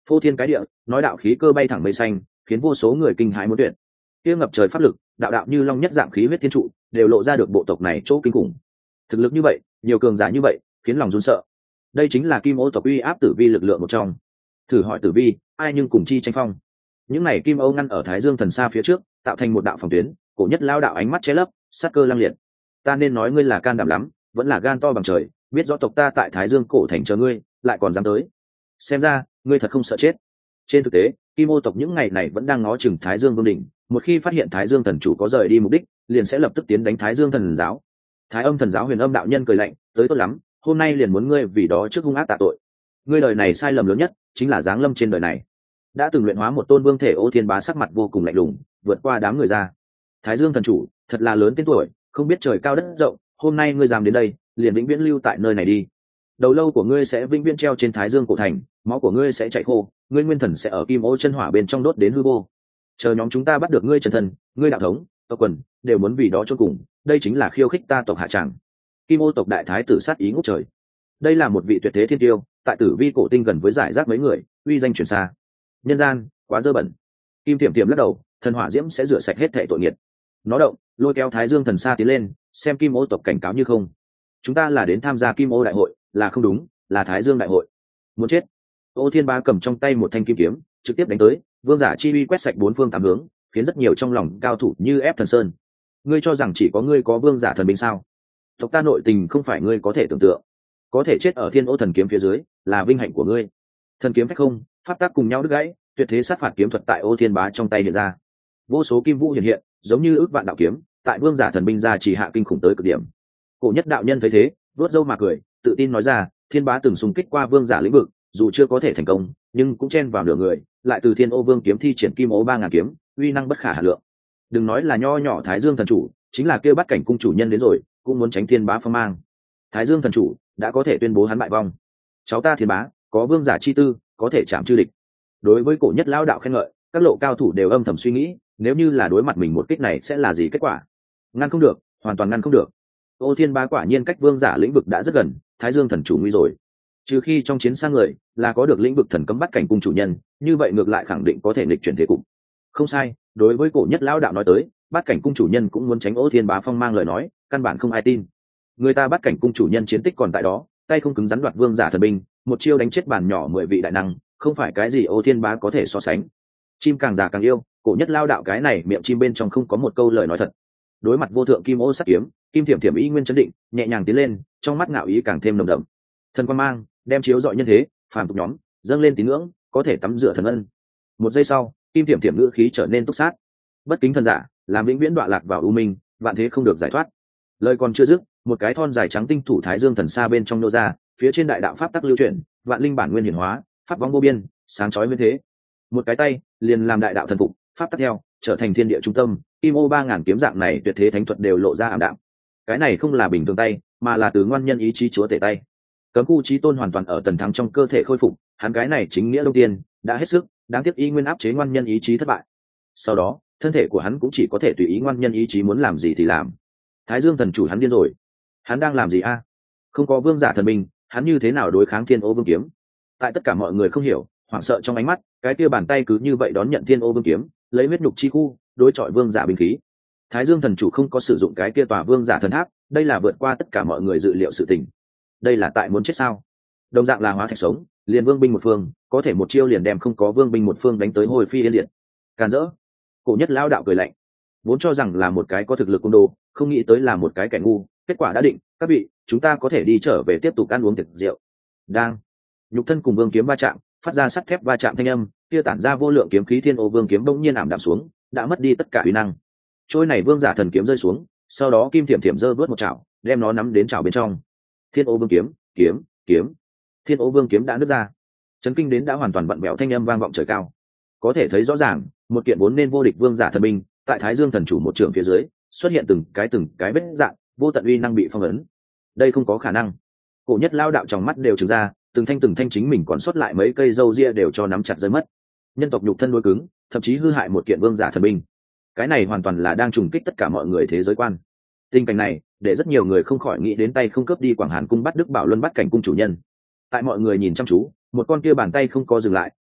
Phô thiên cái địa, nói đạo khí cơ bay thẳng mây xanh, khiến vô số người kinh hãi muốn tuyệt. Kia ngập trời pháp lực, đạo đạo như long nhất dạng khí huyết thiên trụ, đều lộ ra được bộ tộc này chỗ kinh khủng. Thực lực như vậy, nhiều cường giả như vậy, khiến lòng run sợ. Đây chính là Kim Ô tộc uy áp Tử Vi lực lượng một trong. Thử hỏi Tử Vi, ai nhưng cùng chi tranh phong? Những này Kim Ô ngăn ở Thái Dương thần xa phía trước, tạo thành một đạo phòng tuyến, cổ nhất lao đạo ánh mắt che lấp, sát cơ lăng liệt. Ta nên nói ngươi là can đảm lắm, vẫn là gan to bằng trời, biết rõ tộc ta tại Thái Dương cổ thành chờ ngươi, lại còn dám tới. Xem ra, ngươi thật không sợ chết. Trên thực tế, Kim Ô tộc những ngày này vẫn đang ngó chừng Thái Dương vương đỉnh, một khi phát hiện Thái Dương thần chủ có rời đi mục đích, liền sẽ lập tức tiến đánh Thái Dương thần giáo. Thái Âm thần giáo Huyền Âm đạo nhân cười lạnh, tới tốt lắm, hôm nay liền muốn ngươi vì đó trước hung ác tạ tội. Ngươi đời này sai lầm lớn nhất, chính là giáng lâm trên đời này. Đã từng luyện hóa một tôn vương thể Ô Thiên Bá sắc mặt vô cùng lạnh lùng, vượt qua đám người ra. Thái Dương thần chủ, thật là lớn tên tuổi, không biết trời cao đất rộng, hôm nay ngươi dám đến đây, liền vĩnh viễn lưu tại nơi này đi. Đầu lâu của ngươi sẽ vĩnh viễn treo trên Thái Dương cổ thành, máu của ngươi sẽ chảy khô, ngươi nguyên thần sẽ ở Kim Ô chân hỏa bên trong đốt đến hư vô. Chờ nhóm chúng ta bắt được ngươi chân thần, ngươi đạo thống, tộc quần, đều muốn vì đó chôn cùng, đây chính là khiêu khích ta tộc hạ tràng. Kim Ô tộc đại thái tử sát ý ngút trời. Đây là một vị tuyệt thế thiên tiêu, tại Tử Vi cổ tinh gần với giải rác mấy người, uy danh truyền xa. Nhân gian, quá dơ bẩn. Kim Tiệm Tiệm lắc đầu, thần hỏa diễm sẽ rửa sạch hết thảy tội nghiệt. Nó động, lôi kéo Thái Dương thần xa tiến lên, xem Kim Ô tộc cảnh cáo như không. Chúng ta là đến tham gia Kim Ô đại hội, là không đúng, là Thái Dương đại hội. Muốn chết. Ô Thiên Bá cầm trong tay một thanh kim kiếm, trực tiếp đánh tới, vương giả chi uy quét sạch bốn phương tám hướng, khiến rất nhiều trong lòng cao thủ như ép thần sơn. Ngươi cho rằng chỉ có ngươi có vương giả thần binh sao? Tộc ta nội tình không phải ngươi có thể tưởng tượng. Có thể chết ở Thiên Ô thần kiếm phía dưới, là vinh hạnh của ngươi. Thần kiếm phách không, pháp tác cùng nhau đứt gãy, tuyệt thế sát phạt kiếm thuật tại Ô Thiên Bá trong tay hiện ra. Vô số kim vũ hiện hiện, giống như ước vạn đạo kiếm, tại vương giả thần binh ra chỉ hạ kinh khủng tới cực điểm. Cổ nhất đạo nhân thấy thế, vuốt râu mà cười, tự tin nói ra, Thiên Bá từng xung kích qua vương giả lĩnh vực, dù chưa có thể thành công, nhưng cũng chen vào nửa người, lại từ Thiên Ô Vương kiếm thi triển Kim Ô ba ngàn kiếm, uy năng bất khả hà lượng. Đừng nói là nho nhỏ Thái Dương thần chủ, chính là kêu bắt cảnh cung chủ nhân đến rồi, cũng muốn tránh Thiên Bá phong mang. Thái Dương thần chủ đã có thể tuyên bố hắn bại vong. Cháu ta Thiên Bá có vương giả chi tư, có thể chạm chư địch. Đối với cổ nhất lão đạo khen ngợi, các lộ cao thủ đều âm thầm suy nghĩ, nếu như là đối mặt mình một kích này sẽ là gì kết quả? Ngăn không được, hoàn toàn ngăn không được. Ô Thiên Bá quả nhiên cách vương giả lĩnh vực đã rất gần, Thái Dương thần chủ nguy rồi. Trừ khi trong chiến sang người là có được lĩnh vực thần cấm bắt cảnh cung chủ nhân, như vậy ngược lại khẳng định có thể nghịch chuyển thế cục. Không sai, đối với cổ nhất lão đạo nói tới, bắt cảnh cung chủ nhân cũng muốn tránh Ô Thiên Bá phong mang lời nói, căn bản không ai tin. Người ta bắt cảnh cung chủ nhân chiến tích còn tại đó, tay không cứng rắn đoạt vương giả thần binh, một chiêu đánh chết bản nhỏ mười vị đại năng, không phải cái gì Ô Thiên Bá có thể so sánh. Chim càng già càng yêu, cổ nhất lao đạo cái này miệng chim bên trong không có một câu lời nói thật. Đối mặt vô thượng Kim Ô sát kiếm, Kim Thiểm Thiểm ý nguyên chấn định, nhẹ nhàng tiến lên, trong mắt ngạo ý càng thêm nồng đậm. Thần quan mang đem chiếu dọi nhân thế, phàm tục nhóm dâng lên tín ngưỡng, có thể tắm rửa thần ân. Một giây sau, Kim Thiểm Thiểm ngữ khí trở nên túc sát. Bất kính thần giả, làm vĩnh viễn đọa lạc vào u minh, vạn thế không được giải thoát. Lời còn chưa dứt, một cái thon dài trắng tinh thủ Thái Dương thần xa bên trong nô ra, phía trên đại đạo pháp tắc lưu chuyển, vạn linh bản nguyên hiển hóa, pháp vong vô biên, sáng chói nguyên thế. Một cái tay liền làm đại đạo thần phục, pháp tắc theo, trở thành thiên địa trung tâm. Kim Ô ba ngàn kiếm dạng này tuyệt thế thánh thuật đều lộ ra ảm đạm. Cái này không là bình thường tay, mà là từ ngoan nhân ý chí chúa tể tay. Cấm khu chí tôn hoàn toàn ở tần thắng trong cơ thể khôi phục, hắn cái này chính nghĩa đông tiên đã hết sức, đáng tiếc y nguyên áp chế ngoan nhân ý chí thất bại. Sau đó, thân thể của hắn cũng chỉ có thể tùy ý ngoan nhân ý chí muốn làm gì thì làm. Thái Dương thần chủ hắn điên rồi, hắn đang làm gì a? Không có vương giả thần binh, hắn như thế nào đối kháng Thiên Ô Vương kiếm? Tại tất cả mọi người không hiểu, hoảng sợ trong ánh mắt, cái kia bàn tay cứ như vậy đón nhận Thiên Ô Vương kiếm, lấy huyết nhục chi khu đối chọi vương giả binh khí. Thái Dương thần chủ không có sử dụng cái kia tòa vương giả thần tháp, đây là vượt qua tất cả mọi người dự liệu sự tình. Đây là tại muốn chết sao? Đồng dạng là hóa thạch sống, liền vương binh một phương, có thể một chiêu liền đem không có vương binh một phương đánh tới hồi phi yên diệt. Càn rỡ. Cổ nhất lão đạo cười lạnh, vốn cho rằng là một cái có thực lực côn đồ, không nghĩ tới là một cái kẻ ngu. Kết quả đã định, các vị, chúng ta có thể đi trở về tiếp tục ăn uống tiệc rượu. Đang nhục thân cùng vương kiếm va chạm, phát ra sắt thép va chạm thanh âm, kia tản ra vô lượng kiếm khí Thiên Ô Vương kiếm bỗng nhiên ảm đạm xuống, đã mất đi tất cả uy năng. Trôi này vương giả thần kiếm rơi xuống, sau đó Kim Thiểm Thiểm giơ vớt một chảo, đem nó nắm đến chảo bên trong. Thiên Ô Vương kiếm, kiếm, kiếm. Thiên Ô Vương kiếm đã nứt ra. Chấn kinh đến đã hoàn toàn vặn vẹo thanh âm vang vọng trời cao. Có thể thấy rõ ràng, một kiện vốn nên vô địch vương giả thần binh, tại Thái Dương thần chủ một trường phía dưới, xuất hiện từng cái từng cái vết dạng, vô tận uy năng bị phong ấn. Đây không có khả năng. Cổ nhất lao đạo trong mắt đều trừng ra, từng thanh từng thanh chính mình còn sót lại mấy cây râu ria đều cho nắm chặt rơi mất. Nhân tộc nhục thân đối cứng, thậm chí hư hại một kiện vương giả thần binh. Cái này hoàn toàn là đang trùng kích tất cả mọi người thế giới quan. Tình cảnh này để rất nhiều người không khỏi nghĩ đến tay không cướp đi Quảng Hàn cung bắt Đức Bảo Luân bắt cảnh cung chủ nhân. Tại mọi người nhìn chăm chú, một con kia bàn tay không có dừng lại,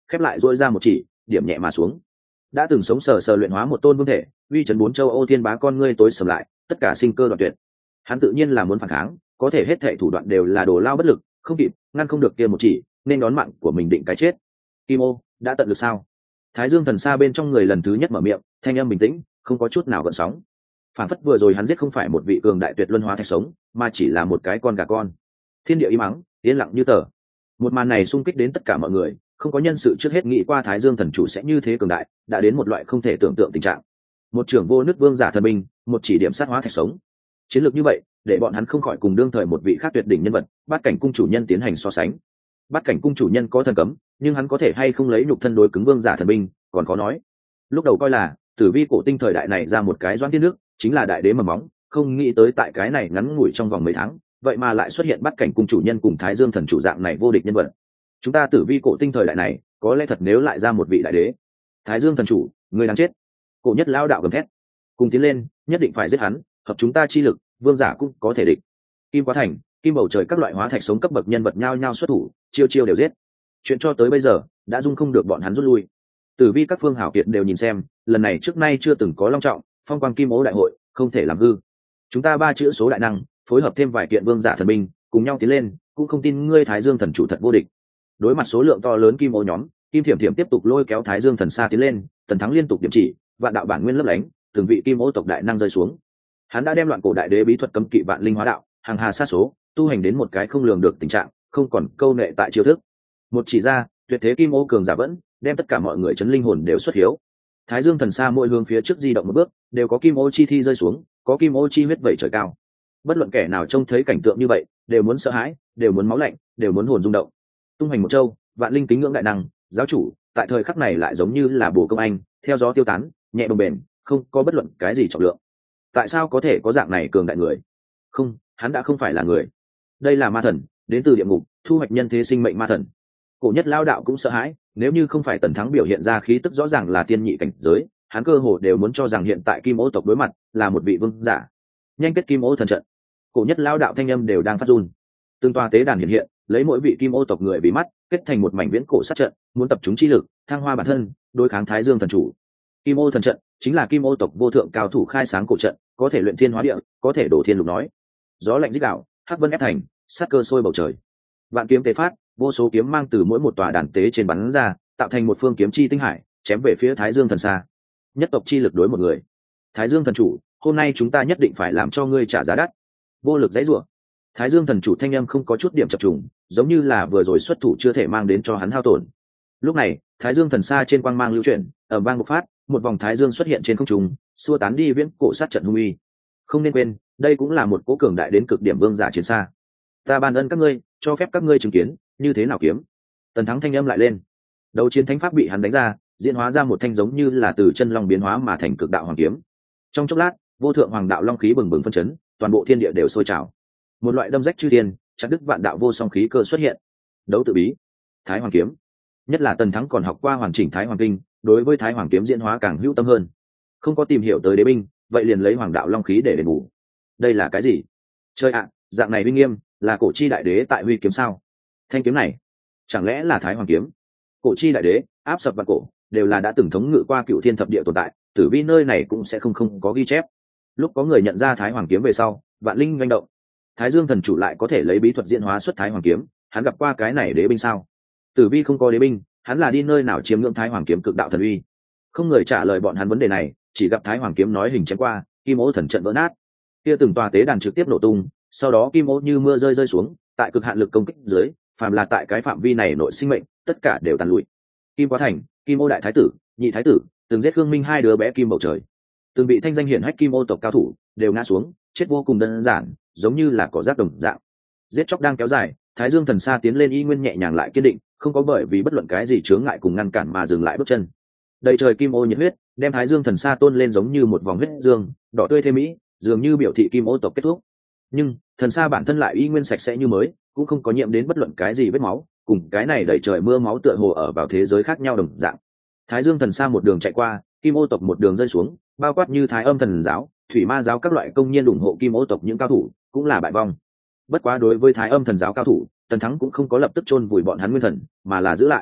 khép lại dỗi ra một chỉ, điểm nhẹ mà xuống. Đã từng sống sờ sờ luyện hóa một tôn vương thể, uy chấn bốn châu Âu thiên bá con ngươi tối sầm lại, tất cả sinh cơ đoạn tuyệt. Hắn tự nhiên là muốn phản kháng, có thể hết thảy thủ đoạn đều là đồ lao bất lực, không kịp ngăn không được kia một chỉ, nên đón mạng của mình định cái chết. Kim ô đã tận lực sao? Thái Dương thần xa bên trong người lần thứ nhất mở miệng, thanh âm bình tĩnh, không có chút nào gợn sóng. Phản phất vừa rồi hắn giết không phải một vị cường đại tuyệt luân hóa thạch sống, mà chỉ là một cái con gà con. Thiên địa im mắng, yên lặng như tờ. Một màn này xung kích đến tất cả mọi người, không có nhân sự trước hết nghĩ qua Thái Dương thần chủ sẽ như thế cường đại, đã đến một loại không thể tưởng tượng tình trạng. Một trưởng vô nước vương giả thần binh, một chỉ điểm sát hóa thạch sống. Chiến lược như vậy, để bọn hắn không khỏi cùng đương thời một vị khác tuyệt đỉnh nhân vật, Bát cảnh cung chủ nhân tiến hành so sánh. Bát cảnh cung chủ nhân có thần cấm, nhưng hắn có thể hay không lấy nhục thân đối cứng vương giả thần binh, còn khó nói. Lúc đầu coi là tử vi cổ tinh thời đại này ra một cái doãn tiên nước, chính là đại đế mầm móng, không nghĩ tới tại cái này ngắn ngủi trong vòng mấy tháng, vậy mà lại xuất hiện Bát cảnh cung chủ nhân cùng Thái Dương thần chủ dạng này vô địch nhân vật. Chúng ta tử vi cổ tinh thời đại này, có lẽ thật nếu lại ra một vị đại đế. Thái Dương thần chủ, người đáng chết. Cổ nhất lao đạo gầm thét, cùng tiến lên, nhất định phải giết hắn, hợp chúng ta chi lực, vương giả cũng có thể địch. Kim Quá Thành, kim bầu trời các loại hóa thạch sống cấp bậc nhân vật nhao nhao xuất thủ, chiêu chiêu đều giết. Chuyện cho tới bây giờ đã dung không được bọn hắn rút lui. Tử vi các phương hảo kiệt đều nhìn xem, lần này trước nay chưa từng có long trọng, phong quang kim ố đại hội, không thể làm hư. Chúng ta ba chữ số đại năng, phối hợp thêm vài kiện vương giả thần binh, cùng nhau tiến lên, cũng không tin ngươi Thái Dương thần chủ thật vô địch. Đối mặt số lượng to lớn kim ô nhóm, Kim Thiểm Thiểm tiếp tục lôi kéo Thái Dương thần xa tiến lên, Tần Thắng liên tục điểm chỉ, vạn đạo bản nguyên lấp lánh, từng vị kim ô tộc đại năng rơi xuống. Hắn đã đem loạn cổ đại đế bí thuật cấm kỵ vạn linh hóa đạo, hàng hà sát số, tu hành đến một cái không lường được tình trạng, không còn câu nệ tại chiêu thức. Một chỉ ra, tuyệt thế kim ô cường giả vẫn đem tất cả mọi người chấn linh hồn đều xuất hiếu. Thái Dương thần xa mỗi hướng phía trước di động một bước, đều có kim ô chi thi rơi xuống, có kim ô chi huyết vẩy trời cao. Bất luận kẻ nào trông thấy cảnh tượng như vậy, đều muốn sợ hãi, đều muốn máu lạnh, đều muốn hồn rung động. Tung hành một châu, vạn linh kính ngưỡng đại năng, giáo chủ, tại thời khắc này lại giống như là bồ công anh, theo gió tiêu tán, nhẹ bồng bềnh, không có bất luận cái gì trọng lượng. Tại sao có thể có dạng này cường đại người? Không, hắn đã không phải là người. Đây là ma thần, đến từ địa ngục, thu hoạch nhân thế sinh mệnh ma thần. Cổ nhất lao đạo cũng sợ hãi, nếu như không phải Tần Thắng biểu hiện ra khí tức rõ ràng là tiên nhị cảnh giới, hắn cơ hồ đều muốn cho rằng hiện tại kim ô tộc đối mặt là một vị vương giả. Nhanh kết kim ô thần trận. Cổ nhất lao đạo thanh âm đều đang phát run. Tương toa tế đàn hiện hiện, lấy mỗi vị kim ô tộc người bị mắt, kết thành một mảnh viễn cổ sát trận, muốn tập trung chi lực, thăng hoa bản thân, đối kháng Thái Dương thần chủ. Kim ô thần trận chính là kim ô tộc vô thượng cao thủ khai sáng cổ trận, có thể luyện thiên hóa địa, có thể đổ thiên lục nói. Gió lạnh rít gào, hắc vân ép thành, sát cơ sôi bầu trời. Vạn kiếm tế phát, vô số kiếm mang từ mỗi một tòa đàn tế trên bắn ra, tạo thành một phương kiếm chi tinh hải, chém về phía Thái Dương thần xa. Nhất tộc chi lực đối một người. Thái Dương thần chủ, hôm nay chúng ta nhất định phải làm cho ngươi trả giá đắt. Vô lực dãy rủa. Thái Dương thần chủ thanh âm không có chút điểm chập trùng, giống như là vừa rồi xuất thủ chưa thể mang đến cho hắn hao tổn. Lúc này, Thái Dương thần xa trên quang mang lưu chuyển, ở vang một phát, một vòng Thái Dương xuất hiện trên không trung, xua tán đi viễn cổ sát trận hung uy. Không nên quên, đây cũng là một cố cường đại đến cực điểm vương giả chiến xa. Ta ban ân các ngươi, cho phép các ngươi chứng kiến, như thế nào kiếm. Tần Thắng thanh âm lại lên. Đầu chiến thánh pháp bị hắn đánh ra, diễn hóa ra một thanh giống như là từ chân long biến hóa mà thành cực đạo hoàng kiếm. Trong chốc lát, vô thượng hoàng đạo long khí bừng bừng phân chấn, toàn bộ thiên địa đều sôi trào. Một loại đâm rách chư thiên, chặt đứt vạn đạo vô song khí cơ xuất hiện. Đấu tự bí, Thái Hoàng kiếm. Nhất là Tần Thắng còn học qua hoàn chỉnh Thái Hoàng kinh, đối với Thái Hoàng kiếm diễn hóa càng hữu tâm hơn. Không có tìm hiểu tới đế binh, vậy liền lấy hoàng đạo long khí để đền bù. Đây là cái gì? Chơi ạ, dạng này uy nghiêm, là cổ chi đại đế tại huy kiếm sao? Thanh kiếm này, chẳng lẽ là Thái Hoàng kiếm? Cổ chi đại đế, áp sập vạn cổ, đều là đã từng thống ngự qua cựu thiên thập địa tồn tại, tử vi nơi này cũng sẽ không không có ghi chép. Lúc có người nhận ra Thái Hoàng kiếm về sau, vạn linh manh động. Thái Dương thần chủ lại có thể lấy bí thuật diễn hóa xuất Thái Hoàng kiếm, hắn gặp qua cái này đế binh sao? Tử vi không có đế binh, hắn là đi nơi nào chiếm ngưỡng Thái Hoàng kiếm cực đạo thần uy? Không người trả lời bọn hắn vấn đề này, chỉ gặp Thái Hoàng kiếm nói hình chém qua, kim ô thần trận vỡ nát. Kia từng tòa tế đàn trực tiếp nổ tung, sau đó kim ô như mưa rơi rơi xuống, tại cực hạn lực công kích dưới, phàm là tại cái phạm vi này nội sinh mệnh, tất cả đều tàn lụi. Kim Quá Thành, Kim Ô đại thái tử, nhị thái tử, từng giết Khương Minh hai đứa bé kim bầu trời, từng bị thanh danh hiển hách kim ô tộc cao thủ đều ngã xuống, chết vô cùng đơn giản, giống như là cỏ rác đồng dạng. Giết chóc đang kéo dài, Thái Dương thần xa tiến lên y nguyên nhẹ nhàng lại kiên định, không có bởi vì bất luận cái gì chướng ngại cùng ngăn cản mà dừng lại bước chân. Đầy trời kim ô nhiệt huyết, đem Thái Dương thần xa tôn lên giống như một vòng huyết dương, đỏ tươi thêm mỹ, dường như biểu thị kim ô tộc kết thúc. Nhưng thần xa bản thân lại y nguyên sạch sẽ như mới, cũng không có nhiễm đến bất luận cái gì vết máu, cùng cái này đầy trời mưa máu tựa hồ ở vào thế giới khác nhau đồng dạng. Thái Dương thần xa một đường chạy qua, kim ô tộc một đường rơi xuống, bao quát như Thái Âm thần giáo, Thủy Ma giáo các loại công nhiên ủng hộ kim ô tộc những cao thủ cũng là bại vong. Bất quá đối với Thái Âm thần giáo cao thủ, Tần Thắng cũng không có lập tức chôn vùi bọn hắn nguyên thần, mà là giữ lại.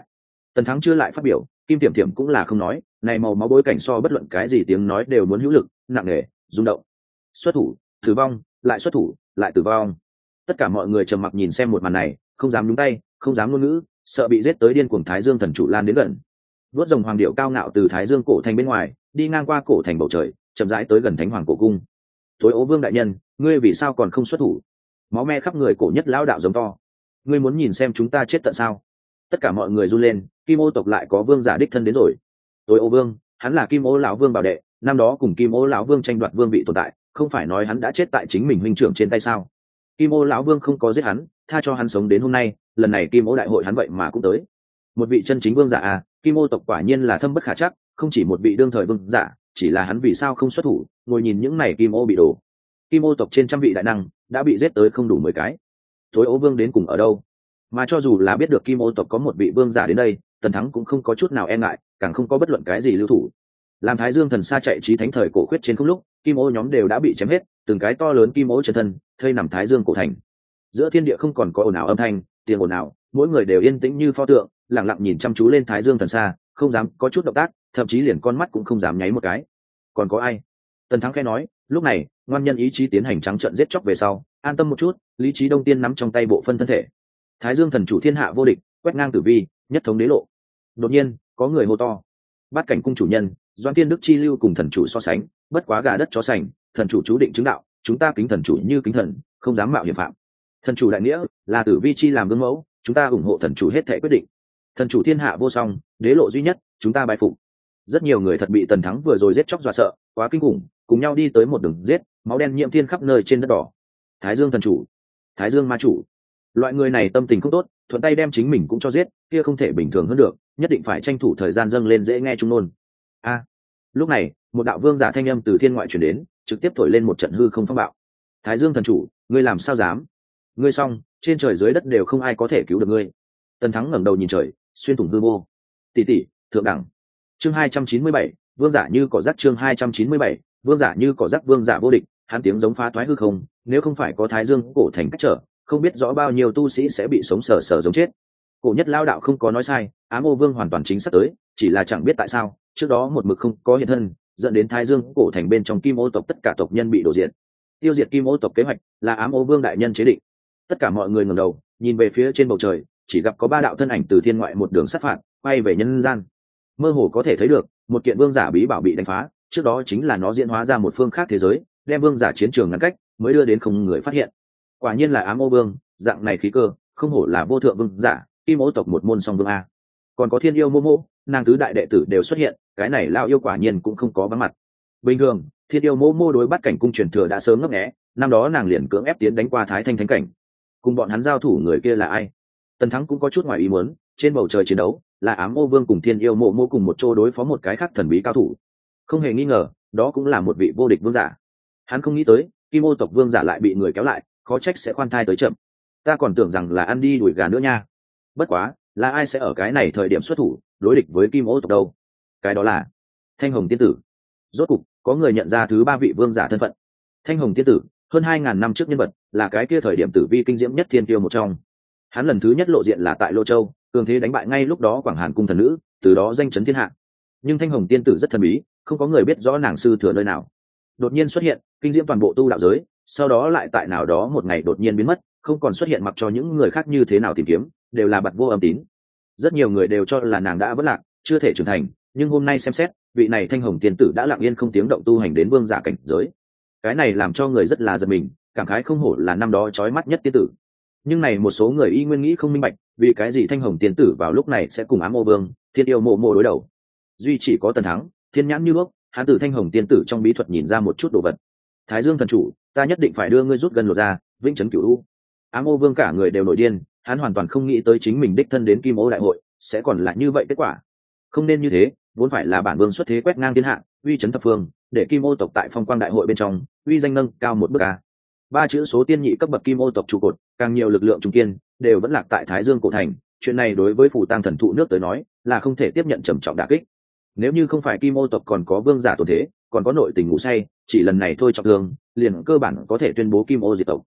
Tần Thắng chưa lại phát biểu, Kim Tiệm Tiệm cũng là không nói, này màu máu bối cảnh so bất luận cái gì tiếng nói đều muốn hữu lực, nặng nề, rung động. Xuất thủ, tử vong, lại xuất thủ, lại tử vong. Tất cả mọi người trầm mặc nhìn xem một màn này, không dám nhúng tay, không dám ngôn ngữ, sợ bị giết tới điên cuồng Thái Dương thần chủ lan đến gần. Vốt rồng hoàng điệu cao ngạo từ Thái Dương cổ thành bên ngoài, đi ngang qua cổ thành bầu trời, chậm rãi tới gần Thánh Hoàng cổ cung. Tối Ố Vương đại nhân, ngươi vì sao còn không xuất thủ? Máu me khắp người cổ nhất lão đạo giống to. Ngươi muốn nhìn xem chúng ta chết tận sao? Tất cả mọi người run lên, Kim Ô tộc lại có vương giả đích thân đến rồi. Tối Ô Vương, hắn là Kim Ô lão vương bảo đệ, năm đó cùng Kim Ô lão vương tranh đoạt vương vị tồn tại, không phải nói hắn đã chết tại chính mình huynh trưởng trên tay sao? Kim Ô lão vương không có giết hắn, tha cho hắn sống đến hôm nay, lần này Kim Ô đại hội hắn vậy mà cũng tới. Một vị chân chính vương giả à, Kim Ô tộc quả nhiên là thâm bất khả trắc, không chỉ một vị đương thời vương giả, chỉ là hắn vì sao không xuất thủ, ngồi nhìn những này Kim Ô bị đổ. Kim Ô tộc trên trăm vị đại năng đã bị giết tới không đủ mười cái. Tối Ố Vương đến cùng ở đâu? Mà cho dù là biết được Kim Ô tộc có một vị vương giả đến đây, Tần Thắng cũng không có chút nào e ngại, càng không có bất luận cái gì lưu thủ. Làm Thái Dương thần xa chạy trí thánh thời cổ khuyết trên không lúc, Kim Ô nhóm đều đã bị chém hết, từng cái to lớn Kim Ô chân thân, thây nằm Thái Dương cổ thành. Giữa thiên địa không còn có ồn ào âm thanh, tiếng ồn ào, mỗi người đều yên tĩnh như pho tượng, lặng lặng nhìn chăm chú lên Thái Dương thần xa, không dám có chút động tác, thậm chí liền con mắt cũng không dám nháy một cái. Còn có ai? Tần Thắng khẽ nói, lúc này, ngoan nhân ý chí tiến hành trắng trợn giết chóc về sau, an tâm một chút, lý trí đông tiên nắm trong tay bộ phân thân thể. Thái Dương thần chủ thiên hạ vô địch, quét ngang tử vi, nhất thống đế lộ. Đột nhiên, có người hô to. Bát cảnh cung chủ nhân, Doãn Tiên Đức chi lưu cùng thần chủ so sánh, bất quá gà đất chó sành, thần chủ chú định chứng đạo, chúng ta kính thần chủ như kính thần, không dám mạo hiểm phạm. Thần chủ đại nghĩa, là tử vi chi làm gương mẫu, chúng ta ủng hộ thần chủ hết thảy quyết định. Thần chủ thiên hạ vô song, đế lộ duy nhất, chúng ta bái phục. Rất nhiều người thật bị Tần Thắng vừa rồi giết chóc dọa sợ, quá kinh khủng, cùng nhau đi tới một đường giết, máu đen nhiễm thiên khắp nơi trên đất đỏ. Thái Dương thần chủ, Thái Dương ma chủ, loại người này tâm tình không tốt, thuận tay đem chính mình cũng cho giết, kia không thể bình thường hơn được, nhất định phải tranh thủ thời gian dâng lên dễ nghe trung nôn. A, lúc này, một đạo vương giả thanh âm từ thiên ngoại truyền đến, trực tiếp thổi lên một trận hư không phong bạo. Thái Dương thần chủ, ngươi làm sao dám? Ngươi xong, trên trời dưới đất đều không ai có thể cứu được ngươi. Tần Thắng ngẩng đầu nhìn trời, xuyên thủng hư vô. Tỷ tỷ, thượng đẳng. Chương hai trăm chín mươi bảy, vương giả như cỏ rác. Chương hai trăm chín mươi bảy, vương giả như cỏ rác. Vương giả vô địch, hắn tiếng giống phá toái hư không, nếu không phải có Thái Dương cổ thành cách trở, không biết rõ bao nhiêu tu sĩ sẽ bị sống sờ sờ giống chết. Cổ nhất lao đạo không có nói sai, Ám Ô Vương hoàn toàn chính xác tới, chỉ là chẳng biết tại sao, trước đó một mực không có hiện thân, dẫn đến Thái Dương cổ thành bên trong Kim Ô tộc tất cả tộc nhân bị đổ diệt. Tiêu diệt Kim Ô tộc kế hoạch là Ám Ô Vương đại nhân chế định. Tất cả mọi người ngẩng đầu, nhìn về phía trên bầu trời, chỉ gặp có ba đạo thân ảnh từ thiên ngoại một đường sát phạt, quay về nhân gian. Mơ hồ có thể thấy được, một kiện vương giả bí bảo bị đánh phá, trước đó chính là nó diễn hóa ra một phương khác thế giới, đem vương giả chiến trường ngăn cách, mới đưa đến không người phát hiện. Quả nhiên là Ám Ô Vương, dạng này khí cơ, không hổ là vô thượng vương giả, Kim Ô tộc một môn song vương a. Còn có Thiên Yêu Mô Mô, nàng tứ đại đệ tử đều xuất hiện, cái này lão yêu quả nhiên cũng không có vắng mặt. Bình thường, Thiên Yêu Mô Mô đối Bát cảnh cung truyền thừa đã sớm ngấp nghé, năm đó nàng liền cưỡng ép tiến đánh qua Thái Thanh thánh cảnh. Cùng bọn hắn giao thủ người kia là ai? Tần Thắng cũng có chút ngoài ý muốn, trên bầu trời chiến đấu, là Ám Ô Vương cùng Thiên Yêu Mộ Mô cùng một chỗ đối phó một cái khác thần bí cao thủ. Không hề nghi ngờ, đó cũng là một vị vô địch vương giả. Hắn không nghĩ tới, Kim Ô tộc vương giả lại bị người kéo lại, khó trách sẽ khoan thai tới chậm. Ta còn tưởng rằng là ăn đi đuổi gà nữa nha. Bất quá, là ai sẽ ở cái này thời điểm xuất thủ, đối địch với Kim Ô tộc đâu? Cái đó là Thanh Hồng tiên tử. Rốt cục, có người nhận ra thứ ba vị vương giả thân phận. Thanh Hồng tiên tử, hơn hai ngàn năm trước nhân vật, là cái kia thời điểm tử vi kinh diễm nhất thiên tiêu một trong. Hắn lần thứ nhất lộ diện là tại Lô Châu, cường thế đánh bại ngay lúc đó Quảng Hàn cung thần nữ, từ đó danh chấn thiên hạ. Nhưng Thanh Hồng tiên tử rất thần bí, không có người biết rõ nàng sư thừa nơi nào. Đột nhiên xuất hiện, kinh diễm toàn bộ tu đạo giới, sau đó lại tại nào đó một ngày đột nhiên biến mất, không còn xuất hiện, mặc cho những người khác như thế nào tìm kiếm, đều là bặt vô âm tín. Rất nhiều người đều cho là nàng đã vất lạc, chưa thể trưởng thành, nhưng hôm nay xem xét, vị này Thanh Hồng tiên tử đã lặng yên không tiếng động tu hành đến vương giả cảnh giới. Cái này làm cho người rất là giật mình, cảm khái không hổ là năm đó chói mắt nhất tiên tử. Nhưng này một số người y nguyên nghĩ không minh bạch, vì cái gì Thanh Hồng tiên tử vào lúc này sẽ cùng Ám Ô Vương, Thiên Yêu Mộ Mộ đối đầu. Duy chỉ có Tần Thắng, thiên nhãn như đuốc, hắn từ Thanh Hồng tiên tử trong bí thuật nhìn ra một chút đồ vật. Thái Dương thần chủ, ta nhất định phải đưa ngươi rút gần lột ra, vĩnh trấn cửu u. Ám Ô Vương cả người đều nổi điên, hắn hoàn toàn không nghĩ tới chính mình đích thân đến Kim Ô đại hội sẽ còn là như vậy kết quả. Không nên như thế, vốn phải là bản vương xuất thế quét ngang thiên hạ, uy chấn thập phương, để Kim Ô tộc tại phong quang đại hội bên trong uy danh nâng cao một bước a. Ba chữ số tiên nhị cấp bậc Kim Ô tộc trụ cột, càng nhiều lực lượng trung kiên đều vẫn lạc tại Thái Dương cổ thành, chuyện này đối với phủ tang thần thụ nước tới nói là không thể tiếp nhận trầm trọng đả kích. Nếu như không phải Kim Ô tộc còn có vương giả tồn thế, còn có nội tình ngủ say, chỉ lần này thôi trọng thương, liền cơ bản có thể tuyên bố Kim Ô diệt tộc.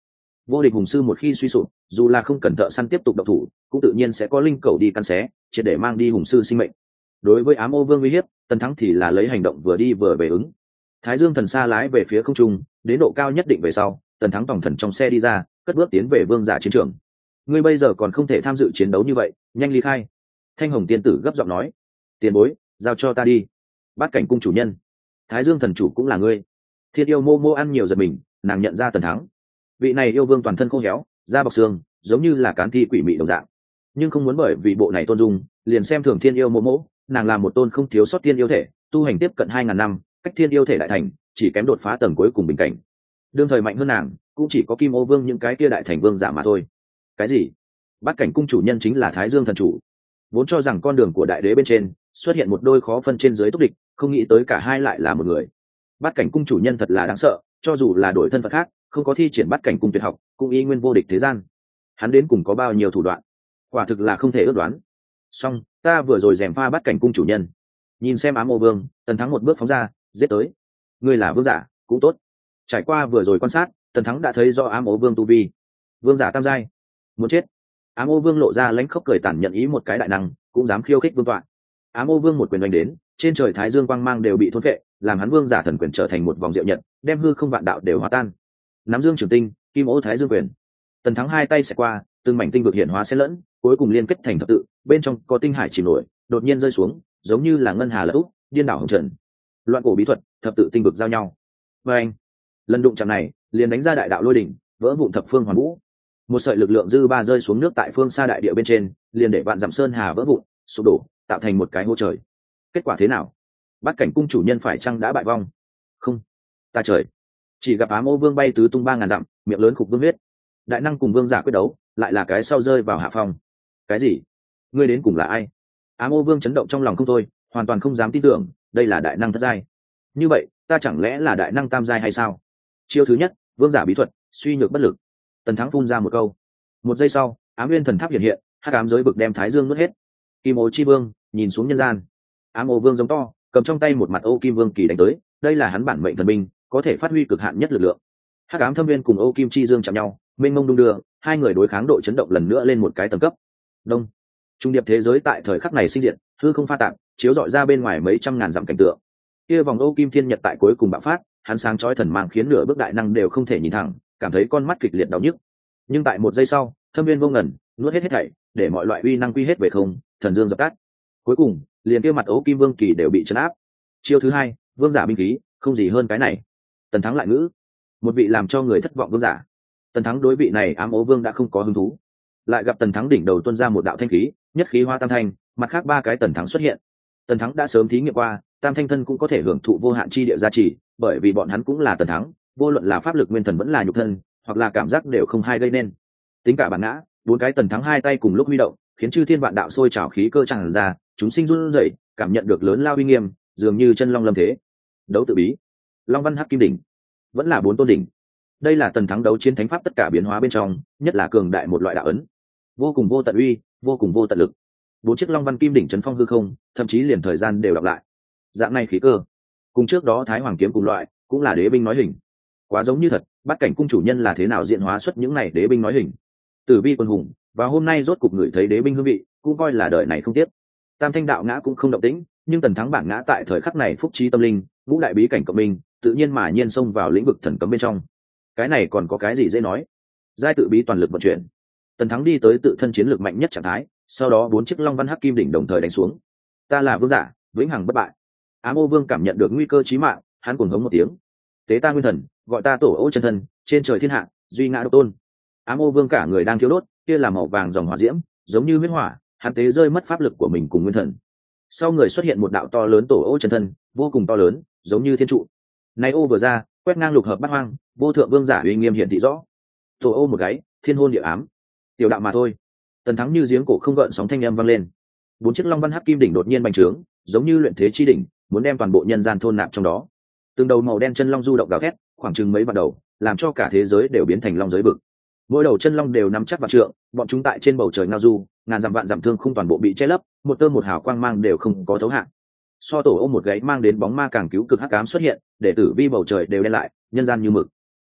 Vô địch hùng sư một khi suy sụp, dù là không cần thợ săn tiếp tục độc thủ, cũng tự nhiên sẽ có linh cầu đi căn xé, triệt để mang đi hùng sư sinh mệnh. Đối với ám ô vương uy hiếp, Tần Thắng thì là lấy hành động vừa đi vừa về ứng. Thái Dương thần xa lái về phía không trung, đến độ cao nhất định về sau, Tần Thắng tòng thần trong xe đi ra, cất bước tiến về vương giả chiến trường. Ngươi bây giờ còn không thể tham dự chiến đấu như vậy, nhanh ly khai. Thanh Hồng tiên tử gấp giọng nói. Tiền bối, giao cho ta đi. Bát cảnh cung chủ nhân, Thái Dương thần chủ cũng là ngươi. Thiên yêu mô mô ăn nhiều giật mình, nàng nhận ra Tần Thắng. Vị này yêu vương toàn thân khô héo, da bọc xương, giống như là cán thi quỷ mị đồng dạng, nhưng không muốn bởi vì bộ này tôn dung liền xem thường thiên yêu mô mô. Nàng là một tôn không thiếu sót thiên yêu thể, tu hành tiếp cận hai ngàn năm, cách thiên yêu thể đại thành chỉ kém đột phá tầng cuối cùng bình cảnh. Đương thời mạnh hơn nàng cũng chỉ có kim ô vương những cái kia đại thành vương giả mà thôi. Cái gì? Bát cảnh cung chủ nhân chính là Thái Dương thần chủ? Vốn cho rằng con đường của đại đế bên trên xuất hiện một đôi khó phân trên dưới túc địch, không nghĩ tới cả hai lại là một người. Bát cảnh cung chủ nhân thật là đáng sợ, cho dù là đổi thân phận khác, không có thi triển bát cảnh cung tuyệt học, cũng y nguyên vô địch thế gian. Hắn đến cùng có bao nhiêu thủ đoạn, quả thực là không thể ước đoán. Song ta vừa rồi rèm pha bát cảnh cung chủ nhân. Nhìn xem ám ô vương, Tần Thắng một bước phóng ra, giết tới. Ngươi là vương giả cũng tốt. Trải qua vừa rồi quan sát, Tần Thắng đã thấy do ám ô vương tu vi, vương giả tam giai. Muốn chết. Ám ô vương lộ ra lãnh khốc cười tàn nhận ý một cái đại năng cũng dám khiêu khích vương tọa. Ám ô vương một quyền đánh đến, trên trời thái dương quang mang đều bị thôn vệ, làm hắn vương giả thần quyền trở thành một vòng diệu nhật, đem hư không vạn đạo đều hóa tan. Nắm dương trường tinh, kim ô thái dương quyền. Tần Thắng hai tay xẹt qua, từng mảnh tinh vực hiện hóa xen lẫn, cuối cùng liên kết thành thập tự, bên trong có tinh hải chìm nổi, đột nhiên rơi xuống, giống như là ngân hà lật úp, điên đảo hồng trần. Loạn cổ bí thuật, thập tự tinh vực giao nhau. Và anh, lần đụng chạm này, liền đánh ra đại đạo lôi đỉnh, vỡ vụn thập phương hoàn vũ. Một sợi lực lượng dư ba rơi xuống nước tại phương xa đại địa bên trên, liền để vạn dặm sơn hà vỡ vụn, sụp đổ, tạo thành một cái hố trời. Kết quả thế nào? Bát cảnh cung chủ nhân phải chăng đã bại vong? Không, ta trời. Chỉ gặp ám ô vương bay tứ tung ba ngàn dặm, miệng lớn khục vương huyết. Đại năng cùng vương giả quyết đấu, lại là cái sau rơi vào hạ phong. Cái gì? Ngươi đến cùng là ai? Ám ô vương chấn động trong lòng không thôi, hoàn toàn không dám tin tưởng, đây là đại năng thất giai. Như vậy, ta chẳng lẽ là đại năng tam giai hay sao? Chiêu thứ nhất, vương giả bí thuật, suy nhược bất lực. Tần Thắng phun ra một câu. Một giây sau, ám nguyên thần tháp hiện hiện, hắc ám giới vực đem thái dương nuốt hết. Kim ô chi vương nhìn xuống nhân gian. Ám ô vương giống to, cầm trong tay một mặt ô kim vương kỳ đánh tới, đây là hắn bản mệnh thần binh, có thể phát huy cực hạn nhất lực lượng. Hắc ám thâm viên cùng ô kim chi dương chạm nhau, mênh mông đung đưa, hai người đối kháng độ chấn động lần nữa lên một cái tầng cấp. Đông. Trung điệp thế giới tại thời khắc này sinh diệt, hư không pha tạp, chiếu rọi ra bên ngoài mấy trăm ngàn dặm cảnh tượng. Kia vòng ô kim thiên nhật tại cuối cùng bạo phát, hắn sáng chói thần mang khiến nửa bước đại năng đều không thể nhìn thẳng, cảm thấy con mắt kịch liệt đau nhức. Nhưng tại một giây sau, thâm viên vô ngần, nuốt hết hết thảy, để mọi loại uy năng quy hết về không, thần dương dập tắt. Cuối cùng, liền kia mặt ấu kim vương kỳ đều bị chấn áp. Chiêu thứ hai, vương giả binh khí, không gì hơn cái này. Tần Thắng lại ngữ, một vị làm cho người thất vọng vương giả. Tần Thắng đối vị này ám ố vương đã không có hứng thú. Lại gặp Tần Thắng đỉnh đầu tuôn ra một đạo thanh khí, nhất khí hoa tam thanh, mặt khác ba cái Tần Thắng xuất hiện. Tần Thắng đã sớm thí nghiệm qua, tam thanh thân cũng có thể hưởng thụ vô hạn chi địa gia trì, bởi vì bọn hắn cũng là Tần Thắng, vô luận là pháp lực nguyên thần vẫn là nhục thân, hoặc là cảm giác đều không hay gây nên. Tính cả bản ngã, bốn cái Tần Thắng hai tay cùng lúc huy động, khiến chư thiên vạn đạo sôi trào khí cơ tràn ra, chúng sinh run rẩy, cảm nhận được lớn lao uy nghiêm, dường như chân long lâm thế. Đấu tự bí, Long Văn Hắc Kim đỉnh, vẫn là bốn tôn đỉnh. Đây là Tần Thắng đấu chiến thánh pháp tất cả biến hóa bên trong, nhất là cường đại một loại đạo ấn, vô cùng vô tận uy, vô cùng vô tận lực. Bốn chiếc Long Văn Kim đỉnh chấn phong hư không, thậm chí liền thời gian đều đọc lại. Dạng này khí cơ, cùng trước đó Thái Hoàng kiếm cùng loại, cũng là đế binh nói hình. Quá giống như thật, Bát cảnh cung chủ nhân là thế nào diện hóa xuất những này đế binh nói hình. Tử vi quân hùng, và hôm nay rốt cục người thấy đế binh hương vị, cũng coi là đời này không tiếc. Tam thanh đạo ngã cũng không động tĩnh, nhưng Tần Thắng bản ngã tại thời khắc này phúc trí tâm linh, ngũ đại bí cảnh cộng minh, tự nhiên mà nhiên xông vào lĩnh vực thần cấm bên trong. Cái này còn có cái gì dễ nói? Giai tự bí toàn lực vận chuyển. Tần Thắng đi tới tự thân chiến lược mạnh nhất trạng thái, sau đó bốn chiếc Long Văn Hắc Kim đỉnh đồng thời đánh xuống. Ta là vương giả, vĩnh hằng bất bại. Ám ô vương cảm nhận được nguy cơ chí mạng, hắn cuồng hống một tiếng. Tế ta nguyên thần, gọi ta tổ ô chân thân, trên trời thiên hạ, duy ngã độc tôn. Ám ô vương cả người đang thiêu đốt, kia là màu vàng dòng hỏa diễm, giống như huyết hỏa, hắn tế rơi mất pháp lực của mình cùng nguyên thần. Sau người xuất hiện một đạo to lớn tổ ô chân thân, vô cùng to lớn, giống như thiên trụ. Này ô vừa ra, quét ngang lục hợp bát hoang, vô thượng vương giả uy nghiêm hiện thị rõ. Tổ ô một gáy, thiên hôn địa ám. Tiểu đạo mà thôi. Tần Thắng như giếng cổ không gợn sóng thanh âm vang lên. Bốn chiếc Long Văn Hắc Kim đỉnh đột nhiên bành trướng, giống như luyện thế chi đỉnh, muốn đem toàn bộ nhân gian thôn nạp trong đó. Từng đầu màu đen chân long du động gào thét, khoảng chừng mấy vạn đầu, làm cho cả thế giới đều biến thành long giới vực. Mỗi đầu chân long đều nắm chắc vạn trượng, bọn chúng tại trên bầu trời ngao du, ngàn dặm vạn dặm thương không toàn bộ bị che lấp, một tơ một hào quang mang đều không có thấu hạn. So tổ ôm một gáy mang đến bóng ma càng cứu cực hắc ám xuất hiện, để tử vi bầu trời đều đen lại, nhân gian như mực.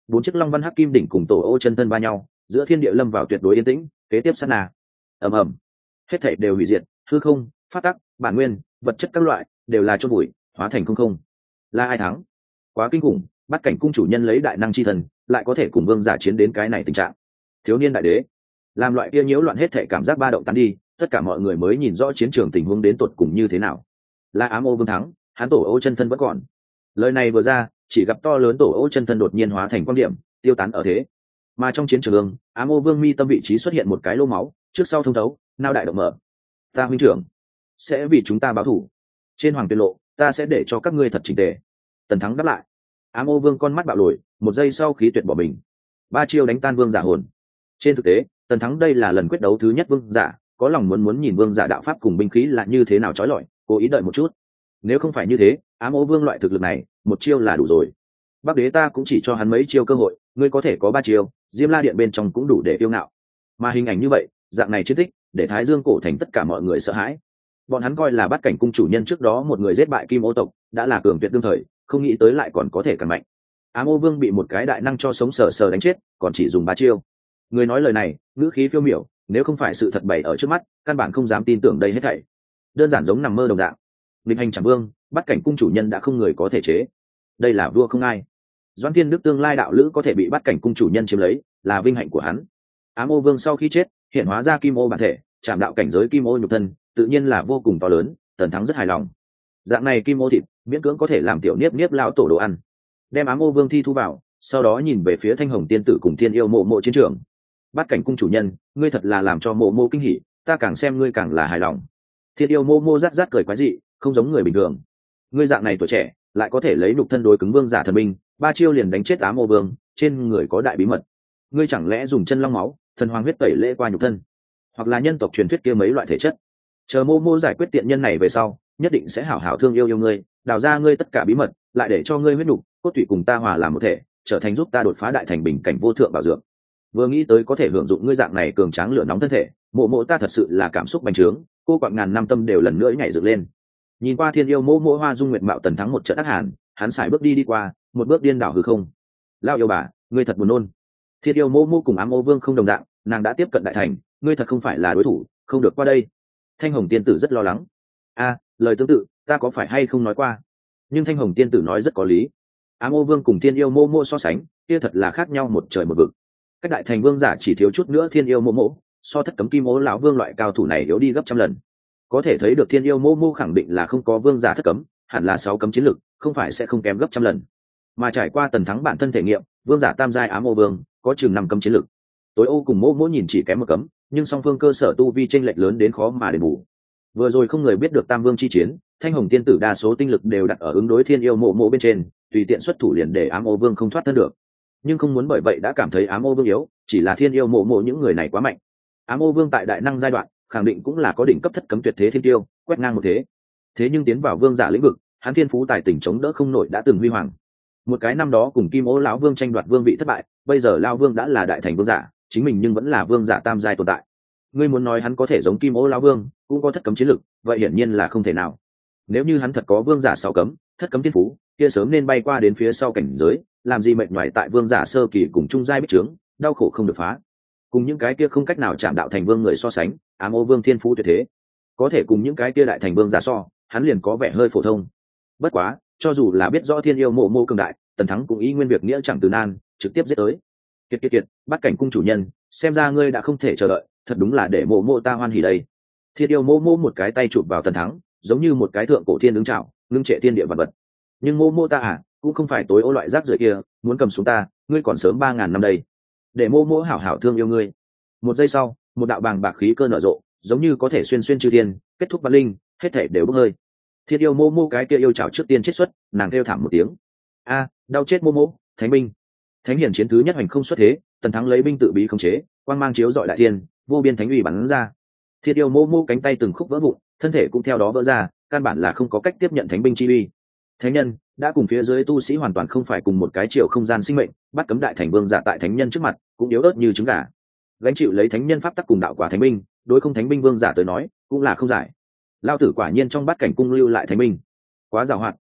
bốn chiếc long văn hắc kim đỉnh cùng tổ ô chân thân va nhau, giữa thiên địa lâm vào tuyệt đối yên tĩnh. Kế tiếp sát na, ầm ầm, hết thảy đều hủy diệt, hư không, phát tắc, bản nguyên, vật chất các loại đều là chôn bụi, hóa thành không không. Là ai thắng? Quá kinh khủng, bắt cảnh cung chủ nhân lấy đại năng chi thần, lại có thể cùng vương giả chiến đến cái này tình trạng. Thiếu niên đại đế, làm loại kia nhiễu loạn hết thảy cảm giác ba động tán đi, tất cả mọi người mới nhìn rõ chiến trường tình huống đến tột cùng như thế nào. Là ám ô vương thắng, hắn tổ ô chân thân vẫn còn. Lời này vừa ra, chỉ gặp to lớn tổ ô chân thân đột nhiên hóa thành quan điểm, tiêu tán ở thế. Mà trong chiến trường, ám ô vương mi tâm vị trí xuất hiện một cái lô máu, trước sau thông thấu, nao đại động mở. Ta huynh trưởng sẽ vì chúng ta báo thù. Trên hoàng tuyên lộ, ta sẽ để cho các ngươi thật chỉnh tề. Tần Thắng đáp lại. Ám ô vương con mắt bạo lồi, một giây sau khí tuyệt bỏ mình. Ba chiêu đánh tan vương giả hồn. Trên thực tế, Tần Thắng đây là lần quyết đấu thứ nhất vương giả, có lòng muốn muốn nhìn vương giả đạo pháp cùng binh khí là như thế nào trói lọi, cố ý đợi một chút. Nếu không phải như thế, ám ô vương loại thực lực này, một chiêu là đủ rồi. Bắc đế ta cũng chỉ cho hắn mấy chiêu cơ hội, ngươi có thể có ba chiêu, Diêm La điện bên trong cũng đủ để tiêu ngạo. Mà hình ảnh như vậy, dạng này chiến tích, để Thái Dương cổ thành tất cả mọi người sợ hãi. Bọn hắn coi là bắt cảnh cung chủ nhân trước đó một người giết bại Kim Ô tộc, đã là cường tuyệt đương thời, không nghĩ tới lại còn có thể càng mạnh. Ám ô vương bị một cái đại năng cho sống sờ sờ đánh chết, còn chỉ dùng ba chiêu. Người nói lời này, ngữ khí phiêu miểu, nếu không phải sự thật bày ở trước mắt, căn bản không dám tin tưởng đây hết thảy. Đơn giản giống nằm mơ đồng dạng. Lịch hành chẳng vương, bắt cảnh cung chủ nhân đã không người có thể chế. Đây là vua không ai. Doãn Thiên Đức tương lai đạo lữ có thể bị bắt cảnh cung chủ nhân chiếm lấy, là vinh hạnh của hắn. Ám ô vương sau khi chết, hiện hóa ra kim ô bản thể, chạm đạo cảnh giới kim ô nhục thân, tự nhiên là vô cùng to lớn. Tần Thắng rất hài lòng. Dạng này kim ô thịt, miễn cưỡng có thể làm tiểu niếp niếp lão tổ đồ ăn. Đem ám ô vương thi thu vào, sau đó nhìn về phía Thanh Hồng tiên tử cùng Thiên yêu mộ mộ chiến trường. Bắt cảnh cung chủ nhân, ngươi thật là làm cho mộ mộ kinh hỉ, ta càng xem ngươi càng là hài lòng. Thiên yêu mộ mộ rát rát cười quái dị, không giống người bình thường. Ngươi dạng này tuổi trẻ, lại có thể lấy nhục thân đối cứng vương giả thần binh, ba chiêu liền đánh chết ám ô vương, trên người có đại bí mật. Ngươi chẳng lẽ dùng chân long máu, thần hoàng huyết tẩy lễ qua nhục thân, hoặc là nhân tộc truyền thuyết kia mấy loại thể chất? Chờ mô mô giải quyết tiện nhân này về sau, nhất định sẽ hảo hảo thương yêu yêu ngươi, đào ra ngươi tất cả bí mật, lại để cho ngươi huyết nhục cốt tủy cùng ta hòa làm một thể, trở thành giúp ta đột phá đại thành bình cảnh vô thượng bảo dưỡng. Vừa nghĩ tới có thể hưởng dụng ngươi dạng này cường tráng lửa nóng thân thể, mộ mộ ta thật sự là cảm xúc bành trướng, cô quặng ngàn năm tâm đều lần nữa nhảy dựng lên. Nhìn qua Thiên yêu mộ mộ hoa dung nguyệt mạo Tần Thắng một trận ác hàn, hắn sải bước đi đi qua, một bước điên đảo hư không. Lao yêu bà, ngươi thật buồn nôn. Thiên yêu mộ mộ cùng ám ô vương không đồng dạng, nàng đã tiếp cận đại thành, ngươi thật không phải là đối thủ, không được qua đây. Thanh Hồng tiên tử rất lo lắng. A, lời tương tự, ta có phải hay không nói qua? Nhưng Thanh Hồng tiên tử nói rất có lý. Ám ô vương cùng Thiên yêu mộ mộ so sánh, kia thật là khác nhau một trời một vực. Các đại thành vương giả chỉ thiếu chút nữa Thiên yêu mộ mộ, so thất cấm kim ô lão vương loại cao thủ này yếu đi gấp trăm lần. Có thể thấy được Thiên yêu mộ mộ khẳng định là không có vương giả thất cấm, hẳn là sáu cấm chiến lực, không phải sẽ không kém gấp trăm lần. Mà trải qua Tần Thắng bản thân thể nghiệm, vương giả tam giai ám ô vương có chừng năm cấm chiến lực. Tối ô cùng mộ mộ nhìn chỉ kém một cấm, nhưng song phương cơ sở tu vi chênh lệch lớn đến khó mà đền bù. Vừa rồi không người biết được tam vương chi chiến, Thanh Hồng tiên tử đa số tinh lực đều đặt ở ứng đối Thiên yêu mộ mộ bên trên, tùy tiện xuất thủ liền để ám ô vương không thoát thân được. Nhưng không muốn bởi vậy đã cảm thấy ám ô vương yếu, chỉ là Thiên yêu mộ mộ những người này quá mạnh. Ám ô vương tại đại năng giai đoạn khẳng định cũng là có đỉnh cấp thất cấm tuyệt thế thiên tiêu, quét ngang một thế. Thế nhưng tiến vào vương giả lĩnh vực, hắn thiên phú tài tình chống đỡ không nổi đã từng huy hoàng. Một cái năm đó cùng Kim Ô lão vương tranh đoạt vương vị thất bại, bây giờ lão vương đã là đại thành vương giả, chính mình nhưng vẫn là vương giả tam giai tồn tại. Ngươi muốn nói hắn có thể giống Kim Ô lão vương, cũng có thất cấm chiến lực, vậy hiển nhiên là không thể nào. Nếu như hắn thật có vương giả sáu cấm, thất cấm thiên phú, kia sớm nên bay qua đến phía sau cảnh giới, làm gì mệt mỏi tại vương giả sơ kỳ cùng trung giai bích trướng, đau khổ không được phá. Cùng những cái kia không cách nào chạm đạo thành vương người so sánh, ám ô vương thiên phú tuyệt thế, có thể cùng những cái kia đại thành vương giả so, hắn liền có vẻ hơi phổ thông. Bất quá, cho dù là biết rõ Thiên yêu mộ mộ cường đại, Tần Thắng cũng ý nguyên việc nghĩa chẳng từ nan, trực tiếp giết tới. Kiệt kiệt kiệt, bắt cảnh cung chủ nhân, xem ra ngươi đã không thể chờ đợi, thật đúng là để mộ mộ ta hoan hỉ đây. Thiên yêu mộ mộ một cái tay chụp vào Tần Thắng, giống như một cái thượng cổ thiên ứng trảo, ngưng trệ thiên địa vật vật. Nhưng mộ mộ ta à, cũng không phải tối ô loại rác rưởi kia, muốn cầm xuống ta, ngươi còn sớm ba ngàn năm đây. Để mộ mộ hảo hảo thương yêu ngươi. Một giây sau, một đạo bàng bạc khí cơ nở rộ, giống như có thể xuyên xuyên chư thiên, kết thúc văn linh, hết thể đều bốc hơi. Thiên yêu mô mô cái kia yêu chảo trước tiên chết xuất, nàng kêu thảm một tiếng. A, đau chết mô mô, thánh binh. Thánh hiển chiến thứ nhất hành không xuất thế, Tần Thắng lấy binh tự bí khống chế, quang mang chiếu dọi đại thiên, vô biên thánh uy bắn ra. Thiên yêu mô mô cánh tay từng khúc vỡ vụn, thân thể cũng theo đó vỡ ra, căn bản là không có cách tiếp nhận thánh binh chi uy. Thánh nhân đã cùng phía dưới tu sĩ hoàn toàn không phải cùng một cái chiều không gian sinh mệnh, bắt cấm đại thành vương giả tại thánh nhân trước mặt, cũng yếu ớt như trứng gà. Gánh chịu lấy thánh nhân pháp tắc cùng đạo quả thánh binh, đối không thánh binh vương giả tới nói, cũng là không giải. Lao tử quả nhiên trong bát cảnh cung lưu lại thánh binh, quá giàu hoạt,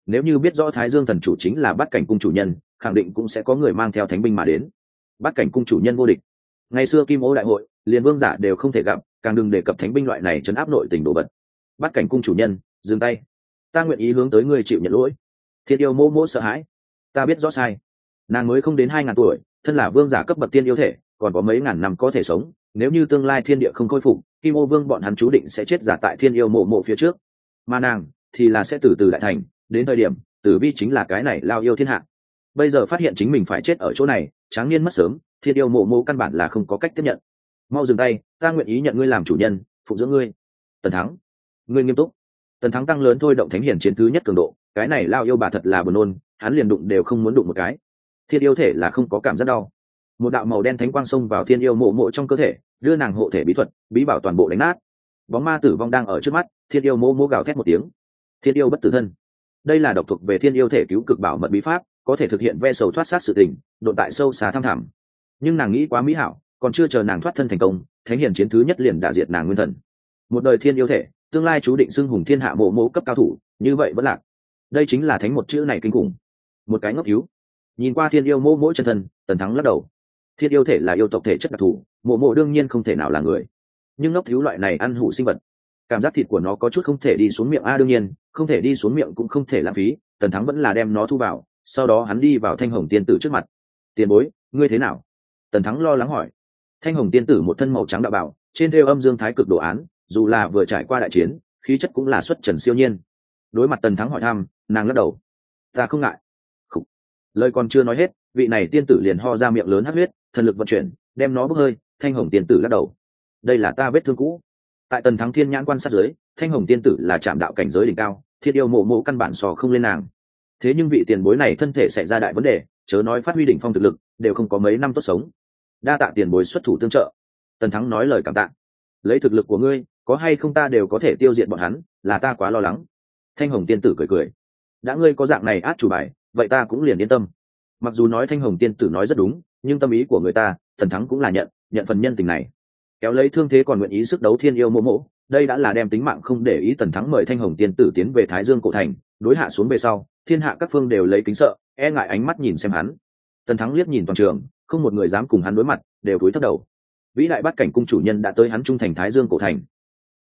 nếu như biết rõ Thái Dương thần chủ chính là Bát Cảnh cung chủ nhân, khẳng định cũng sẽ có người mang theo thánh binh mà đến. Bát Cảnh cung chủ nhân vô địch. Ngày xưa Kim Ô đại hội, liền vương giả đều không thể gặp, càng đừng đề cập thánh binh loại này trấn áp nội tình đồ vật. Bát Cảnh cung chủ nhân, dừng tay. Ta nguyện ý hướng tới ngươi chịu nhận lỗi. Thiên yêu mô mô sợ hãi. Ta biết rõ sai. Nàng mới không đến hai ngàn tuổi, thân là vương giả cấp bậc tiên yêu thể, còn có mấy ngàn năm có thể sống. Nếu như tương lai thiên địa không khôi phục, Kim Ô vương bọn hắn chú định sẽ chết giả tại thiên yêu mộ mộ phía trước, mà nàng thì là sẽ từ từ đại thành. Đến thời điểm tử vi chính là cái này lao yêu thiên hạ. Bây giờ phát hiện chính mình phải chết ở chỗ này, tráng niên mất sớm, thiên yêu mộ mộ căn bản là không có cách tiếp nhận. Mau dừng tay, ta nguyện ý nhận ngươi làm chủ nhân, phụng dưỡng ngươi. Tần Thắng, ngươi nghiêm túc. Tần Thắng tăng lớn thôi động thánh hiển chiến thứ nhất cường độ, cái này lao yêu bà thật là buồn nôn, hắn liền đụng đều không muốn đụng một cái. Thiên yêu thể là không có cảm giác đau. Một đạo màu đen thánh quang xông vào thiên yêu mộ mộ trong cơ thể, đưa nàng hộ thể bí thuật bí bảo toàn bộ đánh nát. Bóng ma tử vong đang ở trước mắt, thiên yêu mộ mộ gào thét một tiếng. Thiên yêu bất tử thân, đây là độc thuộc về thiên yêu thể cứu cực bảo mật bí pháp, có thể thực hiện ve sầu thoát sát sự tình, độ tại sâu xa thăm thẳm. Nhưng nàng nghĩ quá mỹ hảo, còn chưa chờ nàng thoát thân thành công, thánh hiển chiến thứ nhất liền đả diệt nàng nguyên thần. Một đời thiên yêu thể, tương lai chú định xưng hùng thiên hạ mộ mộ cấp cao thủ, như vậy vẫn lạc. Đây chính là thánh một chữ này kinh khủng. Một cái ngốc cứu. Nhìn qua thiên yêu mộ mỗi chân thân, Tần Thắng lắc đầu. Thiên yêu thể là yêu tộc thể chất đặc thù, mộ mộ đương nhiên không thể nào là người. Nhưng ngốc cứu loại này ăn hủ sinh vật, cảm giác thịt của nó có chút không thể đi xuống miệng a, đương nhiên không thể đi xuống miệng cũng không thể lãng phí. Tần Thắng vẫn là đem nó thu vào, sau đó hắn đi vào Thanh Hồng tiên tử trước mặt. Tiền bối, ngươi thế nào? Tần Thắng lo lắng hỏi. Thanh Hồng tiên tử một thân màu trắng đạo bảo, trên thêu âm dương thái cực đồ án, dù là vừa trải qua đại chiến, khí chất cũng là xuất trần siêu nhiên. Đối mặt Tần Thắng hỏi thăm, nàng lắc đầu. Ta không ngại. Khủ. Lời còn chưa nói hết, vị này tiên tử liền ho ra miệng lớn hắt huyết, thần lực vận chuyển, đem nó bốc hơi. Thanh Hồng tiên tử lắc đầu. Đây là ta vết thương cũ. Tại Tần Thắng thiên nhãn quan sát dưới, Thanh Hồng tiên tử là chạm đạo cảnh giới đỉnh cao, thiên yêu mộ mộ căn bản sò không lên nàng. Thế nhưng vị tiền bối này thân thể xảy ra đại vấn đề, chớ nói phát huy đỉnh phong thực lực, đều không có mấy năm tốt sống. Đa tạ tiền bối xuất thủ tương trợ. Tần Thắng nói lời cảm tạ. Lấy thực lực của ngươi, có hay không ta đều có thể tiêu diệt bọn hắn, là ta quá lo lắng. Thanh Hồng tiên tử cười cười. Đã ngươi có dạng này át chủ bài, vậy ta cũng liền yên tâm. Mặc dù nói Thanh Hồng tiên tử nói rất đúng, nhưng tâm ý của người ta, Tần Thắng cũng là nhận, nhận phần nhân tình này. Kéo lấy thương thế còn nguyện ý sức đấu thiên yêu mộ mộ, đây đã là đem tính mạng không để ý. Tần Thắng mời Thanh Hồng tiên tử tiến về Thái Dương cổ thành, đối hạ xuống về sau, thiên hạ các phương đều lấy kính sợ, e ngại ánh mắt nhìn xem hắn. Tần Thắng liếc nhìn toàn trường, không một người dám cùng hắn đối mặt, đều cúi thấp đầu. Vĩ đại Bát Cảnh cung chủ nhân đã tới hắn trung thành Thái Dương cổ thành,